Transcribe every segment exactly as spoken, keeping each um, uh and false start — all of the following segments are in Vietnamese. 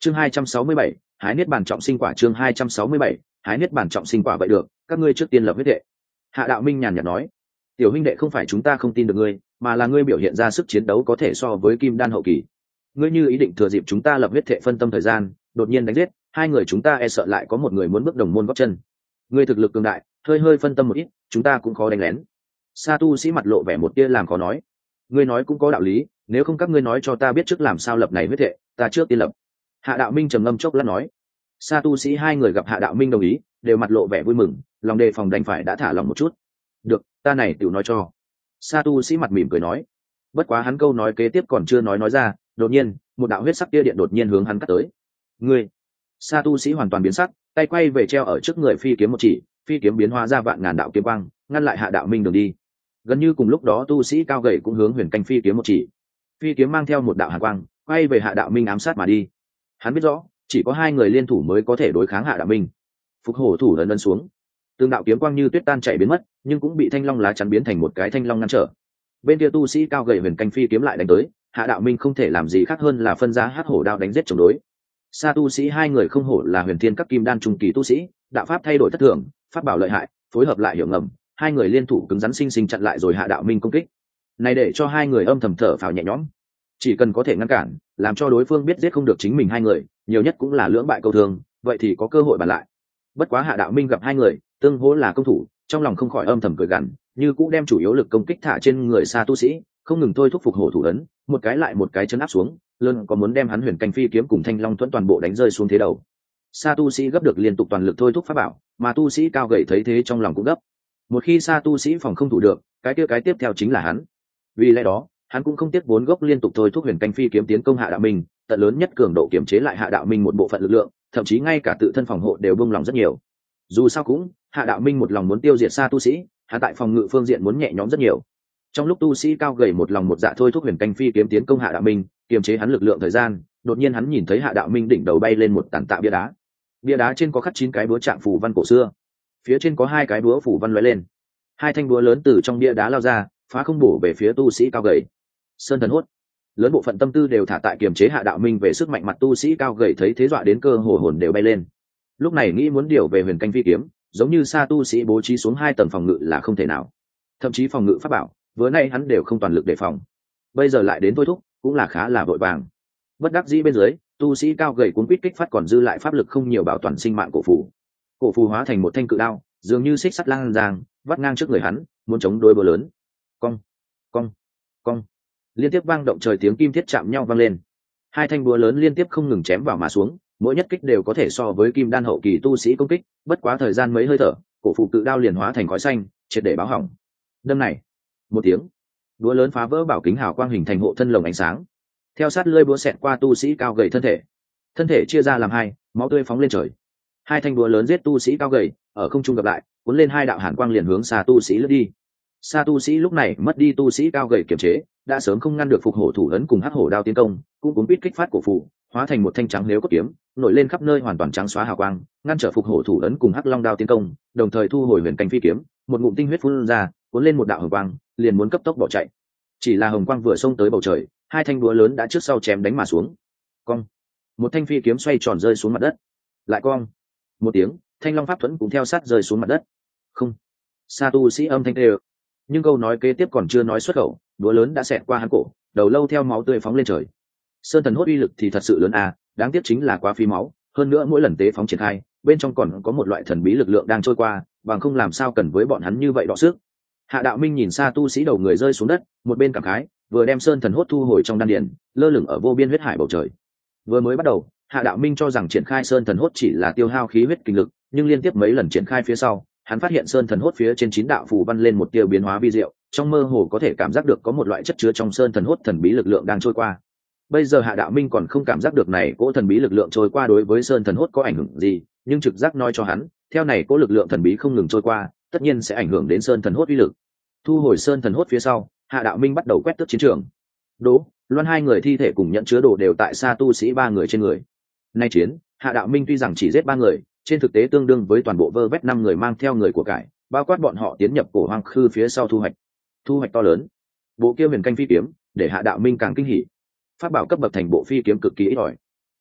chương hai trăm sáu mươi bảy, hái niết bàn trọng sinh quả. chương hai trăm sáu mươi bảy, hái niết bàn trọng sinh quả. Vậy được, các ngươi trước tiên lập huyết đệ. Hạ Đạo Minh nhàn nhạt nói, tiểu huynh đệ, không phải chúng ta không tin được ngươi, mà là ngươi biểu hiện ra sức chiến đấu có thể so với kim đan hậu kỳ. Ngươi như ý định thừa dịp chúng ta lập huyết thệ phân tâm thời gian, đột nhiên đánh giết hai người chúng ta, e sợ lại có một người muốn bước đồng môn gót chân. Ngươi thực lực cường đại, hơi hơi phân tâm một ít, chúng ta cũng khó đánh lén. Sa tu sĩ mặt lộ vẻ một tia làm khó nói, ngươi nói cũng có đạo lý, nếu không các ngươi nói cho ta biết trước làm sao lập này huyết thệ, ta trước tiên lập. Hạ Đạo Minh trầm ngâm chốc lát nói. Sa tu sĩ hai người gặp Hạ Đạo Minh đồng ý, đều mặt lộ vẻ vui mừng, lòng đề phòng đành phải đã thả lòng một chút. Được, ta này tiểu nói cho. Sa tu sĩ mặt mỉm cười nói. Bất quá hắn câu nói kế tiếp còn chưa nói nói ra, đột nhiên một đạo huyết sắc tia điện đột nhiên hướng hắn cắt tới. Ngươi! Sa tu sĩ hoàn toàn biến sắc, tay quay về treo ở trước người phi kiếm một chỉ, phi kiếm biến hóa ra vạn ngàn đạo kiếm quang, ngăn lại Hạ Đạo Minh đường đi. Gần như cùng lúc đó, tu sĩ cao gầy cũng hướng huyền canh phi kiếm một chỉ, phi kiếm mang theo một đạo hàn quang, quay về Hạ Đạo Minh ám sát mà đi. Hắn biết rõ, chỉ có hai người liên thủ mới có thể đối kháng Hạ Đạo Minh. Phục hổ thủ ấn ấn xuống, tương đạo kiếm quang như tuyết tan chảy biến mất, nhưng cũng bị thanh long lá chắn biến thành một cái thanh long ngăn trở. Bên kia tu sĩ cao gầy huyền canh phi kiếm lại đánh tới, Hạ Đạo Minh không thể làm gì khác hơn là phân ra hắc hổ đao đánh giết chống đối. Sa tu sĩ hai người không hổ là huyền thiên các kim đan trung kỳ tu sĩ, đạo pháp thay đổi thất thường, pháp bảo lợi hại, phối hợp lại hiểu ngầm, hai người liên thủ cứng rắn sinh sinh chặn lại rồi Hạ Đạo Minh công kích. Này để cho hai người âm thầm thở phào nhẹ nhõm. Chỉ cần có thể ngăn cản, làm cho đối phương biết giết không được chính mình hai người, nhiều nhất cũng là lưỡng bại câu thương, vậy thì có cơ hội bàn lại. Bất quá Hạ Đạo Minh gặp hai người tương hỗ là công thủ, trong lòng không khỏi âm thầm cười gằn, như cũng đem chủ yếu lực công kích thả trên người Sa tu sĩ, không ngừng thôi thúc phục hổ thủ ấn, một cái lại một cái chấn áp xuống, luôn có muốn đem hắn huyền canh phi kiếm cùng thanh long thuẫn toàn bộ đánh rơi xuống thế đầu. Sa tu sĩ gấp được liên tục toàn lực thôi thúc pháp bảo, mà tu sĩ cao gầy thấy thế trong lòng cũng gấp. Một khi Sa tu sĩ phòng không thủ được, cái kia cái tiếp theo chính là hắn. Vì lẽ đó, hắn cũng không tiếc vốn gốc liên tục thôi thúc huyền canh phi kiếm tiến công Hạ Đạo Minh, tận lớn nhất cường độ kiểm chế lại Hạ Đạo Minh một bộ phận lực lượng, thậm chí ngay cả tự thân phòng hộ đều buông lòng rất nhiều. Dù sao cũng, Hạ Đạo Minh một lòng muốn tiêu diệt Sa tu sĩ, hắn tại phòng ngự phương diện muốn nhẹ nhõm rất nhiều. Trong lúc tu sĩ cao gầy một lòng một dạ thôi thúc huyền canh phi kiếm tiến công Hạ Đạo Minh, kiềm chế hắn lực lượng thời gian, đột nhiên hắn nhìn thấy Hạ Đạo Minh đỉnh đầu bay lên một tàn tạ bia đá. Bia đá trên có khắc chín cái búa trạng phù văn cổ xưa, phía trên có hai cái búa phù văn lóe lên, hai thanh búa lớn từ trong bia đá lao ra, phá không bổ về phía tu sĩ cao gầy. Sơn thần hốt, lớn bộ phận tâm tư đều thả tại kiềm chế Hạ Đạo Minh về sức mạnh, mặt tu sĩ cao gầy thấy thế dọa đến cơ hồ hồn đều bay lên. Lúc này nghĩ muốn điều về huyền canh phi kiếm, giống như Sa tu sĩ bố trí xuống hai tầng phòng ngự là không thể nào, thậm chí phòng ngự pháp bảo vừa nay hắn đều không toàn lực đề phòng, bây giờ lại đến thôi thúc cũng là khá là vội vàng. Bất đắc dĩ bên dưới, tu sĩ cao gầy cuốn quýt kích phát còn dư lại pháp lực không nhiều bảo toàn sinh mạng cổ phù. Cổ phù hóa thành một thanh cự đao, dường như xích sắt lang giang vắt ngang trước người hắn, muốn chống đối búa lớn. Cong, cong, cong, liên tiếp vang động trời tiếng kim thiết chạm nhau vang lên. Hai thanh búa lớn liên tiếp không ngừng chém vào mà xuống, mỗi nhất kích đều có thể so với kim đan hậu kỳ tu sĩ công kích. Bất quá thời gian mấy hơi thở, cổ phù cự đao liền hóa thành khói xanh, triệt để báo hỏng. Đâm này, một tiếng, búa lớn phá vỡ bảo kính hào quang hình thành hộ thân lồng ánh sáng, theo sát lưỡi búa xẹt qua tu sĩ cao gầy thân thể, thân thể chia ra làm hai, máu tươi phóng lên trời. Hai thanh búa lớn giết tu sĩ cao gầy, ở không trung gặp lại, cuốn lên hai đạo hàn quang liền hướng Sa tu sĩ lướt đi. Sa tu sĩ lúc này mất đi tu sĩ cao gầy kiềm chế, đã sớm không ngăn được phục hổ thủ ấn cùng hắc hổ đao tiến công, cũng cuốn quýt kích phát cổ phù, hóa thành một thanh trắng nếu cốt kiếm, nổi lên khắp nơi hoàn toàn trắng xóa hào quang, ngăn trở phục hổ thủ ấn cùng hắc long đao tiến công, đồng thời thu hồi huyền canh phi kiếm, một ngụm tinh huyết phun ra, cuốn lên một đạo hồng quang, liền muốn cấp tốc bỏ chạy. Chỉ là hồng quang vừa xông tới bầu trời, hai thanh búa lớn đã trước sau chém đánh mà xuống. Cong, một thanh phi kiếm xoay tròn rơi xuống mặt đất. Lại cong, một tiếng, thanh long pháp thuẫn cũng theo sát rơi xuống mặt đất. Không, Sa tu sĩ âm thanh kêu, nhưng câu nói kế tiếp còn chưa nói xuất khẩu, búa lớn đã xẹt qua hắn cổ, đầu lâu theo máu tươi phóng lên trời. Sơn thần hốt uy lực thì thật sự lớn à, đáng tiếc chính là quá phí máu, hơn nữa mỗi lần tế phóng triển khai, bên trong còn có một loại thần bí lực lượng đang trôi qua, bằng không làm sao cần với bọn hắn như vậy đọ sức. Hạ Đạo Minh nhìn Sa tu sĩ đầu người rơi xuống đất, một bên cảm khái, vừa đem sơn thần hốt thu hồi trong đan điền, lơ lửng ở vô biên huyết hải bầu trời. Vừa mới bắt đầu, Hạ Đạo Minh cho rằng triển khai sơn thần hốt chỉ là tiêu hao khí huyết kinh lực, nhưng liên tiếp mấy lần triển khai phía sau, hắn phát hiện sơn thần hốt phía trên chín đạo phù văn lên một tia biến hóa vi diệu, trong mơ hồ có thể cảm giác được có một loại chất chứa trong sơn thần hốt thần bí lực lượng đang trôi qua. Bây giờ Hạ Đạo Minh còn không cảm giác được này cỗ thần bí lực lượng trôi qua đối với sơn thần hốt có ảnh hưởng gì, nhưng trực giác nói cho hắn, theo này cỗ lực lượng thần bí không ngừng trôi qua, tất nhiên sẽ ảnh hưởng đến sơn thần hốt uy lực. Thu hồi sơn thần hốt phía sau, Hạ Đạo Minh bắt đầu quét tước chiến trường. Đỗ, Loan hai người thi thể cùng nhận chứa đồ đều tại Sa tu sĩ ba người trên người. Nay chiến, Hạ Đạo Minh tuy rằng chỉ giết ba người, trên thực tế tương đương với toàn bộ vơ vét năm người mang theo người của cải, bao quát bọn họ tiến nhập cổ hoang khư phía sau thu hoạch. Thu hoạch to lớn. Bộ kia huyền canh phi kiếm, để Hạ Đạo Minh càng kinh hỉ. Pháp bảo cấp bậc thành bộ phi kiếm cực kỳ ít ỏi.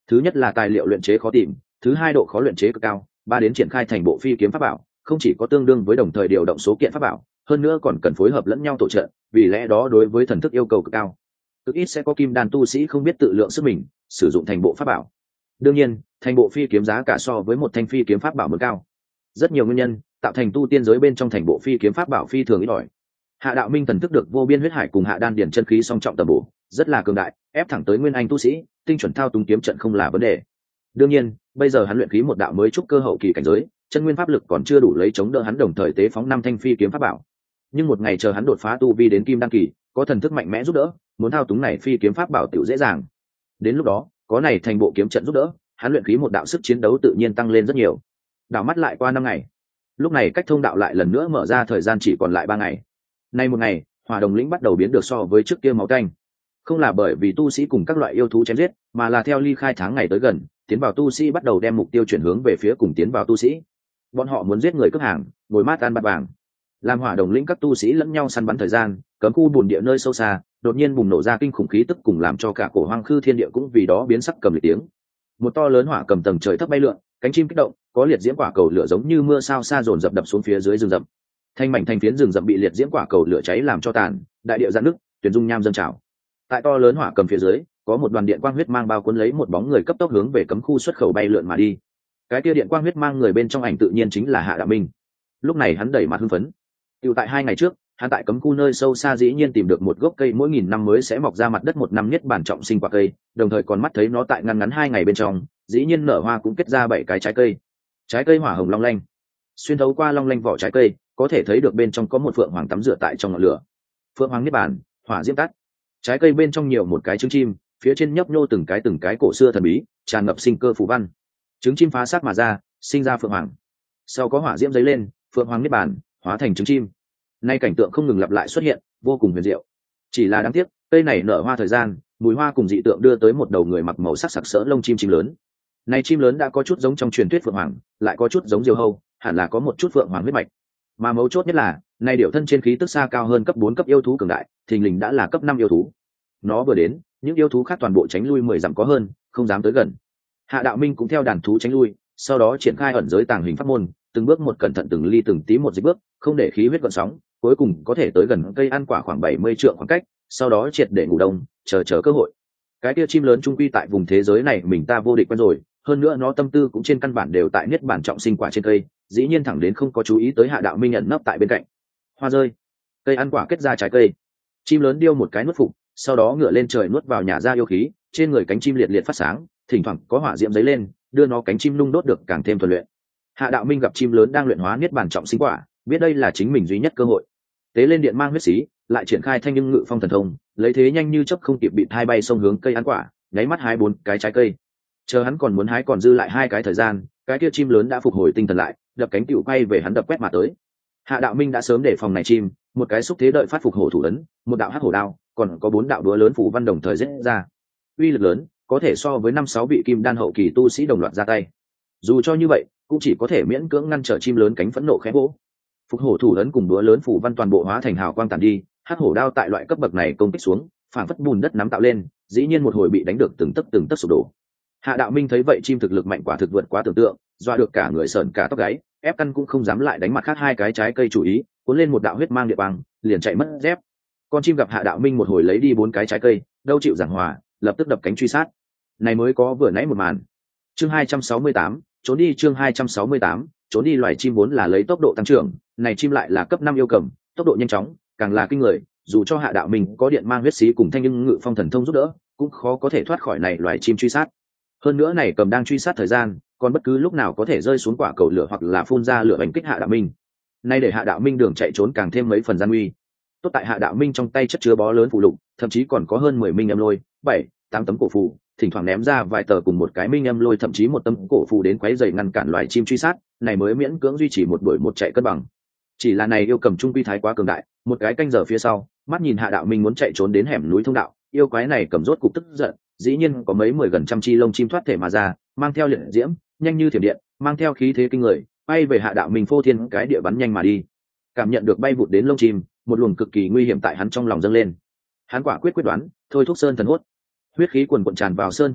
Thứ nhất là tài liệu luyện chế khó tìm, thứ hai độ khó luyện chế cực cao, ba đến triển khai thành bộ phi kiếm pháp bảo, không chỉ có tương đương với đồng thời điều động số kiện pháp bảo, hơn nữa còn cần phối hợp lẫn nhau tổ trợ, vì lẽ đó đối với thần thức yêu cầu cực cao. Cực ít sẽ có kim đan tu sĩ không biết tự lượng sức mình, sử dụng thành bộ pháp bảo. Đương nhiên, thành bộ phi kiếm giá cả so với một thanh phi kiếm pháp bảo mới cao. Rất nhiều nguyên nhân tạo thành tu tiên giới bên trong thành bộ phi kiếm pháp bảo phi thường ít ỏi. Hạ Đạo Minh thần thức được vô biên huyết hải cùng hạ đan điển chân khí song trọng tầm bổ, rất là cường đại, ép thẳng tới nguyên anh tu sĩ, tinh chuẩn thao túng kiếm trận không là vấn đề. Đương nhiên, bây giờ hắn luyện khí một đạo mới trúc cơ hậu kỳ cảnh giới, chân nguyên pháp lực còn chưa đủ lấy chống đỡ hắn đồng thời tế phóng năm thanh phi kiếm pháp bảo. Nhưng một ngày chờ hắn đột phá tu vi đến kim đan kỳ, có thần thức mạnh mẽ giúp đỡ, muốn thao túng này phi kiếm pháp bảo tiểu dễ dàng. Đến lúc đó, có này thành bộ kiếm trận giúp đỡ, hắn luyện khí một đạo sức chiến đấu tự nhiên tăng lên rất nhiều. Đảo mắt lại qua năm ngày, lúc này cách thông đạo lại lần nữa mở ra, thời gian chỉ còn lại ba ngày. Nay một ngày, Hỏa Đồng lĩnh bắt đầu biến được so với trước kia máu tanh. Không là bởi vì tu sĩ cùng các loại yêu thú chém giết, mà là theo ly khai tháng ngày tới gần, tiến vào tu sĩ bắt đầu đem mục tiêu chuyển hướng về phía cùng tiến vào tu sĩ. Bọn họ muốn giết người cướp hàng, ngồi mát ăn bát vàng. Làm Hỏa Đồng lĩnh các tu sĩ lẫn nhau săn bắn thời gian, cấm khu bùn địa nơi sâu xa, đột nhiên bùng nổ ra kinh khủng khí tức, cùng làm cho cả cổ hoang khư thiên địa cũng vì đó biến sắc cầm liệt tiếng. Một to lớn hỏa cầm tầng trời thấp bay lượn, cánh chim kích động, có liệt diễm quả cầu lửa giống như mưa sao xa dồn dập đập xuống phía dưới rừng rậm. Thanh mảnh thành phiến rừng rậm bị liệt diễm quả cầu lửa cháy làm cho tàn, đại địa rạn nứt, tuyển dung nham dâng trào. Tại to lớn hỏa cầm phía dưới, có một đoàn điện quang huyết mang bao cuốn lấy một bóng người cấp tốc hướng về cấm khu xuất khẩu bay lượn mà đi. Cái kia điện quang huyết mang người bên trong ảnh tự nhiên chính là Hạ Đạo Minh. Lúc này hắn đẩy mặt hưng phấn. Từ tại hai ngày trước, hắn tại cấm khu nơi sâu xa dĩ nhiên tìm được một gốc cây mỗi nghìn năm mới sẽ mọc ra mặt đất một năm nhất bản trọng sinh quả cây, đồng thời còn mắt thấy nó tại ngăn ngắn hai ngày bên trong, dĩ nhiên nở hoa cũng kết ra bảy cái trái cây. Trái cây hỏa hồng long lanh. Xuyên thấu qua long lanh vỏ trái cây, có thể thấy được bên trong có một phượng hoàng tắm rửa tại trong ngọn lửa. Phượng hoàng niết bàn, hỏa diễm tắt. Trái cây bên trong nhiều một cái trứng chim, phía trên nhấp nhô từng cái từng cái cổ xưa thần bí, tràn ngập sinh cơ phù văn. Trứng chim phá xác mà ra, sinh ra phượng hoàng. Sau có hỏa diễm dấy lên, phượng hoàng niết bàn, hóa thành trứng chim. Nay cảnh tượng không ngừng lặp lại xuất hiện, vô cùng huyền diệu. Chỉ là đáng tiếc, cây này nở hoa thời gian, mùi hoa cùng dị tượng đưa tới một đầu người mặc màu sắc sặc sỡ lông chim chim lớn. Này chim lớn đã có chút giống trong truyền thuyết phượng hoàng, lại có chút giống diều hâu, hẳn là có một chút phượng hoàng huyết mạch. Mà mấu chốt nhất là, này điểu thân trên khí tức xa cao hơn cấp bốn cấp yêu thú cường đại, thình lình đã là cấp năm yêu thú. Nó vừa đến, những yêu thú khác toàn bộ tránh lui mười dặm có hơn, không dám tới gần. Hạ Đạo Minh cũng theo đàn thú tránh lui, sau đó triển khai ẩn giới tàng hình pháp môn, từng bước một cẩn thận từng ly từng tí một dịch bước, không để khí huyết gợn sóng, cuối cùng có thể tới gần cây ăn quả khoảng bảy mươi trượng khoảng cách, sau đó triệt để ngủ đông, chờ chờ cơ hội. Cái kia chim lớn trung quy tại vùng thế giới này mình ta vô địch quen rồi, hơn nữa nó tâm tư cũng trên căn bản đều tại niết bản trọng sinh quả trên cây, dĩ nhiên thẳng đến không có chú ý tới Hạ Đạo Minh ẩn nấp tại bên cạnh. Hoa rơi, cây ăn quả kết ra trái cây. Chim lớn điêu một cái nuốt phục, sau đó ngửa lên trời nuốt vào nhà ra yêu khí, trên người cánh chim liệt liệt phát sáng, thỉnh thoảng có hỏa diễm dấy lên, đưa nó cánh chim nung đốt được càng thêm thuần luyện. Hạ Đạo Minh gặp chim lớn đang luyện hóa niết bản trọng sinh quả, biết đây là chính mình duy nhất cơ hội. Tế lên điện mang huyết xí, lại triển khai thanh nhưng ngự phong thần thông, lấy thế nhanh như chớp không kịp bị hai bay xông hướng cây ăn quả, nháy mắt hái bốn cái trái cây. Chờ hắn còn muốn hái còn dư lại hai cái thời gian, cái kia chim lớn đã phục hồi tinh thần lại, đập cánh tựu quay về hắn đập quét mà tới. Hạ Đạo Minh đã sớm để phòng này chim, một cái xúc thế đợi phát phục hổ thủ ấn, một đạo hắc hổ đao, còn có bốn đạo đũa lớn phủ văn đồng thời giết ra. Uy lực lớn, có thể so với năm sáu vị kim đan hậu kỳ tu sĩ đồng loạt ra tay. Dù cho như vậy, cũng chỉ có thể miễn cưỡng ngăn trở chim lớn cánh phẫn nộ khẽ vỗ. Phục hổ thủ ấn cùng đũa lớn phủ văn toàn bộ hóa thành hào quang tàn đi, hắc hổ đao tại loại cấp bậc này công kích xuống, phản phất bùn đất nắm tạo lên, dĩ nhiên một hồi bị đánh được từng tấc từng tấc sụp đổ. Hạ Đạo Minh thấy vậy chim thực lực mạnh quả thực vượt quá tưởng tượng, doa được cả người sởn cả tóc gáy, ép căn cũng không dám lại đánh mặt khác hai cái trái cây chủ ý, cuốn lên một đạo huyết mang địa băng, liền chạy mất dép. Con chim gặp Hạ Đạo Minh một hồi lấy đi bốn cái trái cây, đâu chịu giảng hòa, lập tức đập cánh truy sát. Này mới có vừa nãy một màn. Chương hai trăm sáu mươi tám, trốn đi. Chương hai trăm sáu mươi tám, trốn đi. Loài chim vốn là lấy tốc độ tăng trưởng, này chim lại là cấp năm yêu cầm, tốc độ nhanh chóng, càng là kinh người, dù cho Hạ Đạo Minh có điện mang huyết xí cùng thanh nhưng ngự phong thần thông giúp đỡ, cũng khó có thể thoát khỏi này loài chim truy sát. Hơn nữa này cầm đang truy sát thời gian, còn bất cứ lúc nào có thể rơi xuống quả cầu lửa hoặc là phun ra lửa đánh kích Hạ Đạo Minh. Nay để Hạ Đạo Minh đường chạy trốn càng thêm mấy phần gian nguy. Tốt tại Hạ Đạo Minh trong tay chất chứa bó lớn phụ lục, thậm chí còn có hơn mười minh âm lôi, bảy, tám tấm cổ phù, thỉnh thoảng ném ra vài tờ cùng một cái minh âm lôi, thậm chí một tấm cổ phù đến quấy rầy ngăn cản loài chim truy sát, này mới miễn cưỡng duy trì một đuổi một chạy cân bằng. Chỉ là này yêu cầm trung quy thái quá cường đại, một cái canh giờ phía sau, mắt nhìn Hạ Đạo Minh muốn chạy trốn đến hẻm núi thông đạo, yêu quái này cầm rốt cục tức giận, dĩ nhiên có mấy mười gần trăm chi lông chim thoát thể mà ra, mang theo liệt diễm, nhanh như thiểm điện, mang theo khí thế kinh người, bay về Hạ Đạo Minh phô thiên cái địa bắn nhanh mà đi. Cảm nhận được bay vụt đến lông chim, một luồng cực kỳ nguy hiểm tại hắn trong lòng dâng lên. Hắn quả quyết quyết đoán, thôi thúc sơn thần hốt. Huyết khí quần cuộn tràn vào sơn thần hốt,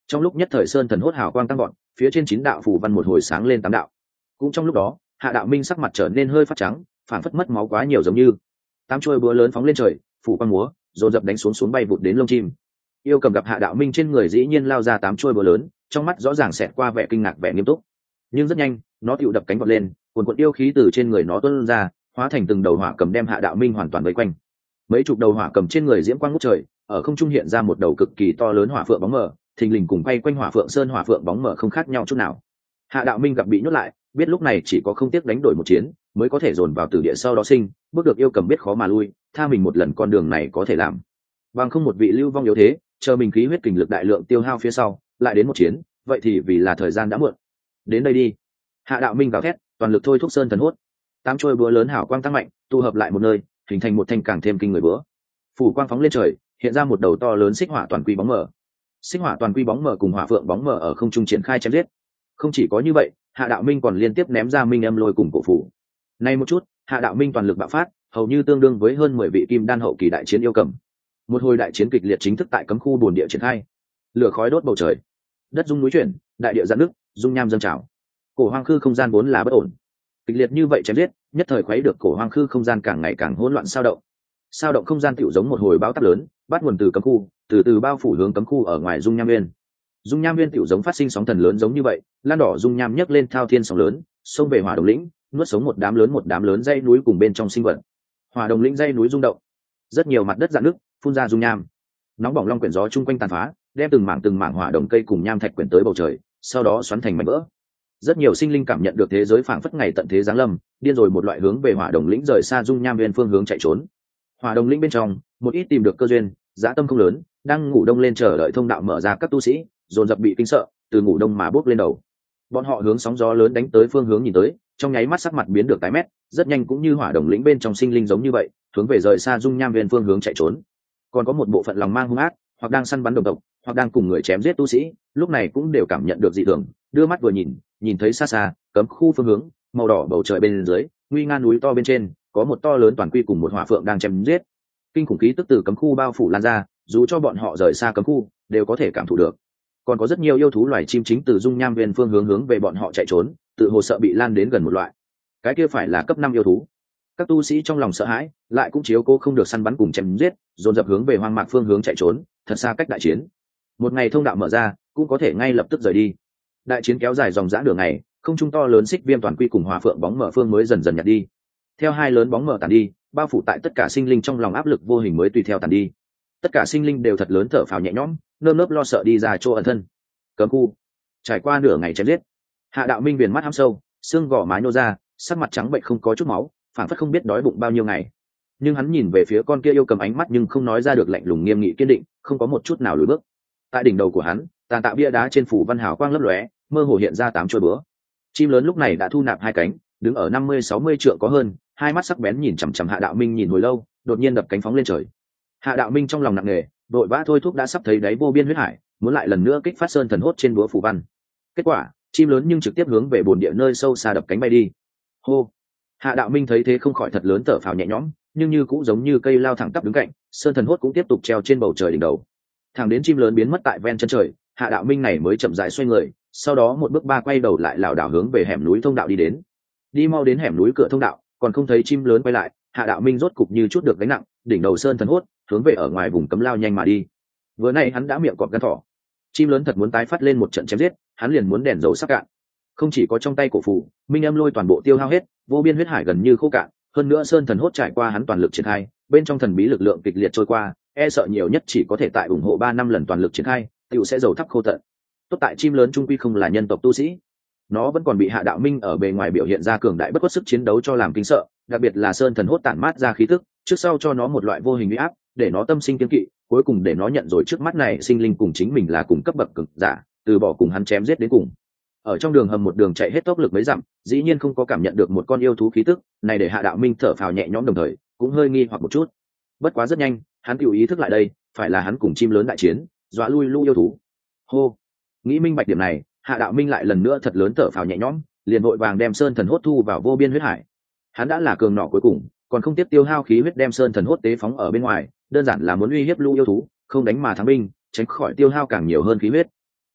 trong lúc nhất thời sơn thần hốt hào quang tăng gọn, phía trên chín đạo phù văn một hồi sáng lên tám đạo. Cũng trong lúc đó, Hạ Đạo Minh sắc mặt trở nên hơi phát trắng, phản phất mất máu quá nhiều giống như tám chuôi búa lớn phóng lên trời, phủ quang múa, dồn dập đánh xuống xuống bay vụt đến lông chim. Yêu Cầm gặp Hạ Đạo Minh trên người dĩ nhiên lao ra tám chuôi búa lớn, trong mắt rõ ràng xẹt qua vẻ kinh ngạc vẻ nghiêm túc. Nhưng rất nhanh, nó tựu đập cánh vọt lên, cuồn cuộn yêu khí từ trên người nó tuôn ra, hóa thành từng đầu hỏa cầm đem Hạ Đạo Minh hoàn toàn vây quanh. Mấy chục đầu hỏa cầm trên người diễm quang ngút trời, ở không trung hiện ra một đầu cực kỳ to lớn hỏa phượng bóng mờ, thình lình cùng quay quanh hỏa phượng sơn hỏa phượng bóng mờ không khác nhau chút nào. Hạ Đạo Minh gặp bị nhốt lại, biết lúc này chỉ có không tiếc đánh đổi một chiến mới có thể dồn vào tử địa sau đó sinh, bước được Yêu Cầm biết khó mà lui, tha mình một lần con đường này có thể làm. Bằng không một vị lưu vong yếu thế, chờ mình khí huyết kình lực đại lượng tiêu hao phía sau, lại đến một chiến, vậy thì vì là thời gian đã muộn. Đến đây đi. Hạ Đạo Minh gào thét, toàn lực thôi thúc sơn thần hốt. Tám trôi búa lớn hảo quang tăng mạnh, tụ hợp lại một nơi, hình thành một thanh càng thêm kinh người búa. Phủ quang phóng lên trời, hiện ra một đầu to lớn xích hỏa toàn quy bóng mờ. Xích hỏa toàn quy bóng mờ cùng hỏa phượng bóng mờ ở không trung triển khai chém giết. Không chỉ có như vậy, Hạ Đạo Minh còn liên tiếp ném ra minh âm lôi cùng cổ phủ. Nay một chút, Hạ Đạo Minh toàn lực bạo phát, hầu như tương đương với hơn mười vị kim đan hậu kỳ đại chiến Yêu Cầm. Một hồi đại chiến kịch liệt chính thức tại cấm khu bồn địa triển khai. Lửa khói đốt bầu trời, đất rung núi chuyển, đại địa giãn nước, dung nham dâng trào. Cổ hoang khư không gian vốn là bất ổn, kịch liệt như vậy chém giết, nhất thời khuấy được cổ hoang khư không gian càng ngày càng hỗn loạn sao động. Sao động không gian tựu giống một hồi bão táp lớn, bắt nguồn từ cấm khu, từ từ bao phủ hướng cấm khu ở ngoài dung nham nguyên. Dung nham nguyên tựu giống phát sinh sóng thần lớn giống như vậy, lan đỏ dung nham nhấc lên thao thiên sóng lớn, xông về hỏa đồng lĩnh, nuốt sống một đám lớn một đám lớn dãy núi cùng bên trong sinh vật. Hỏa đồng lĩnh dãy núi rung động, rất nhiều mặt đất rạn nứt, phun ra dung nham. Nóng bỏng long quyển gió chung quanh tàn phá, đem từng mảng từng mảng hỏa đồng cây cùng nham thạch quyển tới bầu trời, sau đó xoắn thành mảnh vỡ. Rất nhiều sinh linh cảm nhận được thế giới phảng phất ngày tận thế giáng lâm, điên rồi một loại hướng về hỏa đồng lĩnh rời xa dung nham nguyên phương hướng chạy trốn. Hỏa đồng lĩnh bên trong, một ít tìm được cơ duyên, dã tâm không lớn, đang ngủ đông lên chờ đợi thông đạo mở ra các tu sĩ, dồn dập bị kinh sợ, từ ngủ đông mà bước lên đầu. Bọn họ hướng sóng gió lớn đánh tới phương hướng nhìn tới, trong nháy mắt sắc mặt biến được tái mét, rất nhanh cũng như hỏa đồng lĩnh bên trong sinh linh giống như vậy, hướng về rời xa dung nham nguyên phương hướng chạy trốn. Còn có một bộ phận lòng mang hung ác, hoặc đang săn bắn đồng tộc, hoặc đang cùng người chém giết tu sĩ, lúc này cũng đều cảm nhận được dị thường, đưa mắt vừa nhìn, nhìn thấy xa xa, cấm khu phương hướng, màu đỏ bầu trời bên dưới, nguy nga núi to bên trên, có một to lớn toàn quy cùng một hỏa phượng đang chém giết. Kinh khủng khí tức từ cấm khu bao phủ lan ra, dù cho bọn họ rời xa cấm khu, đều có thể cảm thụ được. Còn có rất nhiều yêu thú loài chim chính từ dung nham nguyên phương hướng hướng về bọn họ chạy trốn, tự hồ sợ bị lan đến gần một loại. Cái kia phải là cấp năm yêu thú. Các tu sĩ trong lòng sợ hãi, lại cũng chiếu cố không được săn bắn cùng chém giết, dồn dập hướng về hoang mạc phương hướng chạy trốn, thật xa cách đại chiến. Một ngày thông đạo mở ra, cũng có thể ngay lập tức rời đi. Đại chiến kéo dài dòng dã đường ngày, không trung to lớn xích viêm toàn quy cùng hỏa phượng bóng mở phương mới dần dần nhạt đi. Theo hai lớn bóng mở tàn đi, bao phủ tại tất cả sinh linh trong lòng áp lực vô hình mới tùy theo tàn đi. Tất cả sinh linh đều thật lớn thở phào nhẹ nhõm, nơm nớp lo sợ đi ra chỗ ẩn thân. Cấm khu. Trải qua nửa ngày chém giết, Hạ Đạo Minh viền mắt hăm sâu, xương gò má nhô ra, sắc mặt trắng bệnh không có chút máu, phản phất không biết đói bụng bao nhiêu ngày. Nhưng hắn nhìn về phía con kia Yêu Cầm ánh mắt nhưng không nói ra được lạnh lùng nghiêm nghị kiên định, không có một chút nào lùi bước. Tại đỉnh đầu của hắn, tàn tạ bia đá trên phủ văn hào quang lấp lóe, mơ hồ hiện ra tám chuôi búa. Chim lớn lúc này đã thu nạp hai cánh, đứng ở năm mươi sáu mươi trượng có hơn, hai mắt sắc bén nhìn chằm chằm Hạ Đạo Minh nhìn hồi lâu, đột nhiên đập cánh phóng lên trời. Hạ Đạo Minh trong lòng nặng nề, đội vã thôi thúc đã sắp thấy đáy vô biên huyết hải, muốn lại lần nữa kích phát sơn thần hốt trên búa phủ văn. Kết quả, chim lớn nhưng trực tiếp hướng về bồn địa nơi sâu xa đập cánh bay đi. Hô. Hạ Đạo Minh thấy thế không khỏi thật lớn thở phào nhẹ nhõm, nhưng như cũng giống như cây lao thẳng tắp đứng cạnh, sơn thần hốt cũng tiếp tục treo trên bầu trời đỉnh đầu. Thẳng đến chim lớn biến mất tại ven chân trời, Hạ Đạo Minh này mới chậm rãi xoay người, sau đó một bước ba quay đầu lại lảo đảo hướng về hẻm núi thông đạo đi đến. Đi mau đến hẻm núi cửa thông đạo, còn không thấy chim lớn quay lại, Hạ Đạo Minh rốt cục như chút được gánh nặng, đỉnh đầu sơn thần hốt, hướng về ở ngoài vùng cấm lao nhanh mà đi. Vừa nay hắn đã miệng cọp gan thỏ, chim lớn thật muốn tái phát lên một trận chém giết, hắn liền muốn đèn dầu sắp cạn. Không chỉ có trong tay cổ phù, minh âm lôi toàn bộ tiêu hao hết, vô biên huyết hải gần như khô cạn, hơn nữa sơn thần hốt trải qua hắn toàn lực triển khai, bên trong thần bí lực lượng kịch liệt trôi qua, e sợ nhiều nhất chỉ có thể tại ủng hộ ba năm lần toàn lực triển khai, tiểu sẽ dầu thắp khô tận. Tốt tại chim lớn trung quy không là nhân tộc tu sĩ, nó vẫn còn bị Hạ Đạo Minh ở bề ngoài biểu hiện ra cường đại bất khuất sức chiến đấu cho làm kinh sợ, đặc biệt là sơn thần hốt tản mát ra khí tức, trước sau cho nó một loại vô hình uy áp, để nó tâm sinh kiêng kỵ, cuối cùng để nó nhận rồi trước mắt này sinh linh cùng chính mình là cùng cấp bậc cực giả, từ bỏ cùng hắn chém giết đến cùng. Ở trong đường hầm một đường chạy hết tốc lực mấy dặm, dĩ nhiên không có cảm nhận được một con yêu thú khí tức, này để Hạ Đạo Minh thở phào nhẹ nhõm đồng thời cũng hơi nghi hoặc một chút. Bất quá rất nhanh, hắn tự ý thức lại đây, phải là hắn cùng chim lớn đại chiến, dọa lui lũ yêu thú. Hô, nghĩ minh bạch điểm này, Hạ Đạo Minh lại lần nữa thật lớn thở phào nhẹ nhõm, liền vội vàng đem sơn thần hốt thu vào vô biên huyết hải. Hắn đã là cường nọ cuối cùng, còn không tiếp tiêu hao khí huyết đem sơn thần hốt tế phóng ở bên ngoài, đơn giản là muốn uy hiếp lũ yêu thú, không đánh mà thắng binh, tránh khỏi tiêu hao càng nhiều hơn khí huyết.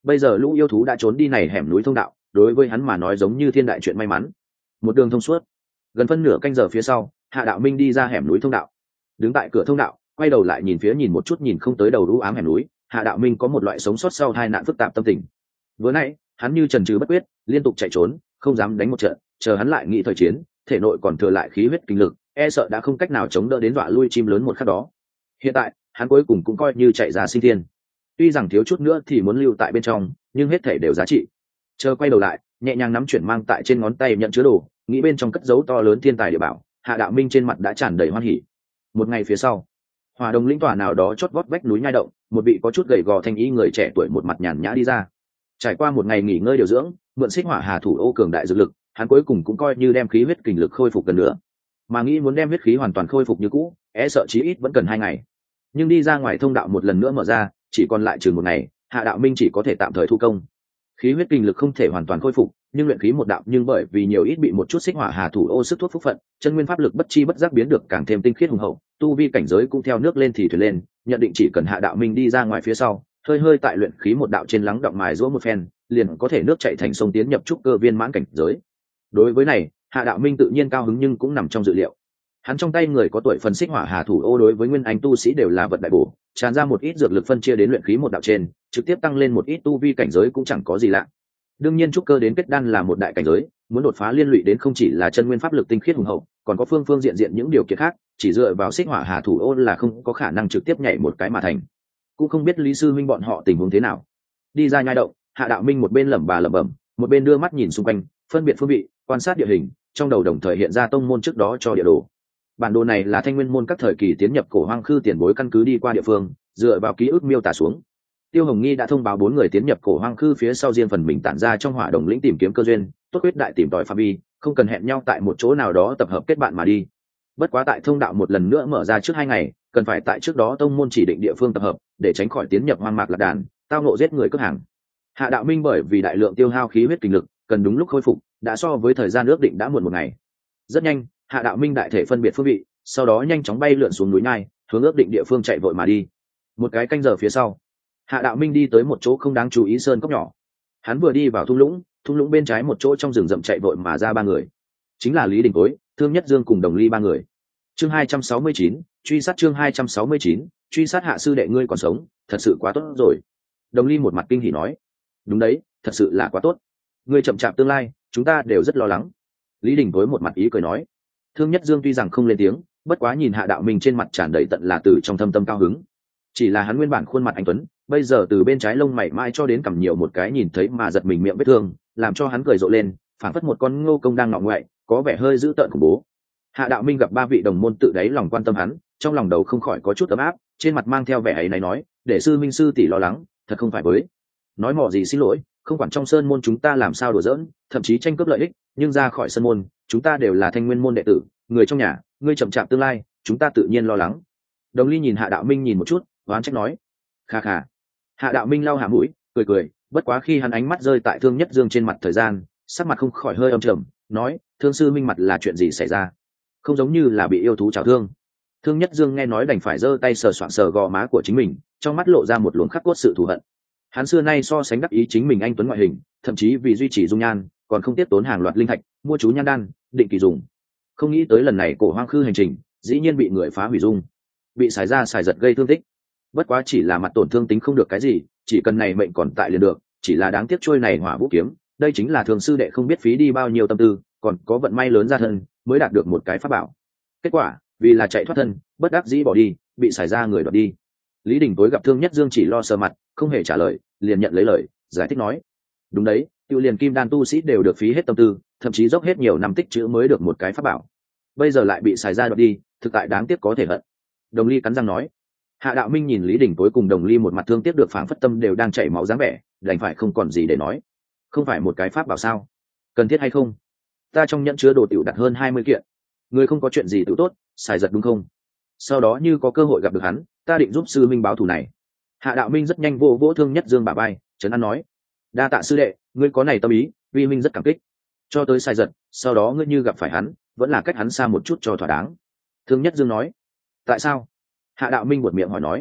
bây giờ lũ yêu thú đã trốn đi này hẻm núi thông đạo, đối với hắn mà nói giống như thiên đại chuyện may mắn. Một đường thông suốt. Gần phân nửa canh giờ phía sau, Hạ Đạo Minh đi ra hẻm núi thông đạo. Đứng tại cửa thông đạo, quay đầu lại nhìn phía nhìn một chút nhìn không tới đầu u ám hẻm núi, Hạ Đạo Minh có một loại sống sót sau hai nạn phức tạp tâm tình. Vừa nãy, hắn như chần chừ bất quyết, liên tục chạy trốn, không dám đánh một trận, chờ hắn lại nghĩ thời chiến, thể nội còn thừa lại khí huyết kinh lực, e sợ đã không cách nào chống đỡ đến dọa lui chim lớn một khắc đó. Hiện tại, hắn cuối cùng cũng coi như chạy ra sinh thiên. Tuy rằng thiếu chút nữa thì muốn lưu tại bên trong, nhưng hết thể đều giá trị. Chờ quay đầu lại, nhẹ nhàng nắm chuyển mang tại trên ngón tay nhận chứa đồ, nghĩ bên trong cất dấu to lớn thiên tài địa bảo, Hạ Đạo Minh trên mặt đã tràn đầy hoan hỉ. Một ngày phía sau, Hỏa Đồng lĩnh tòa nào đó chót vót vách núi nhai động, một vị có chút gầy gò thanh ý người trẻ tuổi một mặt nhàn nhã đi ra. Trải qua một ngày nghỉ ngơi điều dưỡng, mượn xích hỏa hà thủ ô cường đại dược lực, hắn cuối cùng cũng coi như đem khí huyết kình lực khôi phục gần nữa. Mà nghĩ muốn đem huyết khí hoàn toàn khôi phục như cũ, e sợ chí ít vẫn cần hai ngày. Nhưng đi ra ngoài thông đạo một lần nữa mở ra, chỉ còn lại chừng một ngày, Hạ Đạo Minh chỉ có thể tạm thời thu công. Khí huyết kình lực không thể hoàn toàn khôi phục, nhưng luyện khí một đạo nhưng bởi vì nhiều ít bị một chút xích hỏa hà thủ ô sức thuốc phúc phận, chân nguyên pháp lực bất chi bất giác biến được càng thêm tinh khiết hùng hậu, tu vi cảnh giới cũng theo nước lên thì thuyền lên, nhận định chỉ cần Hạ Đạo Minh đi ra ngoài phía sau, hơi hơi tại luyện khí một đạo trên lắng động mài giũa một phen, liền có thể nước chảy thành sông tiến nhập trúc cơ viên mãn cảnh giới. Đối với này, Hạ Đạo Minh tự nhiên cao hứng nhưng cũng nằm trong dự liệu. Hắn trong tay người có tuổi phần xích hỏa hà thủ ô đối với nguyên anh tu sĩ đều là vật đại bổ, tràn ra một ít dược lực phân chia đến luyện khí một đạo trên, trực tiếp tăng lên một ít tu vi cảnh giới cũng chẳng có gì lạ. Đương nhiên trúc cơ đến kết đan là một đại cảnh giới, muốn đột phá liên lụy đến không chỉ là chân nguyên pháp lực tinh khiết hùng hậu, còn có phương phương diện diện những điều kiện khác, chỉ dựa vào xích hỏa hà thủ ô là không có khả năng trực tiếp nhảy một cái mà thành. Cũng không biết Lý sư minh bọn họ tình huống thế nào. Đi ra nhai động, Hạ Đạo Minh một bên lẩm bà lẩm bẩm, một bên đưa mắt nhìn xung quanh, phân biệt phương vị, quan sát địa hình, trong đầu đồng thời hiện ra tông môn trước đó cho địa đồ. Bản đồ này là Thanh Nguyên môn các thời kỳ tiến nhập cổ hoang khư tiền bối căn cứ đi qua địa phương, dựa vào ký ức miêu tả xuống. Tiêu Hồng Nghi đã thông báo bốn người tiến nhập cổ hoang khư phía sau riêng phần mình tản ra trong Hỏa Đồng lĩnh tìm kiếm cơ duyên, tốt quyết đại tìm tòi phạm vi, không cần hẹn nhau tại một chỗ nào đó tập hợp kết bạn mà đi. Bất quá tại thông đạo một lần nữa mở ra trước hai ngày, cần phải tại trước đó tông môn chỉ định địa phương tập hợp, để tránh khỏi tiến nhập hoang mạc lạc đàn, tao ngộ giết người cướp hàng. Hạ Đạo Minh bởi vì đại lượng tiêu hao khí huyết kinh lực, cần đúng lúc khôi phục, đã so với thời gian ước định đã muộn một ngày. Rất nhanh, Hạ Đạo Minh đại thể phân biệt phương vị, sau đó nhanh chóng bay lượn xuống núi nhai, hướng ước định địa phương chạy vội mà đi. Một cái canh giờ phía sau, Hạ Đạo Minh đi tới một chỗ không đáng chú ý sơn cốc nhỏ. Hắn vừa đi vào thung lũng, thung lũng bên trái một chỗ trong rừng rậm chạy vội mà ra ba người, chính là Lý Đình Cối, Thương Nhất Dương cùng Đồng Ly ba người. Chương hai trăm sáu mươi chín, truy sát chương hai trăm sáu mươi chín, truy sát Hạ sư đệ ngươi còn sống, thật sự quá tốt rồi. Đồng Ly một mặt kinh hỉ nói, đúng đấy, thật sự là quá tốt. Ngươi chậm chạp tương lai, chúng ta đều rất lo lắng. Lý Đình Cối một mặt ý cười nói. Thương Nhất Dương tuy rằng không lên tiếng, bất quá nhìn Hạ Đạo Minh trên mặt tràn đầy tận là từ trong thâm tâm cao hứng. Chỉ là hắn nguyên bản khuôn mặt anh tuấn, bây giờ từ bên trái lông mày mai cho đến cằm nhiều một cái nhìn thấy mà giật mình miệng vết thương, làm cho hắn cười rộ lên, phảng phất một con ngô công đang ngọ ngoại, có vẻ hơi dữ tợn khủng bố. Hạ Đạo Minh gặp ba vị đồng môn tự đáy lòng quan tâm hắn, trong lòng đầu không khỏi có chút ấm áp, trên mặt mang theo vẻ ấy này nói, để sư minh sư tỷ lo lắng, thật không phải với. Nói mỏ gì xin lỗi, không quản trong sơn môn chúng ta làm sao đùa giỡn, thậm chí tranh cướp lợi ích, nhưng ra khỏi sơn môn, chúng ta đều là Thanh Nguyên môn đệ tử, người trong nhà, ngươi chậm chạp tương lai, chúng ta tự nhiên lo lắng. Đồng Ly nhìn Hạ Đạo Minh nhìn một chút, oán trách nói, kha kha. Hạ Đạo Minh lau hạ mũi, cười cười, bất quá khi hắn ánh mắt rơi tại Thương Nhất Dương trên mặt thời gian, sắc mặt không khỏi hơi âm trầm, nói, Thương sư minh mặt là chuyện gì xảy ra? Không giống như là bị yêu thú trào thương. Thương Nhất Dương nghe nói đành phải giơ tay sờ soạng sờ gò má của chính mình, trong mắt lộ ra một luồng khắc cốt sự thù hận. Hắn xưa nay so sánh đắc ý chính mình anh tuấn ngoại hình, thậm chí vì duy trì dung nhan, còn không tiếp tốn hàng loạt linh thạch, mua chú nhan đan, định kỳ dùng. Không nghĩ tới lần này cổ hoang khư hành trình, dĩ nhiên bị người phá hủy dung, bị xài ra xài giật gây thương tích. Bất quá chỉ là mặt tổn thương tính không được cái gì, chỉ cần này mệnh còn tại liền được, chỉ là đáng tiếc trôi này hỏa vũ kiếm, đây chính là thường sư đệ không biết phí đi bao nhiêu tâm tư, còn có vận may lớn ra thân, mới đạt được một cái pháp bảo. Kết quả, vì là chạy thoát thân, bất đắc dĩ bỏ đi, bị xài ra người đoạt đi. Lý Đình Tối gặp Thương Nhất Dương chỉ lo sờ mặt, không hề trả lời, liền nhận lấy lời, giải thích nói: "Đúng đấy, tiêu liền kim đan tu sĩ đều được phí hết tâm tư, thậm chí dốc hết nhiều năm tích trữ mới được một cái pháp bảo. Bây giờ lại bị xài ra đoạt đi, thực tại đáng tiếc có thể hận." Đồng Ly cắn răng nói. Hạ Đạo Minh nhìn Lý Đình Tối cùng Đồng Ly một mặt thương tiếc được phảng phất tâm đều đang chảy máu dáng vẻ, đành phải không còn gì để nói. Không phải một cái pháp bảo sao? Cần thiết hay không? Ta trong nhẫn chứa đồ tiểu đặt hơn hai mươi kiện, người không có chuyện gì tự tốt, xài giật đúng không? Sau đó như có cơ hội gặp được hắn, ta định giúp sư minh báo thù này. Hạ Đạo Minh rất nhanh vô vỗ Thương Nhất Dương bả vai, trấn an nói: "Đa tạ sư đệ, ngươi có này tâm ý, vi minh rất cảm kích. Cho tới xài giật, sau đó ngươi như gặp phải hắn, vẫn là cách hắn xa một chút cho thỏa đáng." Thương Nhất Dương nói: "Tại sao?" Hạ Đạo Minh buột miệng hỏi nói: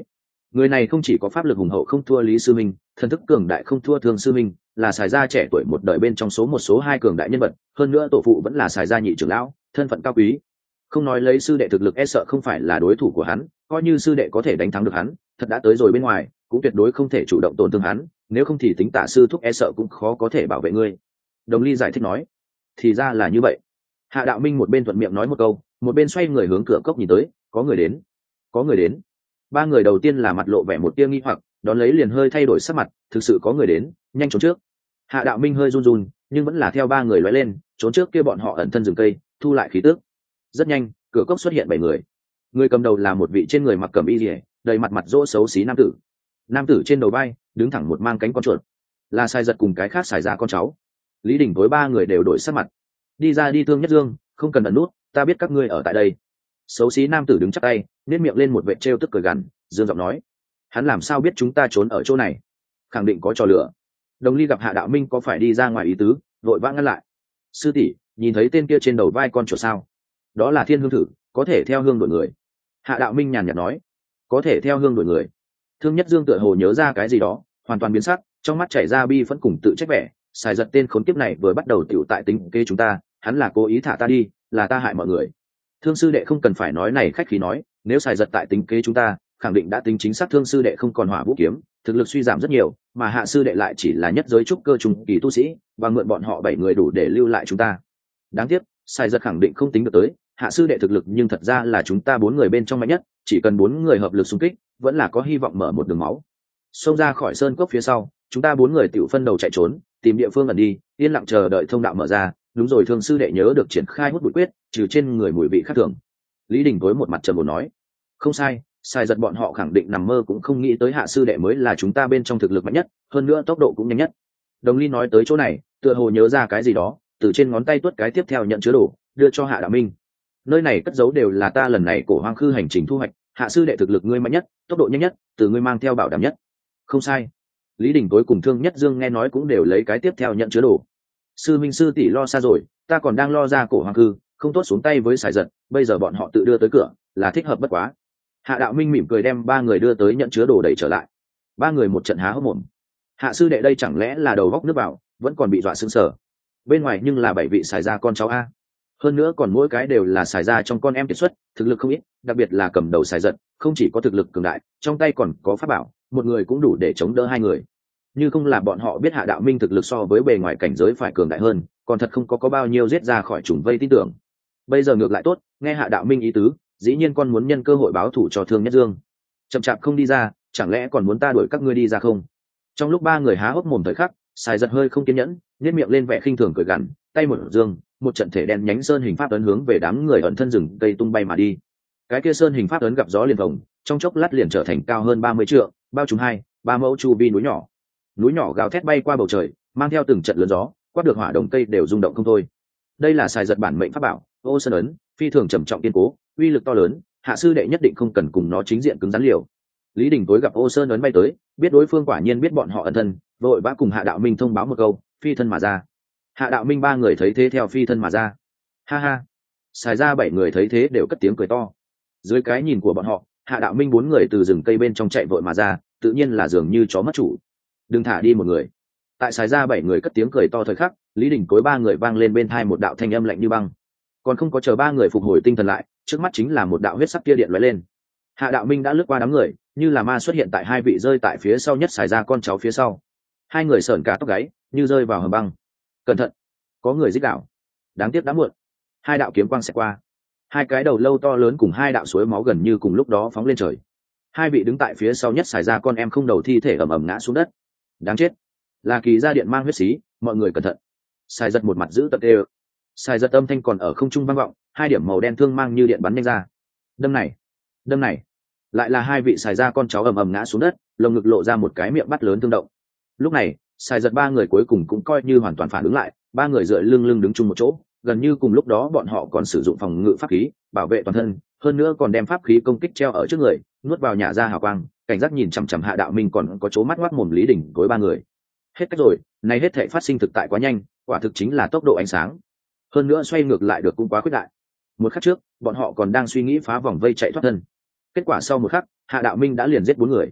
Người này không chỉ có pháp lực hùng hậu không thua Lý Sư Minh, thần thức cường đại không thua Thương Sư Minh, là xài gia trẻ tuổi một đời bên trong số một số hai cường đại nhân vật, hơn nữa tổ phụ vẫn là xài gia nhị trưởng lão, thân phận cao quý. Không nói lấy sư đệ thực lực e sợ không phải là đối thủ của hắn, coi như sư đệ có thể đánh thắng được hắn, thật đã tới rồi bên ngoài, cũng tuyệt đối không thể chủ động tổn thương hắn, nếu không thì tính Tạ sư thúc e sợ cũng khó có thể bảo vệ ngươi. Đồng Ly giải thích nói, thì ra là như vậy. Hạ Đạo Minh một bên thuận miệng nói một câu, một bên xoay người hướng cửa cốc nhìn tới, có người đến, có người đến. Ba người đầu tiên là mặt lộ vẻ một tia nghi hoặc, đón lấy liền hơi thay đổi sắc mặt, thực sự có người đến, nhanh trốn trước. Hạ Đạo Minh hơi run run, nhưng vẫn là theo ba người lóe lên, trốn trước kia bọn họ ẩn thân rừng cây, thu lại khí tức. Rất nhanh, cửa cốc xuất hiện bảy người. Người cầm đầu là một vị trên người mặc cẩm y liễu, đầy mặt mặt rỗ xấu xí nam tử. Nam tử trên đầu vai đứng thẳng một mang cánh con chuột, là Sai Giật cùng cái khác xài ra con cháu. Lý Đình với ba người đều đổi sắc mặt. Đi ra đi Thương Nhất Dương, không cần ẩn nút, ta biết các ngươi ở tại đây. Xấu xí nam tử đứng chắp tay, nét miệng lên một vệt trêu tức cười gằn, dương giọng nói, hắn làm sao biết chúng ta trốn ở chỗ này? Khẳng định có trò lửa. Đồng Ly gặp Hạ Đạo Minh có phải đi ra ngoài ý tứ, vội vã ngăn lại. Sư tỷ, nhìn thấy tên kia trên đầu vai con chuột sao? Đó là Thiên Hương Thử, có thể theo hương đổi người. Hạ Đạo Minh nhàn nhạt nói, có thể theo hương đổi người. Thương Nhất Dương tựa hồ nhớ ra cái gì đó, hoàn toàn biến sắc, trong mắt chảy ra bi phẫn cùng tự trách vẻ. Xài Giật tên khốn kiếp này vừa bắt đầu tiểu tại tính kế chúng ta, hắn là cố ý thả ta đi, là ta hại mọi người. Thương sư đệ không cần phải nói này khách khí nói, nếu Xài Giật tại tính kế chúng ta, khẳng định đã tính chính xác. Thương sư đệ không còn hỏa vũ kiếm, thực lực suy giảm rất nhiều, mà Hạ sư đệ lại chỉ là nhất giới trúc cơ trung kỳ tu sĩ, và mượn bọn họ bảy người đủ để lưu lại chúng ta. Đáng tiếc, Xài Giật khẳng định không tính được tới, Hạ sư đệ thực lực nhưng thật ra là chúng ta bốn người bên trong mạnh nhất, chỉ cần bốn người hợp lực xung kích, vẫn là có hy vọng mở một đường máu. Xông ra khỏi sơn cốc phía sau, chúng ta bốn người tiểu phân đầu chạy trốn, tìm địa phương ẩn đi, yên lặng chờ đợi thông đạo mở ra. Đúng rồi, Thương sư đệ nhớ được triển khai hút bụi quyết, trừ trên người mùi vị khác thường. Lý Đình với một mặt trầm ổn nói, không sai, Sai Giật bọn họ khẳng định nằm mơ cũng không nghĩ tới Hạ sư đệ mới là chúng ta bên trong thực lực mạnh nhất, hơn nữa tốc độ cũng nhanh nhất. Đồng Ly nói tới chỗ này, tựa hồ nhớ ra cái gì đó, từ trên ngón tay tuốt cái tiếp theo nhận chứa đồ, đưa cho Hạ Đạo Minh. Nơi này cất giấu đều là ta lần này cổ hoang khư hành trình thu hoạch, Hạ sư đệ thực lực ngươi mạnh nhất, tốc độ nhanh nhất, từ ngươi mang theo bảo đảm nhất. Không sai. Lý Đình tối cùng Thương Nhất Dương nghe nói cũng đều lấy cái tiếp theo nhận chứa đồ. Sư minh sư tỷ lo xa rồi, ta còn đang lo ra cổ hoang khư, không tốt xuống tay với Sài Giật, bây giờ bọn họ tự đưa tới cửa, là thích hợp bất quá. Hạ Đạo Minh mỉm cười đem ba người đưa tới nhận chứa đồ đẩy trở lại. Ba người một trận há hốc mồm. Hạ sư đệ đây chẳng lẽ là đầu góc nước vào, vẫn còn bị dọa sững sờ. Bên ngoài nhưng là bảy vị xài ra con cháu a. Hơn nữa còn mỗi cái đều là xài ra trong con em kiệt xuất, thực lực không ít, đặc biệt là cầm đầu Sài Giật, không chỉ có thực lực cường đại, trong tay còn có pháp bảo, một người cũng đủ để chống đỡ hai người. Như không là bọn họ biết Hạ Đạo Minh thực lực so với bề ngoài cảnh giới phải cường đại hơn, còn thật không có có bao nhiêu giết ra khỏi trùng vây tin tưởng. Bây giờ ngược lại tốt, nghe Hạ Đạo Minh ý tứ, dĩ nhiên con muốn nhân cơ hội báo thù cho Thương Nhất Dương. Chậm chạp không đi ra, chẳng lẽ còn muốn ta đuổi các ngươi đi ra không? Trong lúc ba người há hốc mồm thời khắc, Sài Giật hơi không kiên nhẫn, nhếch miệng lên vẻ khinh thường cười gằn, tay một dương, một trận thể đen nhánh sơn hình pháp ấn hướng về đám người ẩn thân rừng cây tung bay mà đi. Cái kia sơn hình pháp ấn gặp gió liền phồng, trong chốc lát liền trở thành cao hơn ba mươi trượng, bao trùm hai, ba mẫu chu vi núi nhỏ. Núi nhỏ gào thét bay qua bầu trời, mang theo từng trận lớn gió, quát được hỏa đồng cây đều rung động không thôi. Đây là Sài Giật bản mệnh pháp bảo, Ô Sơn ấn, phi thường trầm trọng kiên cố, uy lực to lớn, Hạ sư đệ nhất định không cần cùng nó chính diện cứng rắn liều. Lý Đình tối gặp Ô Sơn ấn bay tới, biết đối phương quả nhiên biết bọn họ ẩn thân, vội vã cùng Hạ Đạo Minh thông báo một câu, phi thân mà ra. Hạ Đạo Minh ba người thấy thế theo phi thân mà ra. Ha ha. Xài ra bảy người thấy thế đều cất tiếng cười to. Dưới cái nhìn của bọn họ, Hạ Đạo Minh bốn người từ rừng cây bên trong chạy vội mà ra, tự nhiên là dường như chó mất chủ. Đừng thả đi một người. Tại xài ra bảy người cất tiếng cười to thời khắc, Lý Đình cối ba người vang lên bên tai một đạo thanh âm lạnh như băng. Còn không có chờ ba người phục hồi tinh thần lại, trước mắt chính là một đạo huyết sắc tia điện lóe lên. Hạ Đạo Minh đã lướt qua đám người, như là ma xuất hiện tại hai vị rơi tại phía sau nhất xài ra con cháu phía sau. Hai người sởn cả tóc gáy, như rơi vào hầm băng. Cẩn thận, có người giết đạo. Đáng tiếc đã muộn. Hai đạo kiếm quang xẹt qua, hai cái đầu lâu to lớn cùng hai đạo suối máu gần như cùng lúc đó phóng lên trời. Hai vị đứng tại phía sau nhất xài ra con em không đầu thi thể ầm ầm ngã xuống đất. Đáng chết, là Kỳ gia điện mang huyết xí, mọi người cẩn thận. Xài Giật một mặt giữ tận đều. Xài Giật âm thanh còn ở không trung vang vọng, hai điểm màu đen thương mang như điện bắn nhanh ra. Đâm này, đâm này, lại là hai vị xài ra con cháu ầm ầm ngã xuống đất, lồng ngực lộ ra một cái miệng bắt lớn tương động. Lúc này, Xài Giật ba người cuối cùng cũng coi như hoàn toàn phản ứng lại, ba người dựa lưng lưng đứng chung một chỗ, gần như cùng lúc đó bọn họ còn sử dụng phòng ngự pháp khí bảo vệ toàn thân, hơn nữa còn đem pháp khí công kích treo ở trước người, nuốt vào nhả ra hào quang, cảnh giác nhìn chằm chằm Hạ Đạo Minh còn có chố mắt ngoác mồm Lý Đình với ba người. Hết cách rồi, này hết thảy phát sinh thực tại quá nhanh, quả thực chính là tốc độ ánh sáng, hơn nữa xoay ngược lại được cũng quá khuyết đại. Một khắc trước, bọn họ còn đang suy nghĩ phá vòng vây chạy thoát thân, kết quả sau một khắc, Hạ Đạo Minh đã liền giết bốn người.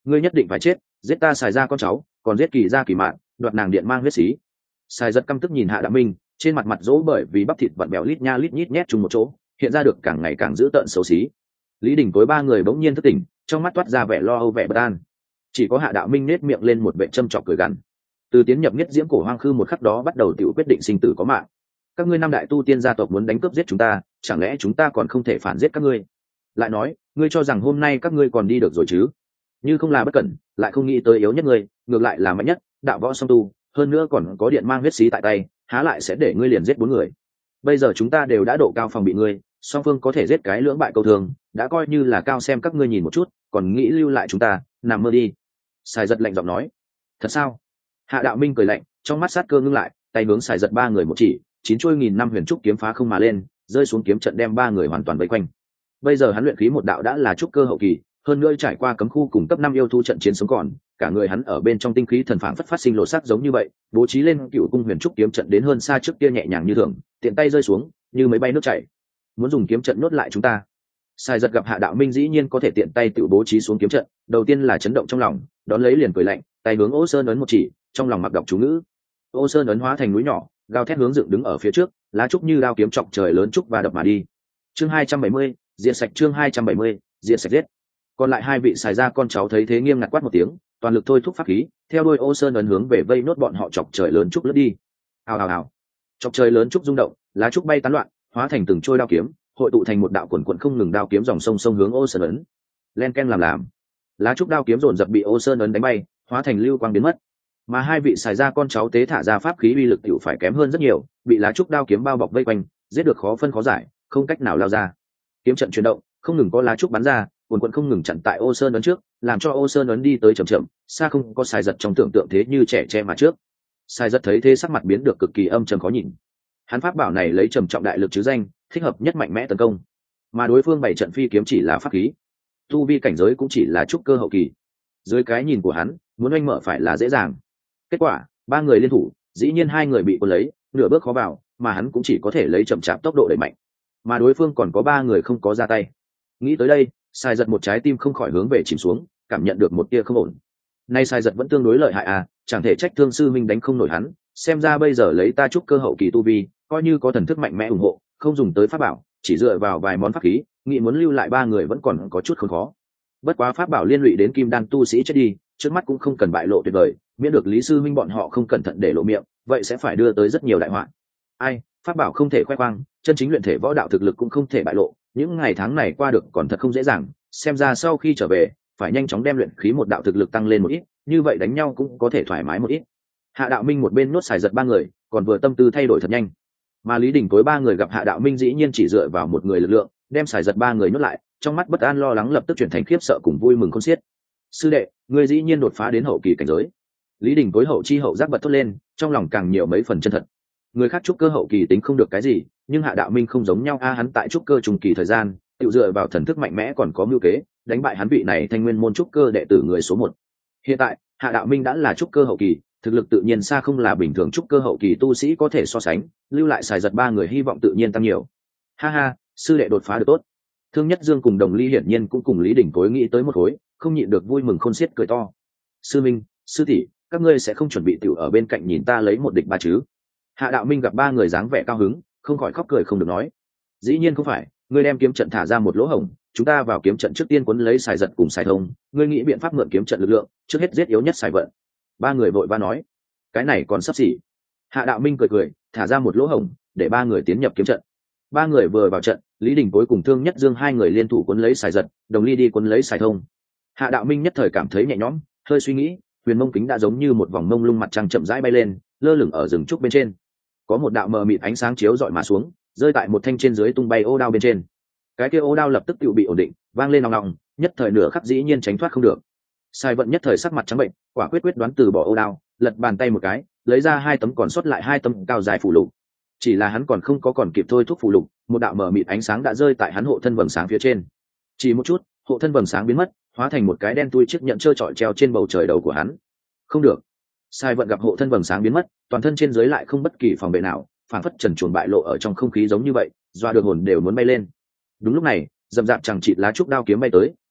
ngươi nhất định phải chết, giết ta xài ra con cháu, còn giết kỳ ra kỳ mạn, đoạt nàng điện mang huyết xí. Xài giật căm tức nhìn Hạ Đạo Minh, trên mặt mặt dỗ bởi vì bắp thịt vặn bèo lít nha lít nhít nhét chung một chỗ, hiện ra được càng ngày càng dữ tợn xấu xí. Lý Đình Cối ba người bỗng nhiên thức tỉnh, trong mắt toát ra vẻ lo âu vẻ bất an. Chỉ có Hạ Đạo Minh nết miệng lên một vẻ châm chọc cười gằn. Từ tiến nhập nhất diễm cổ hoang khư một khắc đó bắt đầu tiểu quyết định sinh tử có mạng. Các ngươi năm đại tu tiên gia tộc muốn đánh cướp giết chúng ta, chẳng lẽ chúng ta còn không thể phản giết các ngươi? Lại nói, ngươi cho rằng hôm nay các ngươi còn đi được rồi chứ? Như không là bất cẩn, lại không nghĩ tới yếu nhất ngươi, ngược lại là mạnh nhất, đạo võ song tu, hơn nữa còn có điện mang huyết xí tại tay, há lại sẽ để ngươi liền giết bốn người? Bây giờ chúng ta đều đã độ cao phòng bị ngươi, song phương có thể giết cái lưỡng bại câu thường, đã coi như là cao xem các ngươi nhìn một chút, còn nghĩ lưu lại chúng ta, nằm mơ đi. Sài giật lạnh giọng nói. Thật sao? Hạ Đạo Minh cười lạnh, trong mắt sát cơ ngưng lại, tay hướng Sài giật ba người một chỉ, chín chuôi nghìn năm huyền trúc kiếm phá không mà lên, rơi xuống kiếm trận đem ba người hoàn toàn vây quanh. Bây giờ hắn luyện khí một đạo đã là trúc cơ hậu kỳ, hơn nữa trải qua cấm khu cùng cấp năm yêu thu trận chiến sống còn, cả người hắn ở bên trong tinh khí thần phảng phất phát sinh lộ sắc giống như vậy, bố trí lên cựu cung huyền trúc kiếm trận đến hơn xa trước kia nhẹ nhàng như thường, tiện tay rơi xuống, như mấy bay nước chảy. Muốn dùng kiếm trận nuốt lại chúng ta. Sai giật gặp Hạ Đạo Minh dĩ nhiên có thể tiện tay tự bố trí xuống kiếm trận, đầu tiên là chấn động trong lòng, đón lấy liền cười lạnh, tay hướng Ô Sơn ấn một chỉ, trong lòng mặc đọc chú ngữ. Ô Sơn ấn hóa thành núi nhỏ, gào thét hướng dựng đứng ở phía trước, lá trúc như đao kiếm chọc trời lớn trúc và đập mà đi. Chương hai trăm bảy mươi, diệt sạch. Chương hai trăm bảy mươi, diệt sạch giết. Còn lại hai vị xài ra con cháu thấy thế nghiêm ngặt quát một tiếng, toàn lực thôi thúc pháp khí, theo đuôi Ô Sơn ấn hướng về vây nốt bọn họ chọc trời lớn trúc lướt đi. Hào hào hào. Chọc trời lớn trúc rung động, lá trúc bay tán loạn, hóa thành từng trôi đao kiếm, hội tụ thành một đạo quần quần không ngừng đao kiếm dòng sông sông hướng Ô Sơn ấn. Len ken làm làm, lá trúc đao kiếm dồn dập bị Ô Sơn ấn đánh bay, hóa thành lưu quang biến mất. Mà hai vị xài ra con cháu tế thả ra pháp khí uy lực tiểu phải kém hơn rất nhiều, bị lá trúc đao kiếm bao bọc vây quanh, giết được khó phân khó giải, không cách nào lao ra. Kiếm trận chuyển động, không ngừng có lá trúc bắn ra, quần quần không ngừng chặn tại Ô Sơn ấn trước, làm cho Ô Sơn ấn đi tới chậm chậm, xa không có xài giật trong tưởng tượng thế như trẻ che mà trước. Xài giật thấy thế sắc mặt biến được cực kỳ âm trầm khó nhìn. Hắn pháp bảo này lấy trầm trọng đại lực chứ danh, thích hợp nhất mạnh mẽ tấn công, mà đối phương bảy trận phi kiếm chỉ là pháp khí, tu vi cảnh giới cũng chỉ là trúc cơ hậu kỳ. Dưới cái nhìn của hắn, muốn oanh mở phải là dễ dàng. Kết quả, ba người liên thủ, dĩ nhiên hai người bị cuốn lấy, nửa bước khó vào, mà hắn cũng chỉ có thể lấy chậm chạp tốc độ đẩy mạnh, mà đối phương còn có ba người không có ra tay. Nghĩ tới đây, Sai giật một trái tim không khỏi hướng về chìm xuống, cảm nhận được một tia không ổn. Nay Sai giật vẫn tương đối lợi hại à, chẳng thể trách Thương sư minh đánh không nổi hắn, xem ra bây giờ lấy ta trúc cơ hậu kỳ tu vi, coi như có thần thức mạnh mẽ ủng hộ, không dùng tới pháp bảo, chỉ dựa vào vài món pháp khí, nghĩ muốn lưu lại ba người vẫn còn có chút không khó. Bất quá pháp bảo liên lụy đến kim đan tu sĩ chết đi, trước mắt cũng không cần bại lộ tuyệt vời, miễn được Lý sư minh bọn họ không cẩn thận để lộ miệng, vậy sẽ phải đưa tới rất nhiều đại họa. Ai, pháp bảo không thể khoe khoang, chân chính luyện thể võ đạo thực lực cũng không thể bại lộ, những ngày tháng này qua được còn thật không dễ dàng, xem ra sau khi trở về, phải nhanh chóng đem luyện khí một đạo thực lực tăng lên một ít, như vậy đánh nhau cũng có thể thoải mái một ít. Hạ Đạo Minh một bên nuốt xài giật ba người, còn vừa tâm tư thay đổi thật nhanh. Mà Lý Đình Cối ba người gặp Hạ Đạo Minh dĩ nhiên chỉ dựa vào một người lực lượng, đem xài giật ba người nuốt lại, trong mắt bất an lo lắng lập tức chuyển thành khiếp sợ cùng vui mừng khôn xiết. Sư đệ, ngươi dĩ nhiên đột phá đến hậu kỳ cảnh giới. Lý Đình Cối hậu chi hậu giác bật thốt lên, trong lòng càng nhiều mấy phần chân thật. Người khác trúc cơ hậu kỳ tính không được cái gì, nhưng Hạ Đạo Minh không giống nhau a, hắn tại trúc cơ trung kỳ thời gian, tự dựa vào thần thức mạnh mẽ còn có mưu kế, đánh bại hắn vị này thanh nguyên môn trúc cơ đệ tử người số một. Hiện tại, Hạ Đạo Minh đã là trúc cơ hậu kỳ, thực lực tự nhiên xa không là bình thường trúc cơ hậu kỳ tu sĩ có thể so sánh, lưu lại xài giật ba người hy vọng tự nhiên tăng nhiều. Ha ha, sư đệ đột phá được tốt. Thương Nhất Dương cùng Đồng Ly hiển nhiên cũng cùng Lý Đình Cối nghĩ tới một khối, không nhịn được vui mừng khôn xiết cười to. Sư minh, sư tỷ, các ngươi sẽ không chuẩn bị tiểu ở bên cạnh nhìn ta lấy một địch ba chứ? Hạ Đạo Minh gặp ba người dáng vẻ cao hứng, không khỏi khóc cười không được nói. Dĩ nhiên không phải, ngươi đem kiếm trận thả ra một lỗ hổng, chúng ta vào kiếm trận trước tiên quấn lấy xài giật cùng xài thông, ngươi nghĩ biện pháp mượn kiếm trận lực lượng, trước hết giết yếu nhất xài vận. Ba người vội va nói, cái này còn sắp xỉ. Hạ Đạo Minh cười cười, thả ra một lỗ hổng, để ba người tiến nhập kiếm trận. Ba người vừa vào trận, Lý Đình Cối cùng Thương Nhất Dương hai người liên thủ quấn lấy xài giật, Đồng Ly đi quấn lấy xài thông. Hạ Đạo Minh nhất thời cảm thấy nhẹ nhõm, hơi suy nghĩ, huyền mông kính đã giống như một vòng mông lung mặt trăng chậm rãi bay lên, lơ lửng ở rừng trúc bên trên. Có một đạo mờ mịt ánh sáng chiếu rọi mà xuống, rơi tại một thanh trên dưới tung bay ô đao bên trên. Cái kia ô đao lập tức tự bị ổn định, vang lên nòng nòng, nhất thời nửa khắc dĩ nhiên tránh thoát không được. Sai vận nhất thời sắc mặt trắng bệnh, quả quyết quyết đoán từ bỏ ô đao, lật bàn tay một cái, lấy ra hai tấm còn sót lại hai tấm cao dài phù lục. Chỉ là hắn còn không có còn kịp thôi thúc phù lục, một đạo mờ mịt ánh sáng đã rơi tại hắn hộ thân vầng sáng phía trên. Chỉ một chút, hộ thân vầng sáng biến mất, hóa thành một cái đen tui chiếc nhẫn trơ trọi treo trên bầu trời đầu của hắn. Không được. Sai vận gặp hộ thân vầng sáng biến mất, toàn thân trên dưới lại không bất kỳ phòng vệ nào, phản phất trần truồng bại lộ ở trong không khí giống như vậy, doa được hồn đều muốn bay lên. Đúng lúc này, dầm dạp chẳng chịt lá trúc đao kiếm bay tới,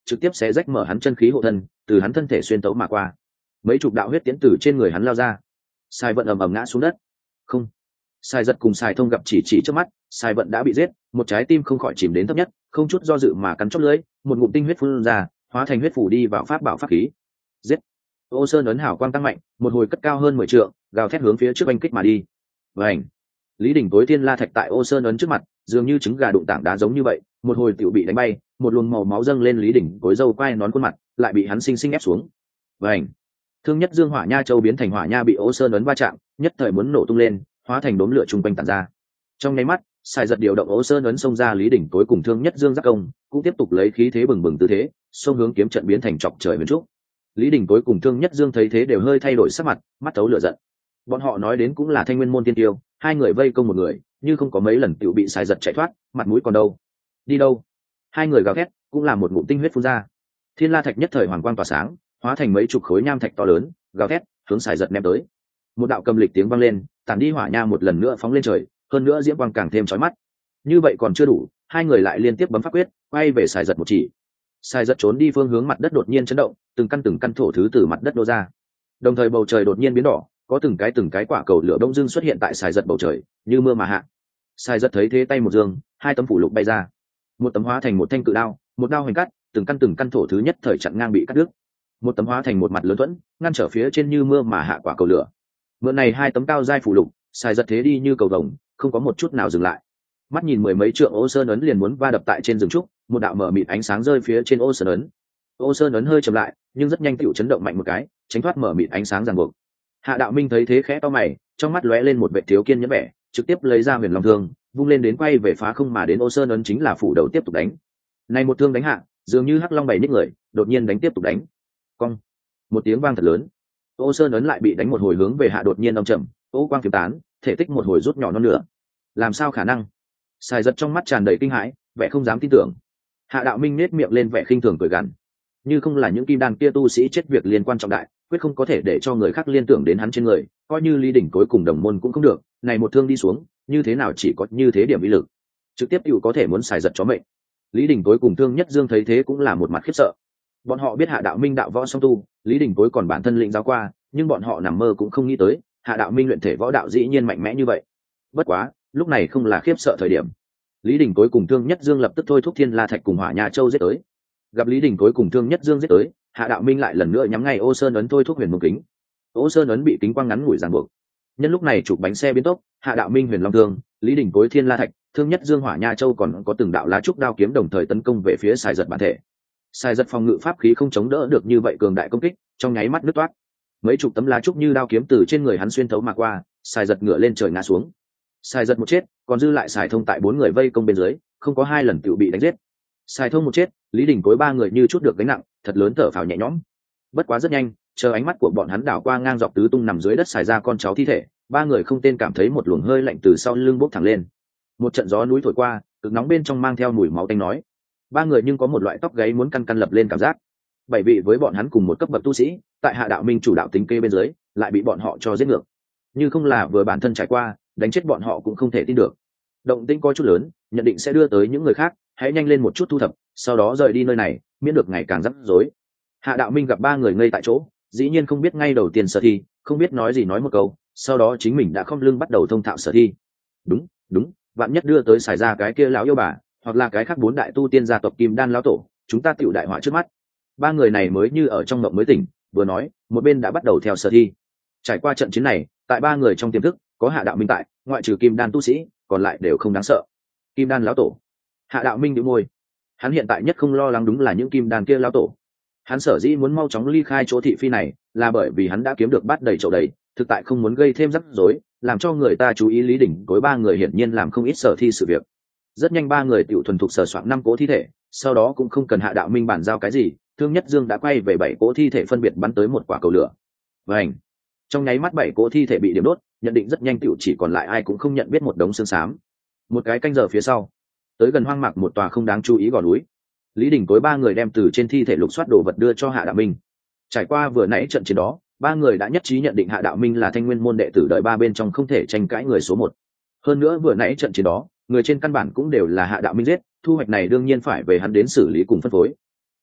trực tiếp sẽ rách mở hắn chân khí hộ thân, từ hắn thân thể xuyên tấu mà qua. Mấy chục đạo huyết tiễn từ trên người hắn lao ra. Sai vận ầm ầm ngã xuống đất. Không. Sai giật cùng Sai thông gặp chỉ chỉ trước mắt, Sai vận đã bị giết, một trái tim không khỏi chìm đến thấp nhất, không chút do dự mà cắn chót lưỡi, một ngụm tinh huyết phun ra, hóa thành huyết phủ đi vào pháp bảo pháp khí. Giết. Ô Sơn ấn hào quang tăng mạnh, một hồi cất cao hơn mười trượng, gào thét hướng phía trước oanh kích mà đi. Vành. Lý Đỉnh tối thiên la thạch tại Ô Sơn ấn trước mặt, dường như trứng gà đụng tảng đá giống như vậy, một hồi tiểu bị đánh bay, một luồng màu máu dâng lên Lý Đỉnh tối râu quai nón khuôn mặt, lại bị hắn sinh sinh ép xuống. Vành. Thương nhất dương hỏa nha châu biến thành hỏa nha bị Ô Sơn ấn va chạm, nhất thời muốn nổ tung lên, hóa thành đốm lửa trung quanh tản ra. Trong nháy mắt, Sai giật điều động Ô Sơn ấn xông ra Lý Đỉnh tối cùng Thương nhất dương giác công, cũng tiếp tục lấy khí thế bừng bừng tư thế, xông hướng kiếm trận biến thành chọc trời huyền trúc. Lý Đỉnh tối cùng Thương nhất dương thấy thế đều hơi thay đổi sắc mặt, mắt tấu lửa giận. Bọn họ nói đến cũng là thanh nguyên môn tiên tiêu, hai người vây công một người, như không có mấy lần tiểu bị Sai giật chạy thoát, mặt mũi còn đâu? Đi đâu? Hai người gào thét, cũng là một ngụm tinh huyết phun ra. Thiên La thạch nhất thời hoàng quang tỏa sáng, hóa thành mấy chục khối nham thạch to lớn, gào thét, hướng Sai giật ném tới. Một đạo cầm lịch tiếng vang lên, tản đi hỏa nha một lần nữa phóng lên trời, hơn nữa diễm quang càng thêm chói mắt. Như vậy còn chưa đủ, hai người lại liên tiếp bấm pháp quyết, quay về Sai giật một chỉ. Sai giật trốn đi phương hướng mặt đất đột nhiên chấn động, từng căn từng căn thổ thứ từ mặt đất đổ ra. Đồng thời bầu trời đột nhiên biến đỏ, có từng cái từng cái quả cầu lửa đông dương xuất hiện tại Sai giật bầu trời, như mưa mà hạ. Sai giật thấy thế tay một dương, hai tấm phủ lục bay ra, một tấm hóa thành một thanh cự đao, một đao hoành cắt, từng căn từng căn thổ thứ nhất thời chặn ngang bị cắt đứt. Một tấm hóa thành một mặt lớn thuẫn, ngăn trở phía trên như mưa mà hạ quả cầu lửa. Mượn này hai tấm cao giai phủ lục, Sai giật thế đi như cầu vồng, không có một chút nào dừng lại. Mắt nhìn mười mấy trượng Ô Sơn ấn liền muốn va đập tại trên rừng trúc, một đạo mở mịt ánh sáng rơi phía trên Ô Sơn ấn. Ô Sơn ấn hơi chậm lại, nhưng rất nhanh tựu chấn động mạnh một cái, tránh thoát mở mịt ánh sáng ràng buộc. Hạ Đạo Minh thấy thế khẽ to mày, trong mắt lóe lên một vẻ thiếu kiên nhẫn vẻ, trực tiếp lấy ra huyền long thương, vung lên đến quay về phá không mà đến Ô Sơn ấn chính là phủ đầu tiếp tục đánh. Này một thương đánh hạ, dường như hắc long bảy ních người, đột nhiên đánh tiếp tục đánh. Cong, một tiếng vang thật lớn. Ô Sơn ấn lại bị đánh một hồi hướng về hạ đột nhiên âm trầm, ô quang kiếm tán, thể tích một hồi rút nhỏ non nữa. Làm sao khả năng? Sai giật trong mắt tràn đầy kinh hãi, vẻ không dám tin tưởng. Hạ Đạo Minh nét miệng lên vẻ khinh thường cười gằn, như không là những kim đan kia tu sĩ chết việc liên quan trọng đại, quyết không có thể để cho người khác liên tưởng đến hắn trên người, coi như Lý Đỉnh cuối cùng đồng môn cũng không được, này một thương đi xuống, như thế nào chỉ có như thế điểm uy lực, trực tiếp tiểu có thể muốn Sai giật chó mệnh. Lý Đỉnh cuối cùng Thương Nhất Dương thấy thế cũng là một mặt khiếp sợ. Bọn họ biết Hạ Đạo Minh đạo võ song tu, Lý Đỉnh cuối còn bản thân lĩnh giáo qua, nhưng bọn họ nằm mơ cũng không nghĩ tới, Hạ Đạo Minh luyện thể võ đạo dĩ nhiên mạnh mẽ như vậy. Bất quá, lúc này không là khiếp sợ thời điểm. Lý Đỉnh cuối cùng Thương Nhất Dương lập tức thôi thúc Thiên La thạch cùng Hỏa Nha Châu giết tới. Gặp Lý Đỉnh cuối cùng Thương Nhất Dương giết tới, Hạ Đạo Minh lại lần nữa nhắm ngay Ô Sơn ấn thôi thúc huyền mông kính. Ô Sơn ấn bị kính quang ngắn ngủi ràng buộc. Nhân lúc này chụp bánh xe biến tốc, Hạ Đạo Minh huyền long thương, Lý Đỉnh cuối Thiên La thạch, Thương Nhất Dương Hỏa Nha Châu còn có từng đạo lá trúc đao kiếm đồng thời tấn công về phía Sai giật bản thể. Sai giật phòng ngự pháp khí không chống đỡ được như vậy cường đại công kích, trong nháy mắt nứt toát. Mấy chục tấm lá trúc như đao kiếm từ trên người hắn xuyên thấu mà qua, Sai giật ngựa lên trời ngã xuống. Sai giật một chết, còn dư lại Sai thông tại bốn người vây công bên dưới, không có hai lần tự bị đánh giết. Sai thông một chết, Lý Đỉnh cuối ba người như chút được gánh nặng, thật lớn thở phào nhẹ nhõm. Bất quá rất nhanh, chờ ánh mắt của bọn hắn đảo qua ngang dọc tứ tung nằm dưới đất xài ra con cháu thi thể, ba người không tên cảm thấy một luồng hơi lạnh từ sau lưng bốc thẳng lên. Một trận gió núi thổi qua, cực nóng bên trong mang theo mùi máu tanh nói. Ba người nhưng có một loại tóc gáy muốn căn căn lập lên cảm giác. Bảy vị với bọn hắn cùng một cấp bậc tu sĩ, tại Hạ Đạo Minh chủ đạo tính kê bên dưới, lại bị bọn họ cho giết ngược. Như không là vừa bản thân trải qua, đánh chết bọn họ cũng không thể tin được. Động tĩnh có chút lớn, nhận định sẽ đưa tới những người khác, hãy nhanh lên một chút thu thập, sau đó rời đi nơi này, miễn được ngày càng rắc rối. Hạ Đạo Minh gặp ba người ngây tại chỗ, dĩ nhiên không biết ngay đầu tiên sở thi, không biết nói gì nói một câu, sau đó chính mình đã khom lưng bắt đầu thông thạo sở thi. Đúng, đúng, vạn nhất đưa tới xài ra cái kia lão yêu bà, hoặc là cái khác bốn đại tu tiên gia tộc Kim Đan lão tổ, chúng ta tựu đại họa trước mắt. Ba người này mới như ở trong mộng mới tỉnh, vừa nói, một bên đã bắt đầu theo sở thi. Trải qua trận chiến này, tại ba người trong tiềm thức, có Hạ Đạo Minh tại, ngoại trừ Kim Đan tu sĩ, còn lại đều không đáng sợ. Kim Đan lão tổ. Hạ Đạo Minh nhíu môi. Hắn hiện tại nhất không lo lắng đúng là những Kim Đan kia lão tổ. Hắn sở dĩ muốn mau chóng ly khai chỗ thị phi này, là bởi vì hắn đã kiếm được bát đầy chậu đầy, thực tại không muốn gây thêm rắc rối, làm cho người ta chú ý Lý Đỉnh với ba người hiển nhiên làm không ít sở thi sự việc. Rất nhanh ba người tiểu thuần thục sờ soạn năm cỗ thi thể, sau đó cũng không cần Hạ Đạo Minh bản giao cái gì, Thương Nhất Dương đã quay về bảy cỗ thi thể phân biệt bắn tới một quả cầu lửa. Vành. Trong nháy mắt bảy cỗ thi thể bị điểm đốt, nhận định rất nhanh tiểu chỉ còn lại ai cũng không nhận biết một đống xương xám. Một cái canh giờ phía sau, tới gần hoang mạc một tòa không đáng chú ý gò núi, Lý Đỉnh tối ba người đem từ trên thi thể lục soát đồ vật đưa cho Hạ Đạo Minh. Trải qua vừa nãy trận chiến đó, ba người đã nhất trí nhận định Hạ Đạo Minh là Thanh Nguyên môn đệ tử đợi ba bên trong không thể tranh cãi người số một. Hơn nữa vừa nãy trận chiến đó, người trên căn bản cũng đều là Hạ Đạo Minh giết, thu hoạch này đương nhiên phải về hắn đến xử lý cùng phân phối.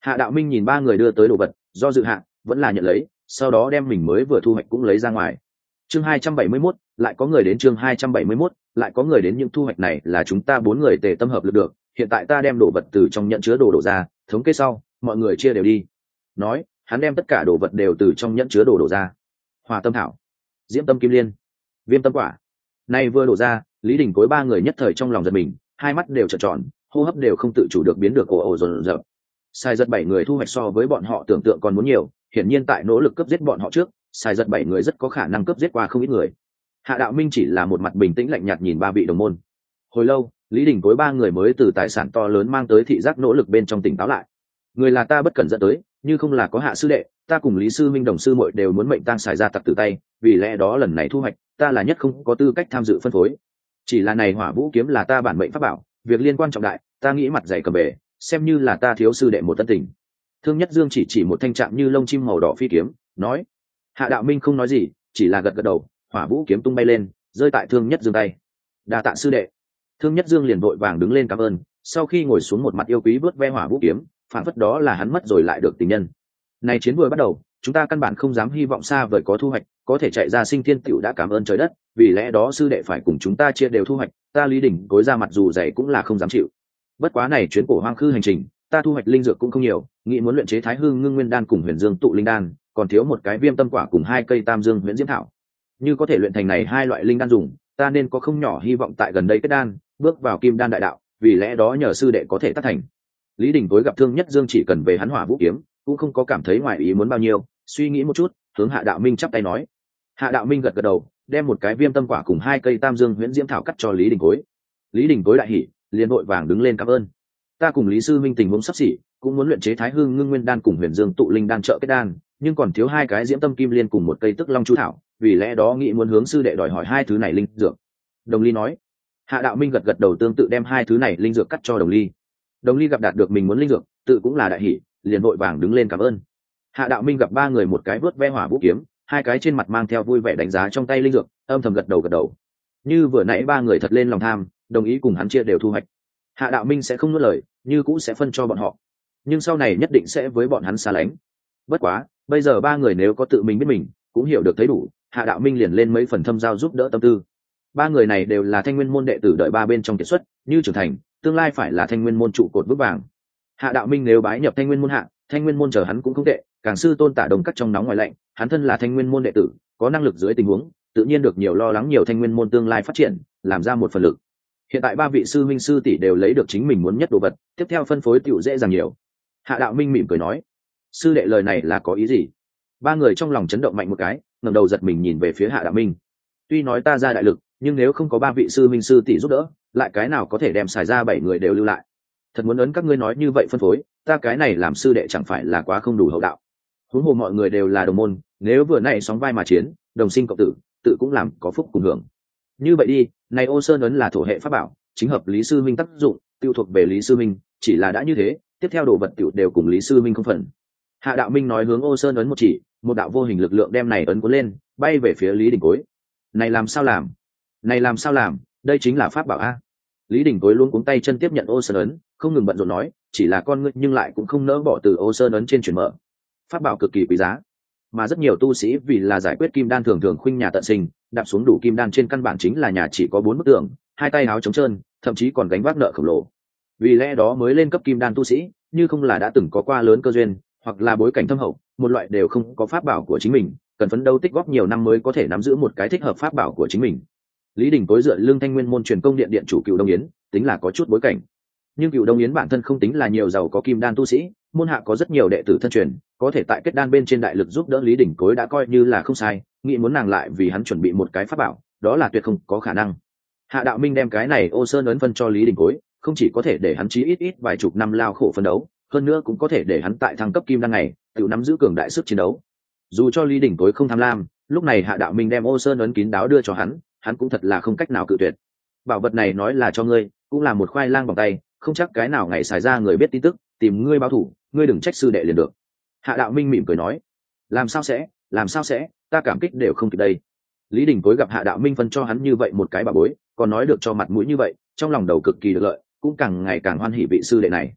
Hạ đạo minh nhìn ba người đưa tới đồ vật, do dự hạ vẫn là nhận lấy, sau đó đem mình mới vừa thu hoạch cũng lấy ra ngoài. Chương hai trăm bảy mươi mốt, lại có người đến. Chương hai trăm bảy mươi mốt, lại có người đến. Những thu hoạch này là chúng ta bốn người tề tâm hợp lực được, hiện tại ta đem đồ vật từ trong nhận chứa đồ đổ ra, thống kê sau mọi người chia đều đi. Nói hắn đem tất cả đồ vật đều từ trong nhẫn chứa đồ đổ ra. Hỏa tâm thảo, diễm tâm kim liên, viêm tâm quả. Nay vừa đổ ra, Lý Đình Cối ba người nhất thời trong lòng giật mình, hai mắt đều trợn tròn, hô hấp đều không tự chủ được biến được ồ ồ dồn dập. Sai giật bảy người thu hoạch so với bọn họ tưởng tượng còn muốn nhiều, hiển nhiên tại nỗ lực cướp giết bọn họ trước, sai giật bảy người rất có khả năng cướp giết qua không ít người. Hạ đạo minh chỉ là một mặt bình tĩnh lạnh nhạt nhìn ba vị đồng môn. Hồi lâu, Lý Đình Cối ba người mới từ tài sản to lớn mang tới thị giác nỗ lực bên trong tỉnh táo lại. Người là ta bất cẩn dẫn tới, như không là có Hạ sư đệ, ta cùng Lý sư minh đồng sư muội đều muốn mệnh tang xài ra tặc tử tay, vì lẽ đó lần này thu hoạch, ta là nhất không có tư cách tham dự phân phối. Chỉ là này hỏa vũ kiếm là ta bản mệnh pháp bảo, việc liên quan trọng đại, ta nghĩ mặt dày cầm bể, xem như là ta thiếu sư đệ một tân tình. Thương Nhất Dương chỉ chỉ một thanh trạm như lông chim màu đỏ phi kiếm, nói. Hạ đạo minh không nói gì, chỉ là gật gật đầu, hỏa vũ kiếm tung bay lên, rơi tại Thương Nhất Dương tay. Đa tạ sư đệ. Thương Nhất Dương liền vội vàng đứng lên cảm ơn, sau khi ngồi xuống một mặt yêu quý vớt ve hỏa vũ kiếm, phản phất đó là hắn mất rồi lại được tình nhân. Này chiến vừa bắt đầu, chúng ta căn bản không dám hy vọng xa vời có thu hoạch, có thể chạy ra sinh thiên tiểu đã cảm ơn trời đất, vì lẽ đó sư đệ phải cùng chúng ta chia đều thu hoạch, ta Lý Đình Cối ra mặt dù dày cũng là không dám chịu. Bất quá này chuyến cổ hoang khư hành trình, ta thu hoạch linh dược cũng không nhiều, nghĩ muốn luyện chế Thái Hư Ngưng Nguyên đan cùng Huyền Dương tụ linh đan, còn thiếu một cái viêm tâm quả cùng hai cây Tam Dương Huyễn Diễm thảo. Như có thể luyện thành này hai loại linh đan dùng, ta nên có không nhỏ hy vọng tại gần đây kết đan, bước vào Kim đan đại đạo, vì lẽ đó nhờ sư đệ có thể tác thành. Lý Đình Cối gặp Thương Nhất Dương chỉ cần về hắn hỏa vũ kiếm, cũng không có cảm thấy ngoài ý muốn bao nhiêu, suy nghĩ một chút, hướng Hạ đạo minh chắp tay nói. Hạ đạo minh gật gật đầu, đem một cái viêm tâm quả cùng hai cây Tam Dương Huyễn Diễm thảo cắt cho Lý Đình Cối. Lý Đình Cối đại hỉ, liền vội vàng đứng lên cảm ơn. Ta cùng Lý sư minh tình huống sắp xỉ, cũng muốn luyện chế Thái Hư Ngưng Nguyên đan cùng Huyền Dương tụ linh đan trợ kết đan, nhưng còn thiếu hai cái Diễm tâm kim liên cùng một cây Tức Long chu thảo, vì lẽ đó nghĩ muốn hướng sư đệ đòi hỏi hai thứ này linh dược. Đồng Ly nói. Hạ đạo minh gật gật đầu, tương tự đem hai thứ này linh dược cắt cho Đồng Ly. Đồng Ly gặp đạt được mình muốn linh dược, tự cũng là đại hỉ, liền vội vàng đứng lên cảm ơn. Hạ đạo minh gặp ba người một cái vớt ve hỏa vũ kiếm, hai cái trên mặt mang theo vui vẻ đánh giá trong tay linh dược, âm thầm gật đầu gật đầu. Như vừa nãy ba người thật lên lòng tham, đồng ý cùng hắn chia đều thu hoạch. Hạ đạo minh sẽ không nuốt lời, như cũ sẽ phân cho bọn họ, nhưng sau này nhất định sẽ với bọn hắn xa lánh. Bất quá bây giờ ba người nếu có tự mình biết mình, cũng hiểu được thấy đủ, Hạ đạo minh liền lên mấy phần thâm giao giúp đỡ tâm tư. Ba người này đều là Thanh Nguyên môn đệ tử đợi ba bên trong kiệt xuất, như trưởng thành, tương lai phải là Thanh Nguyên môn trụ cột vững vàng. Hạ đạo minh nếu bái nhập Thanh Nguyên môn hạ, Thanh Nguyên môn chờ hắn cũng không tệ, càng sư tôn tả đồng cắt trong nóng ngoài lạnh, hắn thân là Thanh Nguyên môn đệ tử, có năng lực dưới tình huống, tự nhiên được nhiều lo lắng nhiều Thanh Nguyên môn tương lai phát triển, làm ra một phần lực. Hiện tại ba vị sư minh sư tỷ đều lấy được chính mình muốn nhất đồ vật, tiếp theo phân phối tiểu dễ dàng nhiều. Hạ đạo minh mỉm cười nói, sư đệ lời này là có ý gì? Ba người trong lòng chấn động mạnh một cái, ngẩng đầu giật mình nhìn về phía Hạ đạo minh. Tuy nói ta ra đại lực, nhưng nếu không có ba vị sư minh sư tỷ giúp đỡ, lại cái nào có thể đem xài ra bảy người đều lưu lại. Thật muốn ấn các ngươi nói như vậy phân phối, ta cái này làm sư đệ chẳng phải là quá không đủ hậu đạo. Huống hồ mọi người đều là đồng môn, nếu vừa nãy sóng vai mà chiến, đồng sinh cộng tử, tự cũng làm có phúc cùng hưởng. Như vậy đi, này Ô Sơn ấn là thổ hệ pháp bảo, chính hợp Lý sư minh tác dụng, tiêu thuộc về Lý sư minh, chỉ là đã như thế, tiếp theo đồ vật tiểu đều cùng Lý sư minh không phần. Hạ đạo minh nói hướng Ô Sơn ấn một chỉ, một đạo vô hình lực lượng đem này ấn cuốn lên, bay về phía Lý Đình Cối. Này làm sao làm? Này làm sao làm? Đây chính là pháp bảo a. Lý Đình Cối luôn cuống tay chân tiếp nhận Ô Sơn ấn, không ngừng bận rộn nói, chỉ là con ngươi nhưng lại cũng không nỡ bỏ từ Ô Sơn ấn trên chuyển mở. Pháp bảo cực kỳ quý giá, mà rất nhiều tu sĩ vì là giải quyết kim đan thường thường khuynh nhà tận sinh, đạp xuống đủ kim đan trên căn bản chính là nhà chỉ có bốn bức tường, hai tay áo trống trơn, thậm chí còn gánh vác nợ khổng lồ. Vì lẽ đó mới lên cấp kim đan tu sĩ, như không là đã từng có qua lớn cơ duyên, hoặc là bối cảnh thâm hậu, một loại đều không có pháp bảo của chính mình, cần phấn đấu tích góp nhiều năm mới có thể nắm giữ một cái thích hợp pháp bảo của chính mình. Lý Đình Cối dựa lưng Thanh Nguyên môn truyền công điện điện chủ Cựu Đông Yến, tính là có chút bối cảnh. Nhưng Cựu Đông Yến bản thân không tính là nhiều giàu có kim đan tu sĩ, môn hạ có rất nhiều đệ tử thân truyền, có thể tại kết đan bên trên đại lực giúp đỡ Lý Đình Cối đã coi như là không sai, nghĩ muốn nàng lại vì hắn chuẩn bị một cái pháp bảo, đó là tuyệt không có khả năng. Hạ đạo minh đem cái này Ô Sơn ấn phân cho Lý Đình Cối, không chỉ có thể để hắn chí ít ít vài chục năm lao khổ phấn đấu, hơn nữa cũng có thể để hắn tại thăng cấp kim đan này, tự nắm giữ cường đại sức chiến đấu. Dù cho Lý Đình Cối không tham lam, lúc này Hạ đạo minh đem Ô Sơn ấn kín đáo đưa cho hắn, hắn cũng thật là không cách nào cự tuyệt. Bảo vật này nói là cho ngươi, cũng là một khoai lang bằng tay, không chắc cái nào ngày xài ra người biết tin tức, tìm ngươi báo thủ, ngươi đừng trách sư đệ liền được. Hạ đạo minh mỉm cười nói, làm sao sẽ, làm sao sẽ, ta cảm kích đều không kịp đây. Lý Đình Cối gặp Hạ đạo minh phân cho hắn như vậy một cái bảo bối, còn nói được cho mặt mũi như vậy, trong lòng đầu cực kỳ được lợi, cũng càng ngày càng hoan hỉ vị sư đệ này.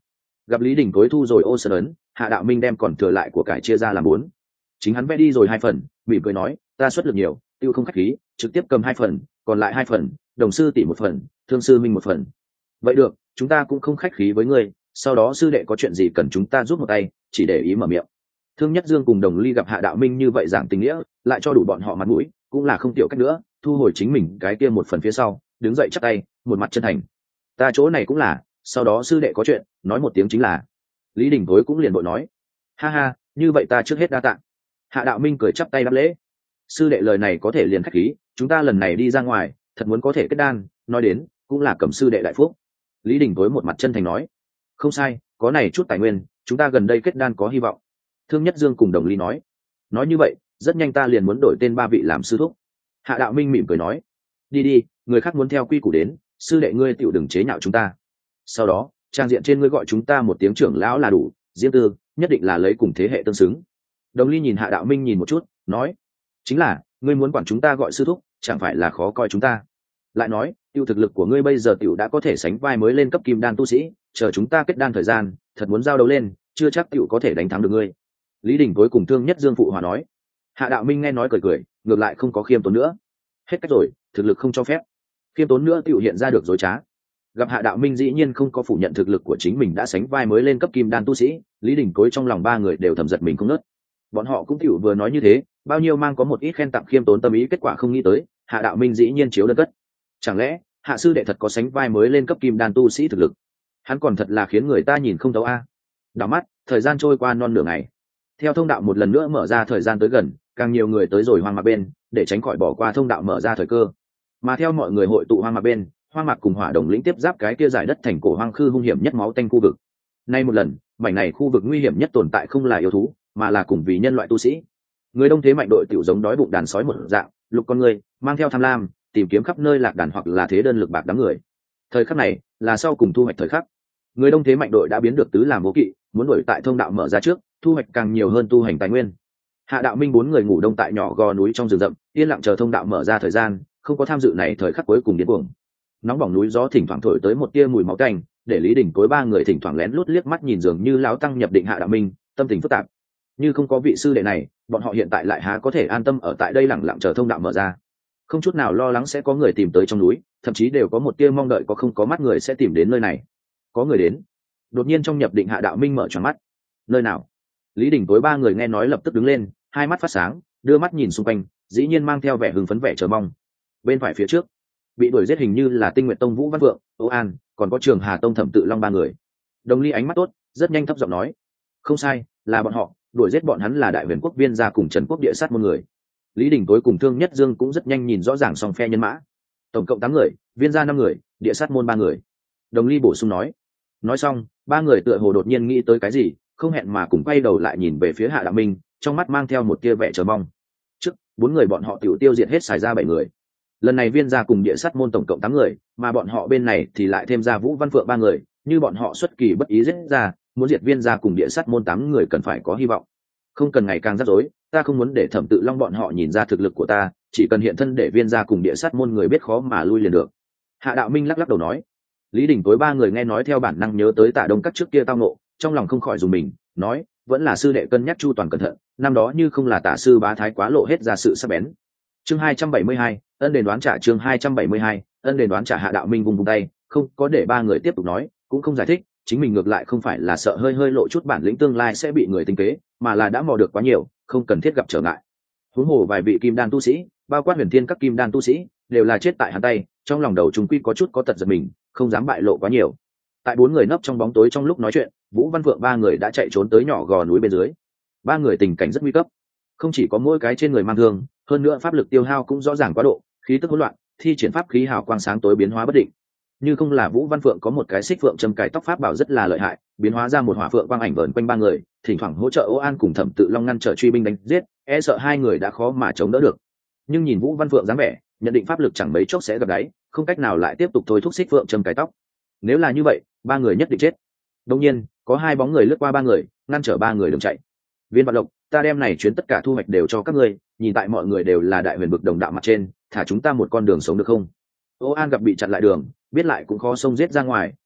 Gặp Lý Đình tối thu rồi ô sơn ấn, Hạ Đạo Minh đem còn thừa lại của cải chia ra làm bốn. Chính hắn vẽ đi rồi hai phần, mỉm cười nói, ta xuất lực nhiều, tiêu không khách khí, trực tiếp cầm hai phần, còn lại hai phần, đồng sư tỷ một phần, thương sư minh một phần. Vậy được, chúng ta cũng không khách khí với ngươi, sau đó sư đệ có chuyện gì cần chúng ta giúp một tay, chỉ để ý mở miệng. Thương Nhất Dương cùng Đồng Ly gặp Hạ Đạo Minh như vậy giảng tình nghĩa, lại cho đủ bọn họ mặt mũi, cũng là không tiểu cách nữa, thu hồi chính mình cái kia một phần phía sau, đứng dậy chắp tay, một mặt chân thành. Ta chỗ này cũng là, sau đó sư đệ có chuyện, nói một tiếng chính là. Lý Đình Tối cũng liền bội nói, ha ha, như vậy ta trước hết đa tạ. Hạ Đạo Minh cười chắp tay đáp lễ. Sư đệ lời này có thể liền khách khí, chúng ta lần này đi ra ngoài, thật muốn có thể kết đan, nói đến, cũng là cầm sư đệ đại phúc. Lý Đình Tối một mặt chân thành nói, không sai, có này chút tài nguyên, chúng ta gần đây kết đan có hy vọng. Thương Nhất Dương cùng Đồng Ly nói, nói như vậy, rất nhanh ta liền muốn đổi tên ba vị làm sư thúc. Hạ Đạo Minh mỉm cười nói, đi đi, người khác muốn theo quy củ đến, sư đệ ngươi tiểu đừng chế nhạo chúng ta. Sau đó, trang diện trên ngươi gọi chúng ta một tiếng trưởng lão là đủ, riêng tư, nhất định là lấy cùng thế hệ tương xứng. Đồng Ly nhìn Hạ Đạo Minh nhìn một chút, nói, chính là, ngươi muốn quản chúng ta gọi sư thúc, chẳng phải là khó coi chúng ta. Lại nói, tiêu thực lực của ngươi bây giờ tiểu đã có thể sánh vai mới lên cấp kim đan tu sĩ, chờ chúng ta kết đan thời gian, thật muốn giao đấu lên, chưa chắc tiểu có thể đánh thắng được ngươi. Lý Đình Tối cùng Thương Nhất Dương phụ hòa nói. Hạ Đạo Minh nghe nói cười cười, ngược lại không có khiêm tốn nữa. Hết cách rồi, thực lực không cho phép. Khiêm tốn nữa tiểu hiện ra được dối trá. Gặp Hạ Đạo Minh dĩ nhiên không có phủ nhận thực lực của chính mình đã sánh vai mới lên cấp kim đan tu sĩ, Lý Đình Tối trong lòng ba người đều thầm giật mình không nớt. Bọn họ cũng tiểu vừa nói như thế, bao nhiêu mang có một ít khen tặng khiêm tốn tâm ý, kết quả không nghĩ tới, Hạ Đạo Minh dĩ nhiên chiếu đơn cất. Chẳng lẽ, Hạ sư đệ thật có sánh vai mới lên cấp kim đan tu sĩ thực lực? Hắn còn thật là khiến người ta nhìn không thấu a. Đảo mắt, thời gian trôi qua non nửa ngày. Theo thông đạo một lần nữa mở ra thời gian tới gần, càng nhiều người tới rồi hoang mạc bên, để tránh khỏi bỏ qua thông đạo mở ra thời cơ. Mà theo mọi người hội tụ hoang mạc bên, hoang mạc cùng hỏa đồng lĩnh tiếp giáp cái kia giải đất thành cổ hoang khư hung hiểm nhất máu tanh khu vực. Nay một lần, mảnh này khu vực nguy hiểm nhất tồn tại không là yêu thú, mà là cùng vì nhân loại tu sĩ. Người đông thế mạnh đội tiểu giống đói bụng đàn sói một dạng, lục con người, mang theo tham lam, tìm kiếm khắp nơi lạc đàn hoặc là thế đơn lực bạc đám người. Thời khắc này, là sau cùng thu hoạch thời khắc. Người đông thế mạnh đội đã biến được tứ làm vô kỵ, muốn đuổi tại thông đạo mở ra trước, thu hoạch càng nhiều hơn tu hành tài nguyên. Hạ Đạo Minh bốn người ngủ đông tại nhỏ gò núi trong rừng rậm, yên lặng chờ thông đạo mở ra thời gian, không có tham dự này thời khắc cuối cùng điên cuồng. Nóng bỏng núi gió thỉnh thoảng thổi tới một tia mùi máu tanh, để Lý Đình Tối ba người thỉnh thoảng lén lút liếc mắt nhìn dường như lão tăng nhập định Hạ Đạo Minh, tâm tình phức tạp. Như không có vị sư đệ này, bọn họ hiện tại lại há có thể an tâm ở tại đây lặng lặng chờ thông đạo mở ra. Không chút nào lo lắng sẽ có người tìm tới trong núi, thậm chí đều có một tia mong đợi có không có mắt người sẽ tìm đến nơi này. Có người đến. Đột nhiên trong nhập định Hạ Đạo Minh mở tròn mắt. Nơi nào? Lý Đình Tối ba người nghe nói lập tức đứng lên, hai mắt phát sáng, đưa mắt nhìn xung quanh, dĩ nhiên mang theo vẻ hưng phấn vẻ chờ mong. Bên phải phía trước, bị đuổi giết hình như là Tinh Nguyệt Tông Vũ Văn Vượng, Ô An, còn có Trường Hà Tông Thẩm Tự Long ba người. Đồng Ly ánh mắt tốt, rất nhanh thấp giọng nói, không sai, là bọn họ, đuổi giết bọn hắn là Đại Huyền Quốc Viên gia cùng Trần Quốc Địa sát môn người. Lý Đình Tối cùng Thương Nhất Dương cũng rất nhanh nhìn rõ ràng song phe nhân mã, tổng cộng tám người, Viên gia năm người, Địa sát môn ba người. Đồng Ly bổ sung nói. Nói xong, ba người tựa hồ đột nhiên nghĩ tới cái gì, không hẹn mà cùng quay đầu lại nhìn về phía Hạ Đạo Minh, trong mắt mang theo một tia vẻ chờ mong. Trước, bốn người bọn họ tiểu tiêu diệt hết xài ra bảy người. Lần này Viên gia cùng Địa sát môn tổng cộng tám người, mà bọn họ bên này thì lại thêm ra Vũ Văn Phượng ba người, như bọn họ xuất kỳ bất ý giết ra, muốn diệt Viên gia cùng Địa sát môn tám người cần phải có hy vọng. Không cần ngày càng rắc rối, ta không muốn để Thẩm Tự Long bọn họ nhìn ra thực lực của ta, chỉ cần hiện thân để Viên gia cùng Địa sát môn người biết khó mà lui liền được. Hạ Đạo Minh lắc lắc đầu nói. Lý Đình Tối ba người nghe nói theo bản năng nhớ tới Tạ Đông các trước kia tao ngộ, trong lòng không khỏi dùng mình, nói, vẫn là sư đệ cân nhắc chu toàn cẩn thận, năm đó như không là Tạ sư bá thái quá lộ hết ra sự sắc bén. Chương hai trăm bảy mươi hai, ân đền đoán trả chương hai trăm bảy mươi hai, ân đền đoán trả. Hạ Đạo Minh vung vung tay, không có để ba người tiếp tục nói, cũng không giải thích, chính mình ngược lại không phải là sợ hơi hơi lộ chút bản lĩnh tương lai sẽ bị người tính kế, mà là đã mò được quá nhiều, không cần thiết gặp trở ngại. Huống hồ vài vị kim đan tu sĩ, bao quát huyền thiên các kim đan tu sĩ, đều là chết tại hắn tay, trong lòng đầu chúng quy có chút có tật giật mình, không dám bại lộ quá nhiều. Tại bốn người nấp trong bóng tối trong lúc nói chuyện, Vũ Văn Vượng ba người đã chạy trốn tới nhỏ gò núi bên dưới. Ba người tình cảnh rất nguy cấp, không chỉ có mỗi cái trên người mang thương, hơn nữa pháp lực tiêu hao cũng rõ ràng quá độ, khí tức hỗn loạn, thi triển pháp khí hào quang sáng tối biến hóa bất định. Như không là Vũ Văn Phượng có một cái xích phượng châm cài tóc pháp bảo rất là lợi hại, biến hóa ra một hỏa phượng quang ảnh vờn quanh ba người, thỉnh thoảng hỗ trợ Ô An cùng Thẩm Tự Long ngăn trở truy binh đánh giết, e sợ hai người đã khó mà chống đỡ được. Nhưng nhìn Vũ Văn Phượng dáng vẻ, nhận định pháp lực chẳng mấy chốc sẽ gặp đáy, không cách nào lại tiếp tục thôi thúc xích phượng châm cài tóc. Nếu là như vậy, ba người nhất định chết. Đương nhiên, có hai bóng người lướt qua ba người, ngăn trở ba người đường chạy. Viên Vạn Lộc, ta đem này chuyến tất cả thu hoạch đều cho các ngươi, nhìn tại mọi người đều là đại huyền bực đồng đạo mặt trên, thả chúng ta một con đường sống được không? Ô An gặp bị chặn lại đường, biết lại cũng khó xông giết ra ngoài,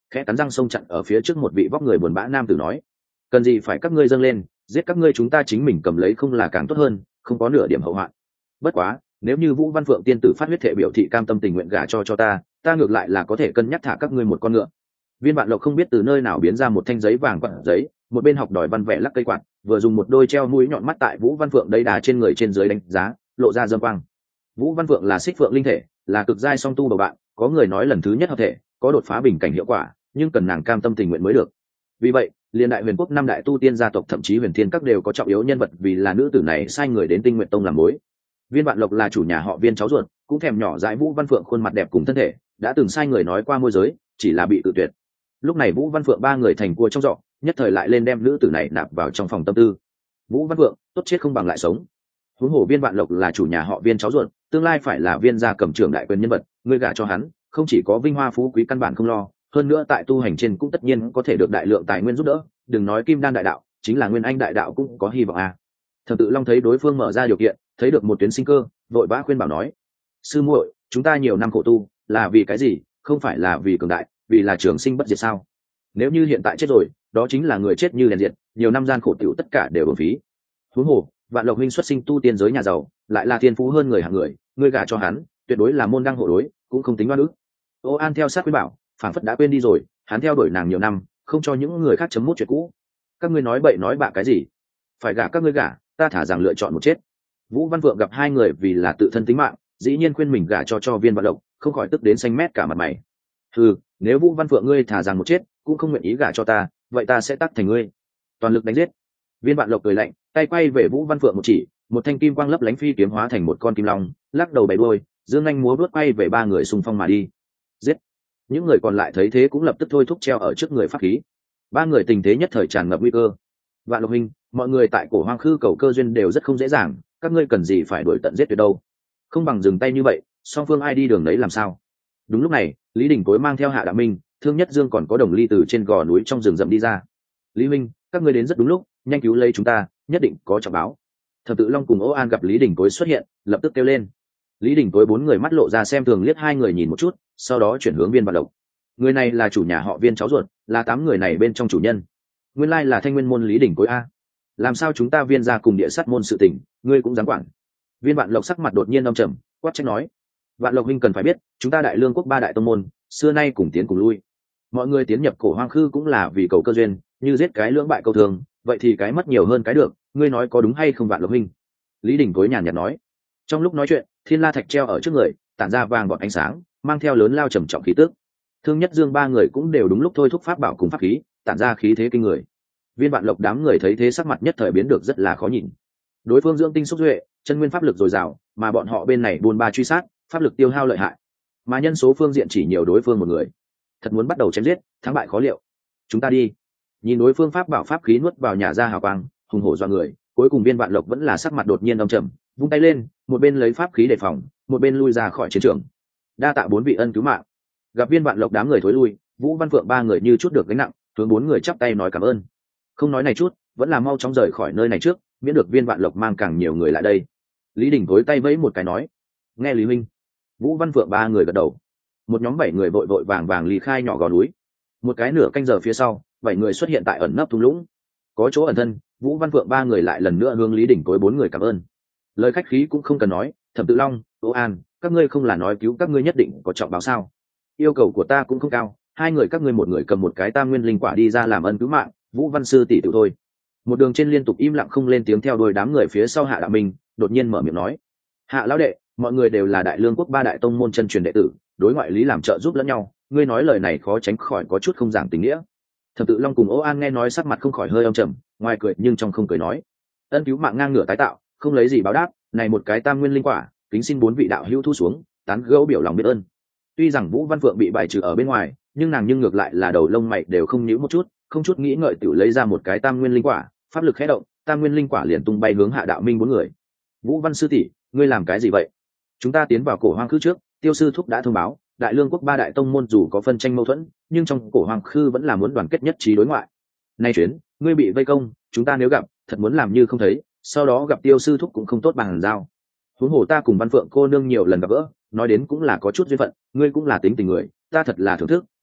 khẽ cắn răng xông chặn ở phía trước một vị vóc người buồn bã nam tử nói: cần gì phải các ngươi dâng lên, giết các ngươi chúng ta chính mình cầm lấy không là càng tốt hơn, không có nửa điểm hậu hoạn. Bất quá nếu như Vũ Văn Phượng tiên tử phát huyết thể biểu thị cam tâm tình nguyện gả cho cho ta, ta ngược lại là có thể cân nhắc thả các ngươi một con ngựa. Viên Vạn Lộc không biết từ nơi nào biến ra một thanh giấy vàng quạt giấy, một bên học đòi văn vẽ lắc cây quạt, vừa dùng một đôi treo mũi nhọn mắt tại Vũ Văn Phượng đầy đà trên người trên dưới đánh giá, lộ ra dâm quang. Vũ Văn Phượng là xích phượng linh thể, là cực giai song tu bầu bạn, có người nói lần thứ nhất hợp thể có đột phá bình cảnh hiệu quả, nhưng cần nàng cam tâm tình nguyện mới được. Vì vậy liên đại huyền quốc năm đại tu tiên gia tộc thậm chí huyền thiên các đều có trọng yếu nhân vật vì là nữ tử này sai người đến Tinh Nguyện Tông làm mối. Viên Vạn Lộc là chủ nhà họ Viên cháu ruột, cũng thèm nhỏ dãi Vũ Văn Phượng khuôn mặt đẹp cùng thân thể, đã từng sai người nói qua môi giới, chỉ là bị tự tuyệt. Lúc này Vũ Văn Phượng ba người thành cua trong giỏ, nhất thời lại lên đem nữ tử này nạp vào trong phòng tâm tư. Vũ Văn Phượng tốt chết không bằng lại sống. Huống hồ Viên Vạn Lộc là chủ nhà họ Viên cháu ruột, tương lai phải là Viên gia cầm trưởng đại quyền nhân vật, ngươi gả cho hắn không chỉ có vinh hoa phú quý căn bản không lo, hơn nữa tại tu hành trên cũng tất nhiên có thể được đại lượng tài nguyên giúp đỡ, đừng nói kim đan đại đạo, chính là nguyên anh đại đạo cũng có hy vọng à. Thẩm Tự Long thấy đối phương mở ra điều kiện, thấy được một tuyến sinh cơ, vội vã khuyên bảo nói: sư muội, chúng ta nhiều năm khổ tu là vì cái gì? Không phải là vì cường đại, vì là trường sinh bất diệt sao? Nếu như hiện tại chết rồi, đó chính là người chết như đèn diệt, nhiều năm gian khổ tiểu tất cả đều uổng phí. Huống hồ Vạn Lộc huynh xuất sinh tu tiên giới nhà giàu, lại là thiên phú hơn người hạng người, ngươi gả cho hắn tuyệt đối là môn đăng hộ đối, cũng không tính oan ức. Ô An theo sát khuyên bảo, phảng phất đã quên đi rồi, hắn theo đuổi nàng nhiều năm, không cho những người khác chấm mút chuyện cũ. Các ngươi nói bậy nói bạ cái gì? Phải gả các ngươi gả, ta thả rằng lựa chọn một chết. Vũ Văn Vượng gặp hai người vì là tự thân tính mạng, dĩ nhiên khuyên mình gả cho cho Viên Vạn Lộc, không khỏi tức đến xanh mét cả mặt mày. Ừ, nếu Vũ Văn Vượng ngươi thả rằng một chết, cũng không nguyện ý gả cho ta, vậy ta sẽ tắt thành ngươi, toàn lực đánh giết. Viên Vạn Lộc cười lạnh, tay quay về Vũ Văn Phượng một chỉ, một thanh kim quang lấp lánh phi kiếm hóa thành một con kim long, lắc đầu bảy đuôi, dương nhanh múa vuốt quay về ba người xung phong mà đi. Giết! Những người còn lại thấy thế cũng lập tức thôi thúc treo ở trước người pháp khí. Ba người tình thế nhất thời tràn ngập nguy cơ. Vạn Lộc huynh, mọi người tại Cổ Hoang Khư cầu cơ duyên đều rất không dễ dàng, các ngươi cần gì phải đuổi tận giết tuyệt đâu? Không bằng dừng tay như vậy, song phương ai đi đường đấy làm sao? Đúng lúc này, Lý Đình Cối mang theo Hạ Đạo Minh, Thương Nhất Dương còn có Đồng Ly từ trên gò núi trong rừng rậm đi ra. Lý huynh, các ngươi đến rất đúng lúc, nhanh cứu lấy chúng ta, nhất định có trọng báo. Thẩm Tự Long cùng Ô An gặp Lý Đình Cối xuất hiện, lập tức kêu lên. Lý Đình Cối bốn người mắt lộ ra xem thường liếc hai người nhìn một chút, sau đó chuyển hướng Viên Vạn Lộc. Người này là chủ nhà họ Viên cháu ruột, là tám người này bên trong chủ nhân. Nguyên lai là Thanh Nguyên môn Lý Đình Cối a. Làm sao chúng ta Viên gia cùng địa sát môn sự tình, ngươi cũng dám quản? Viên Vạn Lộc sắc mặt đột nhiên âm trầm, quát trách nói: Vạn Lộc huynh cần phải biết, chúng ta Đại Lương quốc ba đại tông môn, xưa nay cùng tiến cùng lui. Mọi người tiến nhập Cổ Hoang Khư cũng là vì cầu cơ duyên, như giết cái lưỡng bại câu thường, vậy thì cái mất nhiều hơn cái được, ngươi nói có đúng hay không Vạn Lộc huynh? Lý Đình Cối nhàn nhạt nói. Trong lúc nói chuyện, Thiên La Thạch treo ở trước người, tản ra vàng bọt ánh sáng, mang theo lớn lao trầm trọng khí tức. Thương Nhất Dương ba người cũng đều đúng lúc thôi thúc pháp bảo cùng pháp khí, tản ra khí thế kinh người. Viên Vạn Lộc đám người thấy thế sắc mặt nhất thời biến được rất là khó nhìn. Đối phương dưỡng tinh xúc duệ, chân nguyên pháp lực dồi dào, mà bọn họ bên này buôn ba truy sát, pháp lực tiêu hao lợi hại, mà nhân số phương diện chỉ nhiều đối phương một người, thật muốn bắt đầu chém giết, thắng bại khó liệu. Chúng ta đi. Nhìn đối phương pháp bảo pháp khí nuốt vào nhà ra hào quang, hùng hổ dọa người, cuối cùng Viên Vạn Lộc vẫn là sắc mặt đột nhiên âm trầm, vung tay lên, một bên lấy pháp khí đề phòng, một bên lui ra khỏi chiến trường. Đa tạ bốn vị ân cứu mạng. Gặp Viên Vạn Lộc đám người thối lui, Vũ Văn Phượng ba người như chút được gánh nặng, hướng bốn người chắp tay nói cảm ơn. Không nói này chút, vẫn là mau chóng rời khỏi nơi này trước, miễn được Viên Vạn Lộc mang càng nhiều người lại đây. Lý Đình cối tay vẫy một cái nói: nghe Lý huynh. Vũ Văn Phượng ba người gật đầu. Một nhóm bảy người vội vội vàng vàng ly khai nhỏ gò núi. Một cái nửa canh giờ phía sau, bảy người xuất hiện tại ẩn nấp thung lũng. Có chỗ ẩn thân, Vũ Văn Phượng ba người lại lần nữa hướng Lý Đình cối bốn người cảm ơn. Lời khách khí cũng không cần nói, Thẩm Tự Long, Ô An, các ngươi không là nói cứu các ngươi nhất định có trọng báo sao? Yêu cầu của ta cũng không cao, hai người các ngươi một người cầm một cái tam nguyên linh quả đi ra làm ân cứu mạng, Vũ Văn sư tỷ tự thôi. Một đường trên liên tục im lặng không lên tiếng theo đuôi đám người phía sau Hạ Đạo Minh, đột nhiên mở miệng nói: Hạ lão đệ, mọi người đều là Đại Lương quốc ba đại tông môn chân truyền đệ tử, đối ngoại lý làm trợ giúp lẫn nhau, ngươi nói lời này khó tránh khỏi có chút không giảng tình nghĩa. Thẩm Tự Long cùng Ô An nghe nói sắc mặt không khỏi hơi âm trầm, ngoài cười nhưng trong không cười nói: ân cứu mạng ngang ngửa tái tạo, không lấy gì báo đáp, này một cái tam nguyên linh quả, kính xin bốn vị đạo hữu thu xuống, tán gẫu biểu lòng biết ơn. Tuy rằng Vũ Văn Phượng bị bài trừ ở bên ngoài, nhưng nàng nhưng ngược lại là đầu lông mày đều không nhíu một chút, không chút nghĩ ngợi tự lấy ra một cái tam nguyên linh quả, pháp lực khẽ động, tam nguyên linh quả liền tung bay hướng Hạ Đạo Minh bốn người. Vũ Văn sư tỷ, ngươi làm cái gì vậy? Chúng ta tiến vào Cổ Hoang Khư trước, Tiêu sư thúc đã thông báo, Đại Lương quốc ba đại tông môn dù có phân tranh mâu thuẫn, nhưng trong Cổ Hoang Khư vẫn là muốn đoàn kết nhất trí đối ngoại. Nay chuyến, ngươi bị vây công, chúng ta nếu gặp, thật muốn làm như không thấy, sau đó gặp Tiêu sư thúc cũng không tốt bằng giao. Huống hồ ta cùng Văn Phượng cô nương nhiều lần gặp gỡ, nói đến cũng là có chút duyên phận, ngươi cũng là tính tình người, ta thật là thưởng thức,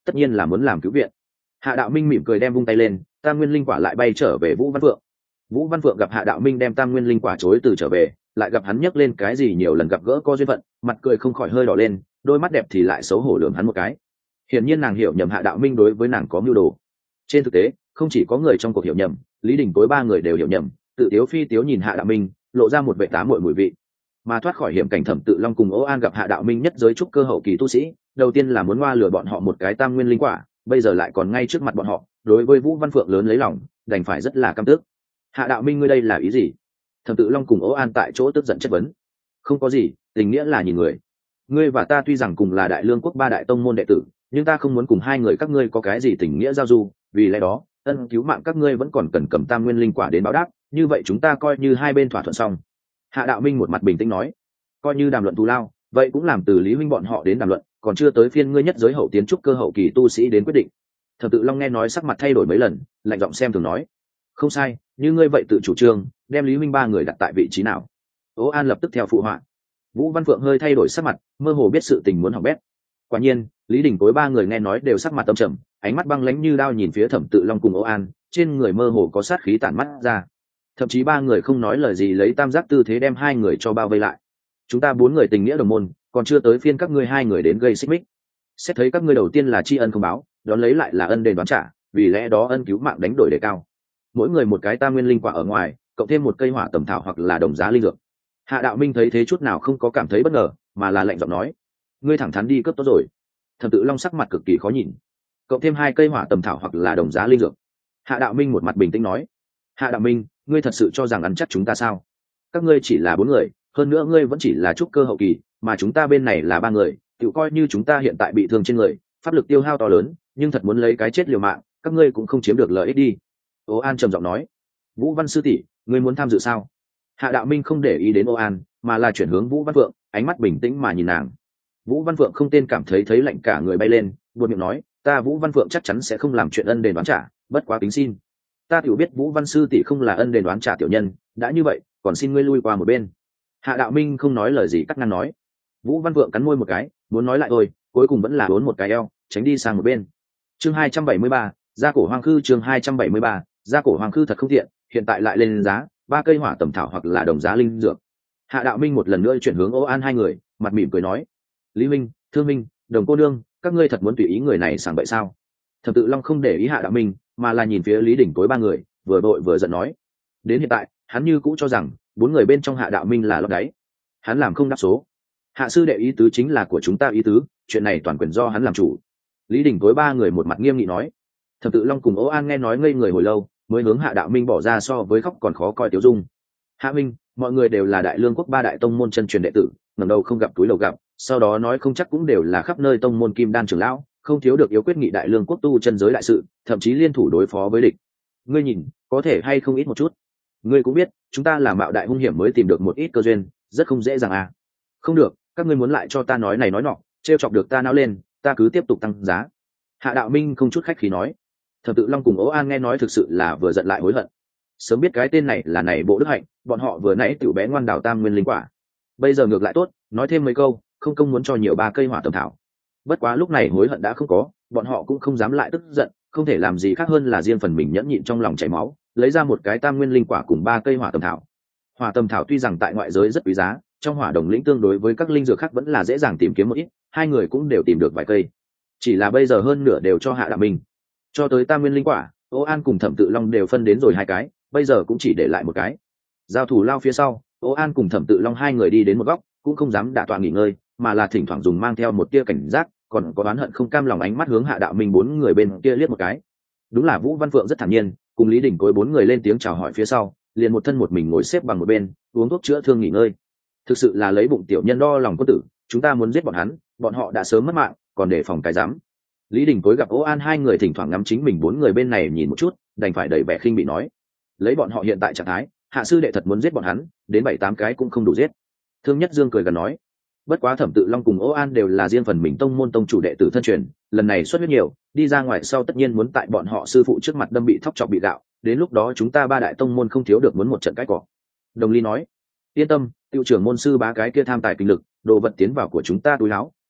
tất nhiên là muốn làm cứu viện. Hạ đạo minh mỉm cười đem vung tay lên, tam nguyên linh quả lại bay trở về Vũ Văn Phượng. Vũ Văn Phượng gặp Hạ đạo minh đem tam nguyên linh quả chối từ trở về, lại gặp hắn nhấc lên cái gì nhiều lần gặp gỡ có duyên phận, mặt cười không khỏi hơi đỏ lên, đôi mắt đẹp thì lại xấu hổ lườm hắn một cái. Hiển nhiên nàng hiểu nhầm Hạ đạo minh đối với nàng có mưu đồ. Trên thực tế không chỉ có người trong cuộc hiểu nhầm, Lý Đình Cối ba người đều hiểu nhầm, tự tiếu phi tiếu nhìn Hạ đạo minh, lộ ra một vẻ tá muội mùi vị. Mà thoát khỏi hiểm cảnh Thẩm Tự Long cùng Ô An gặp Hạ đạo minh nhất giới trúc cơ hậu kỳ tu sĩ, đầu tiên là muốn ngoa lừa bọn họ một cái tam nguyên linh quả, bây giờ lại còn ngay trước mặt bọn họ, đối với Vũ Văn Phượng lớn lấy lòng, đành phải rất là căm tức. Hạ đạo minh ngươi đây là ý gì? Thẩm Tự Long cùng Ô An tại chỗ tức giận chất vấn. Không có gì, tình nghĩa là nhìn người. Ngươi và ta tuy rằng cùng là Đại Lương quốc ba đại tông môn đệ tử, nhưng ta không muốn cùng hai người các ngươi có cái gì tình nghĩa giao du, vì lẽ đó ân cứu mạng các ngươi vẫn còn cần cầm tam nguyên linh quả đến báo đáp, như vậy chúng ta coi như hai bên thỏa thuận xong. Hạ đạo minh một mặt bình tĩnh nói, coi như đàm luận thù lao, vậy cũng làm từ Lý huynh bọn họ đến đàm luận, còn chưa tới phiên ngươi nhất giới hậu tiến trúc cơ hậu kỳ tu sĩ đến quyết định. Thẩm Tự Long nghe nói sắc mặt thay đổi mấy lần, lạnh giọng xem thường nói, không sai, như ngươi vậy tự chủ trương, đem Lý huynh ba người đặt tại vị trí nào? Ô An lập tức theo phụ họa. Vũ Văn Phượng hơi thay đổi sắc mặt, mơ hồ biết sự tình muốn hỏng bét. Quả nhiên Lý Đình Cối ba người nghe nói đều sắc mặt tâm trầm, ánh mắt băng lãnh như đao nhìn phía Thẩm Tự Long cùng Ô An, trên người mơ hồ có sát khí tản mắt ra. Thậm chí ba người không nói lời gì lấy tam giác tư thế đem hai người cho bao vây lại. Chúng ta bốn người tình nghĩa đồng môn, còn chưa tới phiên các ngươi hai người đến gây xích mích. Xét thấy các ngươi đầu tiên là tri ân không báo, đón lấy lại là ân đền đoán trả, vì lẽ đó ân cứu mạng đánh đổi đề cao. Mỗi người một cái tam nguyên linh quả ở ngoài, cộng thêm một cây hỏa tầm thảo hoặc là đồng giá linh dược. Hạ đạo minh thấy thế chút nào không có cảm thấy bất ngờ, mà là lạnh giọng nói, ngươi thẳng thắn đi cướp tốt rồi. Thẩm Tự Long sắc mặt cực kỳ khó nhìn. Cộng thêm hai cây hỏa tầm thảo hoặc là đồng giá linh dược. Hạ đạo minh một mặt bình tĩnh nói, Hạ đạo minh, ngươi thật sự cho rằng ăn chắc chúng ta sao? Các ngươi chỉ là bốn người, hơn nữa ngươi vẫn chỉ là trúc cơ hậu kỳ, mà chúng ta bên này là ba người, tự coi như chúng ta hiện tại bị thương trên người, pháp lực tiêu hao to lớn, nhưng thật muốn lấy cái chết liều mạng, các ngươi cũng không chiếm được lợi ích đi. Ô An trầm giọng nói, Vũ Văn sư tỷ, ngươi muốn tham dự sao? Hạ đạo minh không để ý đến Ô An, mà là chuyển hướng Vũ Văn Phượng, ánh mắt bình tĩnh mà nhìn nàng. Vũ Văn Phượng không tên cảm thấy thấy lạnh cả người bay lên, buồn miệng nói, ta Vũ Văn Phượng chắc chắn sẽ không làm chuyện ân đền đoán trả, bất quá kính xin. Ta tiểu biết Vũ Văn sư tỷ không là ân đền đoán trả tiểu nhân, đã như vậy, còn xin ngươi lui qua một bên. Hạ đạo minh không nói lời gì cắt ngang nói. Vũ Văn Phượng cắn môi một cái, muốn nói lại thôi, cuối cùng vẫn là uốn một cái eo, tránh đi sang một bên. Chương hai trăm bảy mươi ba, gia cổ hoang khư. Chương hai trăm bảy mươi ba, gia cổ hoang khư thật không tiện, hiện tại lại lên giá ba cây hỏa tầm thảo hoặc là đồng giá linh dược. Hạ đạo minh một lần nữa chuyển hướng Ô An hai người, mặt mỉm cười nói, Lý minh, Thương minh, Đồng cô nương, các ngươi thật muốn tùy ý người này sảng bậy sao? Thẩm Tự Long không để ý Hạ đạo minh, mà là nhìn phía Lý Đình Cối ba người, vừa đội vừa giận nói, đến hiện tại hắn như cũ cho rằng bốn người bên trong Hạ đạo minh là lót đáy, hắn làm không đáp số. Hạ sư đệ ý tứ chính là của chúng ta ý tứ, chuyện này toàn quyền do hắn làm chủ. Lý Đình Cối ba người một mặt nghiêm nghị nói. Thẩm Tự Long cùng Ô An nghe nói ngây người hồi lâu, mới hướng Hạ đạo minh bỏ ra so với khóc còn khó coi tiêu dung. Hạ minh, mọi người đều là Đại Lương quốc ba đại tông môn chân truyền đệ tử, ngẩng đầu không gặp túi lầu gặp, sau đó nói không chắc cũng đều là khắp nơi tông môn kim đan trưởng lão, không thiếu được yếu quyết nghị Đại Lương quốc tu chân giới đại sự, thậm chí liên thủ đối phó với địch. Ngươi nhìn, có thể hay không ít một chút. Ngươi cũng biết, chúng ta là mạo đại hung hiểm mới tìm được một ít cơ duyên, rất không dễ dàng à. Không được, các ngươi muốn lại cho ta nói này nói nọ, trêu chọc được ta não lên, ta cứ tiếp tục tăng giá. Hạ đạo minh không chút khách khí nói. Thẩm Tự Long cùng Ô An nghe nói thực sự là vừa giận lại hối hận. Sớm biết cái tên này là này bộ đức hạnh, bọn họ vừa nãy tiểu bé ngoan đào tam nguyên linh quả. Bây giờ ngược lại tốt, nói thêm mấy câu, không công muốn cho nhiều ba cây hỏa tầm thảo. Bất quá lúc này hối hận đã không có, bọn họ cũng không dám lại tức giận, không thể làm gì khác hơn là riêng phần mình nhẫn nhịn trong lòng chảy máu, lấy ra một cái tam nguyên linh quả cùng ba cây hỏa tầm thảo. Hỏa tầm thảo tuy rằng tại ngoại giới rất quý giá, trong hỏa đồng lĩnh tương đối với các linh dược khác vẫn là dễ dàng tìm kiếm một ít, hai người cũng đều tìm được vài cây. Chỉ là bây giờ hơn nửa đều cho Hạ đạo minh. Cho tới tam nguyên linh quả, Ô An cùng Thẩm Tự Long đều phân đến rồi hai cái, bây giờ cũng chỉ để lại một cái. Giao thủ lao phía sau, Ô An cùng Thẩm Tự Long hai người đi đến một góc, cũng không dám đả tọa nghỉ ngơi, mà là thỉnh thoảng dùng mang theo một tia cảnh giác, còn có oán hận không cam lòng ánh mắt hướng Hạ đạo minh bốn người bên kia liếc một cái. Đúng là Vũ Văn Phượng rất thản nhiên, cùng Lý Đình Cối bốn người lên tiếng chào hỏi phía sau, liền một thân một mình ngồi xếp bằng một bên, uống thuốc chữa thương nghỉ ngơi. Thực sự là lấy bụng tiểu nhân đo lòng quân tử, chúng ta muốn giết bọn hắn, bọn họ đã sớm mất mạng, còn để phòng cái dám. Lý Đình Cối gặp Ô An hai người thỉnh thoảng ngắm chính mình bốn người bên này nhìn một chút, đành phải đẩy vẻ khinh bị nói, lấy bọn họ hiện tại trạng thái, Hạ sư đệ thật muốn giết bọn hắn, đến bảy tám cái cũng không đủ giết. Thương Nhất Dương cười gần nói, bất quá Thẩm Tự Long cùng Ô An đều là riêng phần mình tông môn tông chủ đệ tử thân truyền, lần này xuất huyết nhiều, đi ra ngoài sau tất nhiên muốn tại bọn họ sư phụ trước mặt đâm bị thóc chọc bị gạo, đến lúc đó chúng ta ba đại tông môn không thiếu được muốn một trận cái cỏ. Đồng Ly nói, yên tâm, tiêu trưởng môn sư ba cái kia tham tài kinh lực, đồ vật tiến vào của chúng ta túi áo,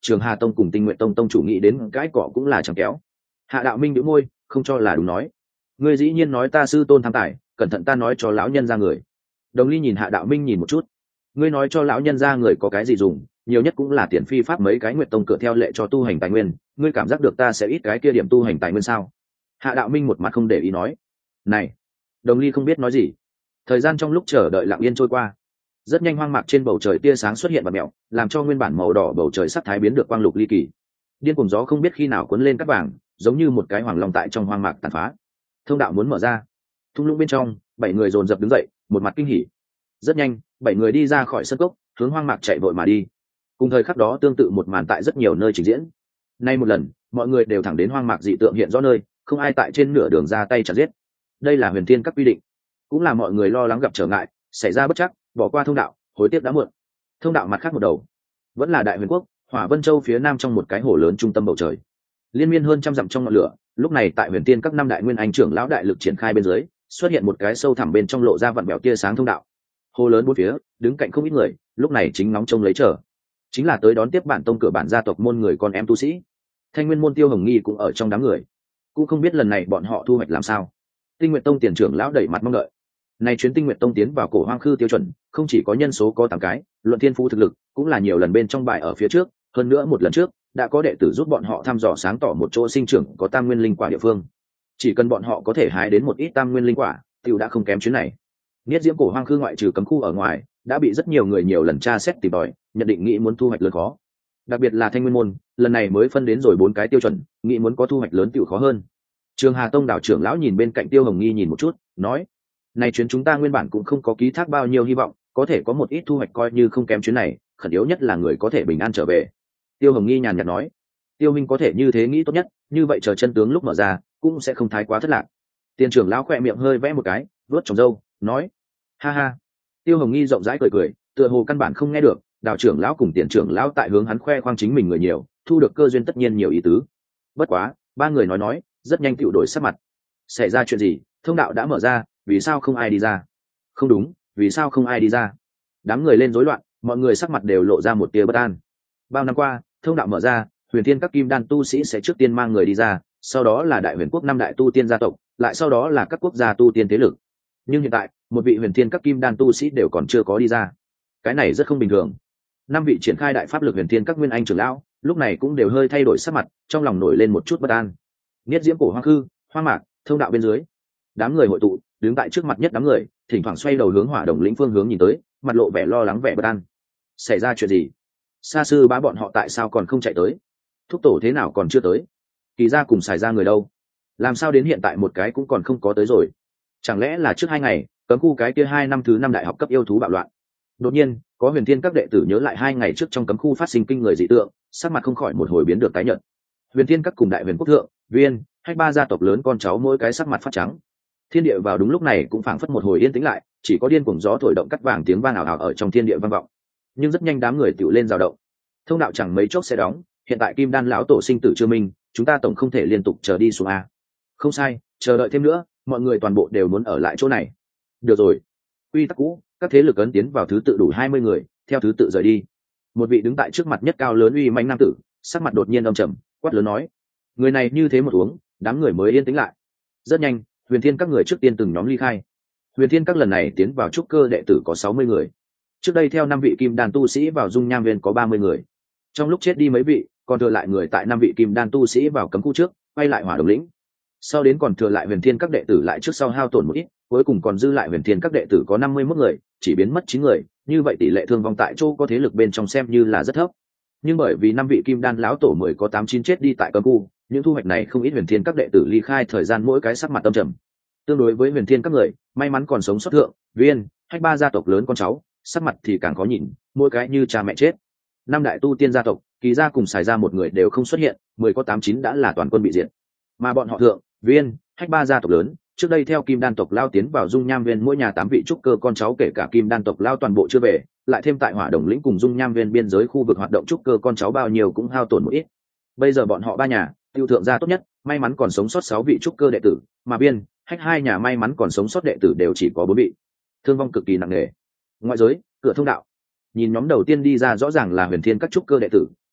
Trường Hà Tông cùng Tinh Nguyện Tông tông chủ nghĩ đến cái cỏ cũng là chẳng kéo. Hạ Đạo Minh nhíu môi, không cho là đúng nói. Ngươi dĩ nhiên nói ta sư tôn tham tài, cẩn thận ta nói cho lão nhân ra người. Đồng Ly nhìn Hạ Đạo Minh nhìn một chút. Ngươi nói cho lão nhân ra người có cái gì dùng, nhiều nhất cũng là tiền phi pháp mấy cái Nguyệt Tông cửa theo lệ cho tu hành tài nguyên, ngươi cảm giác được ta sẽ ít cái kia điểm tu hành tài nguyên sao? Hạ Đạo Minh một mặt không để ý nói. Này, Đồng Ly không biết nói gì. Thời gian trong lúc chờ đợi lặng yên trôi qua, rất nhanh hoang mạc trên bầu trời tia sáng xuất hiện và mèo, làm cho nguyên bản màu đỏ bầu trời sắc thái biến được quang lục ly kỳ. Điên cuồng gió không biết khi nào cuốn lên cát vàng, giống như một cái hoàng long tại trong hoang mạc tàn phá. Thông đạo muốn mở ra. Thung lũng bên trong, bảy người dồn dập đứng dậy, một mặt kinh hỉ. Rất nhanh, bảy người đi ra khỏi sân cốc, hướng hoang mạc chạy vội mà đi. Cùng thời khắc đó tương tự một màn tại rất nhiều nơi trình diễn. Nay một lần, mọi người đều thẳng đến hoang mạc dị tượng hiện rõ nơi, không ai tại trên nửa đường ra tay chặt giết. Đây là huyền thiên các quy định, cũng là mọi người lo lắng gặp trở ngại, xảy ra bất trắc, bỏ qua thông đạo, hối tiếc đã muộn. Thông đạo mặt khác một đầu, vẫn là Đại Huyền Quốc, Hỏa Vân Châu phía nam trong một cái hồ lớn trung tâm bầu trời. Liên miên hơn trăm dặm trong ngọn lửa, lúc này tại Huyền Tiên các năm đại nguyên anh trưởng lão đại lực triển khai bên dưới, xuất hiện một cái sâu thẳm bên trong lộ ra vặn bèo tia sáng thông đạo. Hồ lớn bốn phía, đứng cạnh không ít người, lúc này chính nóng trông lấy chờ. Chính là tới đón tiếp bản tông cửa bản gia tộc môn người con em tu sĩ. Thanh Nguyên môn Tiêu Hồng Nghi cũng ở trong đám người. Cũng không biết lần này bọn họ thu hoạch làm sao. Tinh Nguyệt Tông tiền trưởng lão đẩy mặt mong đợi. Này chuyến Tinh Nguyệt Tông tiến vào cổ hoang khư tiêu chuẩn, không chỉ có nhân số có tám cái, luận thiên phú thực lực, cũng là nhiều lần bên trong bài ở phía trước, hơn nữa một lần trước, đã có đệ tử giúp bọn họ thăm dò sáng tỏ một chỗ sinh trưởng có tam nguyên linh quả địa phương. Chỉ cần bọn họ có thể hái đến một ít tam nguyên linh quả, tiểu đã không kém chuyến này. Niết Diễm cổ hoang khư ngoại trừ cấm khu ở ngoài, đã bị rất nhiều người nhiều lần tra xét tìm tòi, nhận định nghĩ muốn thu hoạch lớn khó. Đặc biệt là Thanh Nguyên môn, lần này mới phân đến rồi bốn cái tiêu chuẩn, nghĩ muốn có thu hoạch lớn tiểu khó hơn. Trường Hà Tông đảo trưởng lão nhìn bên cạnh Tiêu Hồng Nghi nhìn một chút, nói: "Này chuyến chúng ta nguyên bản cũng không có ký thác bao nhiêu hy vọng, có thể có một ít thu hoạch coi như không kém chuyến này, khẩn yếu nhất là người có thể bình an trở về." Tiêu Hồng Nghi nhàn nhạt nói: "Tiêu minh có thể như thế nghĩ tốt nhất, như vậy chờ chân tướng lúc mở ra, cũng sẽ không thái quá thất lạc." Tiền trưởng lão khẽ miệng hơi vẽ một cái, vuốt tròm râu, nói: "Ha ha." Tiêu Hồng Nghi rộng rãi cười cười, tựa hồ căn bản không nghe được, đạo trưởng lão cùng tiền trưởng lão tại hướng hắn khoe khoang chính mình người nhiều, thu được cơ duyên tất nhiên nhiều ý tứ. Bất quá, ba người nói nói, rất nhanh tựu đổi sắc mặt. Xảy ra chuyện gì? Thông đạo đã mở ra, vì sao không ai đi ra? Không đúng, vì sao không ai đi ra? Đám người lên rối loạn, mọi người sắc mặt đều lộ ra một tia bất an. Bao năm qua, thông đạo mở ra, Huyền Thiên các kim đan tu sĩ sẽ trước tiên mang người đi ra, sau đó là Đại Huyền Quốc năm đại tu tiên gia tộc, lại sau đó là các quốc gia tu tiên thế lực. Nhưng hiện tại, một vị Huyền Thiên các kim đan tu sĩ đều còn chưa có đi ra. Cái này rất không bình thường. Năm vị triển khai đại pháp lực Huyền Thiên các nguyên anh trưởng lão, lúc này cũng đều hơi thay đổi sắc mặt, trong lòng nổi lên một chút bất an. Niết Diễm cổ hoang khư, hoang mạc, thông đạo bên dưới, đám người hội tụ, đứng tại trước mặt nhất đám người, thỉnh thoảng xoay đầu hướng Hỏa Đồng lĩnh phương hướng nhìn tới, mặt lộ vẻ lo lắng vẻ bất an. Xảy ra chuyện gì? Sa sư bá bọn họ tại sao còn không chạy tới? Thúc tổ thế nào còn chưa tới? Kỳ gia cùng xài ra người đâu? Làm sao đến hiện tại một cái cũng còn không có tới rồi? Chẳng lẽ là trước hai ngày, cấm khu cái kia hai năm thứ năm đại học cấp yêu thú bạo loạn? Đột nhiên, có Huyền Thiên các đệ tử nhớ lại hai ngày trước trong cấm khu phát sinh kinh người dị tượng, sắc mặt không khỏi một hồi biến được tái nhợt. Huyền Thiên các cùng Đại Huyền Quốc thượng, Viên, hay ba gia tộc lớn con cháu mỗi cái sắc mặt phát trắng. Thiên địa vào đúng lúc này cũng phảng phất một hồi yên tĩnh lại, chỉ có điên cuồng gió thổi động cắt vàng tiếng vang ảo ảo ở trong thiên địa vang vọng. Nhưng rất nhanh đám người tụ lên dao động. Thông đạo chẳng mấy chốc sẽ đóng, hiện tại Kim Đan lão tổ sinh tử chưa minh, chúng ta tổng không thể liên tục chờ đi xuống a. Không sai, chờ đợi thêm nữa, mọi người toàn bộ đều muốn ở lại chỗ này. Được rồi. Quy tắc cũ, các thế lực ấn tiến vào thứ tự đủ hai mươi người, theo thứ tự rời đi. Một vị đứng tại trước mặt nhất cao lớn uy mãnh nam tử, sắc mặt đột nhiên âm trầm, quát lớn nói: "Người này như thế một uống, đám người mới yên tĩnh lại." Rất nhanh, Huyền Thiên các người trước tiên từng nhóm ly khai. Huyền Thiên các lần này tiến vào trúc cơ đệ tử có sáu mươi người. Trước đây theo năm vị kim đan tu sĩ vào dung nham viên có ba mươi người. Trong lúc chết đi mấy vị, còn thừa lại người tại năm vị kim đan tu sĩ vào cấm khu trước, quay lại Hỏa Đồng lĩnh. Sau đến còn thừa lại Huyền Thiên các đệ tử lại trước sau hao tổn một ít, cuối cùng còn dư lại Huyền Thiên các đệ tử có năm mươi mốt người, chỉ biến mất chín người, như vậy tỷ lệ thương vong tại chỗ có thế lực bên trong xem như là rất thấp. Nhưng bởi vì năm vị kim đan lão tổ mười có tám chín chết đi tại cấm khu, những thu hoạch này không ít Huyền Thiên các đệ tử ly khai thời gian mỗi cái sắc mặt âm trầm. Tương đối với Huyền Thiên các người, may mắn còn sống sót thượng, Viên, hay ba gia tộc lớn con cháu, sắc mặt thì càng khó nhìn, mỗi cái như cha mẹ chết. Năm đại tu tiên gia tộc, Kỳ gia cùng xài ra một người đều không xuất hiện, mười có tám chín đã là toàn quân bị diệt. Mà bọn họ thượng, Viên, hay ba gia tộc lớn, trước đây theo Kim Đan tộc lao tiến vào dung nham viên mỗi nhà tám vị trúc cơ con cháu kể cả Kim Đan tộc lao toàn bộ chưa về, lại thêm tại Hỏa Đồng lĩnh cùng dung nham viên biên giới khu vực hoạt động trúc cơ con cháu bao nhiêu cũng hao tổn một ít. Bây giờ bọn họ ba nhà, tiêu thượng gia tốt nhất, may mắn còn sống sót sáu vị trúc cơ đệ tử, mà Biên, Hách hai nhà may mắn còn sống sót đệ tử đều chỉ có bốn vị. Thương vong cực kỳ nặng nề. Ngoại giới, cửa thông đạo. Nhìn nhóm đầu tiên đi ra rõ ràng là Huyền Thiên các trúc cơ đệ tử,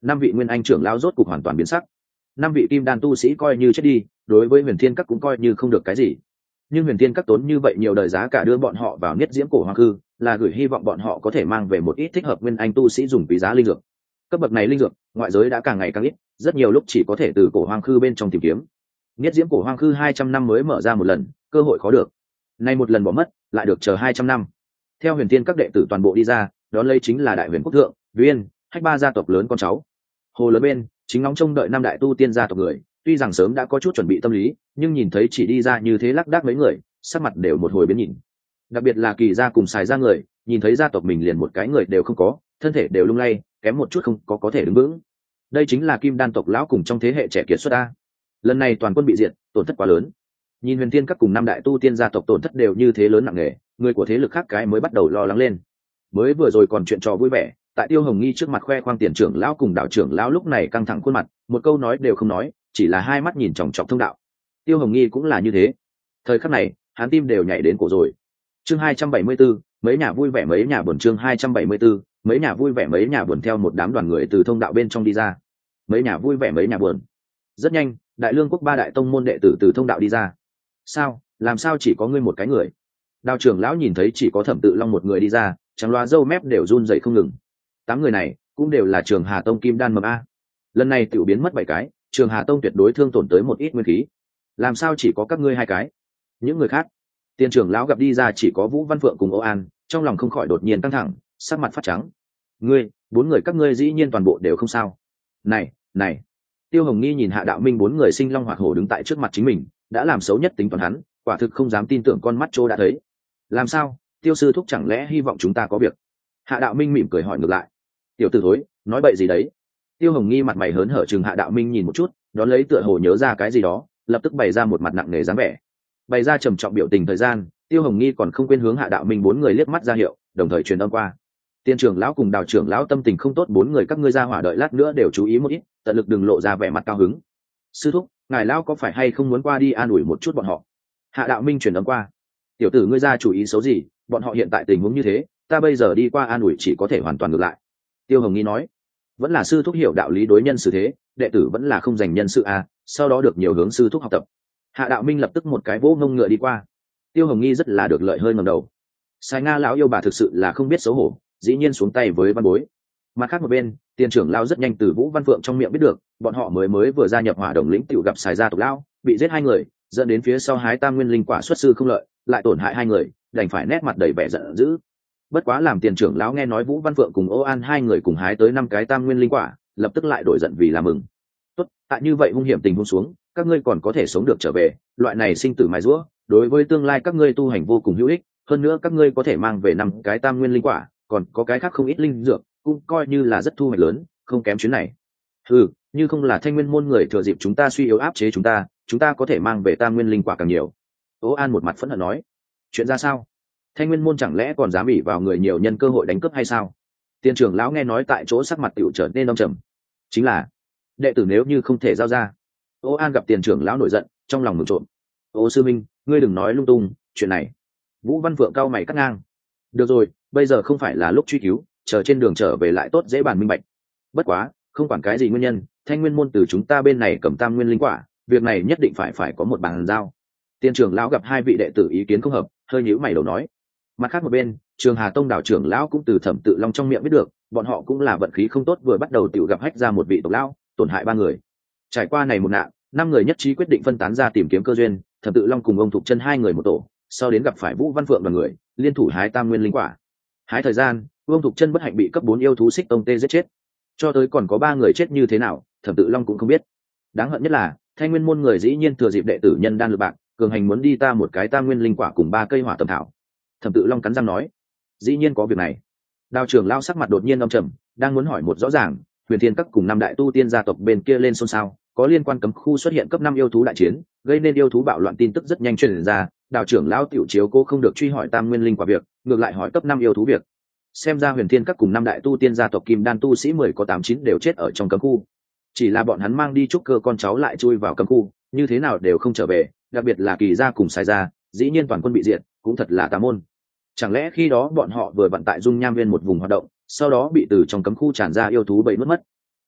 năm vị nguyên anh trưởng lão rốt cục hoàn toàn biến sắc. Năm vị kim đan tu sĩ coi như chết đi, đối với huyền thiên các cũng coi như không được cái gì. Nhưng huyền thiên các tốn như vậy nhiều đời giá cả đưa bọn họ vào niết diễm cổ hoang cư, là gửi hy vọng bọn họ có thể mang về một ít thích hợp nguyên anh tu sĩ dùng quý giá linh dược. Cấp bậc này linh dược ngoại giới đã càng ngày càng ít, rất nhiều lúc chỉ có thể từ cổ hoang cư bên trong tìm kiếm. Niết diễm cổ hoang cư hai trăm năm mới mở ra một lần, cơ hội khó được. Nay một lần bỏ mất, lại được chờ hai trăm năm. Theo huyền thiên các đệ tử toàn bộ đi ra, đó lấy chính là đại huyền quốc thượng, viên, hách ba gia tộc lớn con cháu. Hồ lớn bên, chính ngóng trông đợi năm đại tu tiên gia tộc người, tuy rằng sớm đã có chút chuẩn bị tâm lý, nhưng nhìn thấy chỉ đi ra như thế lác đác mấy người, sắc mặt đều một hồi biến nhìn. Đặc biệt là Kỳ gia cùng Sài gia người, nhìn thấy gia tộc mình liền một cái người đều không có, thân thể đều lung lay, kém một chút không có có thể đứng vững. Đây chính là kim đan tộc lão cùng trong thế hệ trẻ kiệt xuất a. Lần này toàn quân bị diệt, tổn thất quá lớn. Nhìn huyền thiên các cùng năm đại tu tiên gia tộc tổn thất đều như thế lớn nặng nề, người của thế lực khác cái mới bắt đầu lo lắng lên. Mới vừa rồi còn chuyện trò vui vẻ, tại Tiêu Hồng Nghi trước mặt khoe khoang tiền trưởng lão cùng đạo trưởng lão lúc này căng thẳng khuôn mặt, một câu nói đều không nói, chỉ là hai mắt nhìn chòng chọc thông đạo. Tiêu Hồng Nghi cũng là như thế. Thời khắc này, hắn tim đều nhảy đến cổ rồi. Chương hai trăm bảy mươi 274, mấy nhà vui vẻ mấy nhà buồn chương hai trăm bảy mươi 274, mấy nhà vui vẻ mấy nhà buồn theo một đám đoàn người từ thông đạo bên trong đi ra. Mấy nhà vui vẻ mấy nhà buồn. Rất nhanh, Đại Lương quốc ba đại tông môn đệ tử từ thông đạo đi ra. Sao, làm sao chỉ có ngươi một cái người? Đạo trưởng lão nhìn thấy chỉ có Thẩm Tự Long một người đi ra, trắng loa râu mép đều run rẩy không ngừng. Tám người này cũng đều là Trường Hà Tông kim đan mầm a. Lần này tiểu biến mất bảy cái, Trường Hà Tông tuyệt đối thương tổn tới một ít nguyên khí. Làm sao chỉ có các ngươi hai cái? Những người khác, tiền trưởng lão gặp đi ra chỉ có Vũ Văn Phượng cùng Ô An, trong lòng không khỏi đột nhiên căng thẳng, sắc mặt phát trắng. Ngươi, bốn người các ngươi dĩ nhiên toàn bộ đều không sao? Này, này. Tiêu Hồng Nghi nhìn Hạ Đạo Minh bốn người sinh long hoạt hổ đứng tại trước mặt chính mình, đã làm xấu nhất tính toán hắn, quả thực không dám tin tưởng con mắt trô đã thấy. Làm sao? Tiêu sư thúc chẳng lẽ hy vọng chúng ta có việc? Hạ Đạo Minh mỉm cười hỏi ngược lại. Tiểu tử thối, nói bậy gì đấy? Tiêu Hồng Nghi mặt mày hớn hở chừng Hạ Đạo Minh nhìn một chút, đón lấy tựa hồ nhớ ra cái gì đó, lập tức bày ra một mặt nặng nề dáng vẻ. Bày ra trầm trọng biểu tình thời gian, Tiêu Hồng Nghi còn không quên hướng Hạ Đạo Minh bốn người liếc mắt ra hiệu, đồng thời truyền âm qua. Tiên trưởng lão cùng Đào trưởng lão tâm tình không tốt, bốn người các ngươi ra hỏa đợi lát nữa đều chú ý một ít, tận lực đừng lộ ra vẻ mặt cao hứng. Sư thúc, ngài lão có phải hay không muốn qua đi an ủi một chút bọn họ? Hạ Đạo Minh truyền âm qua. Tiểu tử ngươi ra chủ ý xấu gì, bọn họ hiện tại tình huống như thế, ta bây giờ đi qua an ủi chỉ có thể hoàn toàn ngược lại. Tiêu Hồng Nghi nói. Vẫn là sư thúc hiểu đạo lý đối nhân xử thế, đệ tử vẫn là không dành nhân sự à, sau đó được nhiều hướng sư thúc học tập. Hạ Đạo Minh lập tức một cái vỗ ngông ngựa đi qua. Tiêu Hồng Nghi rất là được lợi hơi ngầm đầu. Sai Nga lão yêu bà thực sự là không biết xấu hổ, dĩ nhiên xuống tay với văn bối. Mặt khác một bên, tiền trưởng lão rất nhanh từ Vũ Văn Phượng trong miệng biết được, bọn họ mới mới vừa gia nhập Hỏa Đồng lĩnh tiểu gặp Sài gia tộc lão, bị giết hai người, dẫn đến phía sau hái tam nguyên linh quả xuất sư không lợi, lại tổn hại hai người, đành phải nét mặt đầy vẻ giận dữ. Bất quá làm tiền trưởng lão nghe nói Vũ Văn Phượng cùng Ô An hai người cùng hái tới năm cái tam nguyên linh quả, lập tức lại đổi giận vì làm mừng. Tốt, tại như vậy hung hiểm tình huống xuống, các ngươi còn có thể sống được trở về, loại này sinh tử mài giũa, đối với tương lai các ngươi tu hành vô cùng hữu ích, hơn nữa các ngươi có thể mang về năm cái tam nguyên linh quả, còn có cái khác không ít linh dược, cũng coi như là rất thu hoạch lớn, không kém chuyến này. Ừ, như không là Thanh Nguyên môn người thừa dịp chúng ta suy yếu áp chế chúng ta, chúng ta có thể mang về tam nguyên linh quả càng nhiều. Ô An một mặt phẫn hận nói. Chuyện ra sao? Thanh Nguyên môn chẳng lẽ còn dám ỉ vào người nhiều nhân cơ hội đánh cướp hay sao? Tiền trưởng lão nghe nói tại chỗ sắc mặt tiểu trở nên âm trầm. Chính là đệ tử nếu như không thể giao ra. Ô An gặp tiền trưởng lão nổi giận, trong lòng mừng trộm. Ô sư minh, ngươi đừng nói lung tung, chuyện này. Vũ Văn Phượng cao mày cắt ngang. Được rồi, bây giờ không phải là lúc truy cứu, chờ trên đường trở về lại tốt dễ bàn minh bạch. Bất quá, không quản cái gì nguyên nhân, Thanh Nguyên môn từ chúng ta bên này cầm tam nguyên linh quả, việc này nhất định phải phải có một bàn giao. Tiền trưởng lão gặp hai vị đệ tử ý kiến không hợp, hơi nhíu mày đầu nói. Mặt khác một bên, Trường Hà Tông đảo trưởng lão cũng từ Thẩm Tự Long trong miệng biết được, bọn họ cũng là vận khí không tốt vừa bắt đầu tiểu gặp hách ra một vị tộc lão, tổn hại ba người. Trải qua này một nạn, năm người nhất trí quyết định phân tán ra tìm kiếm cơ duyên, Thẩm Tự Long cùng ông Thục Chân hai người một tổ, sau đến gặp phải Vũ Văn Phượng và người, liên thủ hái tam nguyên linh quả. Hái thời gian, ông Thục Chân bất hạnh bị cấp bốn yêu thú xích tông tê giết chết. Cho tới còn có ba người chết như thế nào, Thẩm Tự Long cũng không biết. Đáng hận nhất là, Thanh Nguyên môn người dĩ nhiên thừa dịp đệ tử nhân đan lực bạc, cường hành muốn đi ta một cái tam nguyên linh quả cùng ba cây hỏa tầm thảo. Thẩm Tự Long cắn răng nói, dĩ nhiên có việc này. Đào trưởng lao sắc mặt đột nhiên âm trầm, đang muốn hỏi một rõ ràng, Huyền Thiên Các cùng năm đại tu tiên gia tộc bên kia lên xôn xao, có liên quan cấm khu xuất hiện cấp năm yêu thú đại chiến, gây nên yêu thú bạo loạn tin tức rất nhanh truyền ra, Đào trưởng lão tiểu chiếu cô không được truy hỏi tam nguyên linh quả việc, ngược lại hỏi cấp năm yêu thú việc. Xem ra Huyền Thiên Các cùng năm đại tu tiên gia tộc kim đan tu sĩ mười có tám chín đều chết ở trong cấm khu. Chỉ là bọn hắn mang đi trúc cơ con cháu lại chui vào cấm khu, như thế nào đều không trở về, đặc biệt là Kỳ gia cùng Sai gia, dĩ nhiên toàn quân bị diệt, cũng thật là tà môn. Chẳng lẽ khi đó bọn họ vừa vận tại dung nham viên một vùng hoạt động, sau đó bị từ trong cấm khu tràn ra yêu thú bầy mất mất?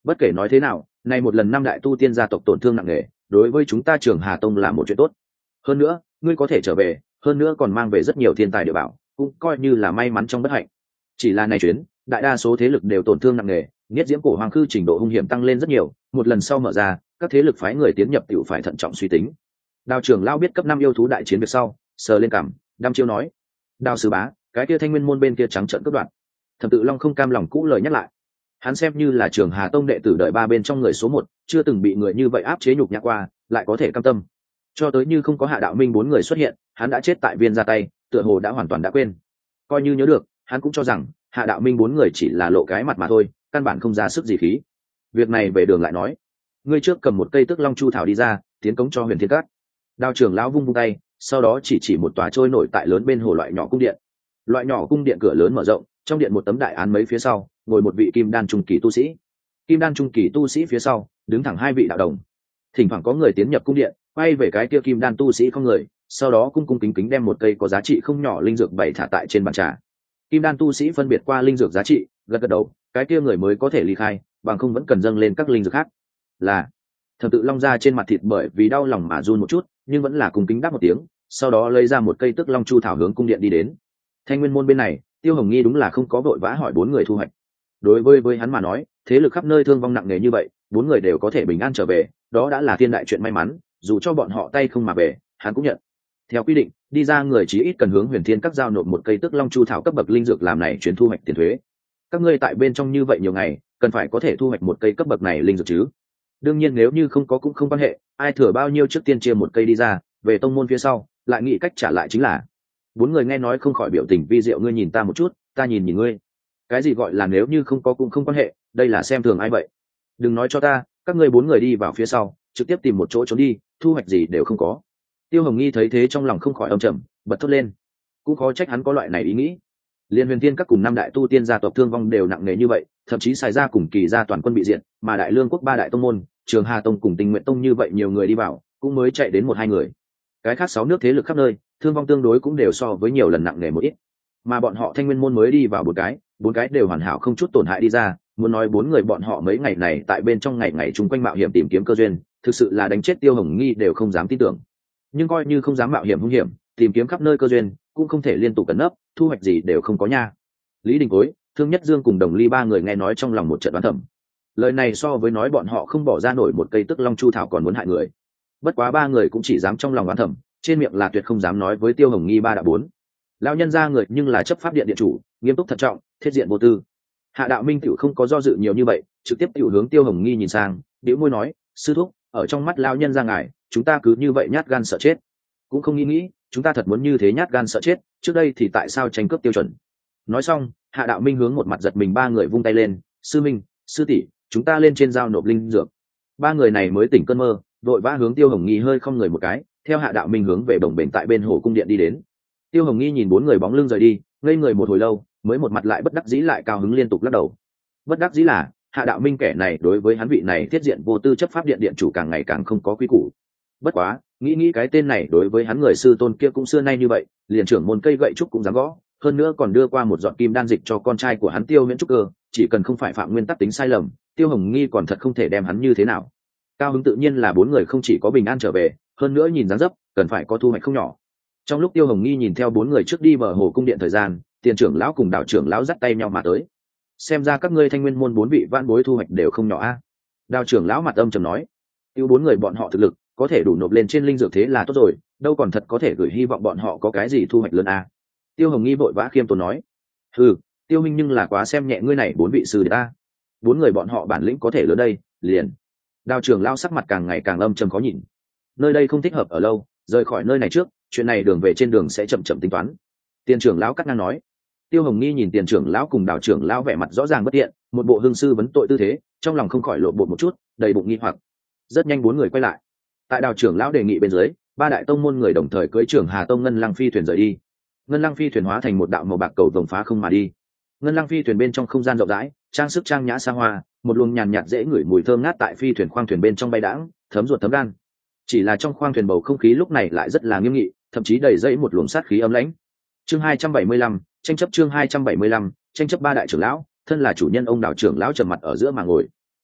Bất kể nói thế nào, nay một lần năm đại tu tiên gia tộc tổn thương nặng nề, đối với chúng ta Trường Hà Tông là một chuyện tốt. Hơn nữa, ngươi có thể trở về, hơn nữa còn mang về rất nhiều thiên tài địa bảo, cũng coi như là may mắn trong bất hạnh. Chỉ là này chuyến, đại đa số thế lực đều tổn thương nặng nề, nghiệt diễm cổ hoàng khư trình độ hung hiểm tăng lên rất nhiều, một lần sau mở ra, các thế lực phái người tiến nhập tiểu phải thận trọng suy tính. Đào trưởng lão biết cấp năm yêu thú đại chiến việc sau, sờ lên cằm, đăm chiêu nói: "Đào sư bá, cái kia Thanh Nguyên môn bên kia trắng trợn cướp đoạt." Thẩm Tự Long không cam lòng cũ lời nhắc lại. Hắn xem như là Trường Hà Tông đệ tử đợi ba bên trong người số một, chưa từng bị người như vậy áp chế nhục nhã qua, lại có thể cam tâm. Cho tới như không có Hạ Đạo Minh bốn người xuất hiện, hắn đã chết tại viên ra tay, tựa hồ đã hoàn toàn đã quên. Coi như nhớ được, hắn cũng cho rằng Hạ Đạo Minh bốn người chỉ là lộ cái mặt mà thôi, căn bản không ra sức gì khí. Việc này về đường lại nói, ngươi trước cầm một cây Tức Long Chu thảo đi ra, tiến cống cho Huyền Thiên Cát. Đào trưởng lão vung vung tay, sau đó chỉ chỉ một tòa trôi nổi tại lớn bên hồ loại nhỏ cung điện. Loại nhỏ cung điện cửa lớn mở rộng, trong điện một tấm đại án mấy phía sau, ngồi một vị kim đan trung kỳ tu sĩ. Kim đan trung kỳ tu sĩ phía sau, đứng thẳng hai vị đạo đồng. Thỉnh thoảng có người tiến nhập cung điện, quay về cái kia kim đan tu sĩ không người, sau đó cung cung kính kính đem một cây có giá trị không nhỏ linh dược bày thả tại trên bàn trà. Kim đan tu sĩ phân biệt qua linh dược giá trị, gật gật đầu, cái kia người mới có thể ly khai, bằng không vẫn cần dâng lên các linh dược khác. Là Thẩm Tự Long ra trên mặt thịt bởi vì đau lòng mà run một chút, nhưng vẫn là cung kính đáp một tiếng, sau đó lấy ra một cây Tức Long Chu thảo hướng cung điện đi đến. Thanh Nguyên môn bên này, Tiêu Hồng Nghi đúng là không có vội vã hỏi bốn người thu hoạch. Đối với với hắn mà nói, thế lực khắp nơi thương vong nặng nề như vậy, bốn người đều có thể bình an trở về, đó đã là thiên đại chuyện may mắn, dù cho bọn họ tay không mà về, hắn cũng nhận. Theo quy định, đi ra người chí ít cần hướng Huyền Thiên Các giao nộp một cây Tức Long Chu thảo cấp bậc linh dược làm này chuyến thu hoạch tiền thuế. Các ngươi tại bên trong như vậy nhiều ngày, cần phải có thể thu hoạch một cây cấp bậc này linh dược chứ? Đương nhiên nếu như không có cũng không quan hệ, ai thừa bao nhiêu trước tiên chia một cây đi ra, về tông môn phía sau, lại nghĩ cách trả lại chính là. Bốn người nghe nói không khỏi biểu tình vi diệu, ngươi nhìn ta một chút, ta nhìn nhìn ngươi. Cái gì gọi là nếu như không có cũng không quan hệ, đây là xem thường ai vậy? Đừng nói cho ta, các ngươi bốn người đi vào phía sau, trực tiếp tìm một chỗ trốn đi, thu hoạch gì đều không có. Tiêu Hồng Nghi thấy thế trong lòng không khỏi âm trầm, bật thốt lên. Cũng khó trách hắn có loại này ý nghĩ. Liên Huyền Thiên Các cùng năm đại tu tiên gia tộc thương vong đều nặng nề như vậy, thậm chí xài ra cùng kỳ gia toàn quân bị diệt, mà Đại Lương quốc ba đại tông môn, Trường Hà Tông cùng Tình Nguyện Tông như vậy nhiều người đi vào, cũng mới chạy đến một hai người. Cái khác sáu nước thế lực khắp nơi, thương vong tương đối cũng đều so với nhiều lần nặng nề một ít. Mà bọn họ Thanh Nguyên môn mới đi vào bốn cái, bốn cái đều hoàn hảo không chút tổn hại đi ra, muốn nói bốn người bọn họ mấy ngày này tại bên trong ngày ngày chung quanh mạo hiểm tìm kiếm cơ duyên, thực sự là đánh chết Tiêu Hồng Nghi đều không dám tin tưởng. Nhưng coi như không dám mạo hiểm hung hiểm, tìm kiếm khắp nơi cơ duyên, cũng không thể liên tục cẩn nấp, thu hoạch gì đều không có nha. Lý Đình Cối, Thương Nhất Dương cùng Đồng Ly ba người nghe nói trong lòng một trận đoán thầm. Lời này so với nói bọn họ không bỏ ra nổi một cây Tức Long Chu thảo còn muốn hại người. Bất quá ba người cũng chỉ dám trong lòng đoán thầm, trên miệng là tuyệt không dám nói với Tiêu Hồng Nghi ba đã bốn. Lão nhân ra người nhưng là chấp pháp điện điện chủ, nghiêm túc thận trọng, thiết diện vô tư. Hạ Đạo Minh tiểu không có do dự nhiều như vậy, trực tiếp tiểu hướng Tiêu Hồng Nghi nhìn sang, bĩu môi nói, sư thúc, ở trong mắt lão nhân ra ngài, chúng ta cứ như vậy nhát gan sợ chết, cũng không nghĩ nghĩ, chúng ta thật muốn như thế nhát gan sợ chết, trước đây thì tại sao tranh cướp tiêu chuẩn? Nói xong, Hạ Đạo Minh hướng một mặt giật mình ba người vung tay lên, sư minh, sư tỷ, chúng ta lên trên giao nộp linh dược. Ba người này mới tỉnh cơn mơ, vội vã hướng Tiêu Hồng Nghi hơi không người một cái, theo Hạ Đạo Minh hướng về bồng bềnh tại bên hồ cung điện đi đến. Tiêu Hồng Nghi nhìn bốn người bóng lưng rời đi, ngây người một hồi lâu, mới một mặt lại bất đắc dĩ lại cao hứng liên tục lắc đầu. Bất đắc dĩ là Hạ Đạo Minh kẻ này đối với hắn vị này thiết diện vô tư chấp pháp điện điện chủ càng ngày càng không có quy củ. Bất quá, nghĩ nghĩ cái tên này đối với hắn người sư tôn kia cũng xưa nay như vậy, liền trưởng môn cây gậy trúc cũng dám gõ, hơn nữa còn đưa qua một giọt kim đan dịch cho con trai của hắn Tiêu Miễn Trúc Cơ, chỉ cần không phải phạm nguyên tắc tính sai lầm, Tiêu Hồng Nghi còn thật không thể đem hắn như thế nào. Cao hứng tự nhiên là bốn người không chỉ có bình an trở về, hơn nữa nhìn dáng dấp, cần phải có thu hoạch không nhỏ. Trong lúc Tiêu Hồng Nghi nhìn theo bốn người trước đi bờ hồ cung điện thời gian, tiền trưởng lão cùng đạo trưởng lão dắt tay nhau mà tới. Xem ra các ngươi Thanh Nguyên môn bốn vị vãn bối thu hoạch đều không nhỏ a. À? Đạo trưởng lão mặt âm trầm nói, tiêu bốn người bọn họ thực lực có thể đủ nộp lên trên linh dược thế là tốt rồi, đâu còn thật có thể gửi hy vọng bọn họ có cái gì thu hoạch lớn a. À? Tiêu Hồng Nghi vội vã khiêm tốn nói, ừ, Tiêu minh nhưng là quá xem nhẹ ngươi này bốn vị sư ta. Bốn người bọn họ bản lĩnh có thể lớn đây, liền. Đạo trưởng lão sắc mặt càng ngày càng âm trầm khó nhìn. Nơi đây không thích hợp ở lâu, rời khỏi nơi này trước, chuyện này đường về trên đường sẽ chậm chậm tính toán. Tiền trưởng lão cắt ngang nói. Tiêu Hồng Nghi nhìn tiền trưởng lão cùng đạo trưởng lão vẻ mặt rõ ràng bất tiện, một bộ hương sư vấn tội tư thế, trong lòng không khỏi lộ bộ một chút, đầy bụng nghi hoặc. Rất nhanh bốn người quay lại. Tại đạo trưởng lão đề nghị bên dưới, ba đại tông môn người đồng thời cưỡi trưởng Hà Tông Ngân Lăng phi thuyền rời đi. Ngân Lăng phi thuyền hóa thành một đạo màu bạc cầu vồng phá không mà đi. Ngân Lăng phi thuyền bên trong không gian rộng rãi, trang sức trang nhã xa hoa, một luồng nhàn nhạt dễ ngửi mùi thơm ngát tại phi thuyền khoang thuyền bên trong bay đãng, thấm ruột thấm gan. Chỉ là trong khoang thuyền bầu không khí lúc này lại rất là nghiêm nghị, thậm chí đầy dẫy một luồng sát khí ấm lãnh. Chương hai trăm bảy mươi lăm, tranh chấp chương hai trăm bảy mươi lăm, tranh chấp ba đại trưởng lão, thân là chủ nhân ông đạo trưởng lão trầm mặt ở giữa mà ngồi.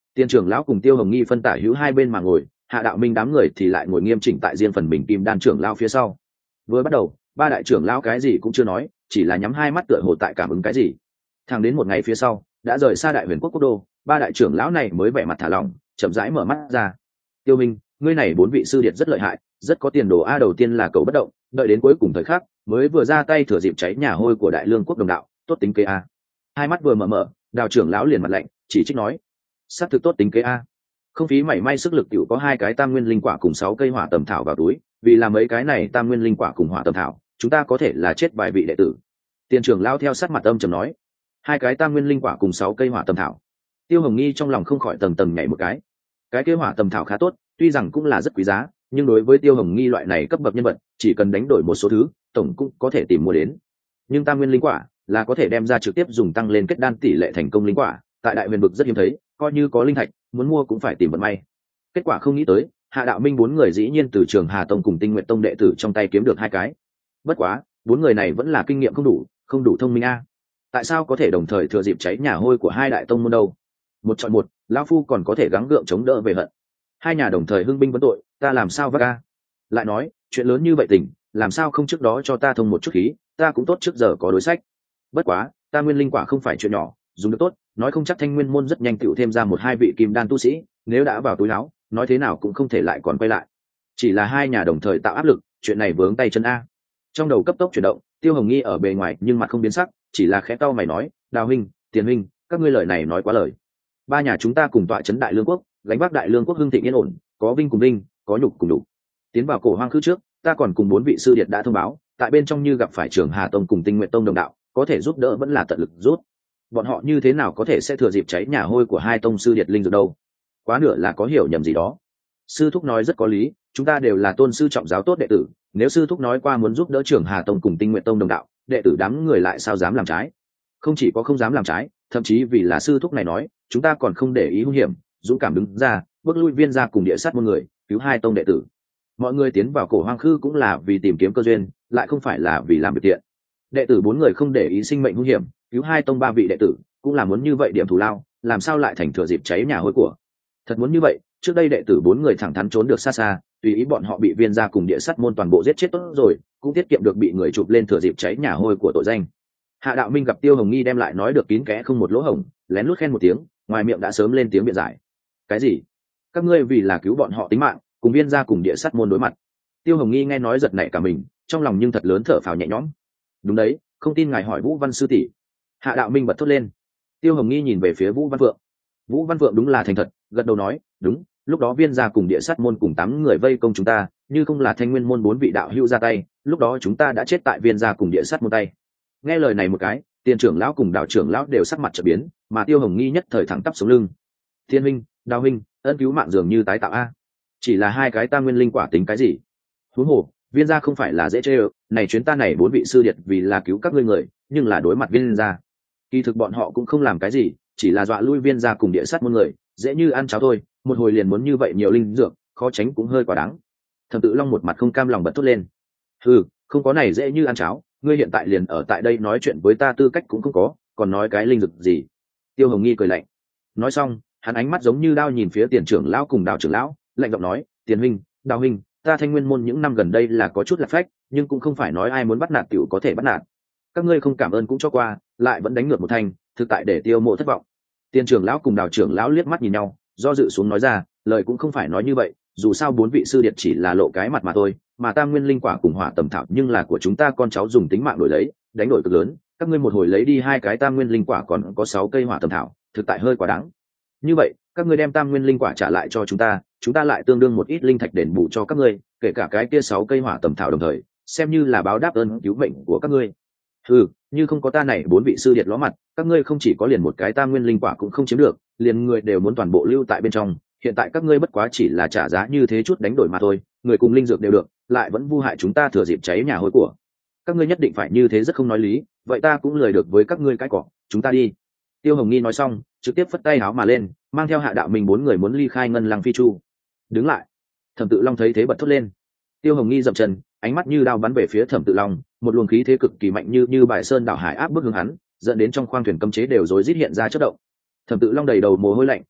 Tiền trưởng lão cùng Tiêu Hồng Nghi phân tả hữu hai bên mà ngồi, Hạ Đạo Minh đám người thì lại ngồi nghiêm chỉnh tại riêng phần mình Kim Đan trưởng lão phía sau. Vừa bắt đầu, ba đại trưởng lão cái gì cũng chưa nói, chỉ là nhắm hai mắt tựa hồ tại cảm ứng cái gì. Thẳng đến một ngày phía sau, đã rời xa Đại Huyền Quốc quốc đô, ba đại trưởng lão này mới vẻ mặt thả lỏng, chậm rãi mở mắt ra. Tiêu Minh, ngươi này bốn vị sư điệt rất lợi hại, rất có tiền đồ a. Đầu tiên là cầu bất động, đợi đến cuối cùng thời khắc mới vừa ra tay thừa dịp cháy nhà hôi của Đại Lương Quốc đồng đạo, tốt tính kế a. Hai mắt vừa mở mở, Đào trưởng lão liền mặt lạnh, chỉ trích nói: xác thực tốt tính kế a. Không phí mảy may sức lực tiểu có hai cái tam nguyên linh quả cùng sáu cây hỏa tầm thảo vào túi, vì là mấy cái này tam nguyên linh quả cùng hỏa tầm thảo, chúng ta có thể là chết vài vị đệ tử. Tiền trưởng lão theo sát mặt âm trầm nói: hai cái tam nguyên linh quả cùng sáu cây hỏa tầm thảo. Tiêu Hồng Nghi trong lòng không khỏi tầng tầng nhảy một cái. Cái kế hỏa tầm thảo khá tốt, tuy rằng cũng là rất quý giá, nhưng đối với Tiêu Hồng Nghi loại này cấp bậc nhân vật, chỉ cần đánh đổi một số thứ, tổng cũng có thể tìm mua đến. Nhưng tam nguyên linh quả là có thể đem ra trực tiếp dùng tăng lên kết đan tỷ lệ thành công linh quả, tại Đại Huyền vực rất hiếm thấy, coi như có linh thạch, muốn mua cũng phải tìm vận may. Kết quả không nghĩ tới, Hạ Đạo Minh bốn người dĩ nhiên từ Trường Hà Tông cùng Tinh Nguyện Tông đệ tử trong tay kiếm được hai cái. Bất quá, bốn người này vẫn là kinh nghiệm không đủ, không đủ thông minh a. Tại sao có thể đồng thời thừa dịp cháy nhà hôi của hai đại tông môn đâu? Một chọn một, lão phu còn có thể gắng gượng chống đỡ về hận. Hai nhà đồng thời hưng binh vấn tội, ta làm sao vác a? Lại nói, chuyện lớn như vậy tình, làm sao không trước đó cho ta thông một chút khí, ta cũng tốt trước giờ có đối sách. Bất quá, ta nguyên linh quả không phải chuyện nhỏ, dùng được tốt, nói không chắc Thanh Nguyên môn rất nhanh tựu thêm ra một hai vị kim đan tu sĩ, nếu đã vào túi áo, nói thế nào cũng không thể lại còn quay lại. Chỉ là hai nhà đồng thời tạo áp lực, chuyện này vướng tay chân a. Trong đầu cấp tốc chuyển động, Tiêu Hồng Nghi ở bề ngoài nhưng mặt không biến sắc, chỉ là khẽ cau mày nói: Đào huynh, Tiền huynh, các ngươi lời này nói quá lời. Ba nhà chúng ta cùng tọa trấn Đại Lương Quốc, gánh vác Đại Lương Quốc hưng thịnh yên ổn, có vinh cùng vinh, có nhục cùng nhục. Tiến vào cổ hoang khứ trước, ta còn cùng bốn vị sư điệt đã thông báo, tại bên trong như gặp phải Trường Hà Tông cùng Tinh Nguyện Tông đồng đạo, có thể giúp đỡ vẫn là tận lực rút. Bọn họ như thế nào có thể sẽ thừa dịp cháy nhà hôi của hai tông sư điệt linh dược đâu? Quá nửa là có hiểu nhầm gì đó. Sư thúc nói rất có lý, chúng ta đều là tôn sư trọng giáo tốt đệ tử, nếu sư thúc nói qua muốn giúp đỡ Trường Hà Tông cùng Tinh Nguyện Tông đồng đạo, đệ tử đám người lại sao dám làm trái? Không chỉ có không dám làm trái, thậm chí vì là sư thúc này nói, chúng ta còn không để ý hung hiểm, dũng cảm đứng ra, bước lui Viên gia cùng địa sát môn người, cứu hai tông đệ tử. Mọi người tiến vào cổ hoang khư cũng là vì tìm kiếm cơ duyên, lại không phải là vì làm việc tiện. Đệ tử bốn người không để ý sinh mệnh hung hiểm, cứu hai tông ba vị đệ tử, cũng là muốn như vậy điểm thù lao, làm sao lại thành thừa dịp cháy nhà hôi của. Thật muốn như vậy, trước đây đệ tử bốn người thẳng thắn trốn được xa xa, tùy ý bọn họ bị Viên gia cùng địa sát môn toàn bộ giết chết tốt rồi, cũng tiết kiệm được bị người chụp lên thừa dịp cháy nhà hôi của tội danh. Hạ Đạo Minh gặp Tiêu Hồng Nghi đem lại nói được kín kẽ không một lỗ hổng, lén lút khen một tiếng, ngoài miệng đã sớm lên tiếng biện giải. Cái gì? Các ngươi vì là cứu bọn họ tính mạng, cùng Viên gia cùng địa sát môn đối mặt. Tiêu Hồng Nghi nghe nói giật nảy cả mình, trong lòng nhưng thật lớn thở phào nhẹ nhõm. Đúng đấy, không tin ngài hỏi Vũ Văn sư tỷ. Hạ Đạo Minh bật thốt lên. Tiêu Hồng Nghi nhìn về phía Vũ Văn Phượng. Vũ Văn Phượng đúng là thành thật, gật đầu nói, đúng, lúc đó Viên gia cùng địa sát môn cùng tám người vây công chúng ta, như không là Thanh Nguyên môn bốn vị đạo hữu ra tay, lúc đó chúng ta đã chết tại Viên gia cùng địa sát môn tay. Nghe lời này một cái, Tiền trưởng lão cùng Đạo trưởng lão đều sắc mặt trở biến, mà Tiêu Hồng Nghi nhất thời thẳng tắp sống lưng. Thiên huynh, Đào huynh, ân cứu mạng dường như tái tạo a. Chỉ là hai cái tam nguyên linh quả tính cái gì? Huống hồ, Viên gia không phải là dễ chơi, này chuyến ta này bốn vị sư điệt vì là cứu các ngươi người, nhưng là đối mặt Viên gia. Kỳ thực bọn họ cũng không làm cái gì, chỉ là dọa lui Viên gia cùng địa sát môn người, dễ như ăn cháo thôi, một hồi liền muốn như vậy nhiều linh dược, khó tránh cũng hơi quá đáng. Thẩm Tự Long một mặt không cam lòng bật thốt lên. Hừ, không có này dễ như ăn cháo, ngươi hiện tại liền ở tại đây nói chuyện với ta tư cách cũng không có, còn nói cái linh dược gì? Tiêu Hồng Nghi cười lạnh. Nói xong, hắn ánh mắt giống như đao nhìn phía Tiền trưởng lão cùng Đào trưởng lão, lạnh giọng nói, Tiền huynh, Đào huynh, ta Thanh Nguyên môn những năm gần đây là có chút lạc phách, nhưng cũng không phải nói ai muốn bắt nạt tiểu có thể bắt nạt. Các ngươi không cảm ơn cũng cho qua, lại vẫn đánh ngược một thành, thực tại để Tiêu Mộ thất vọng. Tiền trưởng lão cùng Đào trưởng lão liếc mắt nhìn nhau, do dự xuống nói ra, lời cũng không phải nói như vậy, dù sao bốn vị sư điệt chỉ là lộ cái mặt mà thôi, mà tam nguyên linh quả cùng hỏa tầm thảo nhưng là của chúng ta con cháu dùng tính mạng đổi lấy, đánh đổi cực lớn, các ngươi một hồi lấy đi hai cái tam nguyên linh quả còn có sáu cây hỏa tầm thảo, thực tại hơi quá đáng. Như vậy, các ngươi đem tam nguyên linh quả trả lại cho chúng ta, chúng ta lại tương đương một ít linh thạch đền bù cho các ngươi, kể cả cái kia sáu cây hỏa tầm thảo đồng thời, xem như là báo đáp ơn cứu mệnh của các ngươi. Ừ, như không có ta này bốn vị sư điệt ló mặt, các ngươi không chỉ có liền một cái tam nguyên linh quả cũng không chiếm được, liền người đều muốn toàn bộ lưu tại bên trong. Hiện tại các ngươi bất quá chỉ là trả giá như thế chút đánh đổi mà thôi, người cùng linh dược đều được, lại vẫn vu hại chúng ta thừa dịp cháy nhà hôi của. Các ngươi nhất định phải như thế rất không nói lý, vậy ta cũng lời được với các ngươi cái cỏ, chúng ta đi. Tiêu Hồng Nghi nói xong, trực tiếp phất tay áo mà lên, mang theo Hạ Đạo Minh bốn người muốn ly khai Ngân Lăng Phi Chu. Đứng lại. Thẩm Tự Long thấy thế bật thốt lên. Tiêu Hồng Nghi dậm chân, ánh mắt như đao bắn về phía Thẩm Tự Long, một luồng khí thế cực kỳ mạnh như như bài sơn đảo hải áp bức hướng hắn, dẫn đến trong khoang thuyền cấm chế đều rối rít hiện ra chớp động. Thẩm Tự Long đầy đầu mồ hôi lạnh,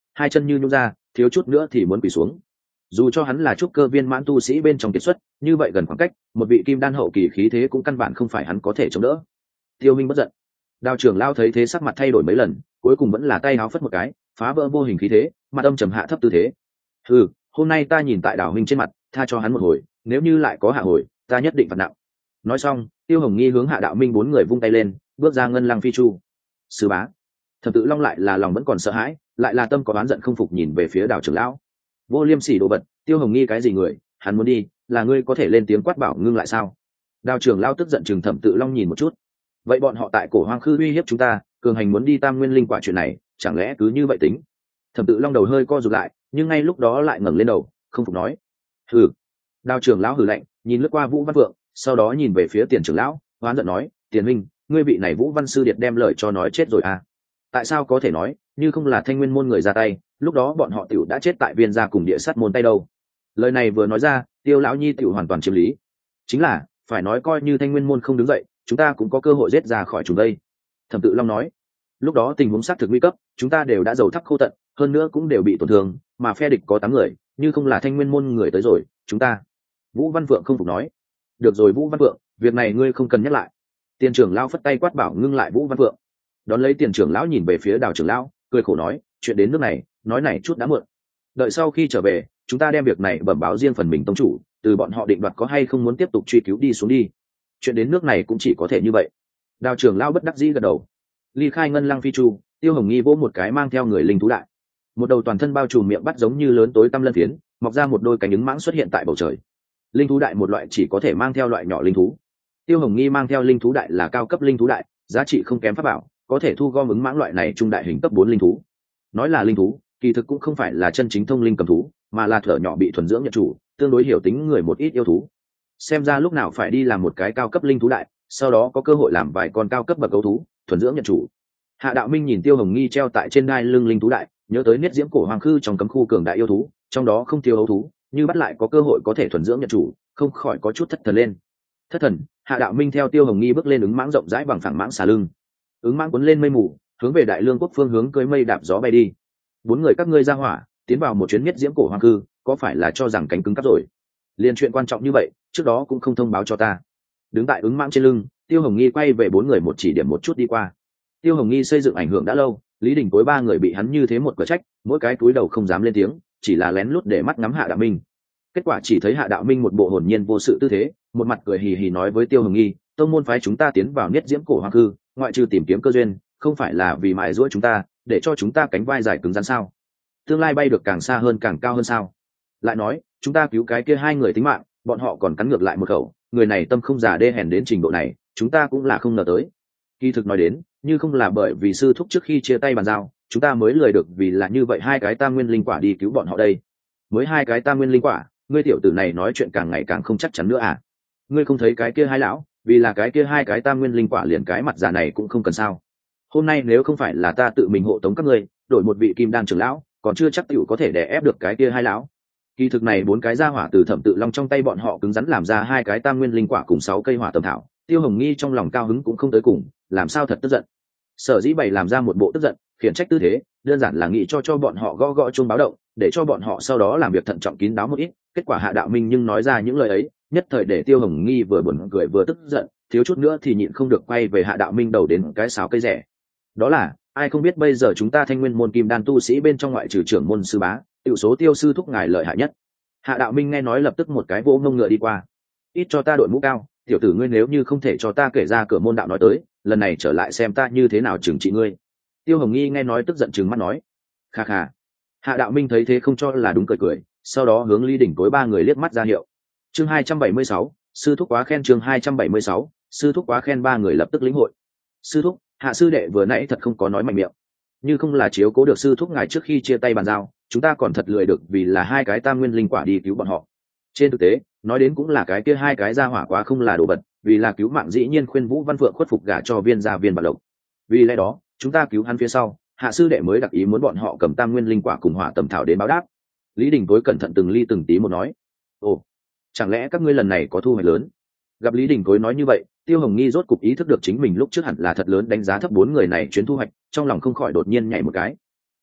hai chân như nhung ra, thiếu chút nữa thì muốn quỳ xuống. Dù cho hắn là trúc cơ viên mãn tu sĩ bên trong kiệt xuất, như vậy gần khoảng cách, một vị kim đan hậu kỳ khí thế cũng căn bản không phải hắn có thể chống đỡ. Tiêu Minh bất giận. Đào trưởng lao thấy thế sắc mặt thay đổi mấy lần, cuối cùng vẫn là tay áo phất một cái, phá vỡ vô hình khí thế, mặt âm trầm hạ thấp tư thế. Ừ, hôm nay ta nhìn tại Đào huynh trên mặt, tha cho hắn một hồi, nếu như lại có hạ hồi, ta nhất định phạt nặng. Nói xong, Tiêu Hồng Nghi hướng Hạ Đạo Minh bốn người vung tay lên, bước ra ngân lăng phi chu. Sư bá. Thẩm Tự Long lại là lòng vẫn còn sợ hãi, lại là tâm có oán giận không phục nhìn về phía Đào trưởng lão. Vô liêm sỉ đồ vật, Tiêu Hồng Nghi cái gì người, hắn muốn đi, là ngươi có thể lên tiếng quát bảo ngưng lại sao? Đào trưởng lão tức giận chừng Thẩm Tự Long nhìn một chút. Vậy bọn họ tại cổ hoang khư uy hiếp chúng ta, cường hành muốn đi tam nguyên linh quả chuyện này, chẳng lẽ cứ như vậy tính? Thẩm Tự Long đầu hơi co rụt lại, nhưng ngay lúc đó lại ngẩng lên đầu, không phục nói: hừ. Đào trưởng lão hừ lạnh, nhìn lướt qua Vũ Văn Phượng, sau đó nhìn về phía Tiền trưởng lão, oán giận nói: Tiền huynh, ngươi vị này Vũ Văn sư điệt đem lời cho nói chết rồi à? Tại sao có thể nói, như không là Thanh Nguyên môn người ra tay, lúc đó bọn họ tiểu đã chết tại Viên gia cùng Địa Sát môn tay đâu? Lời này vừa nói ra, Tiêu lão nhi tiểu hoàn toàn chiếm lý. Chính là, phải nói coi như Thanh Nguyên môn không đứng dậy, chúng ta cũng có cơ hội giết ra khỏi chúng đây. Thẩm Tự Long nói: lúc đó tình huống xác thực nguy cấp, chúng ta đều đã dầu thắp khô tận, hơn nữa cũng đều bị tổn thương, mà phe địch có tám người, như không là Thanh Nguyên môn người tới rồi, chúng ta. Vũ Văn Phượng không phục nói: được rồi Vũ Văn Phượng, việc này ngươi không cần nhắc lại. Tiền trưởng lão phất tay quát bảo ngưng lại Vũ Văn Phượng. Đón lấy Tiền trưởng lão nhìn về phía Đào trưởng lão, cười khổ nói: chuyện đến nước này, nói này chút đã muộn. Đợi sau khi trở về, chúng ta đem việc này bẩm báo riêng phần mình tông chủ, từ bọn họ định đoạt có hay không muốn tiếp tục truy cứu đi xuống đi. Chuyện đến nước này cũng chỉ có thể như vậy. Đào trưởng lão bất đắc dĩ gật đầu. Ly khai ngân lăng phi chu, Tiêu Hồng Nghi vỗ một cái mang theo người linh thú đại. Một đầu toàn thân bao trùm miệng bắt giống như lớn tối tăm lân phiến, mọc ra một đôi cánh ứng mãng xuất hiện tại bầu trời. Linh thú đại một loại chỉ có thể mang theo loại nhỏ linh thú. Tiêu Hồng Nghi mang theo linh thú đại là cao cấp linh thú đại, giá trị không kém pháp bảo, có thể thu gom ứng mãng loại này trung đại hình cấp bốn linh thú. Nói là linh thú, kỳ thực cũng không phải là chân chính thông linh cầm thú, mà là thở nhỏ bị thuần dưỡng nhận chủ, tương đối hiểu tính người một ít yêu thú. Xem ra lúc nào phải đi làm một cái cao cấp linh thú đại, sau đó có cơ hội làm vài con cao cấp bậc gấu thú, thuần dưỡng nhận chủ. Hạ Đạo Minh nhìn Tiêu Hồng Nghi treo tại trên đai lưng linh thú đại, nhớ tới niết diễm cổ hoàng khư trong cấm khu cường đại yêu thú, trong đó không thiếu ấu thú, như bắt lại có cơ hội có thể thuần dưỡng nhận chủ, không khỏi có chút thất thần lên. Thất thần, Hạ Đạo Minh theo Tiêu Hồng Nghi bước lên ứng mãng rộng rãi bằng phẳng mãng xà lưng. Ứng mãng cuốn lên mây mù, hướng về Đại Lương quốc phương hướng cưỡi mây đạp gió bay đi. Bốn người các ngươi ra hỏa, tiến vào một chuyến niết diễm cổ hoàng khư, có phải là cho rằng cánh cứng cắp rồi? Liên chuyện quan trọng như vậy, trước đó cũng không thông báo cho ta. Đứng tại ứng mãng trên lưng, Tiêu Hồng Nghi quay về bốn người một chỉ điểm một chút đi qua. Tiêu Hồng Nghi xây dựng ảnh hưởng đã lâu, Lý Đình Cối ba người bị hắn như thế một cửa trách, mỗi cái cúi đầu không dám lên tiếng, chỉ là lén lút để mắt ngắm Hạ Đạo Minh. Kết quả chỉ thấy Hạ Đạo Minh một bộ hồn nhiên vô sự tư thế, một mặt cười hì hì nói với Tiêu Hồng Nghi: tông môn phái chúng ta tiến vào niết diễm cổ hoàng khư, ngoại trừ tìm kiếm cơ duyên, không phải là vì mài giũa chúng ta, để cho chúng ta cánh vai dài cứng rắn sao? Tương lai bay được càng xa hơn càng cao hơn sao? Lại nói, chúng ta cứu cái kia hai người tính mạng, bọn họ còn cắn ngược lại một khẩu, người này tâm không già đê hèn đến trình độ này, chúng ta cũng là không ngờ tới. Kỳ thực nói đến, như không là bởi vì sư thúc trước khi chia tay bàn giao, chúng ta mới lười được vì là như vậy hai cái tam nguyên linh quả đi cứu bọn họ đây. Mới hai cái tam nguyên linh quả, ngươi tiểu tử này nói chuyện càng ngày càng không chắc chắn nữa à? Ngươi không thấy cái kia hai lão, vì là cái kia hai cái tam nguyên linh quả liền cái mặt già này cũng không cần sao? Hôm nay nếu không phải là ta tự mình hộ tống các ngươi, đổi một vị kim đan trưởng lão, còn chưa chắc tiểu có thể đè ép được cái kia hai lão. Kỳ thực này bốn cái gia hỏa từ Thẩm Tự Long trong tay bọn họ cứng rắn làm ra hai cái tam nguyên linh quả cùng sáu cây hỏa tầm thảo, Tiêu Hồng Nghi trong lòng cao hứng cũng không tới cùng, làm sao thật tức giận. Sở dĩ bày làm ra một bộ tức giận, khiển trách tư thế, đơn giản là nghĩ cho cho bọn họ gõ gõ chuông báo động, để cho bọn họ sau đó làm việc thận trọng kín đáo một ít. Kết quả Hạ Đạo Minh nhưng nói ra những lời ấy, nhất thời để Tiêu Hồng Nghi vừa buồn cười vừa tức giận, thiếu chút nữa thì nhịn không được quay về Hạ Đạo Minh đầu đến cái sáo cây rẻ. Đó là, ai không biết bây giờ chúng ta Thanh Nguyên môn kim đan tu sĩ bên trong ngoại trừ trưởng môn sư bá, tiểu số Tiêu sư thúc ngài lợi hại nhất. Hạ Đạo Minh nghe nói lập tức một cái vỗ ngông ngựa đi qua. Ít cho ta đội mũ cao, tiểu tử ngươi nếu như không thể cho ta kể ra cửa môn đạo nói tới, lần này trở lại xem ta như thế nào trừng trị ngươi. Tiêu Hồng Nghi nghe nói tức giận trừng mắt nói: kha kha. Hạ Đạo Minh thấy thế không cho là đúng, cười cười, sau đó hướng Lý Đỉnh Cối ba người liếc mắt ra hiệu. Chương hai trăm bảy mươi sáu, sư thúc quá khen. Chương hai trăm bảy mươi sáu, sư thúc quá khen. Ba người lập tức lĩnh hội. Sư thúc, Hạ sư đệ vừa nãy thật không có nói mạnh miệng, như không là chiếu cố được sư thúc ngài trước khi chia tay bàn giao, chúng ta còn thật lười được vì là hai cái tam nguyên linh quả đi cứu bọn họ. Trên thực tế, nói đến cũng là cái kia hai cái gia hỏa quá không là đồ vật, vì là cứu mạng dĩ nhiên khuyên Vũ Văn Phượng khuất phục gả cho Viên gia Viên Bảo Lộc. Vì lẽ đó, chúng ta cứu hắn phía sau, Hạ sư đệ mới đặc ý muốn bọn họ cầm tam nguyên linh quả cùng hỏa tầm thảo đến báo đáp. Lý Đình Cối cẩn thận từng ly từng tí một nói: ồ, chẳng lẽ các ngươi lần này có thu hoạch lớn? Gặp Lý Đình Cối nói như vậy, Tiêu Hồng Nghi rốt cục ý thức được chính mình lúc trước hẳn là thật lớn đánh giá thấp bốn người này chuyến thu hoạch, trong lòng không khỏi đột nhiên nhảy một cái.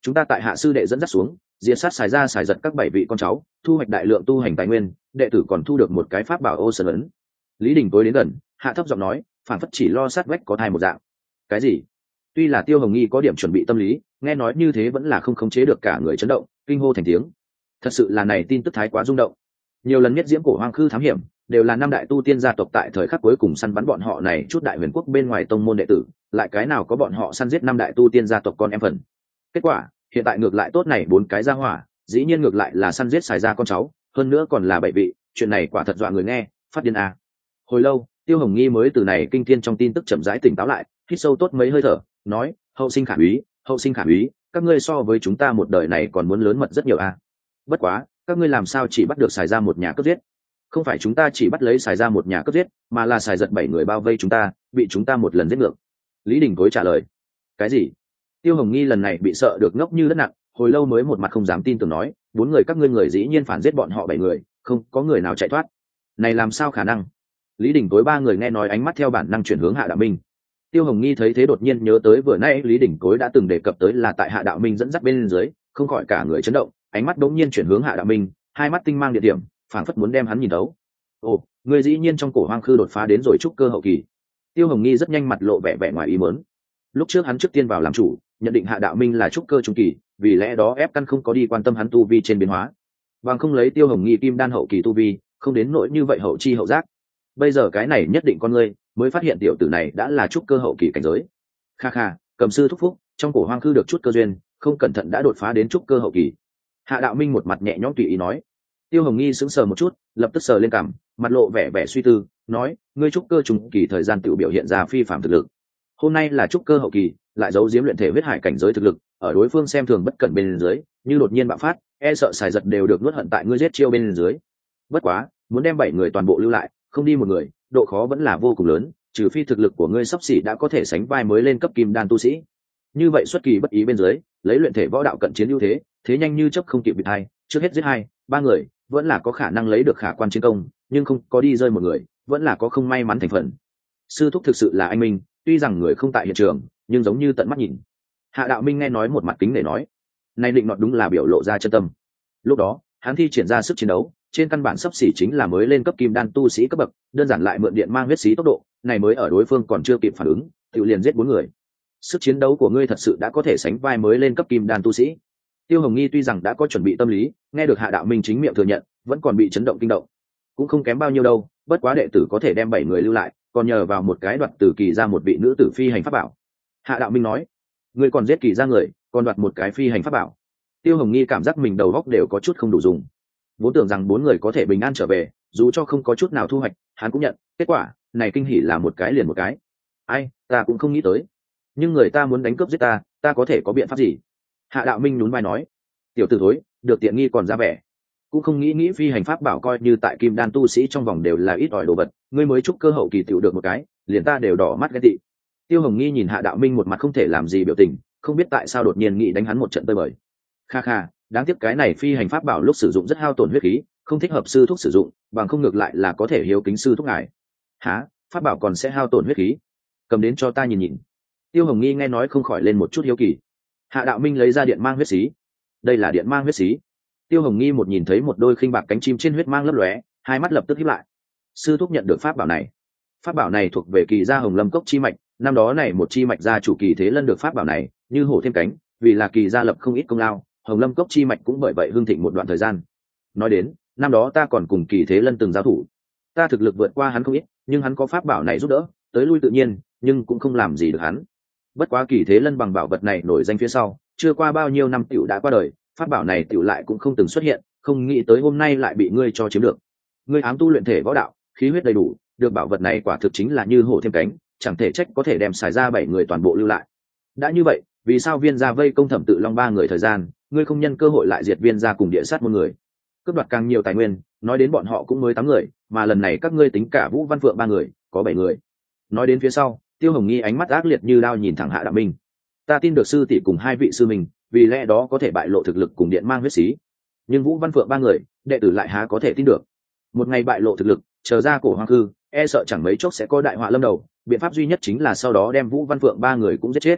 chúng ta tại hạ sư đệ dẫn dắt xuống diệt sát xài ra xài giật các bảy vị con cháu, thu hoạch đại lượng tu hành tài nguyên, đệ tử còn thu được một cái pháp bảo ô sơn ấn. Lý Đình tối đến gần, hạ thấp giọng nói, phản phất chỉ lo sát vách có thai một dạng. Cái gì? Tuy là Tiêu Hồng Nghi có điểm chuẩn bị tâm lý, nghe nói như thế vẫn là không khống chế được cả người chấn động, kinh hô thành tiếng. Thật sự là này tin tức thái quá rung động. Nhiều lần nhất diễm cổ hoang khư thám hiểm, đều là năm đại tu tiên gia tộc tại thời khắc cuối cùng săn bắn bọn họ này chút đại huyền quốc bên ngoài tông môn đệ tử, lại cái nào có bọn họ săn giết năm đại tu tiên gia tộc con em phần. Kết quả, hiện tại ngược lại tốt này bốn cái gia hỏa, dĩ nhiên ngược lại là săn giết xài ra con cháu, hơn nữa còn là bảy vị, chuyện này quả thật dọa người nghe, phát điên à. Hồi lâu, Tiêu Hồng Nghi mới từ này kinh thiên trong tin tức chậm rãi tỉnh táo lại, hít sâu tốt mấy hơi thở, nói, hậu sinh khả úy, hậu sinh khả úy, các ngươi so với chúng ta một đời này còn muốn lớn mật rất nhiều à. Bất quá, các ngươi làm sao chỉ bắt được xài ra một nhà cướp giết? Không phải chúng ta chỉ bắt lấy xài ra một nhà cướp giết, mà là xài giật bảy người bao vây chúng ta, bị chúng ta một lần giết ngược. Lý Đình Cối trả lời. Cái gì? Tiêu Hồng Nghi lần này bị sợ được ngốc như đất nặng, hồi lâu mới một mặt không dám tin tưởng nói, bốn người các ngươi người dĩ nhiên phản giết bọn họ bảy người, không có người nào chạy thoát. Này làm sao khả năng? Lý Đình Cối ba người nghe nói ánh mắt theo bản năng chuyển hướng Hạ Đạo Minh. Tiêu Hồng Nghi thấy thế đột nhiên nhớ tới vừa nãy Lý Đình Cối đã từng đề cập tới là tại Hạ Đạo Minh dẫn dắt bên dưới, không khỏi cả người chấn động, ánh mắt đống nhiên chuyển hướng Hạ Đạo Minh, hai mắt tinh mang địa điểm, phảng phất muốn đem hắn nhìn thấu. Ồ, người dĩ nhiên trong cổ hoang khư đột phá đến rồi trúc cơ hậu kỳ. Tiêu Hồng Nghi rất nhanh mặt lộ vẻ vẻ ngoài ý muốn. Lúc trước hắn trước tiên vào làm chủ, nhận định Hạ Đạo Minh là trúc cơ trung kỳ, vì lẽ đó ép căn không có đi quan tâm hắn tu vi trên biến hóa, bằng không lấy Tiêu Hồng Nghi kim đan hậu kỳ tu vi, không đến nỗi như vậy hậu chi hậu giác. Bây giờ cái này nhất định con ngươi mới phát hiện tiểu tử này đã là trúc cơ hậu kỳ cảnh giới. Kha kha, Cầm sư thúc phúc, trong cổ hoang khư được chút cơ duyên, không cẩn thận đã đột phá đến trúc cơ hậu kỳ. Hạ Đạo Minh một mặt nhẹ nhõm tùy ý nói. Tiêu Hồng Nghi sững sờ một chút, lập tức sờ lên cằm, mặt lộ vẻ vẻ suy tư, nói, ngươi trúc cơ trung kỳ thời gian tự biểu hiện ra phi phàm thực lực. Hôm nay là trúc cơ hậu kỳ, lại giấu giếm luyện thể huyết hải cảnh giới thực lực, ở đối phương xem thường bất cẩn bên dưới, như đột nhiên bạo phát, e sợ xài giật đều được nuốt hận tại ngươi giết chiêu bên dưới. Bất quá, muốn đem bảy người toàn bộ lưu lại, không đi một người, độ khó vẫn là vô cùng lớn, trừ phi thực lực của ngươi sắp xỉ đã có thể sánh vai mới lên cấp kim đan tu sĩ. Như vậy xuất kỳ bất ý bên dưới, lấy luyện thể võ đạo cận chiến ưu thế, thế nhanh như chớp không kịp bị hai, trước hết giết hai, ba người, vẫn là có khả năng lấy được khả quan chiến công, nhưng không có đi rơi một người, vẫn là có không may mắn thành phần. Sư thúc thực sự là anh minh, tuy rằng người không tại hiện trường, nhưng giống như tận mắt nhìn. Hạ Đạo Minh nghe nói một mặt kính để nói, này định nọt đúng là biểu lộ ra chân tâm. Lúc đó, hắn thi triển ra sức chiến đấu, trên căn bản sắp xỉ chính là mới lên cấp kim đan tu sĩ cấp bậc, đơn giản lại mượn điện mang huyết xí tốc độ, này mới ở đối phương còn chưa kịp phản ứng, tự liền giết bốn người. Sức chiến đấu của ngươi thật sự đã có thể sánh vai mới lên cấp kim đan tu sĩ. Tiêu Hồng Nghi tuy rằng đã có chuẩn bị tâm lý, nghe được Hạ Đạo Minh chính miệng thừa nhận, vẫn còn bị chấn động kinh động. Cũng không kém bao nhiêu đâu, bất quá đệ tử có thể đem bảy người lưu lại, còn nhờ vào một cái đoạt từ kỳ ra một vị nữ tử phi hành pháp bảo. Hạ Đạo Minh nói, ngươi còn giết kỳ ra người, còn đoạt một cái phi hành pháp bảo. Tiêu Hồng Nghi cảm giác mình đầu óc đều có chút không đủ dùng. Vốn tưởng rằng bốn người có thể bình an trở về, dù cho không có chút nào thu hoạch, hắn cũng nhận. Kết quả, này kinh hỉ là một cái liền một cái. Ai, ta cũng không nghĩ tới. Nhưng người ta muốn đánh cướp giết ta, ta có thể có biện pháp gì? Hạ Đạo Minh nhún vai nói, tiểu tử thối, được tiện nghi còn ra vẻ. Cũng không nghĩ nghĩ phi hành pháp bảo coi như tại kim đan tu sĩ trong vòng đều là ít ỏi đồ vật, ngươi mới trúc cơ hậu kỳ tiểu được một cái, liền ta đều đỏ mắt ghen tị. Tiêu Hồng Nghi nhìn Hạ Đạo Minh một mặt không thể làm gì biểu tình, không biết tại sao đột nhiên nghĩ đánh hắn một trận tơi bời. Kha kha, đáng tiếc cái này phi hành pháp bảo lúc sử dụng rất hao tổn huyết khí, không thích hợp sư thúc sử dụng, bằng không ngược lại là có thể hiếu kính sư thúc ngài. Hả, pháp bảo còn sẽ hao tổn huyết khí? Cầm đến cho ta nhìn nhìn. Tiêu Hồng Nghi nghe nói không khỏi lên một chút hiếu kỳ. Hạ Đạo Minh lấy ra điện mang huyết xí. Đây là điện mang huyết xí. Tiêu Hồng Nghi một nhìn thấy một đôi khinh bạc cánh chim trên huyết mang lấp lóe, hai mắt lập tức híp lại. Sư thúc nhận được pháp bảo này. Pháp bảo này thuộc về kỳ gia Hồng Lâm Cốc chi mạch, năm đó này một chi mạch gia chủ Kỳ Thế Lân được pháp bảo này, như hổ thêm cánh, vì là kỳ gia lập không ít công lao, Hồng Lâm Cốc chi mạch cũng bởi vậy hưng thịnh một đoạn thời gian. Nói đến, năm đó ta còn cùng Kỳ Thế Lân từng giao thủ, ta thực lực vượt qua hắn không ít, nhưng hắn có pháp bảo này giúp đỡ, tới lui tự nhiên, nhưng cũng không làm gì được hắn. Bất quá Kỳ Thế Lân bằng bảo vật này nổi danh phía sau, chưa qua bao nhiêu năm tiểu đã qua đời, pháp bảo này tiểu lại cũng không từng xuất hiện, không nghĩ tới hôm nay lại bị ngươi cho chiếm được. Ngươi ám tu luyện thể võ đạo, khí huyết đầy đủ, được bảo vật này quả thực chính là như hổ thêm cánh, chẳng thể trách có thể đem xài ra bảy người toàn bộ lưu lại. Đã như vậy, vì sao Viên gia vây công Thẩm Tự Long ba người thời gian, ngươi không nhân cơ hội lại diệt Viên gia cùng địa sát một người, cướp đoạt càng nhiều tài nguyên, nói đến bọn họ cũng mới tám người, mà lần này các ngươi tính cả Vũ Văn Phượng ba người, có bảy người. Nói đến phía sau, Tiêu Hồng Nghi ánh mắt ác liệt như đao nhìn thẳng Hạ Đạo Minh. Ta tin được sư tỷ cùng hai vị sư mình, vì lẽ đó có thể bại lộ thực lực cùng điện mang huyết xí. Nhưng Vũ Văn Phượng ba người, đệ tử lại há có thể tin được. Một ngày bại lộ thực lực, chờ ra cổ hoang cư, e sợ chẳng mấy chốc sẽ có đại họa lâm đầu, biện pháp duy nhất chính là sau đó đem Vũ Văn Phượng ba người cũng giết chết.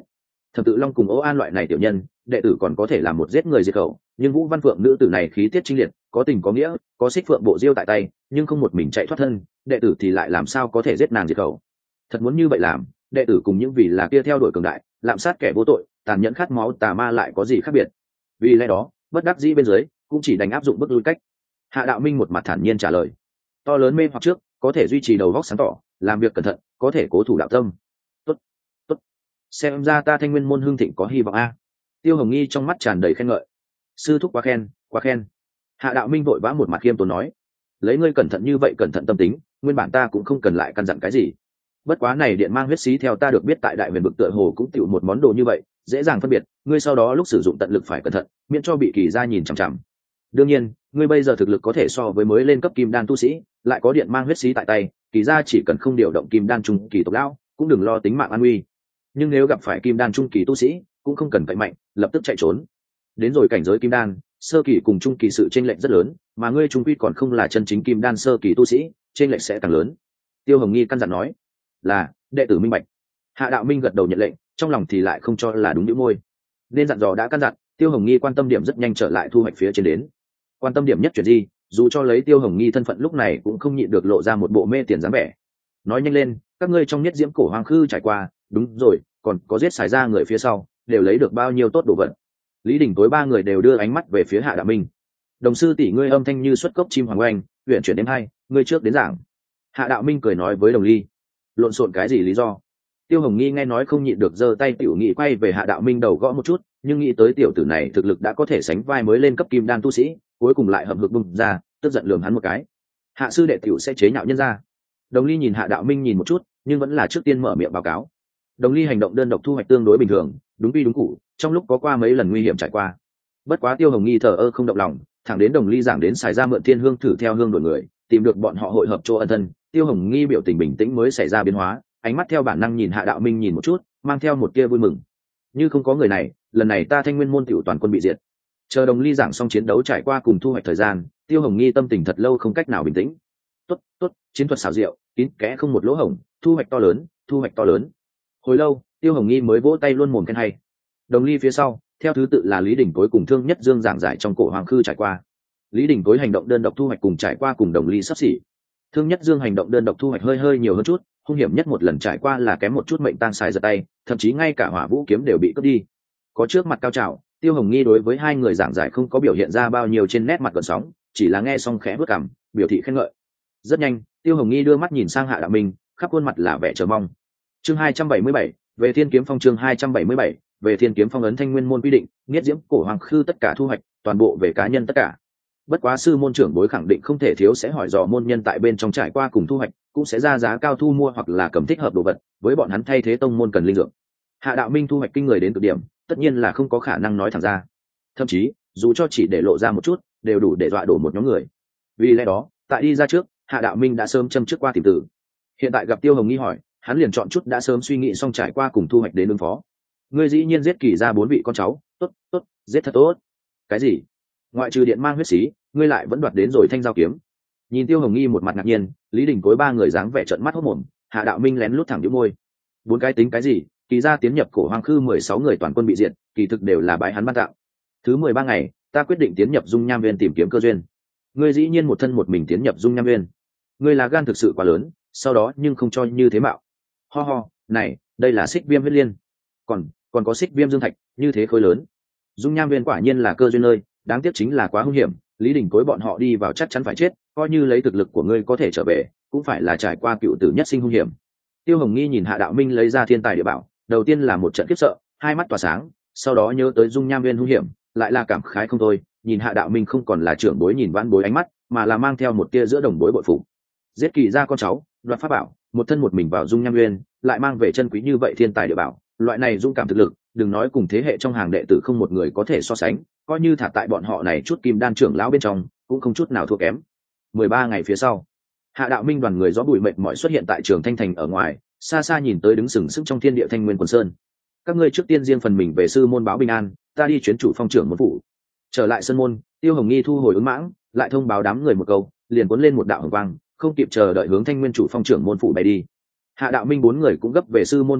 Thập tự long cùng Ô An loại này tiểu nhân, đệ tử còn có thể làm một giết người diệt khẩu, nhưng Vũ Văn Phượng nữ tử này khí tiết trinh liệt, có tình có nghĩa, có xích phượng bộ diêu tại tay, nhưng không một mình chạy thoát thân, đệ tử thì lại làm sao có thể giết nàng diệt khẩu. Thật muốn như vậy làm, đệ tử cùng những vì là kia theo đuổi cường đại, lạm sát kẻ vô tội, tàn nhẫn khát máu tà ma lại có gì khác biệt. Vì lẽ đó, bất đắc dĩ bên dưới, cũng chỉ đành áp dụng bức lui cách. Hạ Đạo Minh một mặt thản nhiên trả lời. To lớn mê hoặc trước, có thể duy trì đầu óc sáng tỏ, làm việc cẩn thận, có thể cố thủ đạo tâm. Tốt, tốt. Xem ra ta Thanh Nguyên môn hưng thịnh có hy vọng a. Tiêu Hồng Nghi trong mắt tràn đầy khen ngợi. Sư thúc quá khen, quá khen. Hạ Đạo Minh vội vã một mặt khiêm tốn nói, lấy ngươi cẩn thận như vậy cẩn thận tâm tính, nguyên bản ta cũng không cần lại căn dặn cái gì. Bất quá này điện mang huyết xí theo ta được biết tại đại huyền vực tựa hồ cũng tiểu một món đồ như vậy, dễ dàng phân biệt, ngươi sau đó lúc sử dụng tận lực phải cẩn thận, miễn cho bị kỳ gia nhìn chằm chằm. Đương nhiên, ngươi bây giờ thực lực có thể so với mới lên cấp kim đan tu sĩ, lại có điện mang huyết xí tại tay, kỳ gia chỉ cần không điều động kim đan trung kỳ tộc lão, cũng đừng lo tính mạng an nguy. Nhưng nếu gặp phải kim đan trung kỳ tu sĩ, cũng không cần cậy mạnh, lập tức chạy trốn. Đến rồi cảnh giới kim đan, sơ kỳ cùng trung kỳ sự chênh lệch rất lớn, mà ngươi trung quy còn không là chân chính kim đan sơ kỳ tu sĩ, chênh lệch sẽ càng lớn. Tiêu Hồng Nghi căn dặn nói, là đệ tử minh bạch. Hạ Đạo Minh gật đầu nhận lệnh, trong lòng thì lại không cho là đúng nhíu môi. Nên dặn dò đã căn dặn, Tiêu Hồng Nghi quan tâm điểm rất nhanh trở lại thu hoạch phía trên đến. Quan tâm điểm nhất chuyện gì, dù cho lấy Tiêu Hồng Nghi thân phận lúc này cũng không nhịn được lộ ra một bộ mê tiền dáng vẻ. Nói nhanh lên, các ngươi trong nhất diễm cổ hoàng khư trải qua, đúng rồi, còn có giết xài ra người phía sau, đều lấy được bao nhiêu tốt đồ vật. Lý Đình tối ba người đều đưa ánh mắt về phía Hạ Đạo Minh. Đồng sư tỷ ngươi âm thanh như xuất cốc chim hoàng oanh, uyển chuyển đêm hai, ngươi trước đến giảng. Hạ Đạo Minh cười nói với Đồng Ly, lộn xộn cái gì lý do? Tiêu Hồng Nghi nghe nói không nhịn được giơ tay tiểu nghị quay về Hạ Đạo Minh đầu gõ một chút, nhưng nghĩ tới tiểu tử này thực lực đã có thể sánh vai mới lên cấp kim đan tu sĩ, cuối cùng lại hậm hực bung ra, tức giận lườm hắn một cái. Hạ sư đệ tiểu sẽ chế nhạo nhân ra. Đồng Ly nhìn Hạ Đạo Minh nhìn một chút, nhưng vẫn là trước tiên mở miệng báo cáo. Đồng Ly hành động đơn độc thu hoạch tương đối bình thường, đúng quy đúng cụ, trong lúc có qua mấy lần nguy hiểm trải qua. Bất quá Tiêu Hồng Nghi thờ ơ không động lòng, thẳng đến Đồng Ly giảng đến xài ra mượn thiên hương thử theo hương đổi người, tìm được bọn họ hội hợp chỗ ân thân, Tiêu Hồng Nghi biểu tình bình tĩnh mới xảy ra biến hóa, ánh mắt theo bản năng nhìn Hạ Đạo Minh nhìn một chút, mang theo một tia vui mừng. Như không có người này, lần này ta Thanh Nguyên môn tiểu toàn quân bị diệt. Chờ Đồng Ly giảng xong chiến đấu trải qua cùng thu hoạch thời gian, Tiêu Hồng Nghi tâm tình thật lâu không cách nào bình tĩnh. Tốt, tốt, chiến thuật xảo diệu, kín kẽ không một lỗ hổng, thu hoạch to lớn, thu hoạch to lớn. Hồi lâu, Tiêu Hồng Nghi mới vỗ tay luôn mồm khen hay. Đồng Ly phía sau, theo thứ tự là Lý Đình Cối cùng Thương Nhất Dương giảng giải trong cổ hoàng khư trải qua. Lý Đình Cối hành động đơn độc thu hoạch cùng trải qua cùng Đồng Ly sắp xỉ. Thương Nhất Dương hành động đơn độc thu hoạch hơi hơi nhiều hơn chút, hung hiểm nhất một lần trải qua là kém một chút mệnh tang xài giật tay, thậm chí ngay cả hỏa vũ kiếm đều bị cướp đi. Có trước mặt cao trào, Tiêu Hồng Nghi đối với hai người giảng giải không có biểu hiện ra bao nhiêu trên nét mặt gợn sóng, chỉ là nghe xong khẽ bước cằm, biểu thị khen ngợi. Rất nhanh, Tiêu Hồng Nghi đưa mắt nhìn sang Hạ Đạo Minh, khắp khuôn mặt là vẻ chờ mong. Chương hai trăm bảy mươi bảy, về Thiên Kiếm Phong chương hai trăm bảy mươi bảy, về Thiên Kiếm Phong ấn Thanh Nguyên môn quy định, niết diễm cổ hoàng khư tất cả thu hoạch, toàn bộ về cá nhân tất cả. Bất quá sư môn trưởng bối khẳng định không thể thiếu sẽ hỏi dò môn nhân tại bên trong trải qua cùng thu hoạch, cũng sẽ ra giá cao thu mua hoặc là cầm thích hợp đồ vật, với bọn hắn thay thế tông môn cần linh dược. Hạ Đạo Minh thu hoạch kinh người đến cực điểm, tất nhiên là không có khả năng nói thẳng ra. Thậm chí, dù cho chỉ để lộ ra một chút, đều đủ để dọa đổ một nhóm người. Vì lẽ đó, tại đi ra trước, Hạ Đạo Minh đã sớm châm trước qua tìm tử. Hiện tại gặp Tiêu Hồng Nghi hỏi, hắn liền chọn chút đã sớm suy nghĩ xong trải qua cùng thu hoạch đến ứng phó. Ngươi dĩ nhiên giết kỳ ra bốn vị con cháu, tốt, tốt, giết thật tốt. Cái gì? Ngoại trừ điện mang huyết xí, ngươi lại vẫn đoạt đến rồi thanh giao kiếm. Nhìn Tiêu Hồng Nghi một mặt ngạc nhiên, Lý Đình Cối ba người dáng vẻ trợn mắt hốt mồm, Hạ Đạo Minh lén lút thẳng nhíu môi. Bốn cái tính cái gì? Kỳ ra tiến nhập cổ hoang khư mười sáu người toàn quân bị diệt, kỳ thực đều là bái hắn ban tạo. Thứ mười ba ngày, ta quyết định tiến nhập Dung Nham Viên tìm kiếm cơ duyên. Ngươi dĩ nhiên một thân một mình tiến nhập Dung Nham Viên. Ngươi là gan thực sự quá lớn, sau đó nhưng không cho như thế mạo. Ho ho, này, đây là Xích Viêm huyết liên. Còn, còn có Xích Viêm dương thạch, như thế khối lớn. Dung Nham Viên quả nhiên là cơ duyên nơi, đáng tiếc chính là quá hung hiểm, Lý Đình Cối bọn họ đi vào chắc chắn phải chết, coi như lấy thực lực của ngươi có thể trở về, cũng phải là trải qua cựu tử nhất sinh hung hiểm. Tiêu Hồng Nghi nhìn Hạ Đạo Minh lấy ra thiên tài địa bảo, đầu tiên là một trận khiếp sợ, hai mắt tỏa sáng, sau đó nhớ tới Dung Nham Viên hung hiểm, lại là cảm khái không thôi, nhìn Hạ Đạo Minh không còn là trưởng bối nhìn vãn bối ánh mắt, mà là mang theo một tia giữa đồng bối bội phụ. Giết kỳ ra con cháu, đoạt pháp bảo, một thân một mình vào Dung Nham Viên, lại mang về chân quý như vậy thiên tài địa bảo, loại này dung cảm thực lực, đừng nói cùng thế hệ trong hàng đệ tử không một người có thể so sánh, coi như thả tại bọn họ này chút kim đan trưởng lão bên trong, cũng không chút nào thua kém. Mười ba ngày phía sau, Hạ Đạo Minh đoàn người gió bụi mệt mỏi xuất hiện tại Trường Thanh Thành ở ngoài, xa xa nhìn tới đứng sừng sững trong thiên địa Thanh Nguyên Quần Sơn. Các ngươi trước tiên riêng phần mình về sư môn báo bình an, ta đi chuyến chủ phong trưởng môn phủ. Trở lại sân môn, Tiêu Hồng Nghi thu hồi ứng mãng, lại thông báo đám người một câu, liền cuốn lên một đạo hồng quang, không kịp chờ đợi hướng Thanh Nguyên chủ phong trưởng môn phủ bay đi. Hạ Đạo Minh bốn người cũng gấp về sư môn bẩm báo,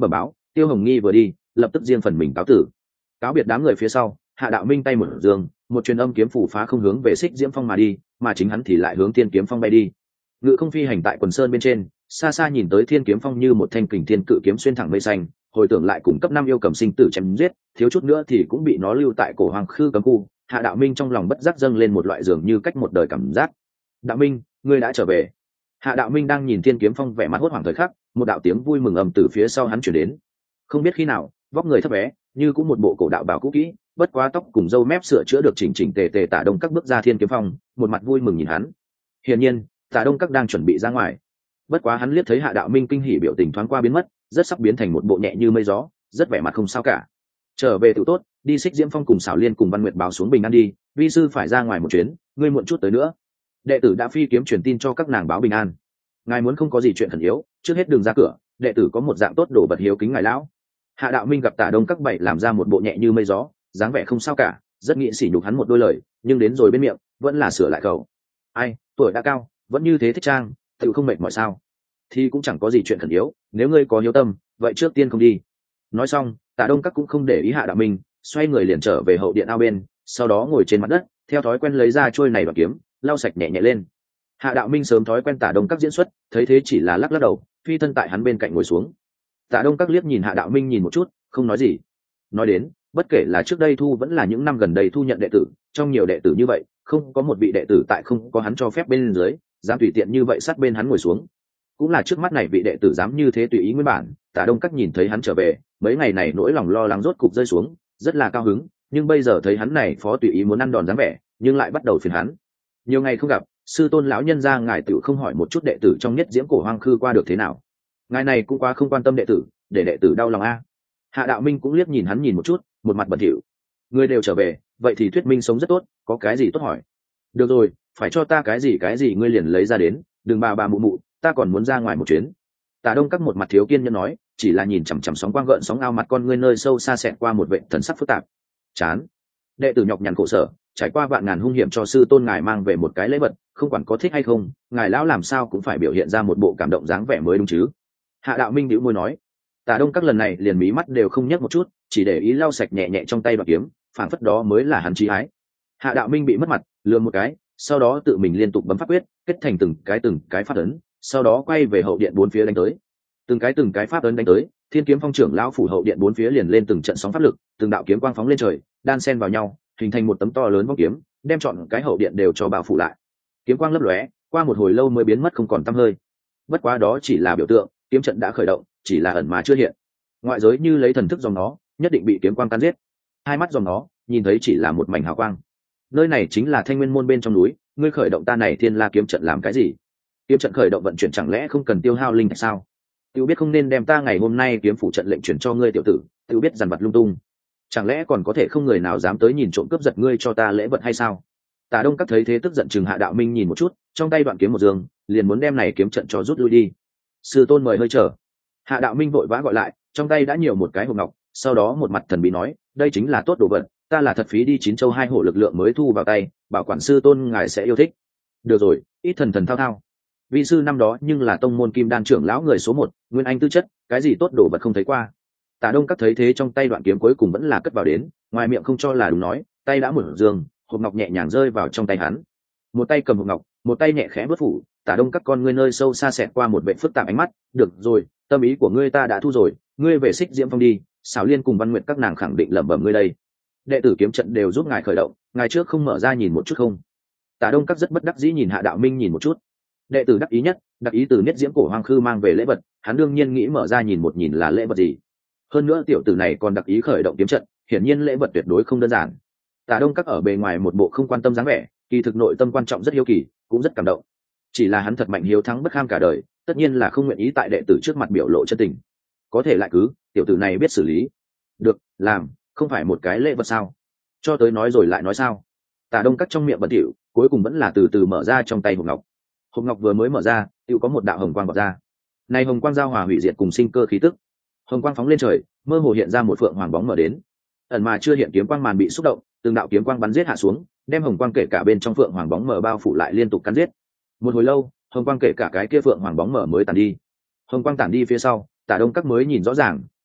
Tiêu Hồng Nghi vừa đi lập tức riêng phần mình cáo tử. Cáo biệt đám người phía sau, Hạ Đạo Minh tay một giường, một truyền âm kiếm phủ phá không hướng về Xích Diễm Phong mà đi, mà chính hắn thì lại hướng Thiên Kiếm Phong bay đi. Ngự không phi hành tại quần sơn bên trên, xa xa nhìn tới Thiên Kiếm Phong như một thanh kình thiên cự kiếm xuyên thẳng mây xanh, hồi tưởng lại cùng cấp năm yêu cầm sinh tử chém giết, thiếu chút nữa thì cũng bị nó lưu tại cổ hoàng khư cấm khu. Hạ Đạo Minh trong lòng bất giác dâng lên một loại dường như cách một đời cảm giác. Đạo Minh, ngươi đã trở về. Hạ Đạo Minh đang nhìn Thiên Kiếm Phong vẻ mặt hốt hoảng thời khắc, một đạo tiếng vui mừng ầm từ phía sau hắn truyền đến. Không biết khi nào, vóc người thấp bé, như cũng một bộ cổ đạo bảo cũ kỹ, bất quá tóc cùng râu mép sửa chữa được chỉnh chỉnh tề tề Tả Đông Các bước ra Thiên Kiếm Phong, một mặt vui mừng nhìn hắn. Hiển nhiên, Tả Đông Các đang chuẩn bị ra ngoài. Bất quá hắn liếc thấy Hạ Đạo Minh kinh hỉ biểu tình thoáng qua biến mất, rất sắp biến thành một bộ nhẹ như mây gió, rất vẻ mặt không sao cả. Trở về tự tốt, đi Xích Diễm Phong cùng Xảo Liên cùng Văn Nguyệt báo xuống bình an đi, vi sư phải ra ngoài một chuyến, ngươi muộn chút tới nữa. Đệ tử đã phi kiếm truyền tin cho các nàng báo bình an. Ngài muốn không có gì chuyện khẩn yếu, trước hết đừng ra cửa, đệ tử có một dạng tốt đồ vật hiếu kính ngài lão. Hạ Đạo Minh gặp Tả Đông Các bảy làm ra một bộ nhẹ như mây gió, dáng vẻ không sao cả, rất nghĩ sỉ nhục hắn một đôi lời, nhưng đến rồi bên miệng vẫn là sửa lại khẩu. Ai, tuổi đã cao, vẫn như thế thích trang, tự không mệt mỏi sao? Thì cũng chẳng có gì chuyện khẩn yếu, nếu ngươi có hiếu tâm, vậy trước tiên không đi. Nói xong, Tả Đông Các cũng không để ý Hạ Đạo Minh, xoay người liền trở về hậu điện ao bên, sau đó ngồi trên mặt đất, theo thói quen lấy ra trôi này đoạt kiếm, lau sạch nhẹ nhẹ lên. Hạ Đạo Minh sớm thói quen Tả Đông Các diễn xuất, thấy thế chỉ là lắc lắc đầu, phi thân tại hắn bên cạnh ngồi xuống. Tả Đông Các liếc nhìn Hạ Đạo Minh nhìn một chút, không nói gì. Nói đến, bất kể là trước đây thu vẫn là những năm gần đây thu nhận đệ tử, trong nhiều đệ tử như vậy, không có một vị đệ tử tại không có hắn cho phép bên dưới, dám tùy tiện như vậy sát bên hắn ngồi xuống. Cũng là trước mắt này vị đệ tử dám như thế tùy ý nguyên bản. Tả Đông Các nhìn thấy hắn trở về, mấy ngày này nỗi lòng lo lắng rốt cục rơi xuống, rất là cao hứng, nhưng bây giờ thấy hắn này phó tùy ý muốn ăn đòn dáng vẻ, nhưng lại bắt đầu phiền hắn. Nhiều ngày không gặp, sư tôn lão nhân gia ngài tự không hỏi một chút đệ tử trong nhất diễm cổ hoang khư qua được thế nào. Ngài này cũng quá không quan tâm đệ tử, để đệ tử đau lòng a. Hạ Đạo Minh cũng liếc nhìn hắn nhìn một chút, một mặt bẩn thỉu. Người đều trở về, vậy thì thuyết minh sống rất tốt, có cái gì tốt hỏi. Được rồi, phải cho ta cái gì cái gì ngươi liền lấy ra đến, đừng bà bà mụ mụ, ta còn muốn ra ngoài một chuyến. Tả Đông Các một mặt thiếu kiên nhẫn nói, chỉ là nhìn chằm chằm sóng quang gợn sóng ao mặt con ngươi nơi sâu xa xẹt qua một vệ thần sắc phức tạp. Chán. Đệ tử nhọc nhằn khổ sở, trải qua vạn ngàn hung hiểm cho sư tôn ngài mang về một cái lễ vật, không quản có thích hay không, ngài lão làm sao cũng phải biểu hiện ra một bộ cảm động dáng vẻ mới đúng chứ. Hạ Đạo Minh nhíu môi nói. Tả Đông Các lần này liền mí mắt đều không nhấc một chút, chỉ để ý lau sạch nhẹ nhẹ trong tay đoạt kiếm, phảng phất đó mới là hắn chí ái. Hạ Đạo Minh bị mất mặt, lườm một cái, sau đó tự mình liên tục bấm pháp quyết, kết thành từng cái từng cái pháp ấn, sau đó quay về hậu điện bốn phía đánh tới. Từng cái từng cái pháp ấn đánh tới, Thiên Kiếm Phong trưởng lão phủ hậu điện bốn phía liền lên từng trận sóng pháp lực, từng đạo kiếm quang phóng lên trời, đan xen vào nhau, hình thành một tấm to lớn vong kiếm, đem trọn cái hậu điện đều cho bao phủ lại. Kiếm quang lấp lóe, qua một hồi lâu mới biến mất không còn tăm hơi. Bất quá đó chỉ là biểu tượng, kiếm trận đã khởi động, chỉ là ẩn mà chưa hiện. Ngoại giới như lấy thần thức dòng nó, nhất định bị kiếm quang tan giết. Hai mắt dòng nó, nhìn thấy chỉ là một mảnh hào quang. Nơi này chính là Thanh Nguyên môn bên trong núi, ngươi khởi động ta này Thiên La kiếm trận làm cái gì? Kiếm trận khởi động vận chuyển chẳng lẽ không cần tiêu hao linh thạch sao? Tiểu biết không nên đem ta ngày hôm nay kiếm phủ trận lệnh chuyển cho ngươi tiểu tử, tiểu biết dằn vặt lung tung. Chẳng lẽ còn có thể không người nào dám tới nhìn trộm cướp giật ngươi cho ta lễ vật hay sao? Tả Đông Các thấy thế tức giận chừng Hạ Đạo Minh nhìn một chút, trong tay đoạn kiếm một dương, liền muốn đem này kiếm trận cho rút lui đi. Sư tôn mời hơi chờ. Hạ Đạo Minh vội vã gọi lại, trong tay đã nhiều một cái hộp ngọc, sau đó một mặt thần bí nói, đây chính là tốt đồ vật, ta là thật phí đi chín châu hai hổ lực lượng mới thu vào tay, bảo quản sư tôn ngài sẽ yêu thích. Được rồi, ít thần thần thao thao. Vị sư năm đó nhưng là tông môn Kim Đan trưởng lão người số một, nguyên anh tư chất, cái gì tốt đồ vật không thấy qua. Tả Đông Các thấy thế trong tay đoạn kiếm cuối cùng vẫn là cất vào đến, ngoài miệng không cho là đúng nói, tay đã mở giường, hộp ngọc nhẹ nhàng rơi vào trong tay hắn. Một tay cầm hộp ngọc, một tay nhẹ khẽ vớt phủ. Tả Đông Các con ngươi nơi sâu xa xẹt qua một vẻ phức tạp ánh mắt, được rồi, tâm ý của ngươi ta đã thu rồi, ngươi về Xích Diễm Phong đi, Xảo Liên cùng Văn Nguyệt các nàng khẳng định lẩm bẩm ngươi đây. Đệ tử kiếm trận đều giúp ngài khởi động, ngài trước không mở ra nhìn một chút không? Tả Đông Các rất bất đắc dĩ nhìn Hạ Đạo Minh nhìn một chút. Đệ tử đắc ý nhất, đặc ý từ Niết Diễm cổ hoang khư mang về lễ vật, hắn đương nhiên nghĩ mở ra nhìn một nhìn là lễ vật gì. Hơn nữa tiểu tử này còn đặc ý khởi động kiếm trận, hiển nhiên lễ vật tuyệt đối không đơn giản. Tả Đông Các ở bề ngoài một bộ không quan tâm dáng vẻ, kỳ thực nội tâm quan trọng rất hiếu kỳ, cũng rất cảm động. Chỉ là hắn thật mạnh hiếu thắng bất kham cả đời, tất nhiên là không nguyện ý tại đệ tử trước mặt biểu lộ chân tình. Có thể lại cứ, tiểu tử này biết xử lý. Được, làm, không phải một cái lễ vật sao? Cho tới nói rồi lại nói sao? Tả Đông Các trong miệng bẩn thỉu, cuối cùng vẫn là từ từ mở ra trong tay hộp ngọc. Hộp ngọc vừa mới mở ra, tự có một đạo hồng quang bộc ra. Này hồng quang giao hòa hủy diệt cùng sinh cơ khí tức. Hồng quang phóng lên trời, mơ hồ hiện ra một phượng hoàng bóng mở đến. Ẩn mà chưa hiện kiếm quang màn bị xúc động, từng đạo kiếm quang bắn giết hạ xuống, đem hồng quang kể cả bên trong phượng hoàng bóng mở bao phủ lại liên tục cắn giết. Một hồi lâu, hồng quang kể cả cái kia phượng hoàng bóng mở mới tàn đi. Hồng quang tản đi phía sau, Tả Đông Các mới nhìn rõ ràng,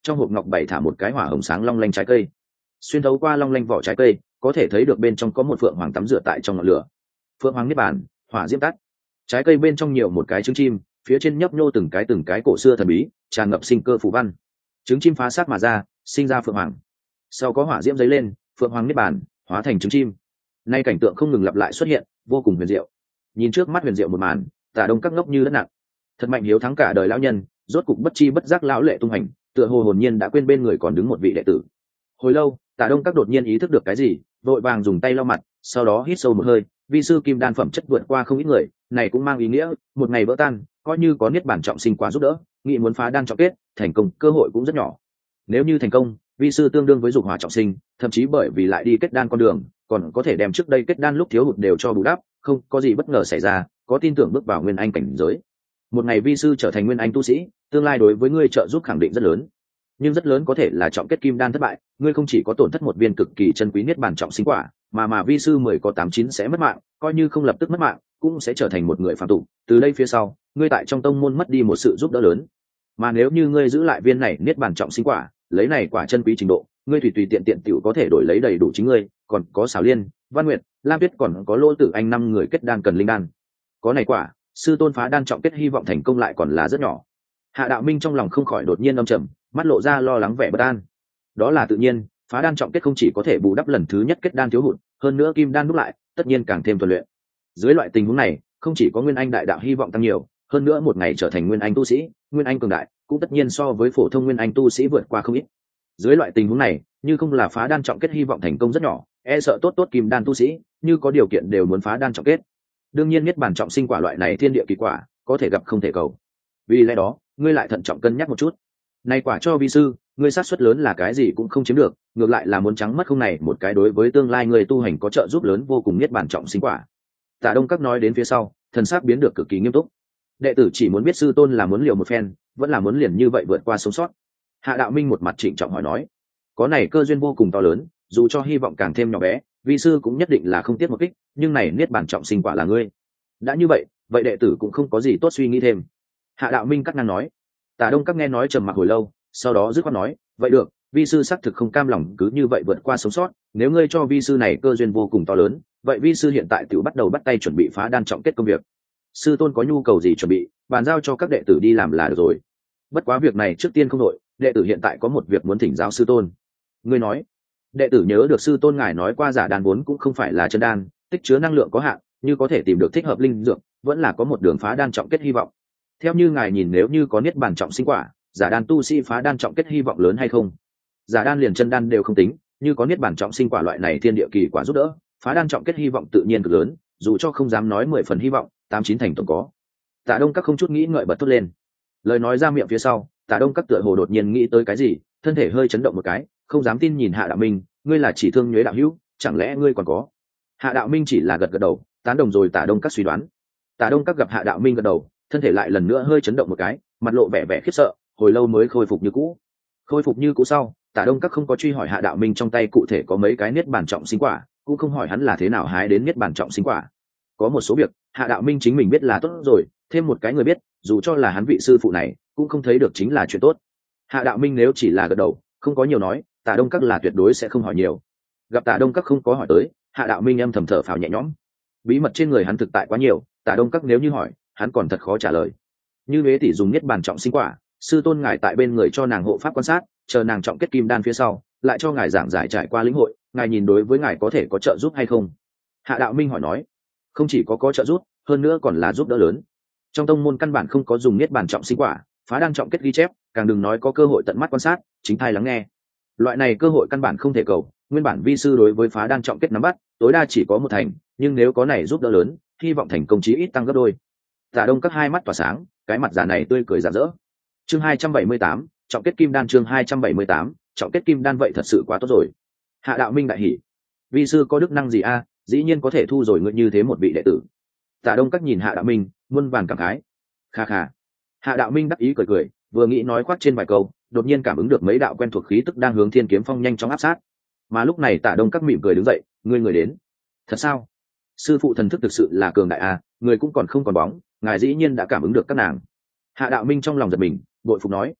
trong hộp ngọc bảy thả một cái hỏa hồng sáng long lanh trái cây. Xuyên thấu qua long lanh vỏ trái cây có thể thấy được bên trong có một phượng hoàng tắm rửa tại trong ngọn lửa. Phượng hoàng niết bàn, hỏa diễm tắt. Trái cây bên trong nhiều một cái trứng chim, phía trên nhấp nhô từng cái từng cái cổ xưa thần bí, tràn ngập sinh cơ phù văn. Trứng chim phá xác mà ra, sinh ra phượng hoàng. Sau có hỏa diễm dấy lên, phượng hoàng niết bàn, hóa thành trứng chim. Nay cảnh tượng không ngừng lặp lại xuất hiện, vô cùng huyền diệu. Nhìn trước mắt huyền diệu một màn, Tả Đông các ngốc như đất nặng. Thật mạnh hiếu thắng cả đời lão nhân, rốt cục bất chi bất giác lão lệ tung hành, tựa hồ hồn nhiên đã quên bên người còn đứng một vị đệ tử. Hồi lâu, Tả Đông các đột nhiên ý thức được cái gì, vội vàng dùng tay lau mặt, sau đó hít sâu một hơi. Vi sư kim đan phẩm chất vượt qua không ít người, này cũng mang ý nghĩa một ngày vỡ tan, coi như có niết bản trọng sinh quá giúp đỡ, nghĩ muốn phá đan trọng kết, thành công cơ hội cũng rất nhỏ. Nếu như thành công, vi sư tương đương với dục hỏa trọng sinh, thậm chí bởi vì lại đi kết đan con đường, còn có thể đem trước đây kết đan lúc thiếu hụt đều cho bù đắp, không có gì bất ngờ xảy ra, có tin tưởng bước vào nguyên anh cảnh giới. Một ngày vi sư trở thành nguyên anh tu sĩ, tương lai đối với ngươi trợ giúp khẳng định rất lớn. Nhưng rất lớn có thể là trọng kết kim đan thất bại, ngươi không chỉ có tổn thất một viên cực kỳ chân quý niết bàn trọng sinh quả, mà mà vi sư mười có tám chín sẽ mất mạng, coi như không lập tức mất mạng, cũng sẽ trở thành một người phàm tục. Từ đây phía sau, ngươi tại trong tông môn mất đi một sự giúp đỡ lớn. Mà nếu như ngươi giữ lại viên này niết bàn trọng sinh quả, lấy này quả chân quý trình độ, ngươi tùy tùy tiện tiện tiểu có thể đổi lấy đầy đủ chính ngươi, còn có Xảo Liên, Văn Nguyệt, Lam Tuyết còn có Lô Tử Anh năm người kết đan cần linh đan. Có này quả, sư tôn phá đan trọng kết hy vọng thành công lại còn là rất nhỏ. Hạ Đạo Minh trong lòng không khỏi đột nhiên âm trầm, mắt lộ ra lo lắng vẻ bất an. Đó là tự nhiên, phá đan trọng kết không chỉ có thể bù đắp lần thứ nhất kết đan thiếu hụt, hơn nữa kim đan đúc lại, tất nhiên càng thêm thuần luyện. Dưới loại tình huống này, không chỉ có nguyên anh đại đạo hy vọng tăng nhiều, hơn nữa một ngày trở thành nguyên anh tu sĩ, nguyên anh cường đại, cũng tất nhiên so với phổ thông nguyên anh tu sĩ vượt qua không ít. Dưới loại tình huống này, như không là phá đan trọng kết hy vọng thành công rất nhỏ, e sợ tốt tốt kim đan tu sĩ, như có điều kiện đều muốn phá đan trọng kết. Đương nhiên niết bàn trọng sinh quả loại này thiên địa kỳ quả, có thể gặp không thể cầu. Vì lẽ đó, ngươi lại thận trọng cân nhắc một chút. Này quả cho vi sư, ngươi sát suất lớn là cái gì cũng không chiếm được, ngược lại là muốn trắng mất không này một cái đối với tương lai người tu hành có trợ giúp lớn vô cùng niết bàn trọng sinh quả. Tả Đông Các nói đến phía sau, thần sắc biến được cực kỳ nghiêm túc. Đệ tử chỉ muốn biết sư tôn là muốn liều một phen, vẫn là muốn liền như vậy vượt qua sống sót. Hạ Đạo Minh một mặt trịnh trọng hỏi nói, có này cơ duyên vô cùng to lớn, dù cho hy vọng càng thêm nhỏ bé, vi sư cũng nhất định là không tiếc một kích, nhưng này niết bàn trọng sinh quả là ngươi. Đã như vậy, vậy đệ tử cũng không có gì tốt suy nghĩ thêm. Hạ Đạo Minh cắt ngang nói. Tả Đông Các nghe nói trầm mặc hồi lâu, sau đó dứt khoát nói, vậy được, vi sư xác thực không cam lòng cứ như vậy vượt qua sống sót, nếu ngươi cho vi sư này cơ duyên vô cùng to lớn, vậy vi sư hiện tại tự bắt đầu bắt tay chuẩn bị phá đan trọng kết công việc. Sư tôn có nhu cầu gì chuẩn bị, bàn giao cho các đệ tử đi làm là được rồi. Bất quá việc này trước tiên không đội, đệ tử hiện tại có một việc muốn thỉnh giáo sư tôn. Ngươi nói. Đệ tử nhớ được sư tôn ngài nói qua giả đan vốn cũng không phải là chân đan, tích chứa năng lượng có hạn, như có thể tìm được thích hợp linh dược, vẫn là có một đường phá đan trọng kết hy vọng. Theo như ngài nhìn, nếu như có niết bàn trọng sinh quả, giả đan tu sĩ phá đan trọng kết hy vọng lớn hay không? Giả đan liền chân đan đều không tính, như có niết bàn trọng sinh quả loại này thiên địa kỳ quả giúp đỡ, phá đan trọng kết hy vọng tự nhiên cực lớn, dù cho không dám nói mười phần hy vọng, tám chín thành tổng có. Tả Đông Các không chút nghĩ ngợi bật thốt lên. Lời nói ra miệng phía sau, Tả Đông Các tựa hồ đột nhiên nghĩ tới cái gì, thân thể hơi chấn động một cái, không dám tin nhìn Hạ Đạo Minh, ngươi là chỉ thương nhuế đạo hữu, chẳng lẽ ngươi còn có? Hạ Đạo Minh chỉ là gật gật đầu, tán đồng rồi Tả Đông Các suy đoán. Tả Đông Các gặp Hạ Đạo Minh gật đầu, thân thể lại lần nữa hơi chấn động một cái, mặt lộ vẻ vẻ khiếp sợ, hồi lâu mới khôi phục như cũ. Khôi phục như cũ sau, Tả Đông Các không có truy hỏi Hạ Đạo Minh trong tay cụ thể có mấy cái niết bàn trọng sinh quả, cũng không hỏi hắn là thế nào hái đến niết bàn trọng sinh quả. Có một số việc, Hạ Đạo Minh chính mình biết là tốt rồi, thêm một cái người biết, dù cho là hắn vị sư phụ này, cũng không thấy được chính là chuyện tốt. Hạ Đạo Minh nếu chỉ là gật đầu, không có nhiều nói, Tả Đông Các là tuyệt đối sẽ không hỏi nhiều. Gặp Tả Đông Các không có hỏi tới, Hạ Đạo Minh âm thầm thở phào nhẹ nhõm. Bí mật trên người hắn thực tại quá nhiều, Tả Đông Các nếu như hỏi, hắn còn thật khó trả lời. Như Huế tỷ dùng niết bàn trọng sinh quả, sư tôn ngài tại bên người cho nàng hộ pháp quan sát, chờ nàng trọng kết kim đan phía sau, lại cho ngài giảng giải trải qua lĩnh hội, ngài nhìn đối với ngài có thể có trợ giúp hay không? Hạ Đạo Minh hỏi nói. Không chỉ có có trợ giúp, hơn nữa còn là giúp đỡ lớn. Trong tông môn căn bản không có dùng niết bàn trọng sinh quả, phá đan trọng kết ghi chép, càng đừng nói có cơ hội tận mắt quan sát, chính thai lắng nghe. Loại này cơ hội căn bản không thể cầu, nguyên bản vi sư đối với phá đan trọng kết nắm bắt, tối đa chỉ có một thành, nhưng nếu có này giúp đỡ lớn, hy vọng thành công chí ít tăng gấp đôi. Tả Đông Các hai mắt tỏa sáng, cái mặt già này tươi cười rạng rỡ. Chương hai trăm bảy mươi tám, trọng kết kim đan. Chương hai trăm bảy mươi tám, trọng kết kim đan vậy thật sự quá tốt rồi. Hạ Đạo Minh đại hỉ. Vi sư có đức năng gì a, dĩ nhiên có thể thu rồi ngươi như thế một vị đệ tử. Tả Đông Các nhìn Hạ Đạo Minh, muôn vàn cảm khái. Kha kha. Hạ Đạo Minh đắc ý cười cười, vừa nghĩ nói khoác trên vài câu, đột nhiên cảm ứng được mấy đạo quen thuộc khí tức đang hướng Thiên Kiếm Phong nhanh chóng áp sát. Mà lúc này Tả Đông Các mỉm cười đứng dậy, ngươi người đến. Thật sao? Sư phụ thần thức thực sự là cường đại a, người cũng còn không còn bóng, ngài dĩ nhiên đã cảm ứng được các nàng. Hạ Đạo Minh trong lòng giật mình, bội phục nói.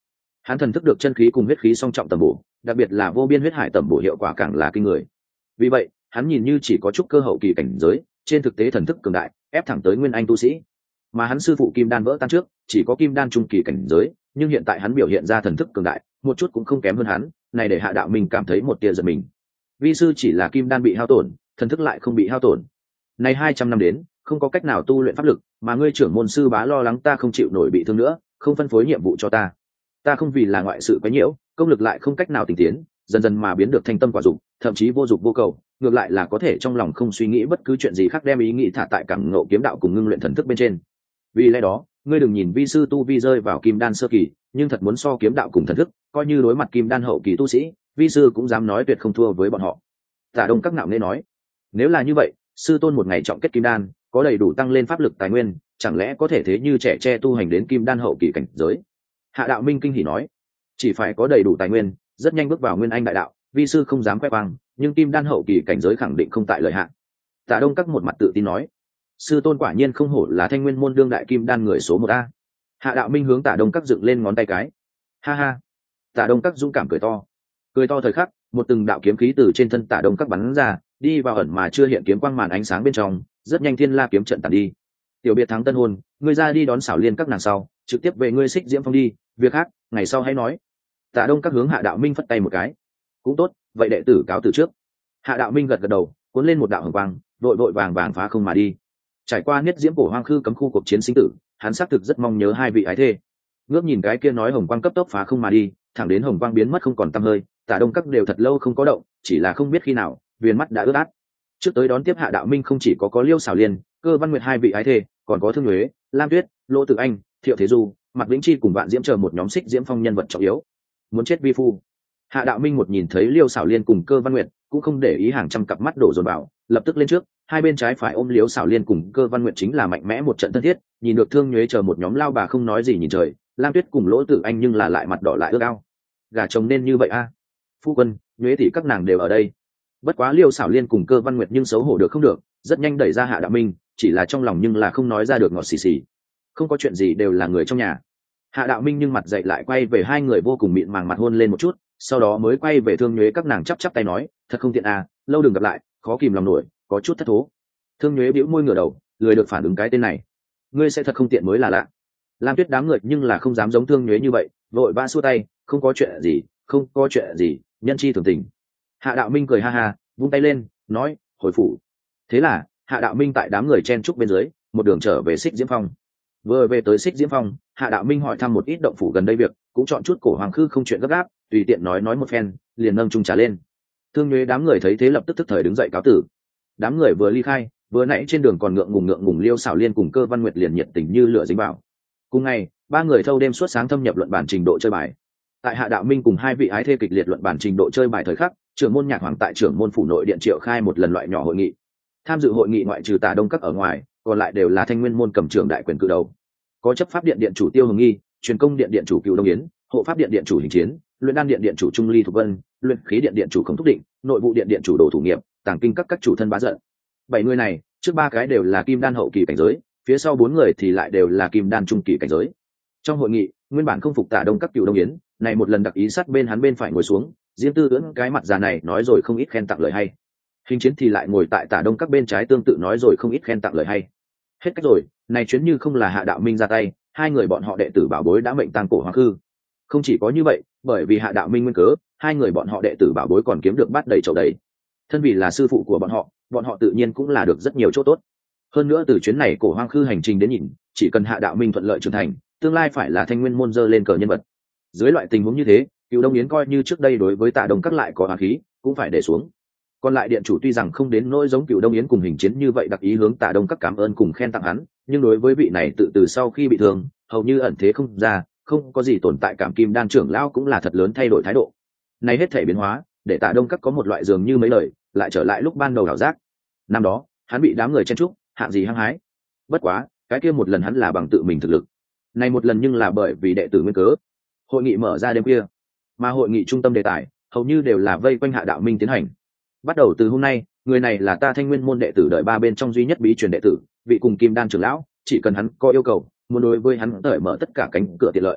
Hắn thần thức được chân khí cùng huyết khí song trọng tầm bổ, đặc biệt là vô biên huyết hải tầm bổ hiệu quả càng là kinh người. Vì vậy hắn nhìn như chỉ có chút cơ hậu kỳ cảnh giới, trên thực tế thần thức cường đại, ép thẳng tới nguyên anh tu sĩ. Mà hắn sư phụ kim đan vỡ tan trước chỉ có kim đan trung kỳ cảnh giới, nhưng hiện tại hắn biểu hiện ra thần thức cường đại, một chút cũng không kém hơn hắn, này để Hạ Đạo Minh cảm thấy một tia giật mình. Vi sư chỉ là kim đan bị hao tổn, thần thức lại không bị hao tổn. Này hai trăm năm đến, không có cách nào tu luyện pháp lực, mà ngươi trưởng môn sư bá lo lắng ta không chịu nổi bị thương nữa, không phân phối nhiệm vụ cho ta. Ta không vì là ngoại sự quấy nhiễu, công lực lại không cách nào tỉnh tiến, dần dần mà biến được thanh tâm quả dục, thậm chí vô dục vô cầu, ngược lại là có thể trong lòng không suy nghĩ bất cứ chuyện gì khác, đem ý nghĩ thả tại cảm ngộ kiếm đạo cùng ngưng luyện thần thức bên trên. Vì lẽ đó, ngươi đừng nhìn vi sư tu vi rơi vào kim đan sơ kỳ, nhưng thật muốn so kiếm đạo cùng thần thức, coi như đối mặt kim đan hậu kỳ tu sĩ, vi sư cũng dám nói tuyệt không thua với bọn họ. Tả Đông các ngạo nghễ nói, nếu là như vậy, sư tôn một ngày trọng kết kim đan, có đầy đủ tăng lên pháp lực tài nguyên, chẳng lẽ có thể thế như trẻ tre tu hành đến kim đan hậu kỳ cảnh giới? Hạ Đạo Minh kinh hỉ nói, chỉ phải có đầy đủ tài nguyên, rất nhanh bước vào nguyên anh đại đạo, vi sư không dám khoe khoang, nhưng kim đan hậu kỳ cảnh giới khẳng định không tại lợi hạn. Tả Đông các một mặt tự tin nói, sư tôn quả nhiên không hổ là thanh nguyên môn đương đại kim đan người số một a. Hạ Đạo Minh hướng Tả Đông các dựng lên ngón tay cái, ha ha. Tả Đông các dũng cảm cười to, cười to thời khắc, một từng đạo kiếm khí từ trên thân Tả Đông các bắn ra, đi vào ẩn mà chưa hiện kiếm quang màn ánh sáng bên trong, rất nhanh thiên la kiếm trận tàn đi. Tiểu biệt thắng tân hôn, ngươi ra đi đón xảo liên các nàng sau, trực tiếp về ngươi xích diễm phong đi, việc khác ngày sau hãy nói. Tả Đông các hướng Hạ Đạo Minh phất tay một cái, cũng tốt, vậy đệ tử cáo từ trước. Hạ Đạo Minh gật gật đầu, cuốn lên một đạo hồng quang, vội vội vàng vàng phá không mà đi. Trải qua niết diễm cổ hoang khư cấm khu cuộc chiến sinh tử, hắn xác thực rất mong nhớ hai vị ái thê. Ngước nhìn cái kia nói hồng quang cấp tốc phá không mà đi, thẳng đến hồng quang biến mất không còn tăm hơi, Tả Đông các đều thật lâu không có động, chỉ là không biết khi nào viền mắt đã ướt át. Trước tới đón tiếp Hạ Đạo Minh không chỉ có có Liêu Xảo Liên, Cơ Văn Nguyệt hai vị ái thê, còn có Thương Nhuế, Lam Tuyết, Lỗ Tử Anh, Thiệu Thế Du, Mạc Vĩnh Chi cùng Vạn Diễm chờ một nhóm xích diễm phong nhân vật trọng yếu. Muốn chết vi phu. Hạ Đạo Minh một nhìn thấy Liêu Xảo Liên cùng Cơ Văn Nguyệt, cũng không để ý hàng trăm cặp mắt đổ dồn vào, lập tức lên trước, hai bên trái phải ôm Liêu Xảo Liên cùng Cơ Văn Nguyệt chính là mạnh mẽ một trận thân thiết, nhìn được Thương Nhuế chờ một nhóm lao bà không nói gì nhìn trời, Lam Tuyết cùng Lỗ Tử Anh nhưng là lại mặt đỏ lại ước ao. Gà chồng nên như vậy a. Phu quân, Nhuế thì các nàng đều ở đây. Bất quá Liêu Xảo Liên cùng Cơ Văn Nguyệt nhưng xấu hổ được không được, rất nhanh đẩy ra Hạ Đạo Minh, chỉ là trong lòng nhưng là không nói ra được ngọt xì xì. Không có chuyện gì, đều là người trong nhà. Hạ Đạo Minh nhưng mặt dậy lại quay về hai người vô cùng mịn màng mặt hôn lên một chút, sau đó mới quay về Thương Nhuế các nàng chắp chắp tay nói, thật không tiện à, lâu đừng gặp lại, khó kìm lòng nổi, có chút thất thố. Thương Nhuế bĩu môi ngửa đầu, lười được phản ứng cái tên này. Ngươi sẽ thật không tiện mới là lạ. Lam Tuyết đám người nhưng là không dám giống Thương Nhuế như vậy, vội vã xua tay, không có chuyện gì, không có chuyện gì, nhân chi thường tình. Hạ Đạo Minh cười ha ha, vung tay lên, nói, hồi phủ. Thế là Hạ Đạo Minh tại đám người chen trúc bên dưới, một đường trở về xích diễm phong. Vừa về tới xích diễm phong, Hạ Đạo Minh hỏi thăm một ít động phủ gần đây việc, cũng chọn chút cổ hoàng khư không chuyện gấp gáp, tùy tiện nói nói một phen, liền nâng chung trà lên. Thương Nhuế đám người thấy thế lập tức tức thời đứng dậy cáo tử. Đám người vừa ly khai, vừa nãy trên đường còn ngượng ngùng ngượng ngùng Liêu Xảo Liên cùng Cơ Văn Nguyệt liền nhiệt tình như lửa dính vào. Cùng ngày, ba người thâu đêm suốt sáng thâm nhập luận bản trình độ chơi bài. Tại Hạ Đạo Minh cùng hai vị ái thê kịch liệt luận bản trình độ chơi bài thời khắc, trưởng môn Nhạc Hoàng tại trưởng môn phủ nội điện triệu khai một lần loại nhỏ hội nghị. Tham dự hội nghị ngoại trừ Tả Đông các ở ngoài, còn lại đều là thanh nguyên môn cầm trưởng đại quyền cử đầu. Có chấp pháp điện điện chủ Tiêu Hồng Nghi, truyền công điện điện chủ Cửu Đông Yến, hộ pháp điện điện chủ Hình Chiến, luyện đan điện điện chủ Trung Ly Thục Vân, luyện khí điện điện chủ Khổng Thúc Định, nội vụ điện điện chủ Đồ Thủ Nghiệp, tàng kinh các các chủ thân Bá Giận. Bảy người này, trước ba cái đều là kim đan hậu kỳ cảnh giới, phía sau bốn người thì lại đều là kim đan trung kỳ cảnh giới. Trong hội nghị, nguyên bản không phục Tả Đông các Cửu Đông Yến, này một lần đặc ý sát bên hắn bên phải ngồi xuống, Diêm Tư Ưỡn cái mặt già này nói rồi không ít khen tặng lời hay. Hình Chiến thì lại ngồi tại Tả Đông các bên trái tương tự nói rồi không ít khen tặng lời hay. Hết cách rồi, này chuyến như không là Hạ Đạo Minh ra tay, hai người bọn họ đệ tử bảo bối đã mệnh tang cổ hoàng khư. Không chỉ có như vậy, bởi vì Hạ Đạo Minh nguyên cớ, hai người bọn họ đệ tử bảo bối còn kiếm được bát đầy chậu đầy. Thân vì là sư phụ của bọn họ, bọn họ tự nhiên cũng là được rất nhiều chỗ tốt. Hơn nữa từ chuyến này cổ hoang khư hành trình đến nhìn, chỉ cần Hạ Đạo Minh thuận lợi trưởng thành, tương lai phải là thanh nguyên môn dơ lên cờ nhân vật. Dưới loại tình huống như thế, Cửu Đông Yến coi như trước đây đối với Tả Đông các lại có oán khí, cũng phải để xuống. Còn lại điện chủ tuy rằng không đến nỗi giống Cửu Đông Yến cùng Hình Chiến như vậy đặc ý hướng Tả Đông các cảm ơn cùng khen tặng hắn, nhưng đối với vị này tự từ sau khi bị thương, hầu như ẩn thế không ra, không có gì tồn tại cảm kim đan trưởng lão cũng là thật lớn thay đổi thái độ. Này hết thể biến hóa, để Tả Đông các có một loại dường như mấy lời, lại trở lại lúc ban đầu đảo giác. Năm đó, hắn bị đám người chen chúc, hạng gì hăng hái. Bất quá, cái kia một lần hắn là bằng tự mình thực lực. Này một lần nhưng là bởi vì đệ tử nguyên cớ. Hội nghị mở ra đêm kia, mà hội nghị trung tâm đề tài hầu như đều là vây quanh Hạ Đạo Minh tiến hành. Bắt đầu từ hôm nay, người này là ta thanh nguyên môn đệ tử đợi ba bên trong duy nhất bí truyền đệ tử, vị cùng kim đan trưởng lão, chỉ cần hắn có yêu cầu, muốn đối với hắn cởi mở tất cả cánh cửa tiện lợi.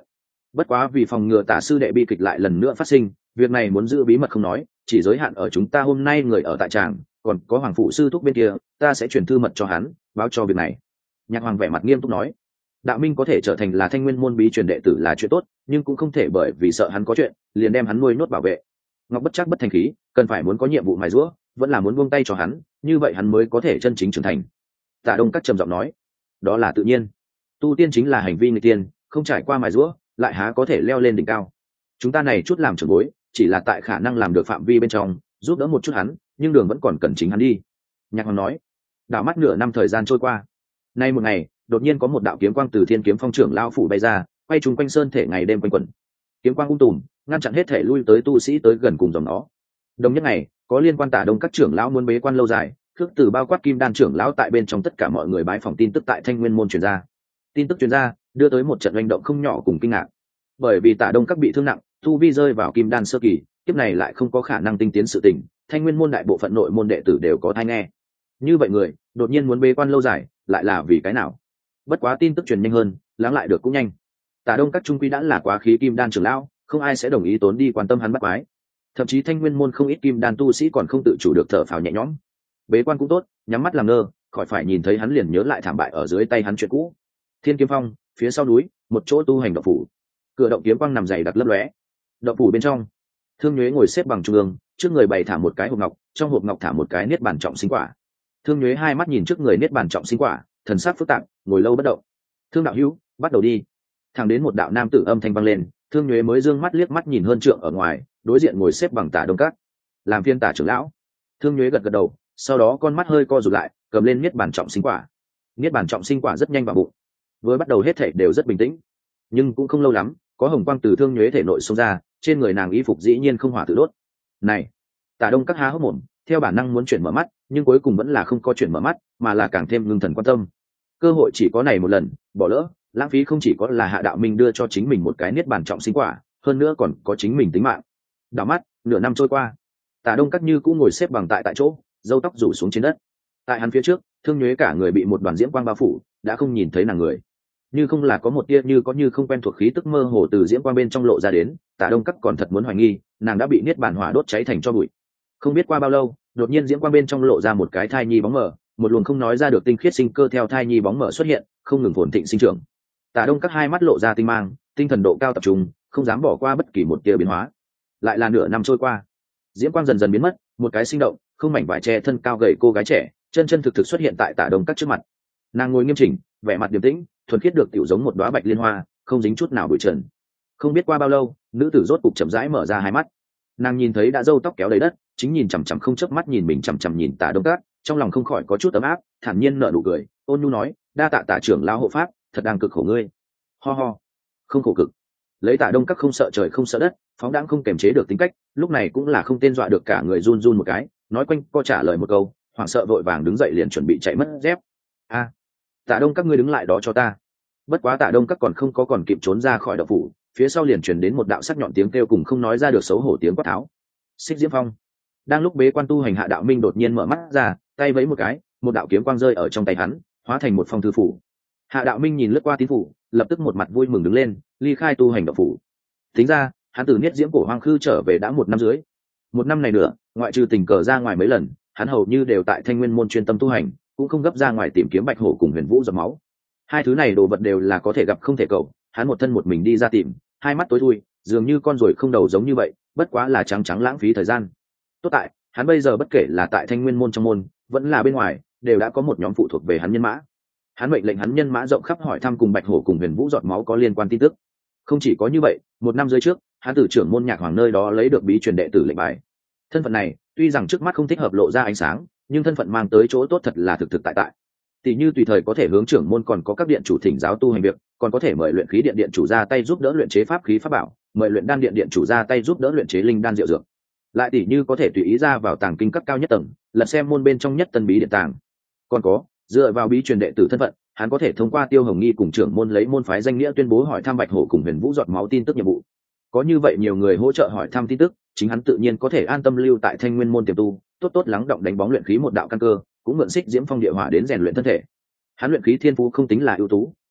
Bất quá vì phòng ngừa Tả sư đệ bi kịch lại lần nữa phát sinh, việc này muốn giữ bí mật không nói, chỉ giới hạn ở chúng ta hôm nay người ở tại tràng, còn có hoàng phụ sư thúc bên kia, ta sẽ chuyển thư mật cho hắn, báo cho việc này. Nhạc Hoàng vẻ mặt nghiêm túc nói, Đạo Minh có thể trở thành là Thanh Nguyên môn bí truyền đệ tử là chuyện tốt, nhưng cũng không thể bởi vì sợ hắn có chuyện, liền đem hắn nuôi nốt bảo vệ. Ngọc bất chắc bất thành khí, cần phải muốn có nhiệm vụ mài giũa, vẫn là muốn buông tay cho hắn, như vậy hắn mới có thể chân chính trưởng thành. Tạ Đông Các trầm giọng nói, đó là tự nhiên. Tu tiên chính là hành vi người tiên, không trải qua mài giũa, lại há có thể leo lên đỉnh cao. Chúng ta này chút làm trưởng bối, chỉ là tại khả năng làm được phạm vi bên trong, giúp đỡ một chút hắn, nhưng đường vẫn còn cần chính hắn đi. Nhạc Hoàng nói. Đạo mắt nửa năm thời gian trôi qua, nay một ngày, đột nhiên có một đạo kiếm quang từ Thiên Kiếm Phong trưởng lão phủ bay ra, quay trùng quanh sơn thể ngày đêm quanh quẩn. Kiếm quang ung tùm, ngăn chặn hết thể lui tới tu sĩ tới gần cùng dòng nó. Đồng nhất ngày, có liên quan Tả Đông các trưởng lão muốn bế quan lâu dài, khước từ bao quát Kim Đan trưởng lão tại bên trong tất cả mọi người bái phỏng tin tức tại Thanh Nguyên môn truyền ra. Tin tức truyền ra, đưa tới một trận hành động không nhỏ cùng kinh ngạc. Bởi vì Tả Đông các bị thương nặng, tu vi rơi vào Kim Đan sơ kỳ, kiếp này lại không có khả năng tinh tiến sự tình, Thanh Nguyên môn đại bộ phận nội môn đệ tử đều có thai nghe. Như vậy người, đột nhiên muốn bế quan lâu dài, lại là vì cái nào? Bất quá tin tức truyền nhanh hơn, lắng lại được cũng nhanh. Tả Đông các trung quy đã là quá khí Kim Đan trưởng lão, không ai sẽ đồng ý tốn đi quan tâm hắn bắt quái. Thậm chí Thanh Nguyên môn không ít Kim Đan tu sĩ còn không tự chủ được thở phào nhẹ nhõm. Bế quan cũng tốt, nhắm mắt làm ngơ, khỏi phải nhìn thấy hắn liền nhớ lại thảm bại ở dưới tay hắn chuyện cũ. Thiên Kiếm Phong, phía sau núi, một chỗ tu hành động phủ. Cửa động kiếm quang nằm dày đặc lấp lóe. Động phủ bên trong, Thương Nhuế ngồi xếp bằng trung ương, trước người bày thả một cái hộp ngọc, trong hộp ngọc thả một cái niết bàn trọng sinh quả. Thương Nhuế hai mắt nhìn trước người niết bàn trọng sinh quả, thần sắc phức tạp, ngồi lâu bất động. Thương đạo hữu, bắt đầu đi. Thẳng đến một đạo nam tử âm thanh vang lên, Thương Nhuế mới dương mắt liếc mắt nhìn hơn trượng ở ngoài, đối diện ngồi xếp bằng Tả Đông các, làm phiên Tả trưởng lão. Thương Nhuế gật gật đầu, sau đó con mắt hơi co rụt lại, cầm lên niết bàn trọng sinh quả. Niết bàn trọng sinh quả rất nhanh vào bụng. Với bắt đầu hết thảy đều rất bình tĩnh, nhưng cũng không lâu lắm, có hồng quang từ Thương Nhuế thể nội xông ra, trên người nàng y phục dĩ nhiên không hỏa tự đốt. Này, Tả Đông các há hốc mồm, theo bản năng muốn chuyển mở mắt, nhưng cuối cùng vẫn là không có chuyển mở mắt, mà là càng thêm ngưng thần quan tâm. Cơ hội chỉ có này một lần, bỏ lỡ, lãng phí không chỉ có là Hạ Đạo Minh đưa cho chính mình một cái niết bàn trọng sinh quả, hơn nữa còn có chính mình tính mạng. Đảo mắt, nửa năm trôi qua, Tả Đông các như cũng ngồi xếp bằng tại tại chỗ, râu tóc rủ xuống trên đất. Tại hắn phía trước, Thương Nhuế cả người bị một đoàn diễm quang bao phủ, đã không nhìn thấy nàng người. Như không là có một tia như có như không quen thuộc khí tức mơ hồ từ diễm quang bên trong lộ ra đến, Tả Đông các còn thật muốn hoài nghi, nàng đã bị niết bàn hỏa đốt cháy thành tro bụi. Không biết qua bao lâu, đột nhiên diễm quang bên trong lộ ra một cái thai nhi bóng mờ, một luồng không nói ra được tinh khiết sinh cơ theo thai nhi bóng mờ xuất hiện, không ngừng phồn thịnh sinh trưởng. Tả Đông các hai mắt lộ ra tinh mang, tinh thần độ cao tập trung, không dám bỏ qua bất kỳ một tia biến hóa. Lại là nửa năm trôi qua, diễm quang dần dần biến mất, một cái sinh động, không mảnh vải che thân cao gầy cô gái trẻ, chân chân thực thực xuất hiện tại Tả Đông các trước mặt. Nàng ngồi nghiêm chỉnh, vẻ mặt điềm tĩnh, thuần khiết được tiểu giống một đóa bạch liên hoa, không dính chút nào bụi trần. Không biết qua bao lâu, nữ tử rốt cục chậm rãi mở ra hai mắt. Nàng nhìn thấy đã râu tóc kéo đầy đất, chính nhìn chằm chằm không chớp mắt nhìn mình chằm chằm nhìn Tả Đông các, trong lòng không khỏi có chút ấm áp, thản nhiên nở nụ cười, ôn nhu nói, đa tạ Tả trưởng lão hộ pháp, thật đang cực khổ ngươi. Ho ho, không khổ cực. Lấy Tả Đông các không sợ trời không sợ đất, phóng đãng không kềm chế được tính cách, lúc này cũng là không tên dọa được cả người run run một cái, nói quanh co trả lời một câu, hoảng sợ vội vàng đứng dậy liền chuẩn bị chạy mất dép. A, à, Tả Đông các ngươi đứng lại đó cho ta. Bất quá Tả Đông các còn không có còn kịp trốn ra khỏi động phủ, phía sau liền truyền đến một đạo sắc nhọn tiếng kêu cùng không nói ra được xấu hổ tiếng quát tháo. Xích Diễm Phong. Đang lúc bế quan tu hành Hạ Đạo Minh đột nhiên mở mắt ra, tay vẫy một cái, một đạo kiếm quang rơi ở trong tay hắn, hóa thành một phong thư phủ. Hạ Đạo Minh nhìn lướt qua tín phủ, lập tức một mặt vui mừng đứng lên, ly khai tu hành động phủ. Tính ra, hắn từ Niết Diễm cổ hoang khư trở về đã một năm dưới. Một năm này nữa, ngoại trừ tình cờ ra ngoài mấy lần, hắn hầu như đều tại Thanh Nguyên môn chuyên tâm tu hành, cũng không gấp ra ngoài tìm kiếm Bạch Hổ cùng Huyền Vũ giọt máu. Hai thứ này đồ vật đều là có thể gặp không thể cầu, hắn một thân một mình đi ra tìm, hai mắt tối thui, dường như con ruồi không đầu giống như vậy, bất quá là trắng trắng lãng phí thời gian. Tốt tại, hắn bây giờ bất kể là tại Thanh Nguyên môn trong môn, vẫn là bên ngoài, đều đã có một nhóm phụ thuộc về hắn nhân mã. Hắn mệnh lệnh hắn nhân mã rộng khắp hỏi thăm cùng Bạch Hổ cùng Huyền Vũ giọt máu có liên quan tin tức. Không chỉ có như vậy, một năm dưới trước, hắn từ trưởng môn Nhạc Hoàng nơi đó lấy được bí truyền đệ tử lệnh bài. Thân phận này, tuy rằng trước mắt không thích hợp lộ ra ánh sáng, nhưng thân phận mang tới chỗ tốt thật là thực thực tại tại. Tỷ như tùy thời có thể hướng trưởng môn còn có các điện chủ thỉnh giáo tu hành việc, còn có thể mời luyện khí điện điện chủ ra tay giúp đỡ luyện chế pháp khí pháp bảo, mời luyện đan điện điện chủ ra tay giúp đỡ luyện chế linh đan diệu dược. Lại tỷ như có thể tùy ý ra vào tàng kinh cấp cao nhất tầng, lật xem môn bên trong nhất tân bí điện tàng. Còn có, dựa vào bí truyền đệ tử thân phận, hắn có thể thông qua Tiêu Hồng Nghi cùng trưởng môn lấy môn phái danh nghĩa tuyên bố hỏi thăm Bạch Hổ cùng Huyền Vũ giọt máu tin tức nhiệm vụ. Có như vậy nhiều người hỗ trợ hỏi thăm tin tức, chính hắn tự nhiên có thể an tâm lưu tại Thanh Nguyên môn tiềm tu, tốt tốt lắng động đánh bóng luyện khí một đạo căn cơ, cũng mượn Xích Diễm Phong địa hỏa đến rèn luyện thân thể. Hắn luyện khí thiên phú không tính là ưu tú,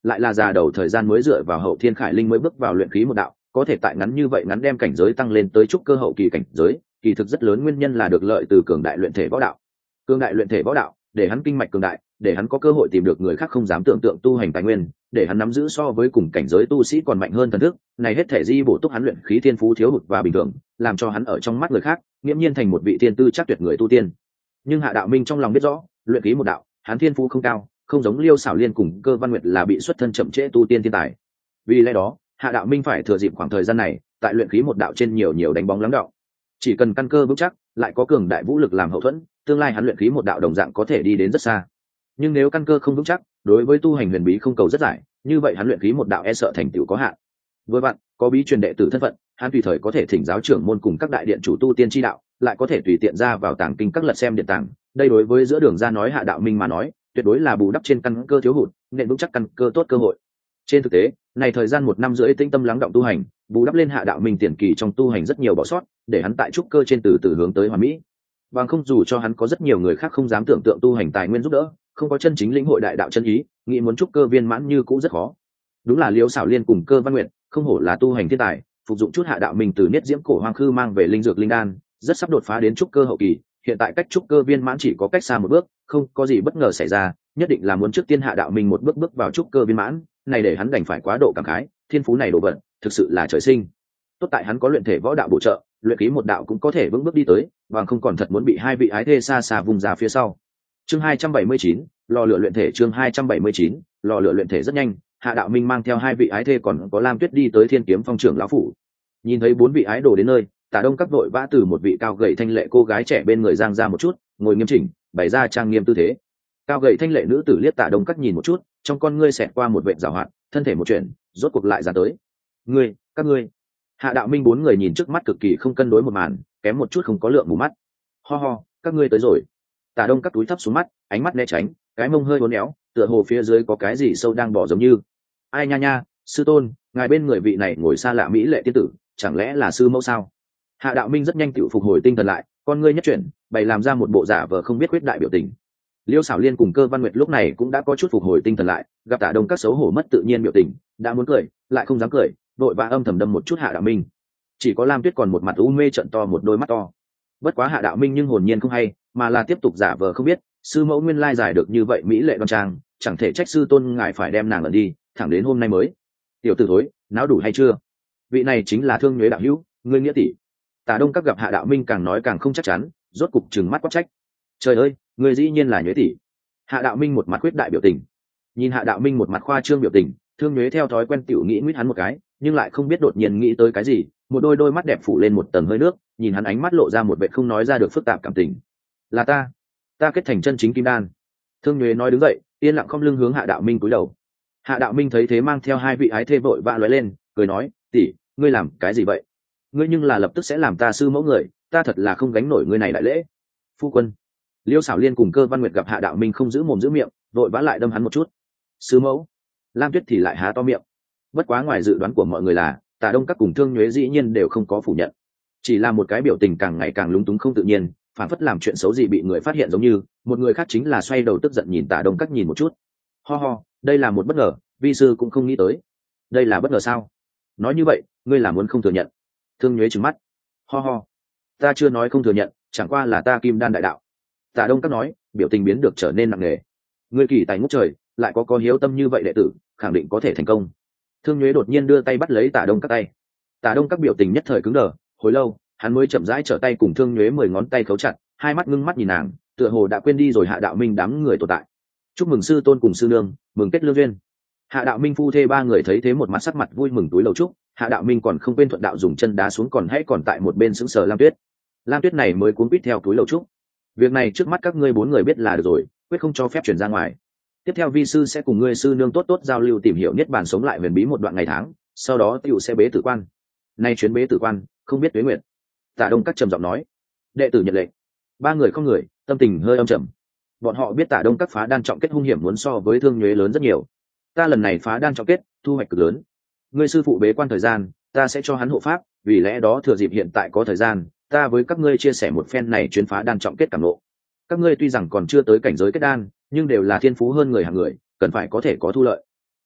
lại là già đầu thời gian mới dựa vào hậu thiên khải linh mới bước vào luyện khí một đạo, có thể tại ngắn như vậy ngắn đem cảnh giới tăng lên tới trúc cơ hậu kỳ cảnh giới, kỳ thực rất lớn nguyên nhân là được lợi từ cường đại luyện thể võ đạo. Cường đại luyện thể võ đạo để hắn kinh mạch cường đại, để hắn có cơ hội tìm được người khác không dám tưởng tượng tu hành tài nguyên, để hắn nắm giữ so với cùng cảnh giới tu sĩ còn mạnh hơn thần thức, này hết thể di bổ túc hắn luyện khí thiên phú thiếu hụt và bình thường, làm cho hắn ở trong mắt người khác nghiễm nhiên thành một vị tiên tư chắc tuyệt người tu tiên. Nhưng Hạ Đạo Minh trong lòng biết rõ, luyện khí một đạo, hắn thiên phú không cao, không giống Liêu Xảo Liên cùng Cơ Văn Nguyệt là bị xuất thân chậm trễ tu tiên thiên tài. Vì lẽ đó, Hạ Đạo Minh phải thừa dịp khoảng thời gian này, tại luyện khí một đạo trên nhiều nhiều đánh bóng lắng đọng. Chỉ cần căn cơ vững chắc, lại có cường đại vũ lực làm hậu thuẫn, tương lai hắn luyện khí một đạo đồng dạng có thể đi đến rất xa. Nhưng nếu căn cơ không vững chắc, đối với tu hành huyền bí không cầu rất giải, như vậy hắn luyện khí một đạo e sợ thành tựu có hạn. Với bạn, có bí truyền đệ tử thân phận, hắn tùy thời có thể thỉnh giáo trưởng môn cùng các đại điện chủ tu tiên chi đạo, lại có thể tùy tiện ra vào tàng kinh các lật xem điện tàng. Đây đối với giữa đường ra nói Hạ Đạo Minh mà nói, tuyệt đối là bù đắp trên căn cơ thiếu hụt, nên vững chắc căn cơ tốt cơ hội. Trên thực tế, này thời gian một năm rưỡi tĩnh tâm lắng động tu hành, bù đắp lên Hạ Đạo Minh tiền kỳ trong tu hành rất nhiều bỏ sót, để hắn tại trúc cơ trên từ từ hướng tới hoàn mỹ. Bằng không dù cho hắn có rất nhiều người khác không dám tưởng tượng tu hành tài nguyên giúp đỡ, không có chân chính lĩnh hội đại đạo chân ý, nghĩ muốn trúc cơ viên mãn như cũ rất khó. Đúng là Liêu Xảo Liên cùng Cơ Văn Nguyệt, không hổ là tu hành thiên tài, phục dụng chút Hạ Đạo Minh từ niết diễm cổ hoang khư mang về linh dược linh đan, rất sắp đột phá đến trúc cơ hậu kỳ, hiện tại cách trúc cơ viên mãn chỉ có cách xa một bước, không có gì bất ngờ xảy ra, nhất định là muốn trước tiên Hạ Đạo Minh một bước bước vào trúc cơ viên mãn, này để hắn đành phải quá độ cảm khái, thiên phú này đồ vật, thực sự là trời sinh. Tốt tại hắn có luyện thể võ đạo bổ trợ, luyện khí một đạo cũng có thể vững bước đi tới, bằng không còn thật muốn bị hai vị ái thê xa xa vùng ra phía sau. Chương hai trăm bảy mươi chín, lò lửa luyện thể. Chương hai trăm bảy mươi chín, lò lửa luyện thể. Rất nhanh, Hạ Đạo Minh mang theo hai vị ái thê còn có Lam Tuyết đi tới Thiên Kiếm Phong trưởng lão phủ. Nhìn thấy bốn vị ái đồ đến nơi, Tả Đông các vội vã từ một vị cao gầy thanh lệ cô gái trẻ bên người giang ra một chút, ngồi nghiêm chỉnh, bày ra trang nghiêm tư thế. Cao gầy thanh lệ nữ tử liếc Tả Đông các nhìn một chút, trong con ngươi xẹt qua một vệt giảo hoạt, thân thể một chuyển, rốt cuộc lại ra tới. Ngươi, các ngươi. Hạ Đạo Minh bốn người nhìn trước mắt cực kỳ không cân đối một màn, kém một chút không có lượng mù mắt. Ho ho, các ngươi tới rồi. Tả Đông các túi thấp xuống mắt, ánh mắt né tránh, cái mông hơi uốn éo, tựa hồ phía dưới có cái gì sâu đang bỏ giống như. Ai nha nha, sư tôn, ngài bên người vị này ngồi xa lạ mỹ lệ tiên tử, chẳng lẽ là sư mẫu sao? Hạ Đạo Minh rất nhanh tự phục hồi tinh thần lại, con ngươi nhất chuyển, bày làm ra một bộ giả vờ không biết quyết đại biểu tình. Liêu Xảo Liên cùng Cơ Văn Nguyệt lúc này cũng đã có chút phục hồi tinh thần lại, gặp Tả Đông các xấu hổ mất tự nhiên biểu tình, đã muốn cười, lại không dám cười, vội vã âm thầm đâm một chút Hạ Đạo Minh. Chỉ có Lam Tuyết còn một mặt u mê trợn to một đôi mắt to. Bất quá Hạ Đạo Minh nhưng hồn nhiên không hay, mà là tiếp tục giả vờ không biết, sư mẫu nguyên lai giải được như vậy mỹ lệ đoan trang, chẳng thể trách sư tôn ngài phải đem nàng ẩn đi, thẳng đến hôm nay mới. Tiểu tử thối, náo đủ hay chưa? Vị này chính là Thương Nhuế đạo hữu, ngươi nghĩa tỷ. Tả Đông các gặp Hạ Đạo Minh càng nói càng không chắc chắn, rốt cục trừng mắt quát trách. Trời ơi, ngươi dĩ nhiên là Nhuế tỷ. Hạ Đạo Minh một mặt quyết đại biểu tình. Nhìn Hạ Đạo Minh một mặt khoa trương biểu tình, Thương Nhuế theo thói quen tiểu nghĩ nguyết hắn một cái, nhưng lại không biết đột nhiên nghĩ tới cái gì, một đôi đôi mắt đẹp phủ lên một tầng hơi nước, nhìn hắn ánh mắt lộ ra một vẻ không nói ra được phức tạp cảm tình. Là ta, ta kết thành chân chính kim đan. Thương Nhuế nói đứng dậy, yên lặng không lưng hướng Hạ Đạo Minh cúi đầu. Hạ Đạo Minh thấy thế mang theo hai vị ái thê vội vã lóe lên, cười nói, tỷ, ngươi làm cái gì vậy? Ngươi nhưng là lập tức sẽ làm ta sư mẫu người, ta thật là không gánh nổi ngươi này đại lễ. Phu quân. Liêu Xảo Liên cùng Cơ Văn Nguyệt gặp Hạ Đạo Minh không giữ mồm giữ miệng, vội vã lại đâm hắn một chút. Sư mẫu. Lam Tuyết thì lại há to miệng. Bất quá ngoài dự đoán của mọi người là, Tả Đông các cùng Thương Nhuế dĩ nhiên đều không có phủ nhận, chỉ là một cái biểu tình càng ngày càng lúng túng không tự nhiên, phản phất làm chuyện xấu gì bị người phát hiện giống như. Một người khác chính là xoay đầu tức giận nhìn Tả Đông các nhìn một chút. Ho ho, đây là một bất ngờ, vi sư cũng không nghĩ tới. Đây là bất ngờ sao? Nói như vậy, ngươi là muốn không thừa nhận? Thương Nhuế trừng mắt. Ho ho, ta chưa nói không thừa nhận, chẳng qua là ta kim đan đại đạo. Tả Đông các nói, biểu tình biến được trở nên nặng nề. Ngươi kỳ tài ngút trời, lại có có hiếu tâm như vậy đệ tử, khẳng định có thể thành công. Thương Nhuế đột nhiên đưa tay bắt lấy Tả Đông các tay. Tả Đông các biểu tình nhất thời cứng đờ, hồi lâu, hắn mới chậm rãi trở tay cùng Thương Nhuế mười ngón tay khấu chặt, hai mắt ngưng mắt nhìn nàng, tựa hồ đã quên đi rồi Hạ Đạo Minh đám người tồn tại. Chúc mừng sư tôn cùng sư nương, mừng kết lương duyên. Hạ Đạo Minh phu thê ba người thấy thế một mặt sắc mặt vui mừng túi lầu chúc. Hạ Đạo Minh còn không quên thuận đạo dùng chân đá xuống còn hãy còn tại một bên sững sờ Lam Tuyết. Lam Tuyết này mới cuốn quýt theo túi lầu chúc. Việc này trước mắt các ngươi bốn người biết là được rồi, quyết không cho phép chuyển ra ngoài. Tiếp theo vi sư sẽ cùng ngươi sư nương tốt tốt giao lưu tìm hiểu niết bàn sống lại huyền bí một đoạn ngày tháng, sau đó tiểu sẽ bế tử quan. Nay chuyến bế tử quan, không biết tuế nguyệt. Tả Đông các trầm giọng nói. Đệ tử nhận lệnh. Ba người không người, tâm tình hơi âm trầm. Bọn họ biết Tả Đông các phá đan trọng kết hung hiểm muốn so với Thương Nhuế lớn rất nhiều. Ta lần này phá đan trọng kết, thu hoạch cực lớn. Ngươi sư phụ bế quan thời gian, ta sẽ cho hắn hộ pháp, vì lẽ đó thừa dịp hiện tại có thời gian, ta với các ngươi chia sẻ một phen này chuyến phá đan trọng kết cảm ngộ. Các ngươi tuy rằng còn chưa tới cảnh giới kết đan, nhưng đều là thiên phú hơn người hàng người, cần phải có thể có thu lợi.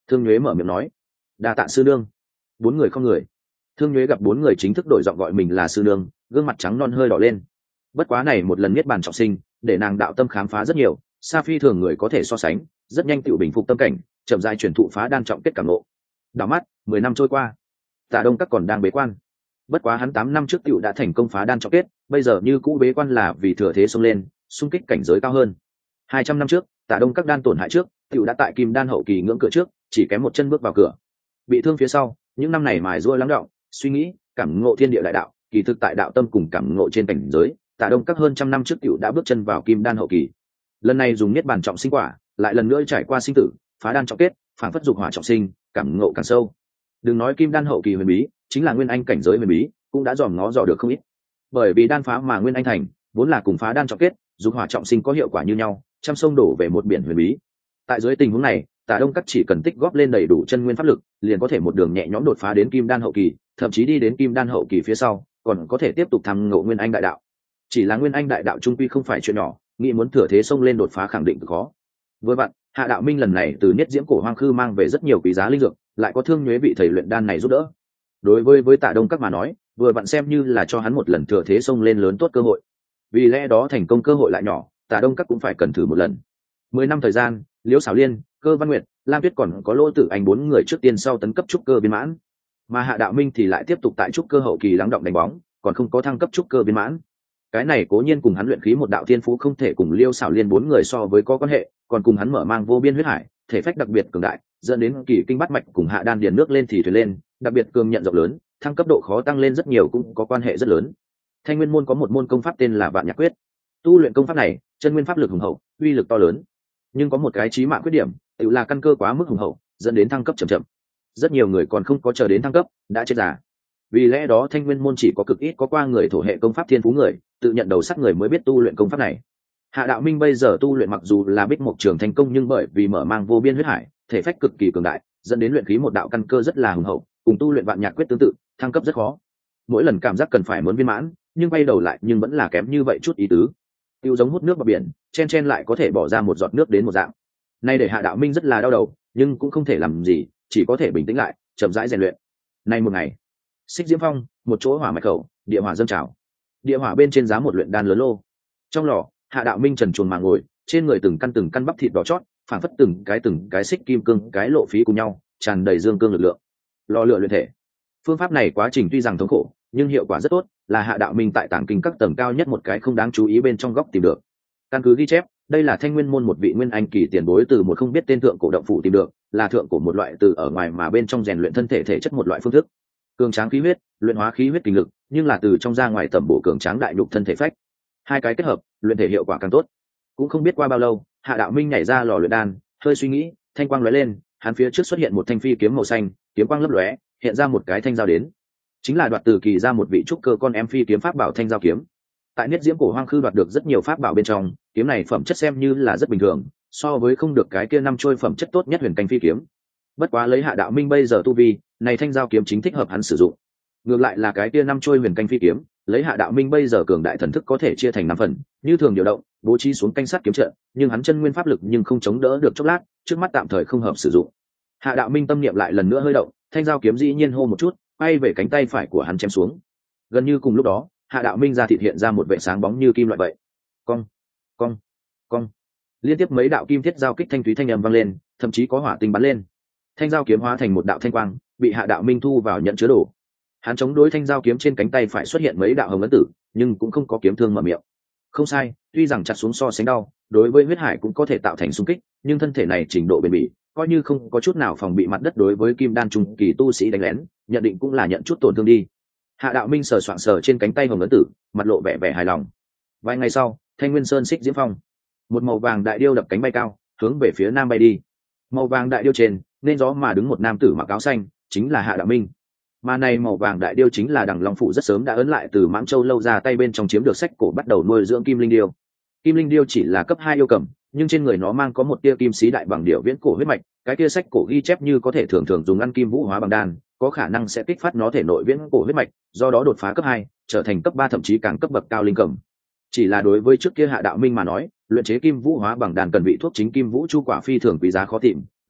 Thương Nhuế mở miệng nói. Đa tạ sư nương. Bốn người không người. Thương Nhuế gặp bốn người chính thức đổi giọng gọi mình là sư nương, gương mặt trắng non hơi đỏ lên. Bất quá này một lần niết bàn trọng sinh, để nàng đạo tâm khám phá rất nhiều, xa phi thường người có thể so sánh, rất nhanh tự bình phục tâm cảnh, chậm rãi chuyển thụ phá đan trọng kết cảm ngộ. Đảo mắt, mười năm trôi qua, Tạ Đông Các còn đang bế quan. Bất quá hắn tám năm trước tiểu đã thành công phá đan trọng kết, bây giờ như cũ bế quan là vì thừa thế xông lên, xung kích cảnh giới cao hơn. Hai trăm năm trước, Tạ Đông Các đan tổn hại trước, tiểu đã tại kim đan hậu kỳ ngưỡng cửa trước, chỉ kém một chân bước vào cửa. Bị thương phía sau, những năm này mài giũa lắng đọng, suy nghĩ, cảm ngộ thiên địa đại đạo, kỳ thực tại đạo tâm cùng cảm ngộ trên cảnh giới, Tạ Đông Các hơn trăm năm trước tiểu đã bước chân vào kim đan hậu kỳ. Lần này dùng niết bàn trọng sinh quả, lại lần nữa trải qua sinh tử, phá đan trọng kết, phản phất dục hỏa trọng sinh, cảm ngộ càng sâu. Đừng nói kim đan hậu kỳ huyền bí, chính là nguyên anh cảnh giới huyền bí, cũng đã dòm ngó dò được không ít. Bởi vì đan phá mà nguyên anh thành, vốn là cùng phá đan trọng kết, dục hỏa trọng sinh có hiệu quả như nhau, trăm sông đổ về một biển huyền bí. Tại dưới tình huống này, Tạ Đông Các chỉ cần tích góp lên đầy đủ chân nguyên pháp lực, liền có thể một đường nhẹ nhõm đột phá đến kim đan hậu kỳ, thậm chí đi đến kim đan hậu kỳ phía sau, còn có thể tiếp tục thăm ngộ nguyên anh đại đạo. Chỉ là nguyên anh đại đạo trung quy không phải chuyện nhỏ, nghĩ muốn thừa thế xông lên đột phá khẳng định khó. Vừa vặn, Hạ Đạo Minh lần này từ Niết Diễm Cổ Hoang Khư mang về rất nhiều quý giá linh dược, lại có Thương Nhuế vị thầy luyện đan này giúp đỡ. Đối với với Tạ Đông Các mà nói, vừa vặn xem như là cho hắn một lần thừa thế xông lên lớn tốt cơ hội. Vì lẽ đó thành công cơ hội lại nhỏ, Tạ Đông Các cũng phải cần thử một lần. Mười năm thời gian, Liễu Xảo Liên, Cơ Văn Nguyệt, Lam Tuyết còn có Lỗ Tử Anh bốn người trước tiên sau tấn cấp trúc cơ viên mãn, mà Hạ Đạo Minh thì lại tiếp tục tại trúc cơ hậu kỳ lắng động đánh bóng, còn không có thăng cấp trúc cơ viên mãn. Cái này cố nhiên cùng hắn luyện khí một đạo thiên phú không thể cùng Liêu Xảo Liên bốn người so với có quan hệ, còn cùng hắn mở mang vô biên huyết hải, thể phách đặc biệt cường đại, dẫn đến kỳ kinh bát mạch cùng hạ đan điền nước lên thì thuyền lên, đặc biệt cường nhận rộng lớn, thăng cấp độ khó tăng lên rất nhiều cũng có quan hệ rất lớn. Thanh Nguyên môn có một môn công pháp tên là Vạn Nhạc Quyết. Tu luyện công pháp này, chân nguyên pháp lực hùng hậu, uy lực to lớn, nhưng có một cái chí mạng khuyết điểm, tự là căn cơ quá mức hùng hậu, dẫn đến thăng cấp chậm chậm. Rất nhiều người còn không có chờ đến thăng cấp, đã chết già. Vì lẽ đó Thanh Nguyên môn chỉ có cực ít có qua người thổ hệ công pháp thiên phú người, tự nhận đầu sắc người mới biết tu luyện công pháp này. Hạ Đạo Minh bây giờ tu luyện mặc dù là Bích Mộc Trường thành công, nhưng bởi vì mở mang vô biên huyết hải, thể phách cực kỳ cường đại, dẫn đến luyện khí một đạo căn cơ rất là hùng hậu, cùng tu luyện Vạn Nhạc Quyết tương tự, thăng cấp rất khó. Mỗi lần cảm giác cần phải muốn viên mãn, nhưng bay đầu lại nhưng vẫn là kém như vậy chút ý tứ. Tiêu giống hút nước vào biển, chen chen lại có thể bỏ ra một giọt nước đến một dạng. Nay để Hạ Đạo Minh rất là đau đầu, nhưng cũng không thể làm gì, chỉ có thể bình tĩnh lại, chậm rãi rèn luyện. Nay một ngày, Xích Diễm Phong, một chỗ hỏa mạch khẩu, địa hỏa dâng trào. Địa hỏa bên trên giá một luyện đan lớn lô. Trong lò, Hạ Đạo Minh trần truồng mà ngồi, trên người từng căn từng căn bắp thịt đỏ chót, phản phất từng cái từng cái xích kim cương, cái lộ phí cùng nhau, tràn đầy dương cương lực lượng. Lò lửa luyện thể. Phương pháp này quá trình tuy rằng thống khổ, nhưng hiệu quả rất tốt, là Hạ Đạo Minh tại tàng kinh các tầng cao nhất một cái không đáng chú ý bên trong góc tìm được. Căn cứ ghi chép, đây là Thanh Nguyên môn một vị nguyên anh kỳ tiền bối từ một không biết tên thượng cổ động phủ tìm được, là thượng cổ một loại từ ở ngoài mà bên trong rèn luyện thân thể thể chất một loại phương thức. Cường tráng khí huyết, luyện hóa khí huyết kinh lực, nhưng là từ trong ra ngoài tẩm bổ cường tráng đại nhục thân thể phách. Hai cái kết hợp, luyện thể hiệu quả càng tốt. Cũng không biết qua bao lâu, Hạ Đạo Minh nhảy ra lò luyện đan, hơi suy nghĩ, thanh quang lóe lên, hắn phía trước xuất hiện một thanh phi kiếm màu xanh, kiếm quang lấp lóe, hiện ra một cái thanh dao đến. Chính là đoạt từ kỳ ra một vị trúc cơ con em phi kiếm pháp bảo thanh dao kiếm. Tại Niết Diễm Cổ Hoang Khư đoạt được rất nhiều pháp bảo bên trong, kiếm này phẩm chất xem như là rất bình thường, so với không được cái kia năm trôi phẩm chất tốt nhất huyền canh phi kiếm. Bất quá lấy Hạ Đạo Minh bây giờ tu vi, này thanh dao kiếm chính thích hợp hắn sử dụng. Ngược lại là cái kia năm trôi huyền canh phi kiếm, lấy Hạ Đạo Minh bây giờ cường đại thần thức có thể chia thành năm phần, như thường điều động, bố trí xuống canh sát kiếm trận, nhưng hắn chân nguyên pháp lực nhưng không chống đỡ được chốc lát, trước mắt tạm thời không hợp sử dụng. Hạ Đạo Minh tâm niệm lại lần nữa hơi động, thanh dao kiếm dĩ nhiên hô một chút, bay về cánh tay phải của hắn chém xuống. Gần như cùng lúc đó, Hạ Đạo Minh ra thịt hiện ra một vệ sáng bóng như kim loại vậy. Cong, cong, cong. Liên tiếp mấy đạo kim thiết giao kích thanh thúy thanh âm vang lên, thậm chí có hỏa tinh bắn lên. Thanh dao kiếm hóa thành một đạo thanh quang, bị Hạ Đạo Minh thu vào nhận chứa đồ. Hắn chống đối thanh dao kiếm trên cánh tay phải xuất hiện mấy đạo hồng ấn tử, nhưng cũng không có kiếm thương mở miệng. Không sai, tuy rằng chặt xuống so sánh đau, đối với huyết hải cũng có thể tạo thành xung kích, nhưng thân thể này trình độ bền bỉ, coi như không có chút nào phòng bị mặt đất đối với kim đan trung kỳ tu sĩ đánh lén, nhận định cũng là nhận chút tổn thương đi. Hạ Đạo Minh sờ soạng sờ trên cánh tay hồng ấn tử, mặt lộ vẻ vẻ hài lòng. Vài ngày sau, Thanh Nguyên Sơn Xích Diễm Phong, một màu vàng đại điêu đập cánh bay cao, hướng về phía nam bay đi. Màu vàng đại điêu trên, nên gió mà đứng một nam tử mặc áo xanh, chính là Hạ Đạo Minh. Mà này màu vàng đại điêu chính là Đằng Long phủ rất sớm đã ấn lại từ Mãng Châu lâu ra tay bên trong chiếm được sách cổ bắt đầu nuôi dưỡng Kim Linh điêu. Kim Linh điêu chỉ là cấp hai yêu cầm, nhưng trên người nó mang có một tia kim sĩ đại bằng điểu viễn cổ huyết mạch, cái tia sách cổ ghi chép như có thể thường thường dùng ăn kim vũ hóa bằng đan, có khả năng sẽ kích phát nó thể nội viễn cổ huyết mạch, do đó đột phá cấp hai, trở thành cấp ba thậm chí càng cấp bậc cao linh cầm. Chỉ là đối với trước kia Hạ Đạo Minh mà nói, luyện chế kim vũ hóa bằng đan cần vị thuốc chính kim vũ chu quả phi thường quý giá khó tìm,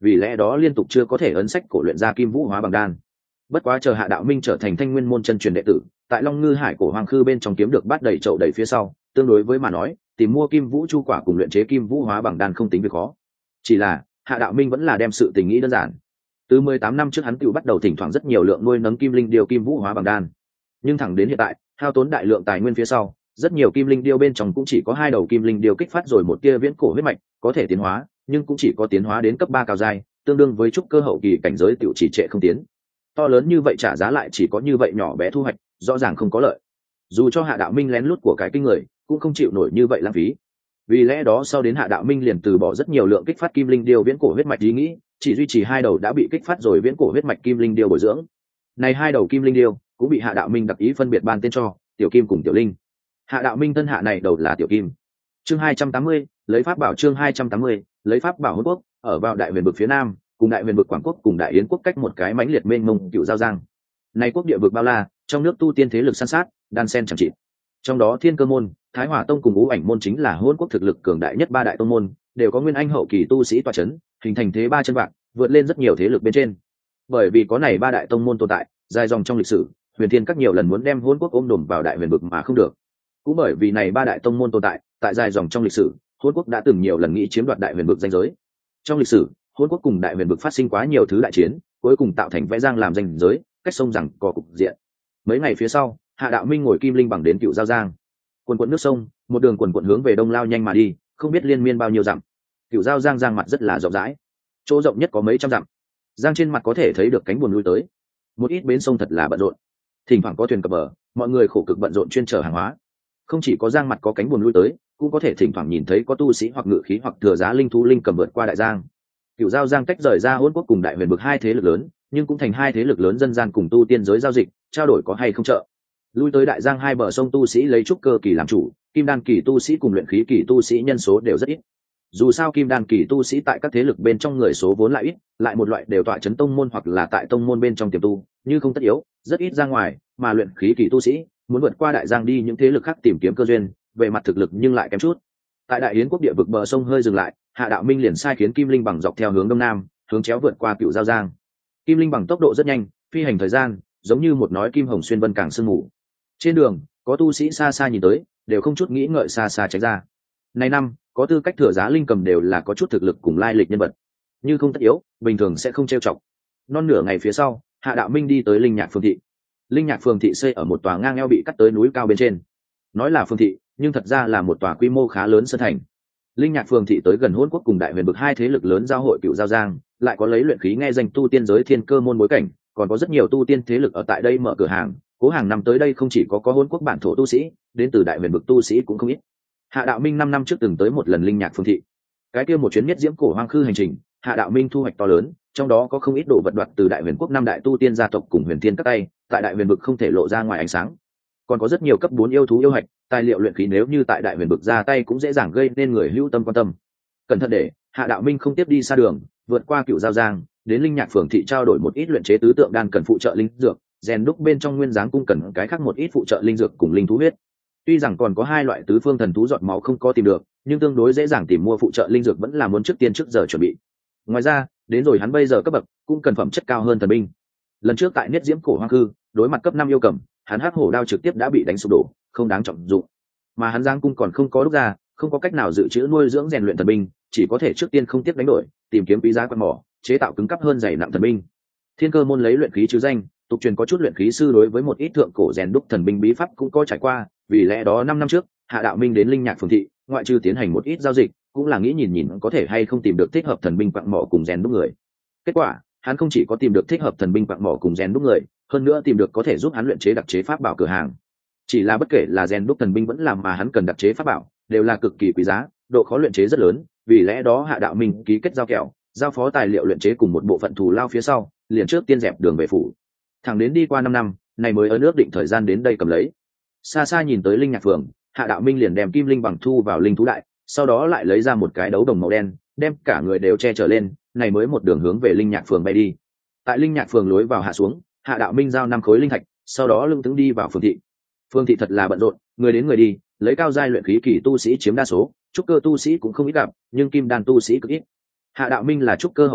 vì lẽ đó liên tục chưa có thể ấn sách cổ luyện ra kim vũ hóa bằng đan. Bất quá chờ Hạ Đạo Minh trở thành Thanh Nguyên môn chân truyền đệ tử, tại Long Ngư Hải cổ hoàng khư bên trong kiếm được bát đầy chậu đầy phía sau, tương đối với mà nói, tìm mua kim vũ chu quả cùng luyện chế kim vũ hóa bằng đan không tính việc khó. Chỉ là Hạ Đạo Minh vẫn là đem sự tình nghĩ đơn giản. Từ mười tám năm trước hắn tự bắt đầu thỉnh thoảng rất nhiều lượng nuôi nấng kim linh điêu kim vũ hóa bằng đan, nhưng thẳng đến hiện tại, hao tốn đại lượng tài nguyên phía sau, rất nhiều kim linh điêu bên trong cũng chỉ có hai đầu kim linh điêu kích phát rồi một tia viễn cổ huyết mạch, có thể tiến hóa, nhưng cũng chỉ có tiến hóa đến cấp ba cao giai, tương đương với trúc cơ hậu kỳ cảnh giới tiểu chỉ trệ không tiến. To lớn như vậy trả giá lại chỉ có như vậy nhỏ bé thu hoạch, rõ ràng không có lợi. Dù cho Hạ Đạo Minh lén lút của cái kinh người, cũng không chịu nổi như vậy lãng phí. Vì lẽ đó sau đến Hạ Đạo Minh liền từ bỏ rất nhiều lượng kích phát kim linh điêu viễn cổ huyết mạch ý nghĩ, chỉ duy trì hai đầu đã bị kích phát rồi viễn cổ huyết mạch kim linh điêu bồi dưỡng. Này hai đầu kim linh điêu cũng bị Hạ Đạo Minh đặc ý phân biệt ban tên cho Tiểu Kim cùng Tiểu Linh. Hạ Đạo Minh thân hạ này đầu là Tiểu Kim. Chương hai trăm tám mươi, lấy pháp bảo chương hai trăm tám mươi, lấy pháp bảo Hỗn Quốc, ở vào Đại Huyền vực phía nam, cùng Đại Huyền vực Quảng Quốc cùng Đại Yến quốc cách một cái mãnh liệt mênh mông cựu giao giang. Này quốc địa vực bao la, trong nước tu tiên thế lực san sát, đan sen chẳng chịt. Trong đó Thiên Cơ môn, Thái Hỏa tông cùng Ngũ Ảnh môn chính là Hỗn Quốc thực lực cường đại nhất ba đại tông môn, đều có nguyên anh hậu kỳ tu sĩ tọa chấn, hình thành thế ba chân vạc, vượt lên rất nhiều thế lực bên trên. Bởi vì có này ba đại tông môn tồn tại, dài dòng trong lịch sử, Huyền Thiên các nhiều lần muốn đem Hỗn Quốc ôm đồm vào Đại Huyền vực mà không được. Cũng bởi vì này ba đại tông môn tồn tại, tại dài dòng trong lịch sử, Hỗn Quốc đã từng nhiều lần nghĩ chiếm đoạt Đại Huyền vực danh giới. Trong lịch sử, Hỗn Quốc cùng Đại Huyền vực phát sinh quá nhiều thứ đại chiến, cuối cùng tạo thành vẽ giang làm danh giới, cách sông rằng có cục diện. Mấy ngày phía sau, Hạ Đạo Minh ngồi kim linh bằng đến cựu giao giang. Quần quần nước sông, một đường quần quần hướng về đông lao nhanh mà đi, không biết liên miên bao nhiêu dặm. Cựu giao giang giang mặt rất là rộng rãi, chỗ rộng nhất có mấy trăm dặm. Giang trên mặt có thể thấy được cánh buồm lui tới. Một ít bến sông thật là bận rộn, thỉnh thoảng có thuyền cập bờ, mọi người khổ cực bận rộn chuyên chở hàng hóa. Không chỉ có giang mặt có cánh buồm lui tới, cũng có thể thỉnh thoảng nhìn thấy có tu sĩ hoặc ngự khí hoặc thừa giá linh thú linh cầm vượt qua đại giang. Cựu giao giang tách rời ra Hỗn Quốc cùng Đại Huyền vực hai thế lực lớn, nhưng cũng thành hai thế lực lớn dân gian cùng tu tiên giới giao dịch, trao đổi có hay không chợ. Lui tới đại giang hai bờ sông tu sĩ lấy trúc cơ kỳ làm chủ, kim đan kỳ tu sĩ cùng luyện khí kỳ tu sĩ nhân số đều rất ít. Dù sao kim đan kỳ tu sĩ tại các thế lực bên trong người số vốn lại ít, lại một loại đều tọa chấn tông môn hoặc là tại tông môn bên trong tiềm tu, như không tất yếu, rất ít ra ngoài, mà luyện khí kỳ tu sĩ muốn vượt qua đại giang đi những thế lực khác tìm kiếm cơ duyên, về mặt thực lực nhưng lại kém chút. Tại Đại Yến quốc địa vực bờ sông hơi dừng lại, Hạ Đạo Minh liền sai khiến Kim Linh bằng dọc theo hướng đông nam, hướng chéo vượt qua cựu giao giang. Kim Linh bằng tốc độ rất nhanh, phi hành thời gian giống như một nói kim hồng xuyên vân càng sương mù. Trên đường có tu sĩ xa xa nhìn tới, đều không chút nghĩ ngợi xa xa tránh ra. Này năm có tư cách thừa giá linh cầm đều là có chút thực lực cùng lai lịch nhân vật, như không tất yếu bình thường sẽ không trêu chọc. Non nửa ngày phía sau, Hạ Đạo Minh đi tới Linh Nhạc phường thị. Linh Nhạc phường thị xây ở một tòa ngang eo bị cắt tới núi cao bên trên. Nói là phường thị, nhưng thật ra là một tòa quy mô khá lớn sơn thành. Linh Nhạc phường thị tới gần Hỗn Quốc cùng Đại Huyền vực hai thế lực lớn giao hội cựu giao giang, lại có lấy luyện khí nghe danh tu tiên giới Thiên Cơ môn bối cảnh, còn có rất nhiều tu tiên thế lực ở tại đây mở cửa hàng. Cố hàng năm tới đây không chỉ có có Hỗn Quốc bản thổ tu sĩ, đến từ Đại Huyền vực tu sĩ cũng không ít. Hạ Đạo Minh năm năm trước từng tới một lần Linh Nhạc phường thị. Cái kia một chuyến nhất diễm cổ hoang khư hành trình, Hạ Đạo Minh thu hoạch to lớn, trong đó có không ít đồ vật đoạt từ Đại Huyền quốc năm đại tu tiên gia tộc cùng Huyền Thiên các tay, tại Đại Huyền vực không thể lộ ra ngoài ánh sáng. Còn có rất nhiều cấp bốn yêu thú yêu hạch, tài liệu luyện khí nếu như tại Đại Huyền vực ra tay cũng dễ dàng gây nên người hữu tâm quan tâm. Cẩn thận để Hạ Đạo Minh không tiếp đi xa đường, vượt qua cựu giao giang, đến Linh Nhạc phường thị trao đổi một ít luyện chế tứ tượng đan cần phụ trợ linh dược, rèn đúc bên trong nguyên dáng cung cần cái khác một ít phụ trợ linh dược cùng linh thú huyết. Tuy rằng còn có hai loại tứ phương thần thú giọt máu không có tìm được, nhưng tương đối dễ dàng tìm mua phụ trợ linh dược vẫn là muốn trước tiên trước giờ chuẩn bị. Ngoài ra, đến rồi hắn bây giờ cấp bậc cũng cần phẩm chất cao hơn thần binh. Lần trước tại Niết Diễm cổ hoang cư, đối mặt cấp năm yêu cầm, hắn hắc hổ đao trực tiếp đã bị đánh sụp đổ, không đáng trọng dụng. Mà hắn giang cung còn không có đúc ra, không có cách nào dự trữ nuôi dưỡng rèn luyện thần binh, chỉ có thể trước tiên không tiếp đánh đổi, tìm kiếm quý giá quan mỏ, chế tạo cứng cáp hơn dày nặng thần binh. Thiên Cơ môn lấy luyện khí chứ danh, tục truyền có chút luyện khí sư đối với một ít thượng cổ rèn đúc thần binh bí pháp cũng có trải qua, vì lẽ đó năm năm trước, Hạ Đạo Minh đến Linh Nhạc phường thị, ngoại trừ tiến hành một ít giao dịch, cũng là nghĩ nhìn nhìn có thể hay không tìm được thích hợp thần binh quặng mỏ cùng rèn đúc người. Kết quả, hắn không chỉ có tìm được thích hợp thần binh quặng mỏ cùng rèn đúc người, hơn nữa tìm được có thể giúp hắn luyện chế đặc chế pháp bảo cửa hàng. Chỉ là bất kể là rèn đúc thần binh vẫn làm mà hắn cần đặc chế pháp bảo, đều là cực kỳ quý giá, độ khó luyện chế rất lớn, vì lẽ đó Hạ Đạo Minh ký kết giao kèo, giao phó tài liệu luyện chế cùng một bộ phận thù lao phía sau, liền trước tiên dẹp đường về phủ. Thẳng đến đi qua năm năm, này mới ở nước định thời gian đến đây cầm lấy. Xa xa nhìn tới Linh Nhạc phường, Hạ Đạo Minh liền đem kim linh bằng thu vào linh thú đại, sau đó lại lấy ra một cái đấu đồng màu đen, đem cả người đều che trở lên, này mới một đường hướng về Linh Nhạc phường bay đi. Tại Linh Nhạc phường lối vào hạ xuống, Hạ Đạo Minh giao năm khối linh thạch, sau đó lưng tướng đi vào phường thị. Phường thị thật là bận rộn, người đến người đi, lấy cao giai luyện khí kỳ tu sĩ chiếm đa số, trúc cơ tu sĩ cũng không ít gặp, nhưng kim đan tu sĩ cực ít. Hạ Đạo Minh là trúc cơ hậu kỳ,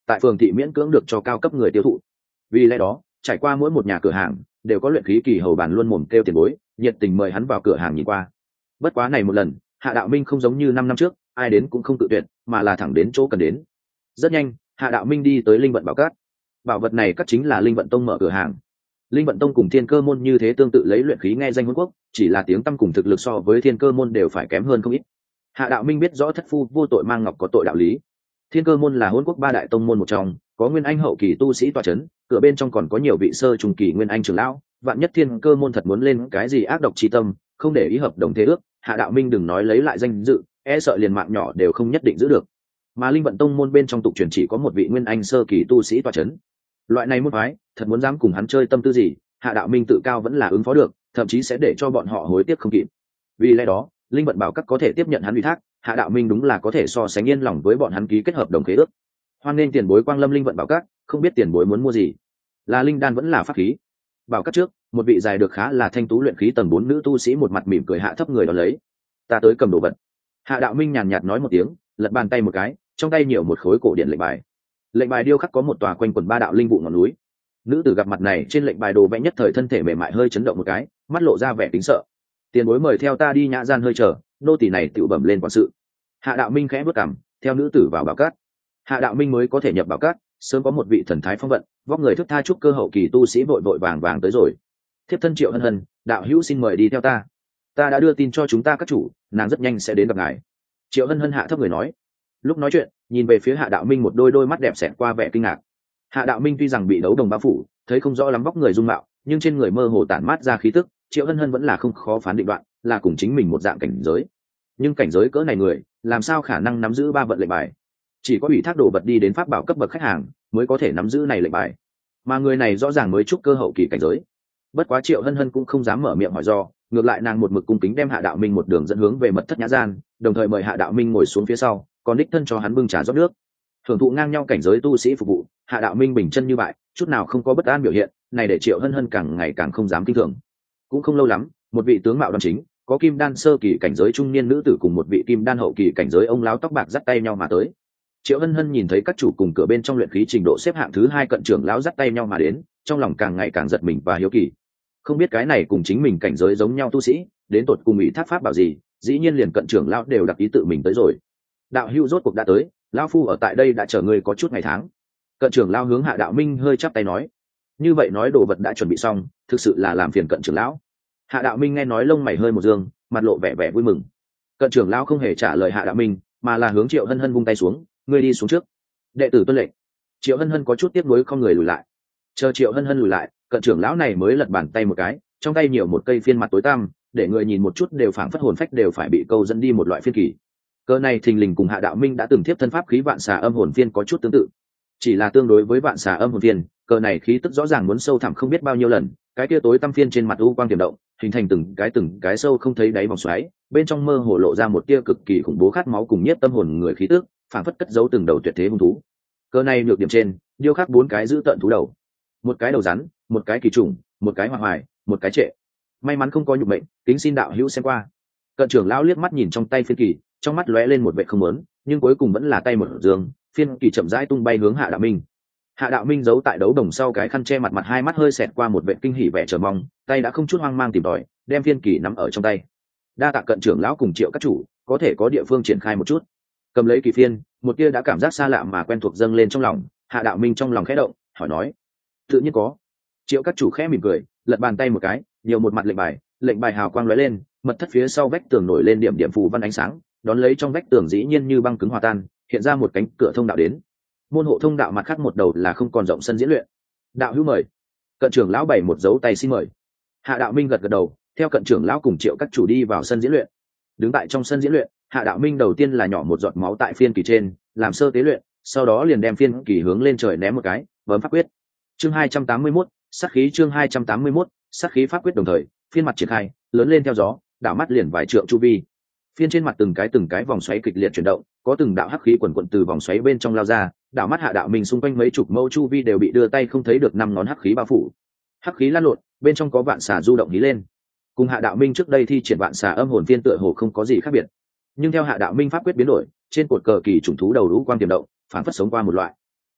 tại phường thị miễn cưỡng được cho cao cấp người tiêu thụ. Vì lẽ đó trải qua mỗi một nhà cửa hàng đều có luyện khí kỳ hầu bàn luôn mồm kêu tiền bối, nhiệt tình mời hắn vào cửa hàng nhìn qua. Bất quá này một lần Hạ Đạo Minh không giống như năm năm trước, ai đến cũng không tự tuyệt, mà là thẳng đến chỗ cần đến. Rất nhanh Hạ Đạo Minh đi tới Linh Vận Bảo Cát. Bảo vật này cắt chính là Linh Vận Tông mở cửa hàng. Linh Vận Tông cùng Thiên Cơ môn như thế tương tự lấy luyện khí nghe danh hôn quốc, chỉ là tiếng tăm cùng thực lực so với Thiên Cơ môn đều phải kém hơn không ít. Hạ Đạo Minh biết rõ thất phu vô tội mang ngọc có tội đạo lý. Thiên Cơ môn là hôn quốc ba đại tông môn một trong, có nguyên anh hậu kỳ tu sĩ tọa chấn, cửa bên trong còn có nhiều vị sơ trung kỳ nguyên anh trưởng lão, vạn nhất Thiên Cơ môn thật muốn lên cái gì ác độc chi tâm, không để ý hợp đồng thế ước, Hạ Đạo Minh đừng nói lấy lại danh dự, e sợ liền mạng nhỏ đều không nhất định giữ được. Mà Linh Vận Tông môn bên trong tục truyền chỉ có một vị nguyên anh sơ kỳ tu sĩ tọa chấn. Loại này môn phái, thật muốn dám cùng hắn chơi tâm tư gì, Hạ Đạo Minh tự cao vẫn là ứng phó được, thậm chí sẽ để cho bọn họ hối tiếc không kịp. Vì lẽ đó Linh Vận Bảo Các có thể tiếp nhận hắn ủy thác, Hạ Đạo Minh đúng là có thể so sánh yên lòng với bọn hắn ký kết hợp đồng khế ước. Hoan nghênh tiền bối quang lâm Linh Vận Bảo Các, không biết tiền bối muốn mua gì, là linh đan vẫn là pháp khí. Bảo Các trước một vị dài được khá là thanh tú luyện khí tầng bốn nữ tu sĩ một mặt mỉm cười hạ thấp người đó lấy. Ta tới cầm đồ vật. Hạ Đạo Minh nhàn nhạt nói một tiếng, lật bàn tay một cái, trong tay nhiều một khối cổ điện lệnh bài. Lệnh bài điêu khắc có một tòa quanh quần ba đạo linh vụ ngọn núi. Nữ tử gặp mặt này trên lệnh bài đồ vẽ nhất thời thân thể mềm mại hơi chấn động một cái, mắt lộ ra vẻ kính sợ. Tiền bối mời theo ta đi nhã gian hơi chờ, nô tỳ này tự bẩm lên quản sự. Hạ Đạo Minh khẽ bước cằm, theo nữ tử vào Bảo Cát. Hạ Đạo Minh mới có thể nhập Bảo Cát, sớm có một vị thần thái phong vận, vóc người thức tha trúc cơ hậu kỳ tu sĩ vội vội vàng vàng tới rồi. Thiếp thân Triệu Hân Hân, đạo hữu xin mời đi theo ta. Ta đã đưa tin cho chúng ta các chủ, nàng rất nhanh sẽ đến gặp ngài. Triệu Hân Hân hạ thấp người nói. Lúc nói chuyện nhìn về phía Hạ Đạo Minh một đôi đôi mắt đẹp xẹt qua vẻ kinh ngạc. Hạ Đạo Minh tuy rằng bị đấu đồng bao phủ, thấy không rõ lắm vóc người dung mạo, nhưng trên người mơ hồ tản mát ra khí tức, Triệu Hân Hân vẫn là không khó phán định đoạn, là cùng chính mình một dạng cảnh giới. Nhưng cảnh giới cỡ này người, làm sao khả năng nắm giữ ba vận lệnh bài? Chỉ có ủy thác đồ vật đi đến pháp bảo cấp bậc khách hàng mới có thể nắm giữ này lệnh bài. Mà người này rõ ràng mới trúc cơ hậu kỳ cảnh giới. Bất quá Triệu Hân Hân cũng không dám mở miệng hỏi do, ngược lại nàng một mực cung kính đem Hạ Đạo Minh một đường dẫn hướng về mật thất nhã gian, đồng thời mời Hạ Đạo Minh ngồi xuống phía sau, còn đích thân cho hắn bưng trà rót nước. Thưởng thụ ngang nhau cảnh giới tu sĩ phục vụ, Hạ Đạo Minh bình chân như bại, chút nào không có bất an biểu hiện, này để Triệu Hân Hân càng ngày càng không dám kinh thường. Cũng không lâu lắm, một vị tướng mạo đoan chính, có kim đan sơ kỳ cảnh giới trung niên nữ tử cùng một vị kim đan hậu kỳ cảnh giới ông lão tóc bạc dắt tay nhau mà tới. Triệu Hân Hân nhìn thấy các chủ cùng cửa bên trong luyện khí trình độ xếp hạng thứ hai cận trưởng lão dắt tay nhau mà đến, trong lòng càng ngày càng giật mình và hiếu kỳ. Không biết cái này cùng chính mình cảnh giới giống nhau tu sĩ, đến tột cùng ủy thác pháp bảo gì, dĩ nhiên liền cận trưởng lão đều đặc ý tự mình tới rồi. Đạo hữu rốt cuộc đã tới, lão phu ở tại đây đã chờ ngươi có chút ngày tháng. Cận trưởng lão hướng Hạ Đạo Minh hơi chắp tay nói. Như vậy nói đồ vật đã chuẩn bị xong, thực sự là làm phiền cận trưởng lão. Hạ Đạo Minh nghe nói lông mày hơi một dương, mặt lộ vẻ vẻ vui mừng. Cận trưởng lão không hề trả lời Hạ Đạo Minh, mà là hướng Triệu Hân Hân vung tay xuống, ngươi đi xuống trước. Đệ tử tuân lệnh. Triệu Hân Hân có chút tiếc nuối không người lùi lại. Chờ Triệu Hân Hân lùi lại, cận trưởng lão này mới lật bàn tay một cái, trong tay nhiều một cây phiên mặt tối tăm, để người nhìn một chút đều phảng phất hồn phách đều phải bị câu dẫn đi một loại phiên kỳ. Cơ này thình lình cùng Hạ Đạo Minh đã từng tiếp thân pháp khí vạn xà âm hồn phiên có chút tương tự, chỉ là tương đối với vạn xà âm hồn phiên, cơ này khí tức rõ ràng muốn sâu thẳm không biết bao nhiêu lần, cái kia tối tăm phiên trên mặt u quang tiềm động, hình thành từng cái từng cái sâu không thấy đáy vòng xoáy, bên trong mơ hồ lộ ra một tia cực kỳ khủng bố khát máu cùng nhiếp tâm hồn người khí tức, phảng phất cất giấu từng đầu tuyệt thế hung thú. Cơ này nhược điểm trên, điêu khắc bốn cái giữ tận thú đầu, một cái đầu rắn, một cái kỳ trùng, một cái hoa hoài, một cái trệ. May mắn không có nhục mệnh, kính xin đạo hữu xem qua. Cận trưởng lão liếc mắt nhìn trong tay phiên kỳ, trong mắt lóe lên một vẻ không muốn, nhưng cuối cùng vẫn là tay một giường, phiên kỳ chậm rãi tung bay hướng Hạ Đạo Minh. Hạ Đạo Minh giấu tại đấu đồng sau cái khăn che mặt mặt, hai mắt hơi xẹt qua một vẻ kinh hỉ vẻ chờ mong, tay đã không chút hoang mang tìm tòi, đem phiên kỳ nắm ở trong tay. Đa tạ cận trưởng lão cùng Triệu các chủ, có thể có địa phương triển khai một chút. Cầm lấy kỳ phiên, một tia đã cảm giác xa lạ mà quen thuộc dâng lên trong lòng. Hạ Đạo Minh trong lòng khẽ động, hỏi nói: tự nhiên có. Triệu các chủ khẽ mỉm cười, lật bàn tay một cái, nhiều một mặt lệnh bài, lệnh bài hào quang lóe lên, mật thất phía sau vách tường nổi lên điểm điểm phù văn ánh sáng, đón lấy trong vách tường dĩ nhiên như băng cứng hòa tan, hiện ra một cánh cửa thông đạo đến. Môn hộ thông đạo mặt khác một đầu là không còn rộng sân diễn luyện. Đạo hữu mời. Cận trưởng lão bày một dấu tay xin mời. Hạ Đạo Minh gật gật đầu, theo cận trưởng lão cùng Triệu các chủ đi vào sân diễn luyện. Đứng tại trong sân diễn luyện, Hạ Đạo Minh đầu tiên là nhỏ một giọt máu tại phiên kỳ trên, làm sơ tế luyện, sau đó liền đem phiên kỳ hướng lên trời ném một cái, bấm pháp quyết. Chương hai trăm tám mươi mốt, sát khí. Chương hai trăm tám mươi mốt, sát khí pháp quyết. Đồng thời phiên mặt triển khai, lớn lên theo gió, đảo mắt liền vài trượng chu vi. Phiên trên mặt từng cái từng cái vòng xoáy kịch liệt chuyển động, có từng đạo hắc khí quần quần từ vòng xoáy bên trong lao ra, đảo mắt Hạ Đạo Minh xung quanh mấy chục mâu chu vi đều bị đưa tay không thấy được năm ngón hắc khí bao phủ. Hắc khí lan lộn, bên trong có vạn xà du động hí lên. Cùng Hạ Đạo Minh trước đây thi triển vạn xà âm hồn phiên tựa hồ không có gì khác biệt, nhưng theo Hạ Đạo Minh pháp quyết biến đổi, trên cột cờ kỳ trùng thú đầu lũ quang tiềm động, phản phất sống qua một loại.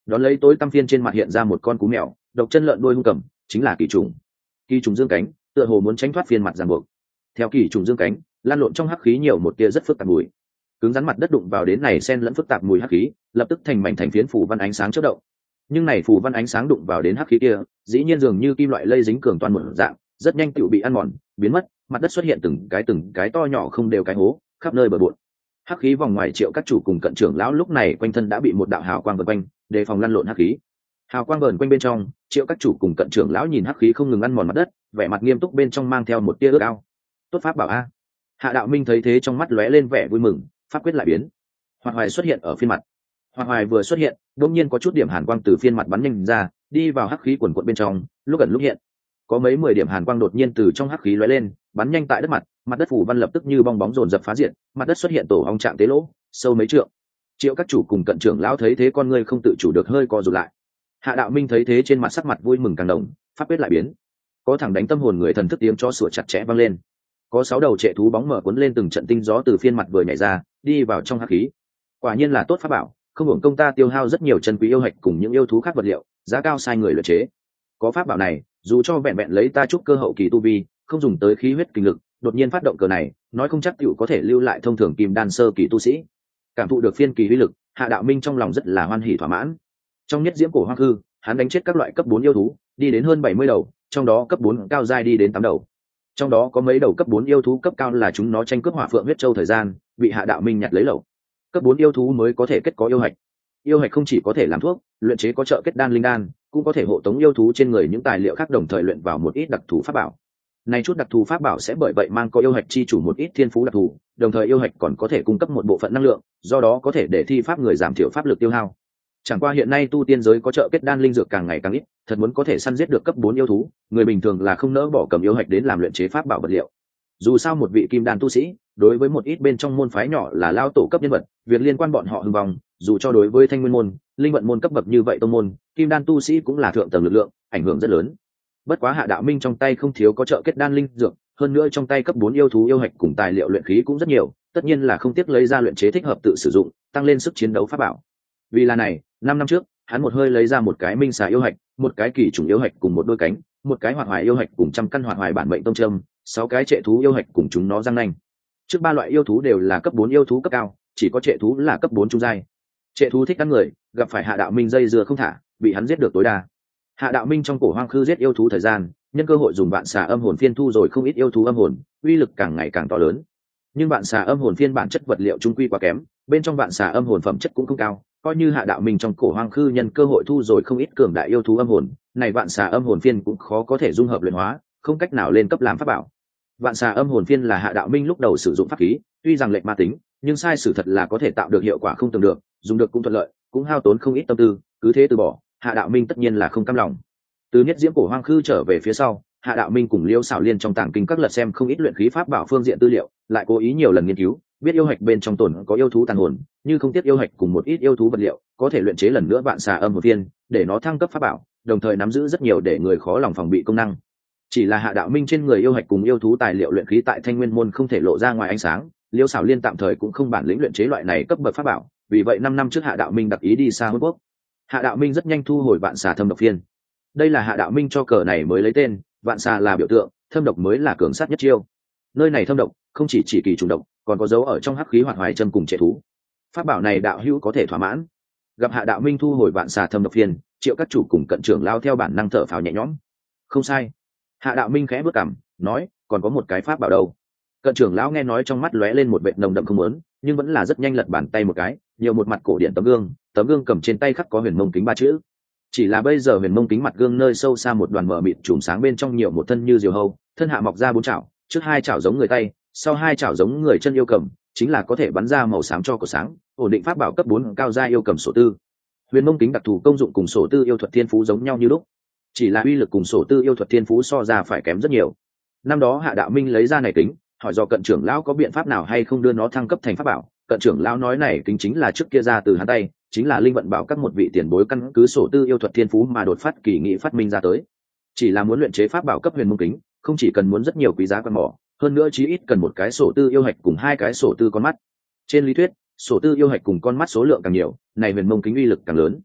Đón lấy tối tăm phiên trên mặt hiện ra một con cú mèo, độc chân lợn đuôi hung cầm, chính là kỳ trùng. Kỳ trùng dương cánh, tựa hồ muốn tránh thoát phiên mặt ràng buộc. Theo kỳ trùng dương cánh, lan lộn trong hắc khí nhiều một tia rất phức tạp mùi. Cứng rắn mặt đất đụng vào đến này xen lẫn phức tạp mùi hắc khí, lập tức thành mảnh thành phiến phủ văn ánh sáng chớp động. Nhưng này phủ văn ánh sáng đụng vào đến hắc khí kia, dĩ nhiên dường như kim loại lây dính cường toàn một dạng, rất nhanh tựu bị ăn mòn, biến mất, mặt đất xuất hiện từng cái từng cái to nhỏ không đều cái hố, khắp nơi bờ bộn. Hắc khí vòng ngoài Triệu các chủ cùng cận trưởng lão lúc này quanh thân đã bị một đạo hào quang vờn quanh, đề phòng lăn lộn hắc khí. Hào quang vờn quanh bên trong, Triệu các chủ cùng cận trưởng lão nhìn hắc khí không ngừng ăn mòn mặt đất, vẻ mặt nghiêm túc bên trong mang theo một tia ước ao. Tốt pháp bảo a. Hạ Đạo Minh thấy thế trong mắt lóe lên vẻ vui mừng, pháp quyết lại biến. Hoạt Hoài xuất hiện ở phiên mặt. Hoạt Hoài vừa xuất hiện, đột nhiên có chút điểm hàn quang từ phiên mặt bắn nhanh ra, đi vào hắc khí quần quật bên trong, lúc gần lúc hiện. Có mấy mười điểm hàn quang đột nhiên từ trong hắc khí lóe lên, bắn nhanh tại đất mặt, mặt đất phủ văn lập tức như bong bóng dồn dập phá diện, mặt đất xuất hiện tổ ong trạng tế lỗ, sâu mấy trượng. Triệu các chủ cùng cận trưởng lão thấy thế con ngươi không tự chủ được hơi co rụt lại. Hạ Đạo Minh thấy thế trên mặt sắc mặt vui mừng càng đồng, pháp quyết lại biến. Có thẳng đánh tâm hồn người thần thức tiếng cho sủa chặt chẽ vang lên. Có sáu đầu trệ thú bóng mở cuốn lên từng trận tinh gió từ phiên mặt vừa nhảy ra, đi vào trong hắc khí. Quả nhiên là tốt pháp bảo, không hưởng công ta tiêu hao rất nhiều chân quý yêu hạch cùng những yêu thú khác vật liệu, giá cao sai người luyện chế. Có pháp bảo này, dù cho vẹn vẹn lấy ta chút cơ hậu kỳ tu vi, không dùng tới khí huyết kinh lực, đột nhiên phát động cờ này, nói không chắc tiểu có thể lưu lại thông thường kim đan sơ kỳ tu sĩ. Cảm thụ được phiên kỳ uy lực, Hạ Đạo Minh trong lòng rất là hoan hỉ thỏa mãn. Trong nhất diễm cổ hoang hư, hắn đánh chết các loại cấp bốn yêu thú, đi đến hơn bảy mươi đầu, trong đó cấp bốn cao giai đi đến tám đầu. Trong đó có mấy đầu cấp bốn yêu thú cấp cao là chúng nó tranh cướp Hỏa Phượng huyết châu thời gian, bị Hạ Đạo Minh nhặt lấy lẩu. Cấp bốn yêu thú mới có thể kết có yêu hạch. Yêu hạch không chỉ có thể làm thuốc, luyện chế có trợ kết đan linh đan, cũng có thể hộ tống yêu thú trên người những tài liệu khác đồng thời luyện vào một ít đặc thù pháp bảo. Này chút đặc thù pháp bảo sẽ bởi vậy mang có yêu hạch chi chủ một ít thiên phú đặc thù, đồng thời yêu hạch còn có thể cung cấp một bộ phận năng lượng, do đó có thể để thi pháp người giảm thiểu pháp lực tiêu hao. Chẳng qua hiện nay tu tiên giới có trợ kết đan linh dược càng ngày càng ít, thật muốn có thể săn giết được cấp bốn yêu thú, người bình thường là không nỡ bỏ cầm yêu hạch đến làm luyện chế pháp bảo vật liệu. Dù sao một vị kim đan tu sĩ, đối với một ít bên trong môn phái nhỏ là lao tổ cấp nhân vật, việc liên quan bọn họ hưng vong, dù cho đối với thanh nguyên môn, linh vận môn cấp bậc như vậy tông môn, kim đan tu sĩ cũng là thượng tầng lực lượng, ảnh hưởng rất lớn. Bất quá Hạ Đạo Minh trong tay không thiếu có trợ kết đan linh dược, hơn nữa trong tay cấp bốn yêu thú yêu hạch cùng tài liệu luyện khí cũng rất nhiều, tất nhiên là không tiếc lấy ra luyện chế thích hợp tự sử dụng, tăng lên sức chiến đấu pháp bảo. Vì là này, năm năm trước, hắn một hơi lấy ra một cái minh xà yêu hạch, một cái kỳ trùng yêu hạch cùng một đôi cánh, một cái hoạt hoài yêu hạch cùng trăm căn hoạt hoài bản mệnh tông châm, sáu cái trệ thú yêu hạch cùng chúng nó răng nanh. Trước ba loại yêu thú đều là cấp bốn yêu thú cấp cao, chỉ có trệ thú là cấp bốn trung giai. Trệ thú thích ăn người, gặp phải Hạ Đạo Minh dây dưa không thả, bị hắn giết được tối đa. Hạ Đạo Minh trong cổ hoang khư giết yêu thú thời gian, nhân cơ hội dùng vạn xà âm hồn phiên thu rồi không ít yêu thú âm hồn, uy lực càng ngày càng to lớn. Nhưng vạn xà âm hồn phiên bản chất vật liệu trung quy quá kém, bên trong vạn xà âm hồn phẩm chất cũng không cao, coi như Hạ Đạo Minh trong cổ hoang khư nhân cơ hội thu rồi không ít cường đại yêu thú âm hồn, này vạn xà âm hồn phiên cũng khó có thể dung hợp luyện hóa, không cách nào lên cấp làm pháp bảo. Vạn xà âm hồn phiên là Hạ Đạo Minh lúc đầu sử dụng pháp khí, tuy rằng lệch ma tính, nhưng sai sử thật là có thể tạo được hiệu quả không tưởng được, dùng được cũng thuận lợi, cũng hao tốn không ít tâm tư, cứ thế từ bỏ, Hạ Đạo Minh tất nhiên là không cam lòng. Từ nhất diễm cổ hoang khư trở về phía sau, Hạ Đạo Minh cùng Liêu Sảo Liên trong tàng kinh các lật xem không ít luyện khí pháp bảo phương diện tư liệu, lại cố ý nhiều lần nghiên cứu, biết yêu hạch bên trong tồn có yêu thú tàn hồn, như không tiếc yêu hạch cùng một ít yêu thú vật liệu, có thể luyện chế lần nữa vạn xà âm hồn phiên, để nó thăng cấp pháp bảo, đồng thời nắm giữ rất nhiều để người khó lòng phòng bị công năng. Chỉ là Hạ Đạo Minh trên người yêu hạch cùng yêu thú tài liệu luyện khí tại Thanh Nguyên môn không thể lộ ra ngoài ánh sáng, Liêu Sảo Liên tạm thời cũng không bản lĩnh luyện chế loại này cấp bậc pháp bảo, vì vậy năm năm trước Hạ Đạo Minh đặc ý đi xa Hỗn Quốc. Hạ Đạo Minh rất nhanh thu hồi vạn xà thâm độc phiên. Đây là Hạ Đạo Minh cho cờ này mới lấy tên, vạn xà là biểu tượng, thâm độc mới là cường sát nhất chiêu. Nơi này thâm độc không chỉ chỉ kỳ trùng độc, còn có dấu ở trong hắc khí hoạt hoài châm cùng trệ thú. Pháp bảo này đạo hữu có thể thỏa mãn. Gặp Hạ Đạo Minh thu hồi vạn xà thâm độc phiên, Triệu các chủ cùng cận trưởng lao theo bản năng thở phào nhẹ nhõm. Không sai. Hạ Đạo Minh khẽ bước cằm, nói, còn có một cái pháp bảo đâu. Cận trưởng lão nghe nói trong mắt lóe lên một vệt nồng đậm không muốn, nhưng vẫn là rất nhanh lật bàn tay một cái, nhiều một mặt cổ điển tấm gương, tấm gương cầm trên tay khắc có huyền mông kính ba chữ. Chỉ là bây giờ huyền mông kính mặt gương nơi sâu xa một đoàn mở mịt chùm sáng bên trong nhiều một thân như diều hâu, thân hạ mọc ra bốn chảo, trước hai chảo giống người tay, sau hai chảo giống người chân yêu cầm, chính là có thể bắn ra màu xám cho cổ sáng, ổn định pháp bảo cấp bốn cao gia yêu cầm sổ tư. Huyền mông kính đặc thù công dụng cùng sổ tư yêu thuật thiên phú giống nhau như lúc, chỉ là uy lực cùng sổ tư yêu thuật thiên phú so ra phải kém rất nhiều. Năm đó Hạ Đạo Minh lấy ra này kính, hỏi do cận trưởng lão có biện pháp nào hay không đưa nó thăng cấp thành pháp bảo. Cận trưởng lão nói này kính chính là trước kia ra từ hắn tay, chính là linh vận bảo các một vị tiền bối căn cứ sổ tư yêu thuật thiên phú mà đột phát kỳ nghị phát minh ra tới. Chỉ là muốn luyện chế pháp bảo cấp huyền mông kính, không chỉ cần muốn rất nhiều quý giá quan mỏ, hơn nữa chí ít cần một cái sổ tư yêu hạch cùng hai cái sổ tư con mắt. Trên lý thuyết, sổ tư yêu hạch cùng con mắt số lượng càng nhiều, này huyền mông kính uy lực càng lớn.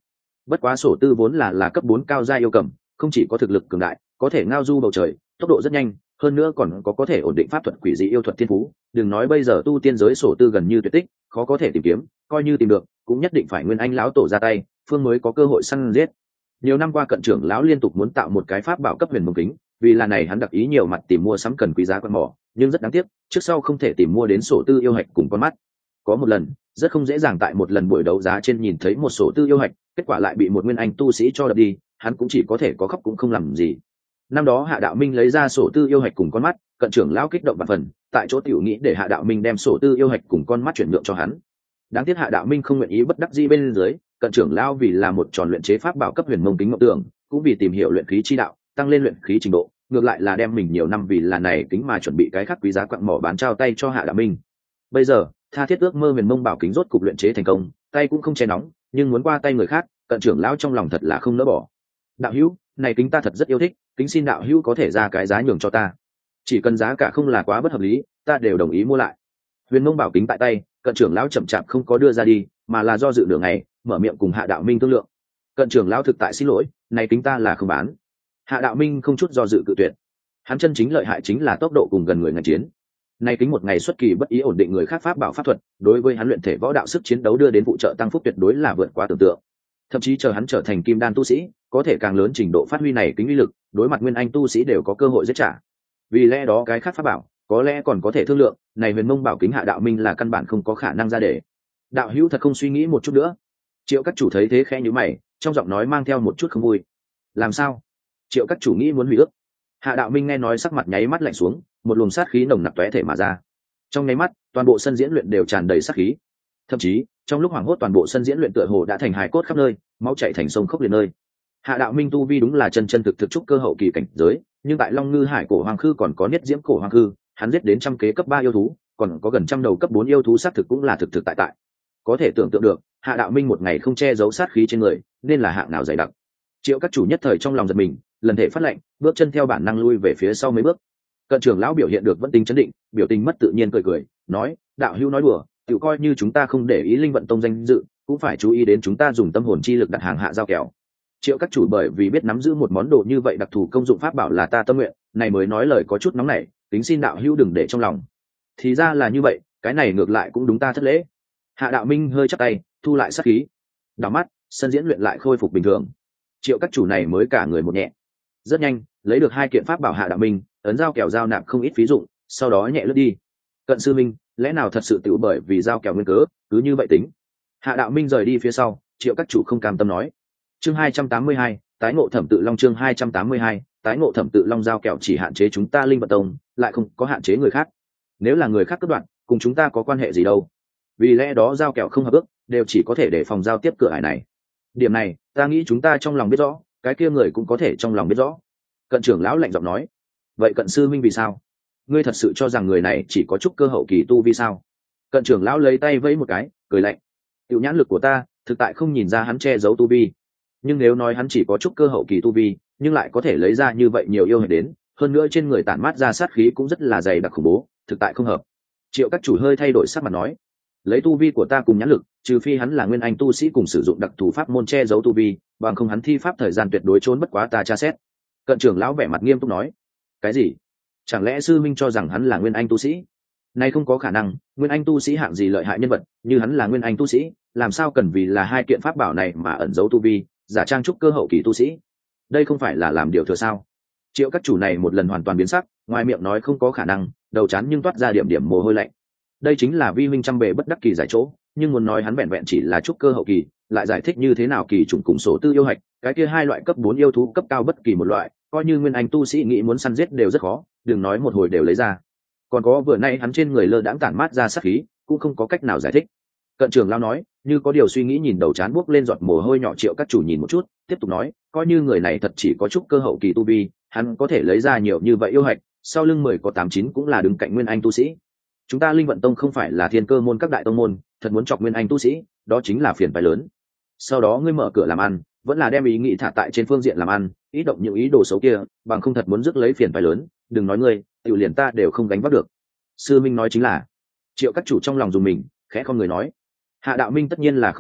Bất quá sổ tư vốn là là cấp bốn cao gia yêu cầm, không chỉ có thực lực cường đại, có thể ngao du bầu trời, tốc độ rất nhanh, hơn nữa còn có có thể ổn định pháp thuật quỷ dị yêu thuật thiên phú. Đừng nói bây giờ tu tiên giới sổ tư gần như tuyệt tích, khó có thể tìm kiếm, coi như tìm được, cũng nhất định phải Nguyên Anh lão tổ ra tay, phương mới có cơ hội săn giết. Nhiều năm qua cận trưởng lão liên tục muốn tạo một cái pháp bảo cấp huyền mông kính, vì là này hắn đặc ý nhiều mặt tìm mua sắm cần quý giá quan mỏ, nhưng rất đáng tiếc, trước sau không thể tìm mua đến sổ tư yêu hạch cùng con mắt. Có một lần, rất không dễ dàng tại một lần buổi đấu giá trên nhìn thấy một sổ tư yêu hạch, kết quả lại bị một Nguyên Anh tu sĩ cho đập đi, hắn cũng chỉ có thể có khóc cũng không làm gì. Năm đó Hạ Đạo Minh lấy ra sổ tư yêu hạch cùng con mắt, cận trưởng lão kích động vạn phần, tại chỗ tiểu nghĩ để Hạ Đạo Minh đem sổ tư yêu hạch cùng con mắt chuyển nhượng cho hắn. Đáng tiếc Hạ Đạo Minh không nguyện ý, bất đắc dĩ bên dưới, cận trưởng lão vì là một tròn luyện chế pháp bảo cấp huyền mông kính ngọc tưởng, cũng vì tìm hiểu luyện khí chi đạo, tăng lên luyện khí trình độ, ngược lại là đem mình nhiều năm vì là này kính mà chuẩn bị cái khác quý giá quặng mỏ bán trao tay cho Hạ Đạo Minh. Bây giờ, tha thiết ước mơ huyền mông bảo kính rốt cục luyện chế thành công, tay cũng không che nóng, nhưng muốn qua tay người khác, cận trưởng lão trong lòng thật là không nỡ bỏ. Đạo hữu, này kính ta thật rất yêu thích, kính xin đạo hữu có thể ra cái giá nhường cho ta, chỉ cần giá cả không là quá bất hợp lý, ta đều đồng ý mua lại. Huyền mông bảo kính tại tay, cận trưởng lão chậm chạp không có đưa ra đi, mà là do dự nửa ngày, mở miệng cùng Hạ Đạo Minh thương lượng. Cận trưởng lão thực tại xin lỗi, này kính ta là không bán. Hạ Đạo Minh không chút do dự cự tuyệt. Hắn chân chính lợi hại chính là tốc độ cùng gần người ngành chiến. Này kính một ngày xuất kỳ bất ý ổn định người khác pháp bảo pháp thuật, đối với hắn luyện thể võ đạo sức chiến đấu đưa đến phụ trợ tăng phúc tuyệt đối là vượt quá tưởng tượng. Thậm chí chờ hắn trở thành kim đan tu sĩ, có thể càng lớn trình độ phát huy này kính uy lực, đối mặt Nguyên Anh tu sĩ đều có cơ hội giết trả. Vì lẽ đó cái khác pháp bảo, có lẽ còn có thể thương lượng, này huyền mông bảo kính Hạ Đạo Minh là căn bản không có khả năng ra để. Đạo hữu thật không suy nghĩ một chút nữa. Triệu các chủ thấy thế khẽ nhíu mày, trong giọng nói mang theo một chút không vui. Làm sao? Triệu các chủ nghĩ muốn hủy ước. Hạ Đạo Minh nghe nói sắc mặt nháy mắt lạnh xuống, một luồng sát khí nồng nặc tóe thể mà ra. Trong nháy mắt, toàn bộ sân diễn luyện đều tràn đầy sát khí. Thậm chí, trong lúc hoảng hốt toàn bộ sân diễn luyện tựa hồ đã thành hài cốt khắp nơi, máu chảy thành sông khốc liệt nơi. Hạ Đạo Minh tu vi đúng là chân chân thực thực trúc cơ hậu kỳ cảnh giới, nhưng tại Long Ngư Hải cổ hoàng khư còn có niết diễm cổ hoàng khư, hắn giết đến trăm kế cấp ba yêu thú, còn có gần trăm đầu cấp bốn yêu thú sát thực cũng là thực thực tại tại. Có thể tưởng tượng được, Hạ Đạo Minh một ngày không che giấu sát khí trên người, nên là hạng nào dày đặc. Triệu các chủ nhất thời trong lòng giật mình, lần thể phát lệnh, bước chân theo bản năng lui về phía sau mấy bước. Cận trưởng lão biểu hiện được vẫn tính chấn định, biểu tình mất tự nhiên cười cười, nói: đạo hữu nói đùa, tự coi như chúng ta không để ý Linh Vận Tông danh dự, cũng phải chú ý đến chúng ta dùng tâm hồn chi lực đặt hàng Hạ giao kèo. Triệu các chủ bởi vì biết nắm giữ một món đồ như vậy đặc thù công dụng pháp bảo là ta tâm nguyện, này mới nói lời có chút nóng nảy, tính xin đạo hữu đừng để trong lòng. Thì ra là như vậy, cái này ngược lại cũng đúng ta thất lễ. Hạ Đạo Minh hơi chắp tay, thu lại sát khí, đảo mắt, sân diễn luyện lại khôi phục bình thường. Triệu các chủ này mới cả người một nhẹ. Rất nhanh, lấy được hai kiện pháp bảo Hạ Đạo Minh, ấn giao kèo giao nạp không ít phí dụng, sau đó nhẹ lướt đi. Cận sư minh, lẽ nào thật sự tiểu bởi vì giao kèo nguyên cớ, cứ như vậy tính? Hạ Đạo Minh rời đi phía sau, Triệu các chủ không cam tâm nói. Chương hai trăm tám mươi hai, tái ngộ Thẩm Tự Long. Chương hai trăm tám mươi hai, tái ngộ Thẩm Tự Long. Giao kèo chỉ hạn chế chúng ta Linh Vận Tông, lại không có hạn chế người khác. Nếu là người khác cắt đoạn, cùng chúng ta có quan hệ gì đâu? Vì lẽ đó giao kèo không hợp ước, đều chỉ có thể để phòng giao tiếp cửa ải này. Điểm này, ta nghĩ chúng ta trong lòng biết rõ, cái kia người cũng có thể trong lòng biết rõ. Cận trưởng lão lạnh giọng nói. Vậy Cận sư minh vì sao? Ngươi thật sự cho rằng người này chỉ có chút cơ hậu kỳ tu vi sao? Cận trưởng lão lấy tay vẫy một cái, cười lạnh. Tiểu nhãn lực của ta, thực tại không nhìn ra hắn che giấu tu vi. Nhưng nếu nói hắn chỉ có chút cơ hậu kỳ tu vi, nhưng lại có thể lấy ra như vậy nhiều yêu hệ đến, hơn nữa trên người tản mát ra sát khí cũng rất là dày đặc khủng bố, thực tại không hợp. Triệu các chủ hơi thay đổi sắc mặt nói. Lấy tu vi của ta cùng nhãn lực, trừ phi hắn là nguyên anh tu sĩ cùng sử dụng đặc thù pháp môn che giấu tu vi, bằng không hắn thi pháp thời gian tuyệt đối trốn bất quá ta tra xét. Cận trưởng lão vẻ mặt nghiêm túc nói. Cái gì? Chẳng lẽ sư minh cho rằng hắn là nguyên anh tu sĩ? Này không có khả năng, nguyên anh tu sĩ hạng gì lợi hại nhân vật, như hắn là nguyên anh tu sĩ, làm sao cần vì là hai kiện pháp bảo này mà ẩn giấu tu vi, giả trang trúc cơ hậu kỳ tu sĩ? Đây không phải là làm điều thừa sao? Triệu các chủ này một lần hoàn toàn biến sắc, ngoài miệng nói không có khả năng, đầu chán nhưng toát ra điểm điểm mồ hôi lạnh. Đây chính là vi minh trăm bề bất đắc kỳ giải chỗ, nhưng muốn nói hắn vẹn vẹn chỉ là trúc cơ hậu kỳ, lại giải thích như thế nào kỳ chủng cùng số tư yêu hạch, cái kia hai loại cấp bốn yêu thú cấp cao bất kỳ một loại, coi như nguyên anh tu sĩ nghĩ muốn săn giết đều rất khó, đừng nói một hồi đều lấy ra. Còn có vừa nay hắn trên người lơ đãng tản mát ra sát khí, cũng không có cách nào giải thích. Cận trưởng lão nói, như có điều suy nghĩ nhìn đầu trán buốc lên giọt mồ hôi nhỏ. Triệu các chủ nhìn một chút, tiếp tục nói, coi như người này thật chỉ có chút cơ hậu kỳ tu vi, hắn có thể lấy ra nhiều như vậy yêu hạch, sau lưng mười có tám chín cũng là đứng cạnh nguyên anh tu sĩ. Chúng ta Linh Vận Tông không phải là thiên cơ môn các đại tông môn, thật muốn chọc nguyên anh tu sĩ, đó chính là phiền phái lớn. Sau đó ngươi mở cửa làm ăn, vẫn là đem ý nghĩ thả tại trên phương diện làm ăn, ý động những ý đồ xấu kia, bằng không thật muốn rước lấy phiền phái lớn, đừng nói ngươi, tiểu liền ta đều không gánh vác được. Sư minh nói chính là. Triệu các chủ trong lòng dùng mình, khẽ không người nói. Hạ Đạo Minh tất nhiên là không biết,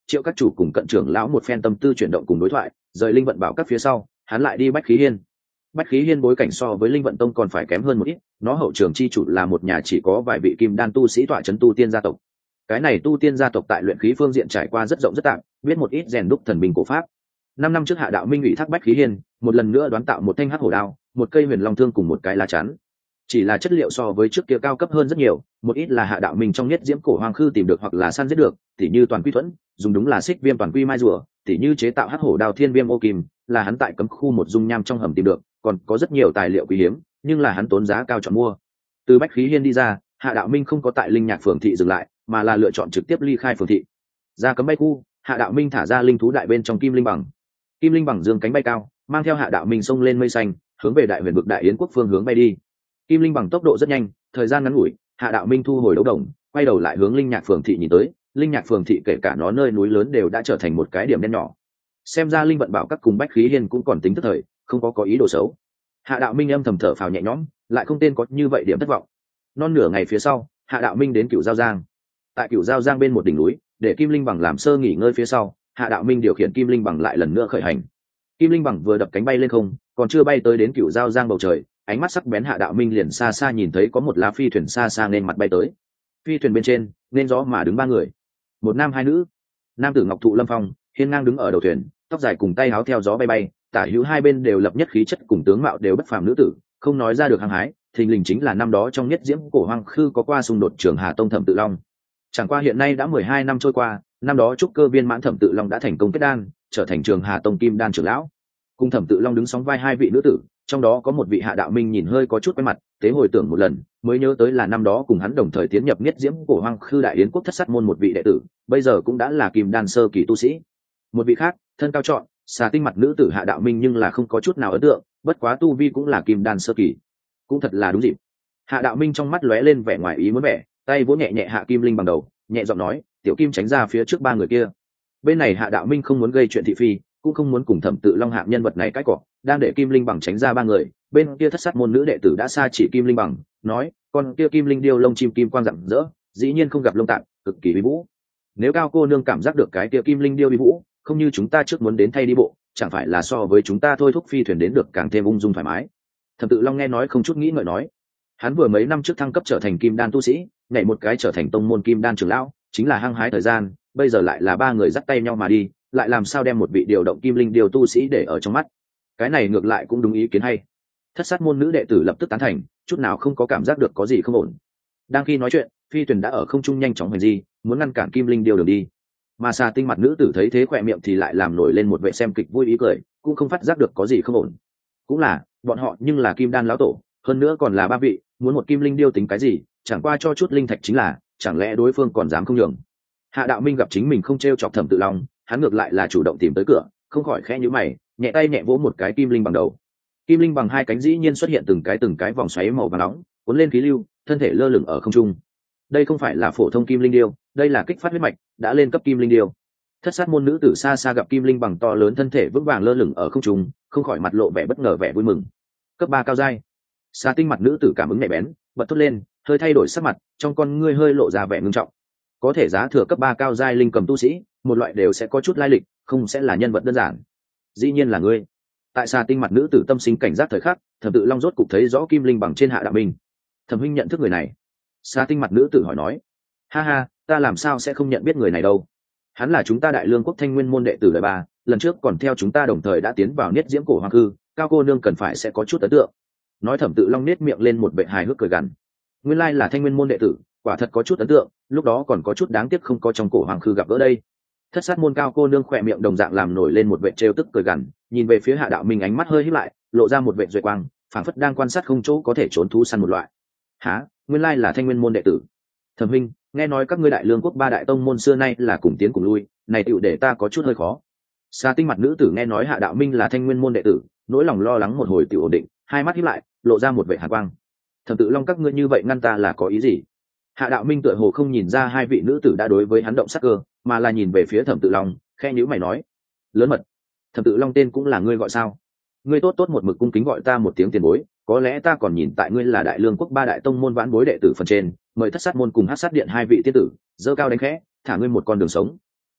triệu các chủ cùng cận trưởng lão một phen tâm tư chuyển động cùng đối thoại, rời linh vận bảo các phía sau, hắn lại đi bách khí hiên. Bách khí hiên bối cảnh so với linh vận tông còn phải kém hơn một ít, nó hậu trường chi chủ là một nhà chỉ có vài vị kim đan tu sĩ tọa trấn tu tiên gia tộc. Cái này tu tiên gia tộc tại luyện khí phương diện trải qua rất rộng rất tạm, biết một ít rèn đúc thần binh cổ pháp. Năm năm trước Hạ Đạo Minh ủy thác Bách khí hiên, một lần nữa đoán tạo một thanh hắc hổ đao, một cây huyền long thương cùng một cái lá chắn. Chỉ là chất liệu so với trước kia cao cấp hơn rất nhiều, một ít là Hạ Đạo Minh trong nhất diễm cổ hoang khư tìm được hoặc là săn giết được, tỉ như toàn quy thuẫn, dùng đúng là xích viêm toàn quy mai rùa, tỉ như chế tạo hắc hổ đao thiên viêm ô kim, là hắn tại cấm khu một dung nham trong hầm tìm được, còn có rất nhiều tài liệu quý hiếm, nhưng là hắn tốn giá cao chọn mua. Từ Bách khí hiên đi ra, Hạ Đạo Minh không có tại Linh Nhạc phường thị dừng lại, mà là lựa chọn trực tiếp ly khai phường thị. Ra cấm bay khu, Hạ Đạo Minh thả ra linh thú đại bên trong kim linh bằng. Kim linh bằng dương cánh bay cao, mang theo Hạ Đạo Minh xông lên mây xanh, hướng về đại huyền vực đại yến quốc phương hướng bay đi. Kim linh bằng tốc độ rất nhanh, thời gian ngắn ngủi, Hạ Đạo Minh thu hồi đấu đồng, quay đầu lại hướng Linh Nhạc phường thị nhìn tới. Linh Nhạc phường thị kể cả nó nơi núi lớn đều đã trở thành một cái điểm đen nhỏ. Xem ra Linh vận bảo các cùng Bách khí hiên cũng còn tính tức thời, không có có ý đồ xấu. Hạ Đạo Minh âm thầm thở phào nhẹ nhõm, lại không tên có như vậy điểm thất vọng. Non nửa ngày phía sau, Hạ Đạo Minh đến Cửu Giao Giang. Tại Cửu Giao Giang bên một đỉnh núi, để Kim linh bằng làm sơ nghỉ ngơi phía sau, Hạ Đạo Minh điều khiển Kim linh bằng lại lần nữa khởi hành. Kim linh bằng vừa đập cánh bay lên không, còn chưa bay tới đến Cửu Giao Giang bầu trời, ánh mắt sắc bén Hạ Đạo Minh liền xa xa nhìn thấy có một lá phi thuyền xa xa nên mặt bay tới. Phi thuyền bên trên nên gió mà đứng ba người, một nam hai nữ. Nam tử ngọc thụ lâm phong, hiên ngang đứng ở đầu thuyền, tóc dài cùng tay áo theo gió bay bay, tả hữu hai bên đều lập nhất khí chất cùng tướng mạo đều bất phàm nữ tử, không nói ra được hăng hái, thình lình chính là năm đó trong nhất diễm cổ hoang khư có qua xung đột trường Hà Tông Thẩm Tự Long. Chẳng qua hiện nay đã mười hai năm trôi qua, năm đó trúc cơ viên mãn Thẩm Tự Long đã thành công kết đan, trở thành trường Hà Tông Kim Đan trưởng lão. Cùng Thẩm Tự Long đứng sóng vai hai vị nữ tử, trong đó có một vị Hạ Đạo Minh nhìn hơi có chút quen mặt, tế hồi tưởng một lần, mới nhớ tới là năm đó cùng hắn đồng thời tiến nhập nhất diễm cổ hoang khư đại yến quốc thất sát môn một vị đệ tử, bây giờ cũng đã là Kim Đan sơ kỳ tu sĩ. Một vị khác, thân cao trọn, xà tinh mặt nữ tử Hạ Đạo Minh nhưng là không có chút nào ấn tượng, bất quá tu vi cũng là Kim Đan sơ kỳ, cũng thật là đúng dịp. Hạ Đạo Minh trong mắt lóe lên vẻ ngoài ý muốn vẻ, tay vỗ nhẹ nhẹ Hạ Kim Linh bằng đầu, nhẹ giọng nói, tiểu Kim tránh ra phía trước ba người kia. Bên này Hạ Đạo Minh không muốn gây chuyện thị phi, cũng không muốn cùng Thẩm Tự Long hạng nhân vật này cãi cọ, đang để Kim Linh bằng tránh ra ba người. Bên kia thất sát môn nữ đệ tử đã xa chỉ Kim Linh bằng, nói, con kia Kim Linh điêu lông chim kim quang rạng rỡ, dĩ nhiên không gặp lông tạng, cực kỳ uy vũ. Nếu Cao cô nương cảm giác được cái kia Kim Linh điêu uy vũ, không như chúng ta trước muốn đến thay đi bộ, chẳng phải là so với chúng ta thôi thúc phi thuyền đến được càng thêm ung dung thoải mái. Thẩm Tự Long nghe nói không chút nghĩ ngợi nói, hắn vừa mấy năm trước thăng cấp trở thành Kim Đan tu sĩ, nhảy một cái trở thành tông môn Kim Đan trưởng lão, chính là hăng hái thời gian, bây giờ lại là ba người dắt tay nhau mà đi, lại làm sao đem một vị điều động Kim Linh điều tu sĩ để ở trong mắt. Cái này ngược lại cũng đúng ý kiến hay. Thất sát môn nữ đệ tử lập tức tán thành, chút nào không có cảm giác được có gì không ổn. Đang khi nói chuyện, phi thuyền đã ở không trung nhanh chóng hành di, muốn ngăn cản Kim Linh điều đường đi. Mà xà tinh mặt nữ tử thấy thế khỏe miệng thì lại làm nổi lên một vệ xem kịch vui ý cười, cũng không phát giác được có gì không ổn. Cũng là, bọn họ nhưng là Kim Đan lão tổ, hơn nữa còn là ba vị, muốn một Kim Linh điêu tính cái gì, chẳng qua cho chút linh thạch chính là, chẳng lẽ đối phương còn dám không nhường. Hạ Đạo Minh gặp chính mình không trêu chọc Thẩm Tự Long, hắn ngược lại là chủ động tìm tới cửa, không khỏi khẽ nhíu mày, nhẹ tay nhẹ vỗ một cái Kim Linh bằng đầu. Kim Linh bằng hai cánh dĩ nhiên xuất hiện từng cái từng cái vòng xoáy màu vàng nóng, cuốn lên khí lưu, thân thể lơ lửng ở không trung. Đây không phải là phổ thông Kim Linh điêu, đây là kích phát huyết mạch, đã lên cấp Kim Linh điêu. Thất sát môn nữ tử xa xa gặp Kim Linh bằng to lớn thân thể vững vàng lơ lửng ở không trung, không khỏi mặt lộ vẻ bất ngờ vẻ vui mừng. Cấp ba cao giai. Xà tinh mặt nữ tử cảm ứng nhạy bén, bật thốt lên, hơi thay đổi sắc mặt, trong con ngươi hơi lộ ra vẻ ngưng trọng. Có thể giá thừa cấp ba cao giai linh cầm tu sĩ, một loại đều sẽ có chút lai lịch, không sẽ là nhân vật đơn giản. Dĩ nhiên là ngươi. Tại xà tinh mặt nữ tử tâm sinh cảnh giác thời khắc, Thẩm Tự Long rốt cục thấy rõ Kim Linh bằng trên Hạ Đạo Minh. Thẩm huynh nhận thức người này? Xà tinh mặt nữ tử hỏi nói. Ha ha, ta làm sao sẽ không nhận biết người này đâu. Hắn là chúng ta Đại Lương quốc Thanh Nguyên môn đệ tử đời ba, lần trước còn theo chúng ta đồng thời đã tiến vào niết diễm cổ hoang hư, Cao cô nương cần phải sẽ có chút ấn tượng. Nói Thẩm Tự Long nết miệng lên một vẻ hài hước cười gằn. Nguyên lai là Thanh Nguyên môn đệ tử, quả thật có chút ấn tượng, lúc đó còn có chút đáng tiếc không có trong cổ hoàng khư gặp gỡ đây. Thất sát môn Cao cô nương khỏe miệng đồng dạng làm nổi lên một vệ trêu tức cười gằn, nhìn về phía Hạ Đạo Minh ánh mắt hơi híp lại, lộ ra một vệ duệ quang, phảng phất đang quan sát không chỗ có thể trốn thú săn một loại. Hả? Nguyên lai là Thanh Nguyên môn đệ tử. Thẩm huynh, nghe nói các ngươi Đại Lương quốc ba đại tông môn xưa nay là cùng tiến cùng lui, này tựu để ta có chút hơi khó. Sa tinh mặt nữ tử nghe nói Hạ Đạo Minh là Thanh Nguyên môn đệ tử, nỗi lòng lo lắng một hồi tựu ổn định, hai mắt híp lại, lộ ra một vệ hàn quang. Thẩm Tự Long các ngươi như vậy ngăn ta là có ý gì? Hạ Đạo Minh tựa hồ không nhìn ra hai vị nữ tử đã đối với hắn động sát cơ, mà là nhìn về phía Thẩm Tự Long, khẽ nhíu mày nói: "Lớn mật, Thẩm Tự Long tên cũng là ngươi gọi sao? Ngươi tốt tốt một mực cung kính gọi ta một tiếng tiền bối, có lẽ ta còn nhìn tại ngươi là Đại Lương quốc ba đại tông môn vãn bối đệ tử phần trên, mời Thất sát môn cùng Hắc sát điện hai vị tiên tử, dơ cao đánh khẽ, thả ngươi một con đường sống."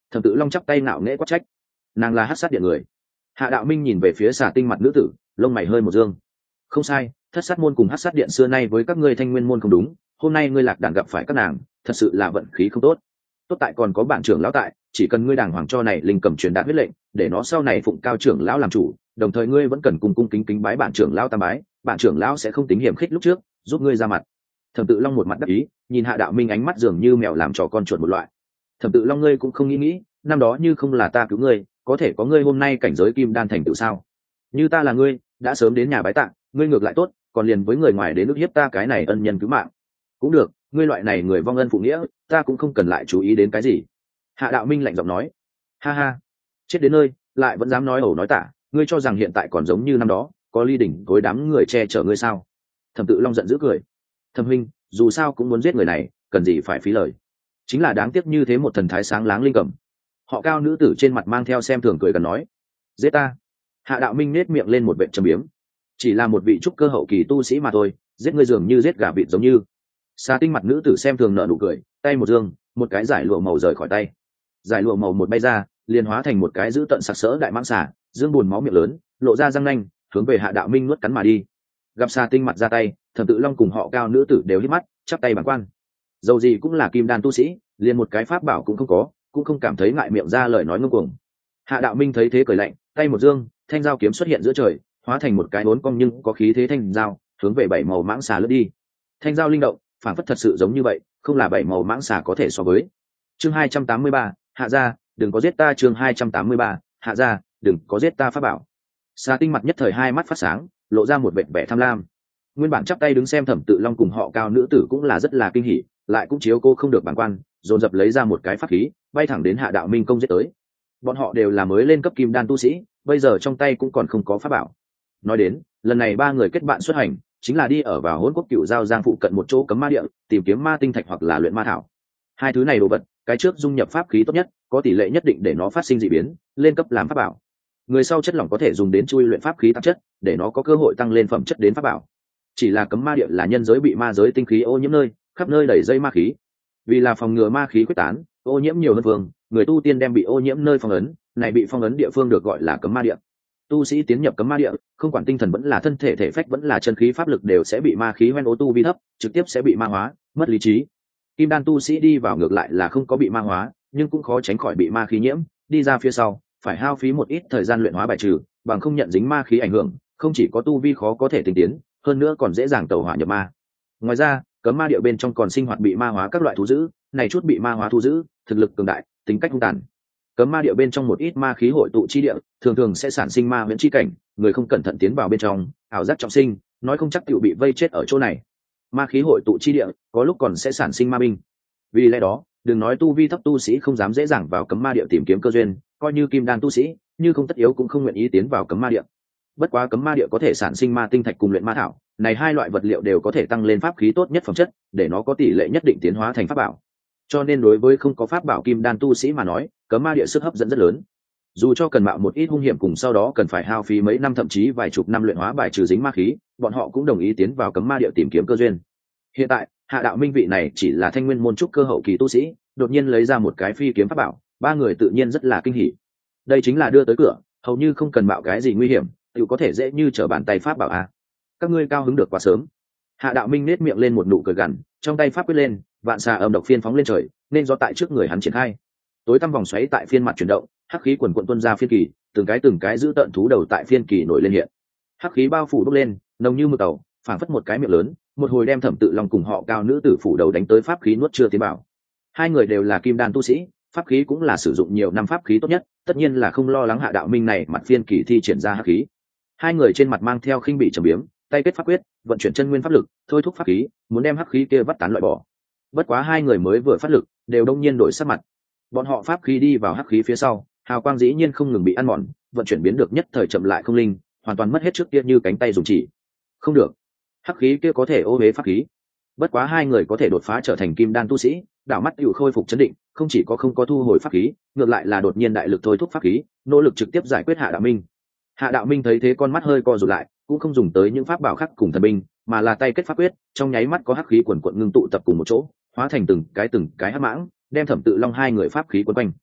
Thẩm Tự Long chắp tay nạo nghễ quát trách. Nàng là Hắc Sát Điện người. Hạ Đạo Minh nhìn về phía xà tinh mặt nữ tử, lông mày hơi một dương. Không sai, Thất Sát môn cùng Hắc Sát Điện xưa nay với các ngươi Thanh Nguyên môn không đúng, hôm nay ngươi lạc đàn gặp phải các nàng, thật sự là vận khí không tốt. Tốt tại còn có bạn trưởng lão tại, chỉ cần ngươi đàng hoàng cho này linh cầm truyền đạt huyết lệnh, để nó sau này phụng cao trưởng lão làm chủ, đồng thời ngươi vẫn cần cùng cung kính kính bái bạn trưởng lão tam bái, bạn trưởng lão sẽ không tính hiểm khích lúc trước, giúp ngươi ra mặt. Thẩm Tự Long một mặt đắc ý, nhìn Hạ Đạo Minh ánh mắt dường như mèo làm trò con chuột một loại. Thẩm Tự Long, ngươi cũng không nghĩ nghĩ, năm đó như không là ta cứu ngươi, có thể có ngươi hôm nay cảnh giới kim đan thành tựu sao? Như ta là ngươi, đã sớm đến nhà bái tạ, ngươi ngược lại tốt, còn liền với người ngoài đến ức hiếp ta cái này ân nhân cứu mạng. Cũng được, ngươi loại này người vong ân phụ nghĩa, ta cũng không cần lại chú ý đến cái gì. Hạ Đạo Minh lạnh giọng nói. Ha ha, chết đến nơi, lại vẫn dám nói ẩu nói tả, ngươi cho rằng hiện tại còn giống như năm đó, có ly đỉnh gối đám người che chở ngươi sao? Thẩm Tự Long giận dữ cười. Thẩm huynh, dù sao cũng muốn giết người này, cần gì phải phí lời. Chính là đáng tiếc như thế một thần thái sáng láng linh cầm. Họ Cao nữ tử trên mặt mang theo xem thường cười gần nói. Giết ta. Hạ Đạo Minh nết miệng lên một vệ trầm biếm. Chỉ là một vị trúc cơ hậu kỳ tu sĩ mà thôi, giết ngươi dường như giết gà vịt giống như. Xà tinh mặt nữ tử xem thường nở nụ cười, tay một dương, một cái giải lụa màu rời khỏi tay. Giải lụa màu một bay ra, liền hóa thành một cái dữ tận sặc sỡ đại mãng xà, dương buồn máu miệng lớn, lộ ra răng nanh, hướng về Hạ Đạo Minh nuốt cắn mà đi. Gặp xà tinh mặt ra tay, Thẩm Tự Long cùng Họ Cao nữ tử đều hít mắt, chắp tay bản quan. Dầu gì cũng là kim đan tu sĩ, liền một cái pháp bảo cũng không có, cũng không cảm thấy ngại miệng ra lời nói ngông cuồng. Hạ Đạo Minh thấy thế cười lạnh, tay một dương, thanh dao kiếm xuất hiện giữa trời, hóa thành một cái uốn cong nhưng có khí thế thanh dao, hướng về bảy màu mãng xà lướt đi. Thanh dao linh động, phản phất thật sự giống như vậy, không là bảy màu mãng xà có thể so với. Chương hai trăm tám mươi ba, hạ gia, đừng có giết ta. Chương hai trăm tám mươi ba, hạ gia, đừng có giết ta pháp bảo. Xà tinh mặt nhất thời hai mắt phát sáng, lộ ra một vẻ vẻ tham lam. Nguyên bản chắp tay đứng xem Thẩm Tự Long cùng Họ Cao nữ tử cũng là rất là kinh hỉ, lại cũng chiếu cô không được bản quan, dồn dập lấy ra một cái pháp khí, bay thẳng đến Hạ Đạo Minh công giết tới. Bọn họ đều là mới lên cấp kim đan tu sĩ, bây giờ trong tay cũng còn không có pháp bảo. Nói đến, lần này ba người kết bạn xuất hành, chính là đi ở vào Hỗn Quốc Cửu Giao Giang phụ cận một chỗ cấm ma địa, tìm kiếm ma tinh thạch hoặc là luyện ma thảo. Hai thứ này đồ vật, cái trước dung nhập pháp khí tốt nhất, có tỷ lệ nhất định để nó phát sinh dị biến, lên cấp làm pháp bảo. Người sau chất lỏng có thể dùng đến chui luyện pháp khí tạp chất, để nó có cơ hội tăng lên phẩm chất đến pháp bảo. Chỉ là cấm ma địa là nhân giới bị ma giới tinh khí ô nhiễm nơi, khắp nơi đầy dây ma khí. Vì là phòng ngừa ma khí quyết tán, ô nhiễm nhiều hơn phương, người tu tiên đem bị ô nhiễm nơi phong ấn, này bị phong ấn địa phương được gọi là cấm ma địa. Tu sĩ tiến nhập cấm ma địa, không quản tinh thần vẫn là thân thể thể phách vẫn là chân khí pháp lực đều sẽ bị ma khí hoen ố, tu vi thấp, trực tiếp sẽ bị ma hóa, mất lý trí. Kim đan tu sĩ đi vào ngược lại là không có bị ma hóa, nhưng cũng khó tránh khỏi bị ma khí nhiễm, đi ra phía sau, phải hao phí một ít thời gian luyện hóa bài trừ, bằng không nhận dính ma khí ảnh hưởng, không chỉ có tu vi khó có thể tinh tiến, hơn nữa còn dễ dàng tẩu hỏa nhập ma. Ngoài ra, cấm ma địa bên trong còn sinh hoạt bị ma hóa các loại thú dữ, này chút bị ma hóa thú dữ, thực lực cường đại, tính cách hung tàn. Cấm ma địa bên trong một ít ma khí hội tụ chi địa, thường thường sẽ sản sinh ma huyễn chi cảnh, người không cẩn thận tiến vào bên trong, ảo giác trọng sinh, nói không chắc tiểu bị vây chết ở chỗ này. Ma khí hội tụ chi địa, có lúc còn sẽ sản sinh ma binh. Vì lẽ đó, đừng nói tu vi thấp tu sĩ không dám dễ dàng vào cấm ma địa tìm kiếm cơ duyên, coi như kim đan tu sĩ, như không tất yếu cũng không nguyện ý tiến vào cấm ma địa. Bất quá cấm ma địa có thể sản sinh ma tinh thạch cùng luyện ma thảo, này hai loại vật liệu đều có thể tăng lên pháp khí tốt nhất phẩm chất, để nó có tỷ lệ nhất định tiến hóa thành pháp bảo. Cho nên đối với không có pháp bảo kim đan tu sĩ mà nói, cấm ma địa sức hấp dẫn rất lớn. Dù cho cần mạo một ít hung hiểm cùng sau đó cần phải hao phí mấy năm thậm chí vài chục năm luyện hóa bài trừ dính ma khí, bọn họ cũng đồng ý tiến vào cấm ma địa tìm kiếm cơ duyên. Hiện tại, Hạ Đạo Minh vị này chỉ là thanh nguyên môn trúc cơ hậu kỳ tu sĩ, đột nhiên lấy ra một cái phi kiếm pháp bảo, ba người tự nhiên rất là kinh hỉ. Đây chính là đưa tới cửa, hầu như không cần mạo cái gì nguy hiểm, tự có thể dễ như trở bàn tay pháp bảo a. Các ngươi cao hứng được quá sớm. Hạ Đạo Minh nét miệng lên một nụ cười gằn, trong tay pháp quyết lên, vạn xà âm độc phiên phóng lên trời, nên do tại trước người hắn triển khai. Tối tăm vòng xoáy tại phiên mặt chuyển động, hắc khí quần quần tuôn ra phiên kỳ, từng cái từng cái giữ tận thú đầu tại phiên kỳ nổi lên hiện. Hắc khí bao phủ bốc lên, nồng như mực tàu, phảng phất một cái miệng lớn, một hồi đem Thẩm Tự Long cùng Họ Cao nữ tử phủ đầu đánh tới pháp khí nuốt chưa tiến bảo. Hai người đều là kim đan tu sĩ, pháp khí cũng là sử dụng nhiều năm pháp khí tốt nhất, tất nhiên là không lo lắng Hạ Đạo Minh này mặt phiên kỳ thi triển ra hắc khí. Hai người trên mặt mang theo khinh bị trầm biếm, tay kết pháp quyết, vận chuyển chân nguyên pháp lực, thôi thúc pháp khí, muốn đem hắc khí kia vắt tán loại bỏ. Bất quá hai người mới vừa phát lực, đều đông nhiên đổi sắc mặt. Bọn họ pháp khí đi vào hắc khí phía sau, hào quang dĩ nhiên không ngừng bị ăn mòn, vận chuyển biến được nhất thời chậm lại không linh, hoàn toàn mất hết trước kia như cánh tay dùng chỉ. Không được, hắc khí kia có thể ô uế pháp khí. Bất quá hai người có thể đột phá trở thành kim đan tu sĩ, đảo mắt hữu khôi phục chấn định, không chỉ có không có thu hồi pháp khí, ngược lại là đột nhiên đại lực thôi thúc pháp khí, nỗ lực trực tiếp giải quyết Hạ Đạo Minh. Hạ Đạo Minh thấy thế con mắt hơi co rụt lại, cũng không dùng tới những pháp bảo khác cùng thần binh, mà là tay kết pháp quyết, trong nháy mắt có hắc khí quần quần ngưng tụ tập cùng một chỗ, hóa thành từng cái từng cái hắc mãng, đem Thẩm Tự Long hai người pháp khí quấn quanh.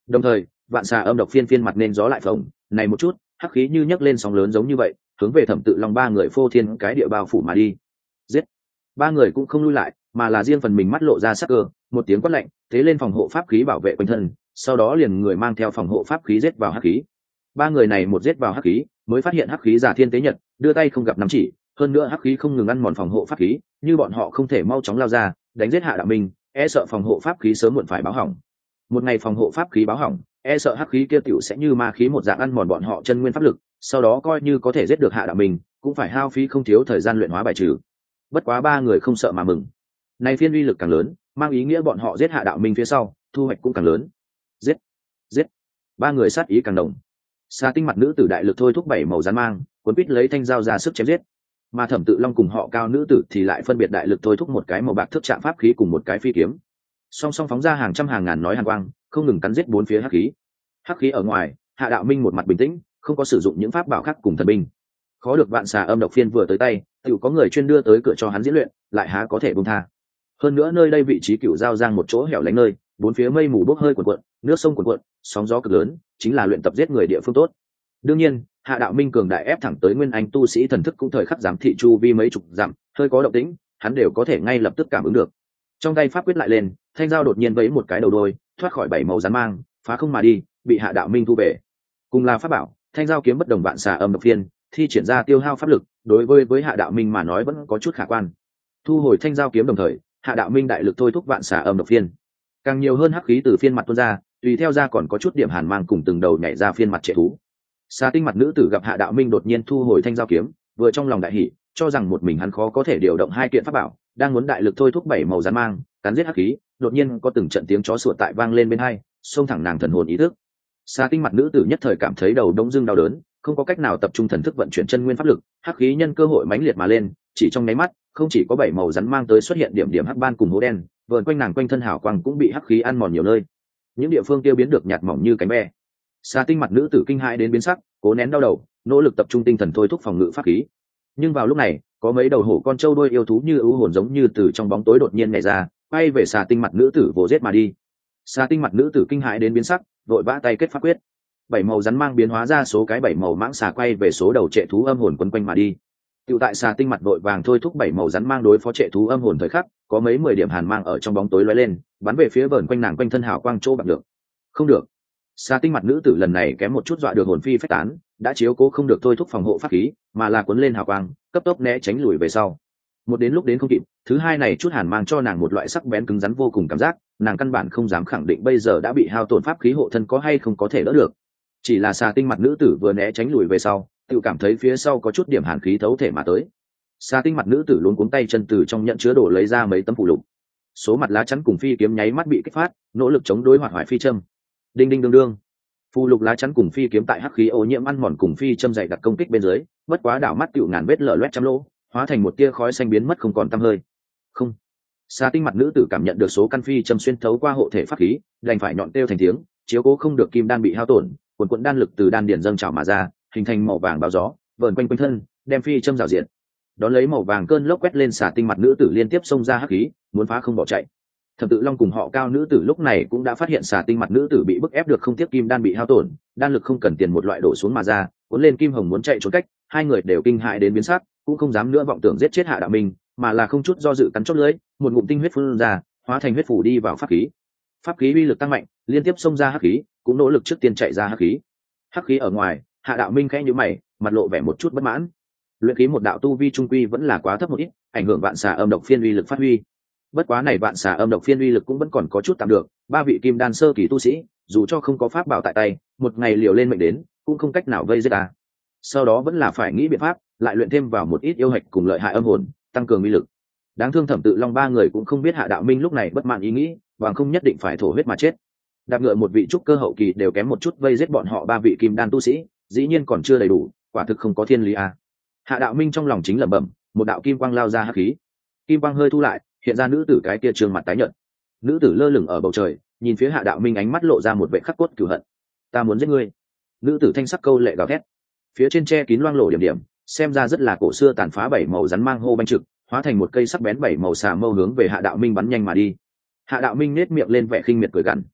Đồng thời vạn xà âm độc phiên phiên mặt nên gió lại phồng này một chút, hắc khí như nhấc lên sóng lớn giống như vậy, hướng về Thẩm Tự Long ba người phô thiên cái địa bao phủ mà đi. Giết! Ba người cũng không lui lại, mà là riêng phần mình mắt lộ ra sắc cơ, một tiếng quát lạnh, thế lên phòng hộ pháp khí bảo vệ quanh thân, sau đó liền người mang theo phòng hộ pháp khí giết vào hắc khí. Ba người này một giết vào hắc khí, mới phát hiện hắc khí giả thiên tế nhật, đưa tay không gặp nắm chỉ, hơn nữa hắc khí không ngừng ăn mòn phòng hộ pháp khí, như bọn họ không thể mau chóng lao ra, đánh giết Hạ Đạo Minh, e sợ phòng hộ pháp khí sớm muộn phải báo hỏng. Một ngày phòng hộ pháp khí báo hỏng, e sợ hắc khí kia tiểu sẽ như ma khí một dạng ăn mòn bọn họ chân nguyên pháp lực, sau đó coi như có thể giết được Hạ Đạo Minh, cũng phải hao phí không thiếu thời gian luyện hóa bài trừ. Bất quá ba người không sợ mà mừng. Này phiên uy lực càng lớn, mang ý nghĩa bọn họ giết Hạ Đạo Minh phía sau, thu hoạch cũng càng lớn. Giết, giết. Ba người sát ý càng đồng. Xà tinh mặt nữ tử đại lực thôi thúc bảy màu rắn mang, cuốn quít lấy thanh dao ra sức chém giết. Mà Thẩm Tự Long cùng họ cao nữ tử thì lại phân biệt đại lực thôi thúc một cái màu bạc thước chạm pháp khí cùng một cái phi kiếm. Song song phóng ra hàng trăm hàng ngàn nói hàn quang, không ngừng cắn giết bốn phía hắc khí. Hắc khí ở ngoài, Hạ Đạo Minh một mặt bình tĩnh, không có sử dụng những pháp bảo khác cùng thần binh. Khó được vạn xà âm độc phiên vừa tới tay, tự có người chuyên đưa tới cửa cho hắn diễn luyện, lại há có thể buông tha. Hơn nữa nơi đây vị trí cựu giao giang một chỗ hẻo lánh nơi, bốn phía mây mù bốc hơi cuồn cuộn, nước sông cuồn cuộn, sóng gió cực lớn, chính là luyện tập giết người địa phương tốt. Đương nhiên, Hạ Đạo Minh cường đại ép thẳng tới nguyên anh tu sĩ thần thức cũng thời khắc giám thị chu vi mấy chục dặm, hơi có động tĩnh, hắn đều có thể ngay lập tức cảm ứng được. Trong tay pháp quyết lại lên, thanh dao đột nhiên vẫy một cái đầu đôi, thoát khỏi bảy màu rắn mang, phá không mà đi, bị Hạ Đạo Minh thu về. Cùng là pháp bảo, thanh dao kiếm bất đồng vạn xà âm độc phiên, thi triển ra tiêu hao pháp lực, đối với với Hạ Đạo Minh mà nói vẫn có chút khả quan. Thu hồi thanh dao kiếm đồng thời, Hạ Đạo Minh đại lực thôi thúc vạn xà âm độc phiên, càng nhiều hơn hắc khí từ phiên mặt tuôn ra, tùy theo ra còn có chút điểm hàn mang cùng từng đầu nhảy ra phiên mặt trệ thú. Xà tinh mặt nữ tử gặp Hạ Đạo Minh đột nhiên thu hồi thanh dao kiếm, vừa trong lòng đại hỉ, cho rằng một mình hắn khó có thể điều động hai kiện pháp bảo, đang muốn đại lực thôi thúc bảy màu rắn mang, cắn giết hắc khí, đột nhiên có từng trận tiếng chó sủa tại vang lên bên hai, xông thẳng nàng thần hồn ý thức. Xà tinh mặt nữ tử nhất thời cảm thấy đầu đông dưng đau đớn, không có cách nào tập trung thần thức vận chuyển chân nguyên pháp lực, hắc khí nhân cơ hội mãnh liệt mà lên, chỉ trong nháy mắt, không chỉ có bảy màu rắn mang tới xuất hiện điểm điểm hắc ban cùng hố đen, vờn quanh nàng quanh thân hào quang cũng bị hắc khí ăn mòn nhiều nơi. Những địa phương tiêu biến được nhạt mỏng như cánh ve. Xà tinh mặt nữ tử kinh hãi đến biến sắc, cố nén đau đầu, nỗ lực tập trung tinh thần thôi thúc phòng ngự pháp khí. Nhưng vào lúc này, có mấy đầu hổ con trâu đuôi yêu thú như ưu hồn giống như từ trong bóng tối đột nhiên nhảy ra, bay về xà tinh mặt nữ tử vồ giết mà đi. Xà tinh mặt nữ tử kinh hãi đến biến sắc, vội vã tay kết pháp quyết. Bảy màu rắn mang biến hóa ra số cái bảy màu mãng xà quay về số đầu trệ thú âm hồn quấn quanh mà đi. Tiểu tại xà tinh mặt vội vàng thôi thúc bảy màu rắn mang đối phó trệ thú âm hồn thời khắc, có mấy mười điểm hàn mang ở trong bóng tối lóe lên, bắn về phía vờn quanh nàng quanh thân hào quang chỗ bạc được. Không được. Xà tinh mặt nữ tử lần này kém một chút dọa được hồn phi phách tán, đã chiếu cố không được thôi thúc phòng hộ pháp khí, mà là cuốn lên hào quang, cấp tốc né tránh lùi về sau. Một đến lúc đến không kịp, thứ hai này chút hàn mang cho nàng một loại sắc bén cứng rắn vô cùng cảm giác, nàng căn bản không dám khẳng định bây giờ đã bị hao tổn pháp khí hộ thân có hay không có thể đỡ được. Chỉ là xà tinh mặt nữ tử vừa né tránh lùi về sau, tự cảm thấy phía sau có chút điểm hàn khí thấu thể mà tới. Xà tinh mặt nữ tử luống cuống tay chân từ trong nhận chứa đồ lấy ra mấy tấm phụ lục. Số mặt lá chắn cùng phi kiếm nháy mắt bị kích phát, nỗ lực chống đối hoạt hoại phi châm. Đinh đinh đương đương. Phù lục lá chắn cùng phi kiếm tại hắc khí ô nhiễm ăn mòn cùng phi châm dày đặc công kích bên dưới, bất quá đảo mắt tựu ngàn vết lở loét trăm lỗ, hóa thành một tia khói xanh biến mất không còn tăm hơi. Không. Xà tinh mặt nữ tử cảm nhận được số căn phi châm xuyên thấu qua hộ thể pháp khí, đành phải nhọn kêu thành tiếng, chiếu cố không được kim đan bị hao tổn, cuồn cuộn đan lực từ đan điền dâng trào mà ra, hình thành màu vàng báo gió, vờn quanh quanh thân, đem phi châm rào diện. Đón lấy màu vàng cơn lốc quét lên xà tinh mặt nữ tử liên tiếp xông ra hắc khí, muốn phá không bỏ chạy. Thẩm Tự Long cùng họ cao nữ tử lúc này cũng đã phát hiện xà tinh mặt nữ tử bị bức ép được không tiếp kim đan bị hao tổn, đan lực không cần tiền một loại đổ xuống mà ra, cuốn lên kim hồng muốn chạy trốn cách, hai người đều kinh hãi đến biến sắc, cũng không dám nữa vọng tưởng giết chết Hạ Đạo Minh, mà là không chút do dự cắn chót lưỡi, một ngụm tinh huyết phun ra, hóa thành huyết phủ đi vào pháp khí. Pháp khí uy lực tăng mạnh, liên tiếp xông ra hắc khí, cũng nỗ lực trước tiên chạy ra hắc khí. Hắc khí ở ngoài, Hạ Đạo Minh khẽ nhíu mày, mặt lộ vẻ một chút bất mãn. Luyện khí một đạo tu vi trung quy vẫn là quá thấp một ít, ảnh hưởng vạn xà âm độc phiên uy lực phát huy. Bất quá này vạn xà âm độc phiên uy lực cũng vẫn còn có chút tạm được, ba vị kim đan sơ kỳ tu sĩ, dù cho không có pháp bảo tại tay, một ngày liều lên mệnh đến, cũng không cách nào vây giết ta. Sau đó vẫn là phải nghĩ biện pháp, lại luyện thêm vào một ít yêu hạch cùng lợi hại âm hồn, tăng cường uy lực. Đáng thương Thẩm Tự Long ba người cũng không biết Hạ Đạo Minh lúc này bất mãn ý nghĩ, bằng không nhất định phải thổ huyết mà chết. Đạp ngựa một vị trúc cơ hậu kỳ đều kém một chút vây giết bọn họ ba vị kim đan tu sĩ, dĩ nhiên còn chưa đầy đủ, quả thực không có thiên lý à. Hạ Đạo Minh trong lòng chính lẩm bẩm, một đạo kim quang lao ra hắc khí. Kim quang hơi thu lại, hiện ra nữ tử cái kia trương mặt tái nhợt. Nữ tử lơ lửng ở bầu trời, nhìn phía Hạ Đạo Minh ánh mắt lộ ra một vẻ khắc cốt cửu hận. Ta muốn giết ngươi. Nữ tử thanh sắc câu lệ gào thét. Phía trên tre kín loang lổ điểm điểm, xem ra rất là cổ xưa tàn phá bảy màu rắn mang hô banh trực, hóa thành một cây sắc bén bảy màu xà mâu hướng về Hạ Đạo Minh bắn nhanh mà đi. Hạ Đạo Minh nét miệng lên vẻ khinh miệt cười gằn.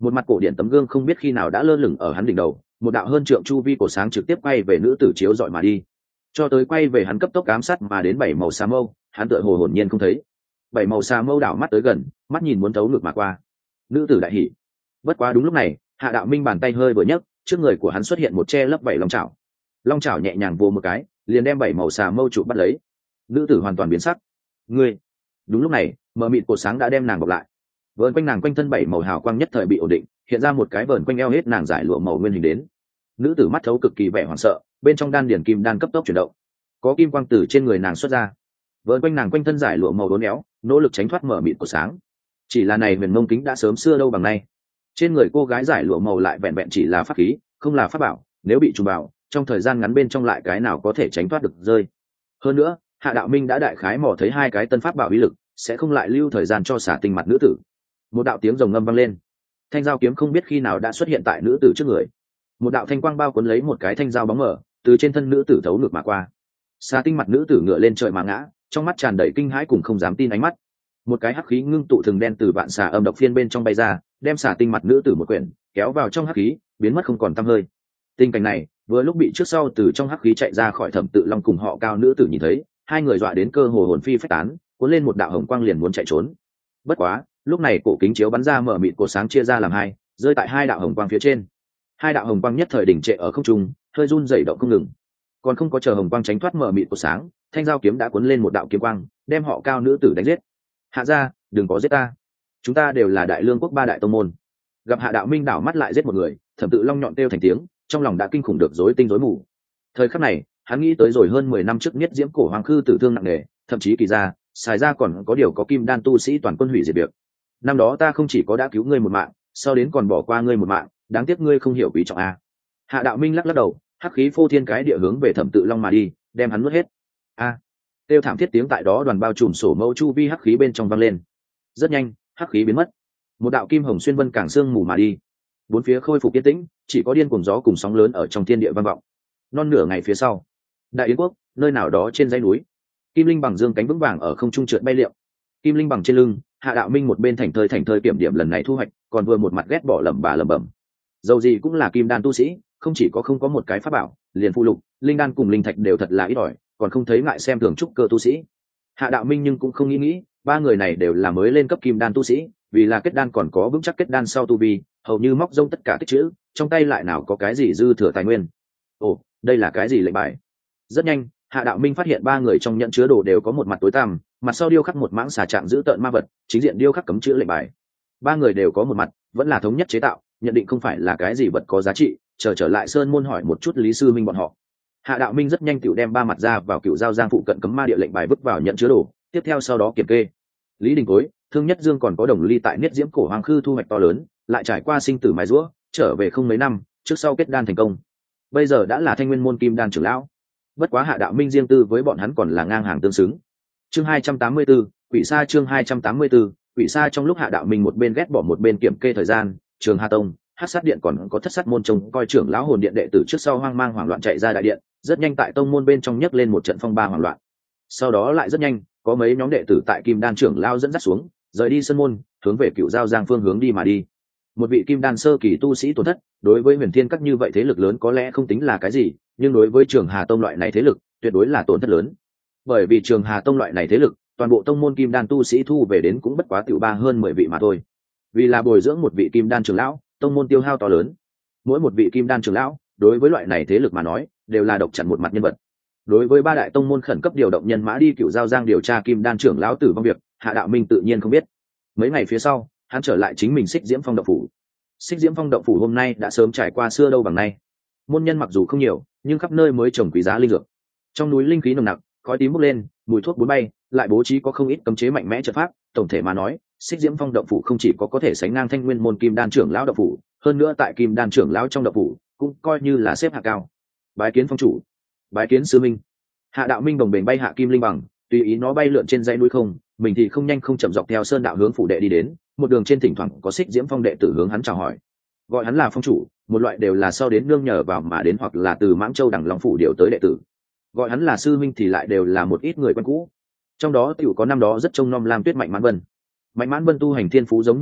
Một mặt cổ điển tấm gương không biết khi nào đã lơ lửng ở hắn đỉnh đầu, một đạo hơn trượng chu vi cổ sáng trực tiếp quay về nữ tử chiếu dọi mà đi, cho tới quay về hắn cấp tốc ám sát mà đến bảy màu xà mâu, hắn tựa hồ hồn nhiên không thấy. Bảy màu xà mâu đảo mắt tới gần, mắt nhìn muốn thấu ngược mà qua. Nữ tử đại hỉ. Bất quá đúng lúc này, Hạ Đạo Minh bàn tay hơi vừa nhấc, trước người của hắn xuất hiện một che lấp bảy long chảo. Long chảo nhẹ nhàng vô một cái, liền đem bảy màu xà mâu trụ bắt lấy. Nữ tử hoàn toàn biến sắc. Ngươi! Đúng lúc này, mờ mịt cột sáng đã đem nàng bọc lại. Vờn quanh nàng quanh thân bảy màu hào quang nhất thời bị ổn định, hiện ra một cái vờn quanh eo hết nàng giải lụa màu nguyên hình đến. Nữ tử mắt thấu cực kỳ vẻ hoảng sợ, bên trong đan điển kim đan cấp tốc chuyển động, có kim quang từ trên người nàng xuất ra, vờn quanh nàng quanh thân giải lụa màu đốn éo, nỗ lực tránh thoát mở mịt của sáng. Chỉ là này huyền mông kính đã sớm xưa đâu bằng nay, trên người cô gái giải lụa màu lại vẹn vẹn chỉ là pháp khí, không là pháp bảo, nếu bị trùng vào, trong thời gian ngắn bên trong lại cái nào có thể tránh thoát được rơi. Hơn nữa, Hạ Đạo Minh đã đại khái mò thấy hai cái tân pháp bảo uy lực, sẽ không lại lưu thời gian cho xả tinh mặt nữ tử. Một đạo tiếng rồng ngâm vang lên, thanh dao kiếm không biết khi nào đã xuất hiện tại nữ tử trước người. Một đạo thanh quang bao cuốn lấy một cái thanh dao bóng mờ, từ trên thân nữ tử thấu ngược mà qua. Xà tinh mặt nữ tử ngựa lên trời mà ngã, trong mắt tràn đầy kinh hãi cùng không dám tin ánh mắt. Một cái hắc khí ngưng tụ thường đen từ vạn xà âm độc phiên bên trong bay ra, đem xà tinh mặt nữ tử một quyển kéo vào trong hắc khí, biến mất không còn tăm hơi. Tình cảnh này vừa lúc bị trước sau từ trong hắc khí chạy ra khỏi Thẩm Tự Long cùng họ Cao nữ tử nhìn thấy, hai người dọa đến cơ hồ hồn phi phách tán, cuốn lên một đạo hồng quang liền muốn chạy trốn. Bất quá, lúc này cổ kính chiếu bắn ra mở mịt cột sáng chia ra làm hai, rơi tại hai đạo hồng quang phía trên. Hai đạo hồng quang nhất thời đỉnh trệ ở không trung, hơi run rẩy động không ngừng. Còn không có chờ hồng quang tránh thoát mở mịt cột sáng, thanh dao kiếm đã cuốn lên một đạo kiếm quang, đem họ Cao nữ tử đánh giết. Hạ gia, đừng có giết ta, chúng ta đều là Đại Lương quốc ba đại tông môn. Gặp Hạ Đạo Minh đảo mắt lại giết một người, Thẩm Tự Long nhọn kêu thành tiếng, trong lòng đã kinh khủng được rối tinh rối mù. Thời khắc này, hắn nghĩ tới rồi hơn mười năm trước Niết Diễm cổ hoàng khư tử thương nặng nề, thậm chí kỳ ra, xài ra còn có điều có kim đan tu sĩ toàn quân hủy diệt việc. Năm đó ta không chỉ có đã cứu ngươi một mạng, sau đến còn bỏ qua ngươi một mạng, đáng tiếc ngươi không hiểu quý trọng a. Hạ Đạo Minh lắc lắc đầu, hắc khí phô thiên cái địa hướng về Thẩm Tự Long mà đi, đem hắn nuốt hết. A! Tiêu thảm thiết tiếng tại đó đoàn bao trùm sổ mâu chu vi hắc khí bên trong vang lên. Rất nhanh, hắc khí biến mất. Một đạo kim hồng xuyên vân cảng xương mù mà đi. Bốn phía khôi phục yên tĩnh, chỉ có điên cuồng gió cùng sóng lớn ở trong thiên địa vang vọng. Non nửa ngày phía sau, Đại Yến quốc, nơi nào đó trên dãy núi, Kim Linh bằng dương cánh vững vàng ở không trung trượt bay liệu. Kim Linh bằng trên lưng, Hạ Đạo Minh một bên thành thơi thành thơi kiểm điểm lần này thu hoạch, còn vừa một mặt ghét bỏ lẩm bà lẩm bẩm. Dầu gì cũng là kim đan tu sĩ, không chỉ có không có một cái pháp bảo, liền phụ lục, linh đan cùng linh thạch đều thật là ít ỏi, còn không thấy ngại xem thường trúc cơ tu sĩ. Hạ Đạo Minh nhưng cũng không nghĩ nghĩ, ba người này đều là mới lên cấp kim đan tu sĩ, vì là kết đan còn có vững chắc kết đan sau tu vi, hầu như móc rông tất cả tích chữ, trong tay lại nào có cái gì dư thừa tài nguyên. Ồ, đây là cái gì lệnh bài? Rất nhanh, Hạ Đạo Minh phát hiện ba người trong nhận chứa đồ đều có một mặt tối tăm, mặt sau điêu khắc một mãng xà trạng giữ tợn ma vật, chính diện điêu khắc cấm chữ lệnh bài. Ba người đều có một mặt, vẫn là thống nhất chế tạo, nhận định không phải là cái gì vật có giá trị, chờ trở lại sơn môn hỏi một chút Lý Sư Minh bọn họ. Hạ Đạo Minh rất nhanh tựu đem ba mặt ra vào cựu giao giang phụ cận cấm ma địa lệnh bài vứt vào nhận chứa đồ, tiếp theo sau đó kiểm kê. Lý Đình Cối, Thương Nhất Dương còn có Đồng Ly tại Niết Diễm cổ hoàng khư thu hoạch to lớn, lại trải qua sinh tử mài giũa, trở về không mấy năm, trước sau kết đan thành công. Bây giờ đã là Thanh Nguyên môn kim đan trưởng lão. Bất quá Hạ Đạo Minh riêng tư với bọn hắn còn là ngang hàng tương xứng. Chương hai trăm tám mươi tư, Quỷ Sa chương hai trăm tám mươi tư, Quỷ Sa trong lúc Hạ Đạo Minh một bên ghét bỏ một bên kiểm kê thời gian, Trường Hà Tông, Hắc Sát Điện còn có Thất Sát môn trông coi trưởng lão hồn điện đệ tử trước sau hoang mang hoảng loạn chạy ra đại điện, rất nhanh tại tông môn bên trong nhấc lên một trận phong ba hoảng loạn. Sau đó lại rất nhanh, có mấy nhóm đệ tử tại Kim Đan trưởng lão dẫn dắt xuống, rời đi sân môn, hướng về Cựu Giao Giang phương hướng đi mà đi. Một vị Kim Đan sơ kỳ tu sĩ tổn thất, đối với Huyền Thiên các như vậy thế lực lớn có lẽ không tính là cái gì, nhưng đối với Trường Hà Tông loại này thế lực, tuyệt đối là tổn thất lớn. Bởi vì Trường Hà Tông loại này thế lực, toàn bộ tông môn Kim Đan tu sĩ thu về đến cũng bất quá tiểu ba hơn mười vị mà thôi. Vì là bồi dưỡng một vị Kim Đan trưởng lão, tông môn tiêu hao to lớn. Mỗi một vị Kim Đan trưởng lão, đối với loại này thế lực mà nói, đều là độc chặn một mặt nhân vật. Đối với ba đại tông môn khẩn cấp điều động nhân mã đi Cựu Giao Giang điều tra Kim Đan trưởng lão tử vong việc, Hạ Đạo Minh tự nhiên không biết. Mấy ngày phía sau, hắn trở lại chính mình Xích Diễm Phong động phủ. Xích Diễm Phong động phủ hôm nay đã sớm trải qua xưa đâu bằng nay. Môn nhân mặc dù không nhiều, nhưng khắp nơi mới trồng quý giá linh dược. Trong núi linh khí nồng nặc, khói tím bốc lên, mùi thuốc bốn bay, lại bố trí có không ít cấm chế mạnh mẽ trận pháp. Tổng thể mà nói, Xích Diễm Phong động phủ không chỉ có có thể sánh ngang Thanh Nguyên môn Kim Đan trưởng lão động phủ, hơn nữa tại Kim Đan trưởng lão trong động phủ cũng coi như là xếp hạng cao. Bái kiến phong chủ, bái kiến sư minh. Hạ Đạo Minh đồng bền bay hạ kim linh bằng, tùy ý nó bay lượn trên dãy núi không, mình thì không nhanh không chậm dọc theo sơn đạo hướng phủ đệ đi đến. Một đường trên thỉnh thoảng có Xích Diễm Phong đệ tử hướng hắn chào hỏi, gọi hắn là phong chủ, một loại đều là sau đến nương nhờ vào mà đến hoặc là từ Mãng Châu Đằng Long phủ điều tới đệ tử. Gọi hắn là sư minh thì lại đều là một ít người quen cũ. Trong đó tiểu có năm đó rất trông nom Lam Tuyết Mạnh Mãn Vân. Mạnh Mãn Vân tu hành thiên phú giống như vậy,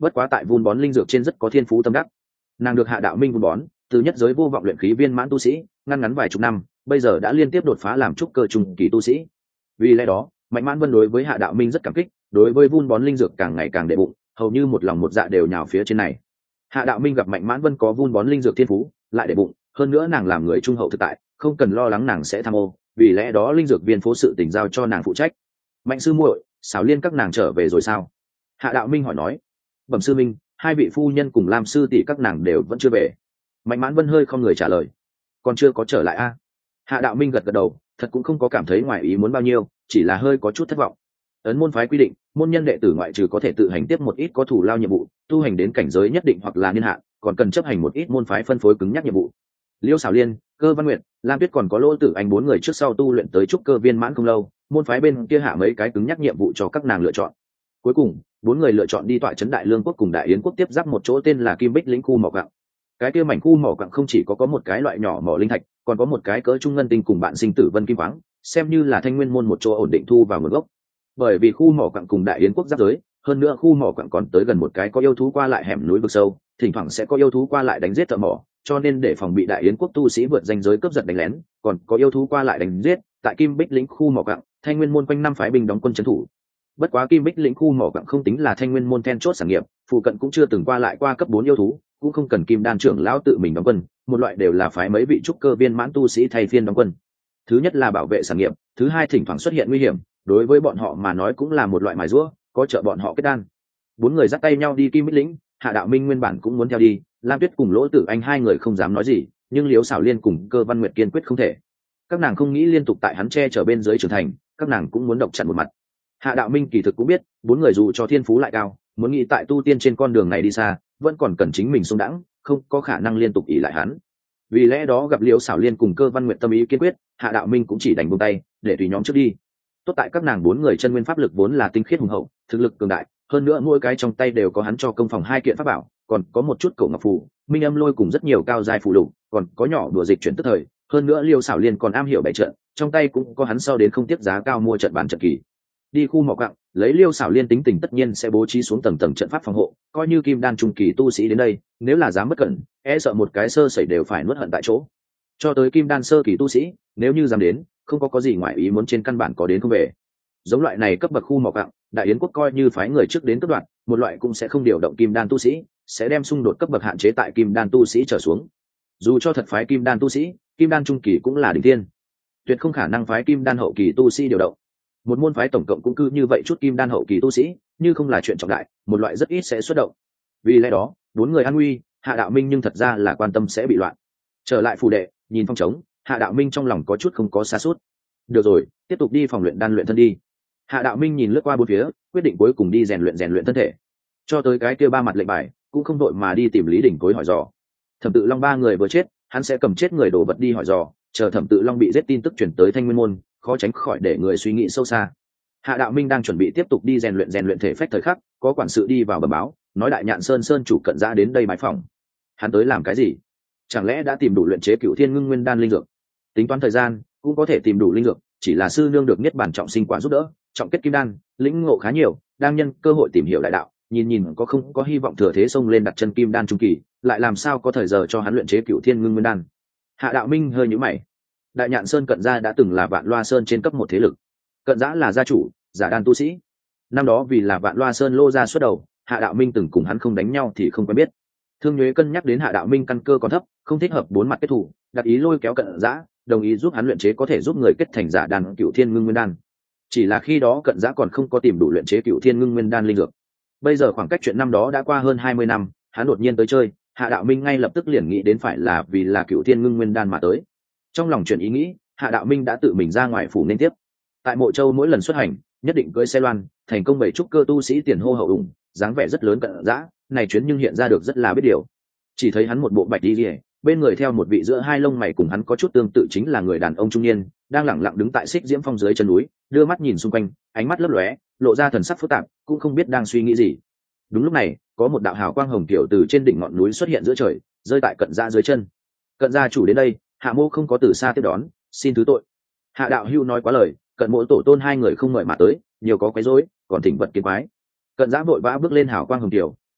bất quá tại vun bón linh dược trên rất có thiên phú tâm đắc. Nàng được Hạ Đạo Minh vun bón, từ nhất giới vô vọng luyện khí viên mãn tu sĩ, ngăn ngắn vài chục năm, bây giờ đã liên tiếp đột phá làm trúc cơ trung kỳ tu sĩ. Vì lẽ đó, Mạnh Mãn Vân đối với Hạ Đạo Minh rất cảm kích, đối với vun bón linh dược càng ngày càng đệ bụng, hầu như một lòng một dạ đều nhào phía trên này. Hạ Đạo Minh gặp Mạnh Mãn Vân có vun bón linh dược thiên phú, lại đệ bụng, hơn nữa nàng làm người trung hậu thực tại, không cần lo lắng nàng sẽ tham ô, vì lẽ đó linh dược viên phố sự tình giao cho nàng phụ trách. Mạnh sư muội, Xảo Liên các nàng trở về rồi sao? Hạ Đạo Minh hỏi nói. Bẩm sư minh, hai vị phu nhân cùng Lam sư tỷ các nàng đều vẫn chưa về. Mạnh Mãn Vân hơi không người trả lời. Còn chưa có trở lại a? À? Hạ Đạo Minh gật gật đầu, thật cũng không có cảm thấy ngoài ý muốn bao nhiêu, chỉ là hơi có chút thất vọng. Ấn môn phái quy định, môn nhân đệ tử ngoại trừ có thể tự hành tiếp một ít có thủ lao nhiệm vụ, tu hành đến cảnh giới nhất định hoặc là niên hạn, còn cần chấp hành một ít môn phái phân phối cứng nhắc nhiệm vụ. Liêu Xảo Liên, Cơ Văn Nguyệt, Lam Tuyết còn có Lỗ Tử Anh bốn người trước sau tu luyện tới trúc cơ viên mãn không lâu, môn phái bên kia hạ mấy cái cứng nhắc nhiệm vụ cho các nàng lựa chọn. Cuối cùng, bốn người lựa chọn đi tọa trấn Đại Lương quốc cùng Đại Yến quốc tiếp giáp một chỗ tên là Kim Bích lĩnh khu mỏ quặng. Cái kia mảnh khu mỏ quặng không chỉ có có một cái loại nhỏ mỏ linh thạch, còn có một cái cỡ trung ngân tinh cùng bạn sinh tử vân kim khoáng, xem như là Thanh Nguyên môn một chỗ ổn định thu vào nguồn gốc. Bởi vì khu mỏ quặng cùng Đại Yến quốc giáp giới, hơn nữa khu mỏ quặng còn tới gần một cái có yêu thú qua lại hẻm núi vực sâu, thỉnh thoảng sẽ có yêu thú qua lại đánh giết thợ mỏ, cho nên để phòng bị Đại Yến quốc tu sĩ vượt ranh giới cướp giật đánh lén, còn có yêu thú qua lại đánh giết, tại Kim Bích lĩnh khu mỏ quặng, Thanh Nguyên môn quanh năm phái binh đóng quân trấn thủ. Bất quá Kim Bích lĩnh khu mỏ quặng không tính là Thanh Nguyên môn then chốt sản nghiệp, phụ cận cũng chưa từng qua lại qua cấp bốn yêu thú, cũng không cần Kim Đan trưởng lão tự mình đóng quân, một loại đều là phái mấy vị trúc cơ viên mãn tu sĩ thay phiên đóng quân. Thứ nhất là bảo vệ sản nghiệp, thứ hai thỉnh thoảng xuất hiện nguy hiểm, đối với bọn họ mà nói cũng là một loại mài giũa, có trợ bọn họ kết đan. Bốn người dắt tay nhau đi Kim Bích lĩnh, Hạ Đạo Minh nguyên bản cũng muốn theo đi, Lam Tuyết cùng Lỗ Tử Anh hai người không dám nói gì, nhưng Liễu Xảo Liên cùng Cơ Văn Nguyệt kiên quyết không thể. Các nàng không nghĩ liên tục tại hắn che chở bên dưới trưởng thành, các nàng cũng muốn độc chặn một mặt. Hạ Đạo Minh kỳ thực cũng biết, bốn người dù cho thiên phú lại cao, muốn nghĩ tại tu tiên trên con đường này đi xa, vẫn còn cần chính mình xung đãng, không có khả năng liên tục ỷ lại hắn. Vì lẽ đó gặp Liễu Xảo Liên cùng Cơ Văn Nguyệt tâm ý kiên quyết, Hạ Đạo Minh cũng chỉ đành buông tay, để tùy nhóm trước đi. Tốt tại các nàng bốn người chân nguyên pháp lực vốn là tinh khiết hùng hậu, thực lực cường đại, hơn nữa mỗi cái trong tay đều có hắn cho công phòng hai kiện pháp bảo, còn có một chút cổ ngọc phù, minh âm lôi cùng rất nhiều cao giai phù lục, còn có nhỏ đùa dịch chuyển tức thời, hơn nữa Liêu Xảo Liên còn am hiểu bày trận, trong tay cũng có hắn sau đến không tiếc giá cao mua trận bàn trận kỳ. Đi khu mỏ quặng, lấy Liêu Xảo Liên tính tình tất nhiên sẽ bố trí xuống tầng tầng trận pháp phòng hộ, coi như kim đan trung kỳ tu sĩ đến đây, nếu là dám bất cẩn, e sợ một cái sơ sẩy đều phải nuốt hận tại chỗ. Cho tới kim đan sơ kỳ tu sĩ, nếu như dám đến, không có có gì ngoại ý muốn trên căn bản có đến không về. Giống loại này cấp bậc khu mỏ quặng, Đại Yến quốc coi như phái người trước đến cấp đoạn, một loại cũng sẽ không điều động kim đan tu sĩ, sẽ đem xung đột cấp bậc hạn chế tại kim đan tu sĩ trở xuống. Dù cho thật phái kim đan tu sĩ, kim đan trung kỳ cũng là đỉnh tiên, tuyệt không khả năng phái kim đan hậu kỳ tu sĩ điều động. Một môn phái tổng cộng cũng cứ như vậy chút kim đan hậu kỳ tu sĩ, như không là chuyện trọng đại, một loại rất ít sẽ xuất động. Vì lẽ đó, bốn người an nguy, Hạ Đạo Minh nhưng thật ra là quan tâm sẽ bị loạn. Trở lại phù đệ, nhìn phong trống, Hạ Đạo Minh trong lòng có chút không có xa suốt. Được rồi, tiếp tục đi phòng luyện đan luyện thân đi. Hạ Đạo Minh nhìn lướt qua bốn phía, quyết định cuối cùng đi rèn luyện rèn luyện thân thể. Cho tới cái kia ba mặt lệnh bài, cũng không đội mà đi tìm Lý Đỉnh Cối hỏi dò. Thẩm Tự Long ba người vừa chết, hắn sẽ cầm chết người đổ vật đi hỏi dò, chờ Thẩm Tự Long bị giết tin tức chuyển tới Thanh Nguyên môn, khó tránh khỏi để người suy nghĩ sâu xa. Hạ Đạo Minh đang chuẩn bị tiếp tục đi rèn luyện rèn luyện thể phách thời khắc, có quản sự đi vào bẩm báo, nói Đại Nhạn Sơn Sơn chủ Cận Giã đến đây bái phỏng. Hắn tới làm cái gì? Chẳng lẽ đã tìm đủ luyện chế Cửu Thiên Ngưng Nguyên đan linh dược? Tính toán thời gian, cũng có thể tìm đủ linh dược, chỉ là sư nương được niết bàn trọng sinh quả giúp đỡ, trọng kết kim đan, lĩnh ngộ khá nhiều, đang nhân cơ hội tìm hiểu đại đạo, nhìn nhìn có không có hy vọng thừa thế xông lên đặt chân kim đan trung kỳ, lại làm sao có thời giờ cho hắn luyện chế Cửu Thiên Ngưng Nguyên đan. Hạ Đạo Minh hơi nhíu mày. Đại Nhạn Sơn Cận Gia đã từng là Vạn Loa Sơn trên cấp một thế lực. Cận Giã là gia chủ, giả đan tu sĩ. Năm đó vì là Vạn Loa Sơn lô ra xuất đầu, Hạ Đạo Minh từng cùng hắn không đánh nhau thì không quen biết. Thương Nhuế cân nhắc đến Hạ Đạo Minh căn cơ còn thấp, không thích hợp bốn mặt kết thủ, đặt ý lôi kéo Cận Giã, đồng ý giúp hắn luyện chế có thể giúp người kết thành giả đan Cửu Thiên Ngưng Nguyên đan. Chỉ là khi đó Cận Giã còn không có tìm đủ luyện chế Cửu Thiên Ngưng Nguyên đan linh dược. Bây giờ khoảng cách chuyện năm đó đã qua hơn hai mươi năm, hắn đột nhiên tới chơi, Hạ Đạo Minh ngay lập tức liền nghĩ đến phải là vì là Cửu Thiên Ngưng Nguyên đan mà tới. Trong lòng chuyển ý nghĩ, Hạ Đạo Minh đã tự mình ra ngoài phủ nên tiếp. Tại Mộ Châu mỗi lần xuất hành, nhất định cưỡi xe loan, thành công bảy trúc cơ tu sĩ tiền hô hậu ủng, dáng vẻ rất lớn Cận Giã, này chuyến nhưng hiện ra được rất là biết điều. Chỉ thấy hắn một bộ bạch y liễu, bên người theo một vị giữa hai lông mày cùng hắn có chút tương tự chính là người đàn ông trung niên, đang lẳng lặng đứng tại Xích Diễm Phong dưới chân núi, đưa mắt nhìn xung quanh, ánh mắt lấp lóe, lộ ra thần sắc phức tạp, cũng không biết đang suy nghĩ gì. Đúng lúc này, có một đạo hào quang hồng tiểu từ trên đỉnh ngọn núi xuất hiện giữa trời, rơi tại Cận Giã dưới chân. Cận gia chủ đến đây, Hạ mô không có từ xa tiếp đón, xin thứ tội. Hạ đạo hưu nói quá lời, Cận mộ tổ tôn hai người không mời mà tới, nhiều có quấy rối, còn thỉnh vật kiến quái. Cận Giã vội vã bước lên hào quang hồng tiểu,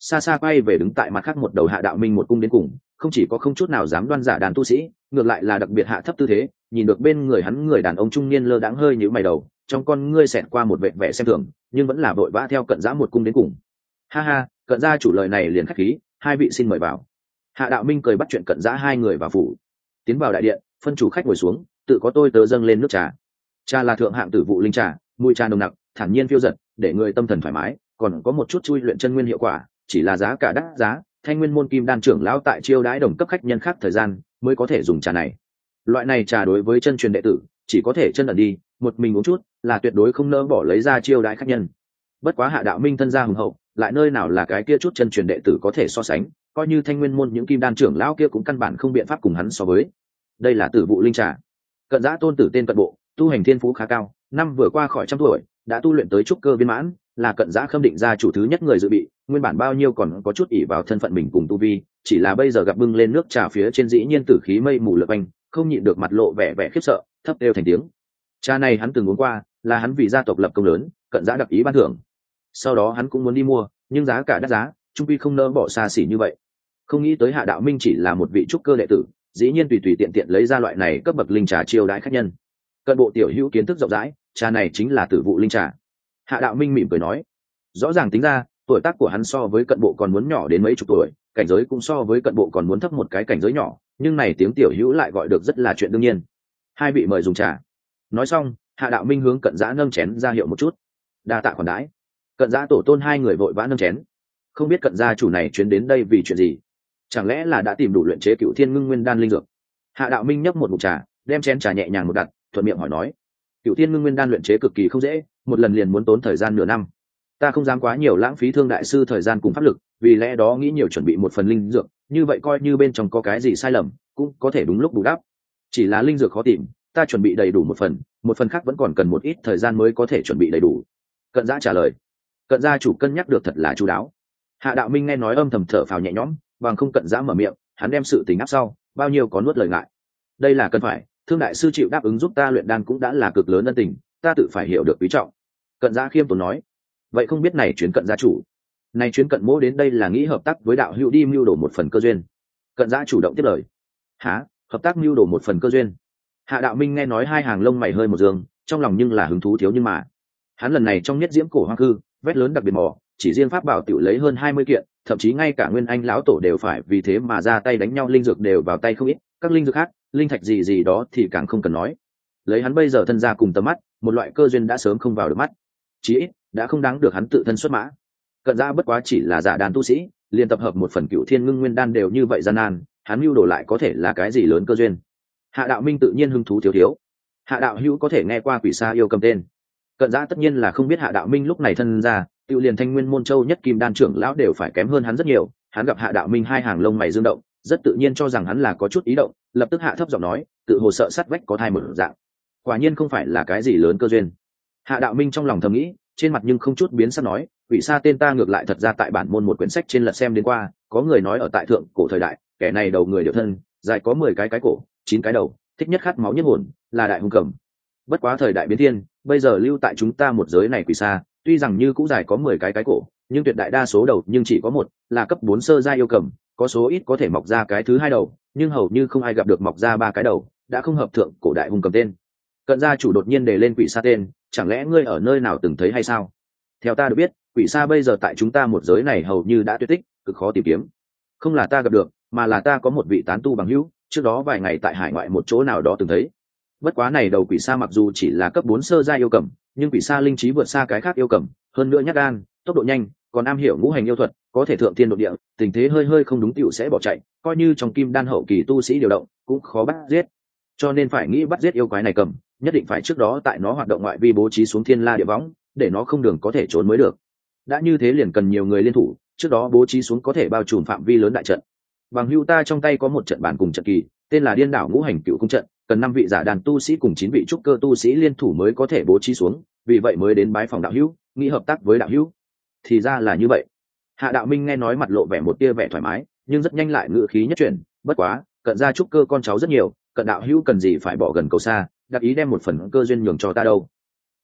xa xa quay về đứng tại mặt khác một đầu Hạ Đạo Minh một cung đến cùng, không chỉ có không chút nào dám đoan giả đàn tu sĩ, ngược lại là đặc biệt hạ thấp tư thế, nhìn được bên người hắn người đàn ông trung niên lơ đãng hơi nhíu mày đầu, trong con ngươi xẹt qua một vẻ vẻ xem thường, nhưng vẫn là vội vã theo Cận Giã một cung đến cùng. Ha ha, Cận gia chủ lời này liền khách khí, hai vị xin mời vào. Hạ Đạo Minh cười bắt chuyện Cận Giã hai người vào phủ. Tiến vào đại điện, phân chủ khách ngồi xuống, tự có tôi tớ dâng lên nước trà. Trà là thượng hạng tử vụ linh trà, mùi trà nồng nặc, thản nhiên phiêu dật, để người tâm thần thoải mái, còn có một chút chui luyện chân nguyên hiệu quả, chỉ là giá cả đắt giá, Thanh Nguyên môn Kim Đan trưởng lão tại chiêu đãi đồng cấp khách nhân khác thời gian mới có thể dùng trà này. Loại này trà đối với chân truyền đệ tử, chỉ có thể chân ẩn đi, một mình uống chút, là tuyệt đối không nỡ bỏ lấy ra chiêu đãi khách nhân. Bất quá Hạ Đạo Minh thân gia hùng hậu, lại nơi nào là cái kia chút chân truyền đệ tử có thể so sánh, coi như Thanh Nguyên môn những Kim Đan trưởng lão kia cũng căn bản không biện pháp cùng hắn so với. Đây là tử vụ linh trà. Cận Giã tôn tử tên Cận Bộ, tu hành thiên phú khá cao, năm vừa qua khỏi trăm tuổi, đã tu luyện tới trúc cơ viên mãn, là Cận Giã khâm định ra chủ thứ nhất người dự bị, nguyên bản bao nhiêu còn có chút ỷ vào thân phận mình cùng tu vi, chỉ là bây giờ gặp bưng lên nước trà phía trên dĩ nhiên tử khí mây mù lượn quanh, không nhịn được mặt lộ vẻ vẻ khiếp sợ, thấp đều thành tiếng. Trà này hắn từng uống qua, là hắn vì gia tộc lập công lớn, Cận Giã đặc ý ban thưởng. Sau đó hắn cũng muốn đi mua, nhưng giá cả đắt giá, trung quy không nỡ bỏ xa xỉ như vậy. Không nghĩ tới Hạ Đạo Minh chỉ là một vị trúc cơ đệ tử, dĩ nhiên tùy tùy tiện tiện lấy ra loại này cấp bậc linh trà chiêu đãi khách nhân. Cận Bộ tiểu hữu kiến thức rộng rãi, trà này chính là tử vụ linh trà. Hạ Đạo Minh mỉm cười nói, rõ ràng tính ra tuổi tác của hắn so với Cận Bộ còn muốn nhỏ đến mấy chục tuổi, cảnh giới cũng so với Cận Bộ còn muốn thấp một cái cảnh giới nhỏ, nhưng này tiếng tiểu hữu lại gọi được rất là chuyện đương nhiên. Hai vị mời dùng trà. Nói xong, Hạ Đạo Minh hướng Cận Giã nâng chén ra hiệu một chút, đa tạ khoản đãi. Cận Giã tổ tôn hai người vội vã nâng chén. Không biết Cận gia chủ này chuyến đến đây vì chuyện gì, chẳng lẽ là đã tìm đủ luyện chế Cựu Thiên Ngưng Nguyên đan linh dược? Hạ Đạo Minh nhấp một ngụm trà, đem chén trà nhẹ nhàng một đặt, thuận miệng hỏi nói, Cựu Thiên Ngưng Nguyên đan luyện chế cực kỳ không dễ, một lần liền muốn tốn thời gian nửa năm. Ta không dám quá nhiều lãng phí Thương đại sư thời gian cùng pháp lực, vì lẽ đó nghĩ nhiều chuẩn bị một phần linh dược, như vậy coi như bên trong có cái gì sai lầm, cũng có thể đúng lúc bù đắp. Chỉ là linh dược khó tìm, ta chuẩn bị đầy đủ một phần, một phần khác vẫn còn cần một ít thời gian mới có thể chuẩn bị đầy đủ. Cận Giã trả lời. Cận gia chủ cân nhắc được thật là chu đáo. Hạ Đạo Minh nghe nói âm thầm thở phào nhẹ nhõm, bằng không Cận Giã mở miệng, hắn đem sự tình áp sau, bao nhiêu có nuốt lời ngại. Đây là cần phải, Thương đại sư chịu đáp ứng giúp ta luyện đan cũng đã là cực lớn ân tình, ta tự phải hiểu được quý trọng. Cận Giã khiêm tốn nói. Vậy không biết này chuyến Cận gia chủ, này chuyến Cận mỗ đến đây là nghĩ hợp tác với đạo hữu đi mưu đồ một phần cơ duyên. Cận Giã chủ động tiếp lời. Hả, hợp tác mưu đồ một phần cơ duyên? Hạ Đạo Minh nghe nói hai hàng lông mày hơi một dương, trong lòng nhưng là hứng thú thiếu nhưng mà, hắn lần này trong nhất diễm cổ hoang cư, vét lớn đặc biệt mỏ, chỉ riêng pháp bảo tiểu lấy hơn hai mươi kiện, thậm chí ngay cả Nguyên Anh lão tổ đều phải vì thế mà ra tay đánh nhau, linh dược đều vào tay không ít, các linh dược khác, linh thạch gì gì đó thì càng không cần nói. Lấy hắn bây giờ thân gia cùng tầm mắt, một loại cơ duyên đã sớm không vào được mắt, chí ít đã không đáng được hắn tự thân xuất mã. Cận Giã bất quá chỉ là giả đàn tu sĩ, liên tập hợp một phần Cựu Thiên Ngưng Nguyên đan đều như vậy gian nan, hắn mưu đồ lại có thể là cái gì lớn cơ duyên? Hạ Đạo Minh tự nhiên hứng thú thiếu thiếu. Hạ đạo hữu có thể nghe qua Quỷ Sa yêu cầm tên? Cận Giã tất nhiên là không biết Hạ Đạo Minh lúc này thân ra, tự liền Thanh Nguyên môn châu nhất Kim Đan trưởng lão đều phải kém hơn hắn rất nhiều. Hắn gặp Hạ Đạo Minh hai hàng lông mày dương động, rất tự nhiên cho rằng hắn là có chút ý động, lập tức hạ thấp giọng nói, tự hồ sợ sắt vách có thai một dạng. Quả nhiên không phải là cái gì lớn cơ duyên. Hạ Đạo Minh trong lòng thầm nghĩ, trên mặt nhưng không chút biến sắc nói, Quỷ Sa tên ta ngược lại thật ra tại bản môn một quyển sách trên lật xem đến qua, có người nói ở tại thượng cổ thời đại, kẻ này đầu người đều thân, dài có mười cái cái cổ, chín cái đầu, thích nhất khát máu nhất hồn, là đại hung cầm. Bất quá thời đại biến thiên, bây giờ lưu tại chúng ta một giới này Quỷ Sa, tuy rằng như cũng dài có mười cái cái cổ, nhưng tuyệt đại đa số đầu nhưng chỉ có một, là cấp bốn sơ giai yêu cầm, có số ít có thể mọc ra cái thứ hai đầu, nhưng hầu như không ai gặp được mọc ra ba cái đầu, đã không hợp thượng cổ đại hung cầm tên. Cận gia chủ đột nhiên đề lên Quỷ Sa tên, chẳng lẽ ngươi ở nơi nào từng thấy hay sao? Theo ta được biết, Quỷ Sa bây giờ tại chúng ta một giới này hầu như đã tuyệt tích, cực khó tìm kiếm. Không là ta gặp được, mà là ta có một vị tán tu bằng hữu, trước đó vài ngày tại hải ngoại một chỗ nào đó từng thấy. Bất quá này đầu Quỷ Sa mặc dù chỉ là cấp bốn sơ giai yêu cầm, nhưng Quỷ Sa linh trí vượt xa cái khác yêu cầm, hơn nữa nhát gan, tốc độ nhanh, còn am hiểu ngũ hành yêu thuật, có thể thượng thiên độ địa, tình thế hơi hơi không đúng tiểu sẽ bỏ chạy, coi như trong kim đan hậu kỳ tu sĩ điều động, cũng khó bắt giết. Cho nên phải nghĩ bắt giết yêu quái này cầm, nhất định phải trước đó tại nó hoạt động ngoại vi bố trí xuống thiên la địa võng, để nó không đường có thể trốn mới được. Đã như thế liền cần nhiều người liên thủ, trước đó bố trí xuống có thể bao trùm phạm vi lớn đại trận. Bằng hữu ta trong tay có một trận bản cùng trận kỳ, tên là Điên Đảo Ngũ Hành Cựu Cung trận, cần năm vị giả đàn tu sĩ cùng chín vị trúc cơ tu sĩ liên thủ mới có thể bố trí xuống, vì vậy mới đến bái phòng đạo hữu, nghĩ hợp tác với đạo hữu. Thì ra là như vậy. Hạ Đạo Minh nghe nói mặt lộ vẻ một tia vẻ thoải mái, nhưng rất nhanh lại ngữ khí nhất chuyển, bất quá, Cận gia trúc cơ con cháu rất nhiều, Cận đạo hữu cần gì phải bỏ gần cầu xa, đặc ý đem một phần cơ duyên nhường cho ta đâu.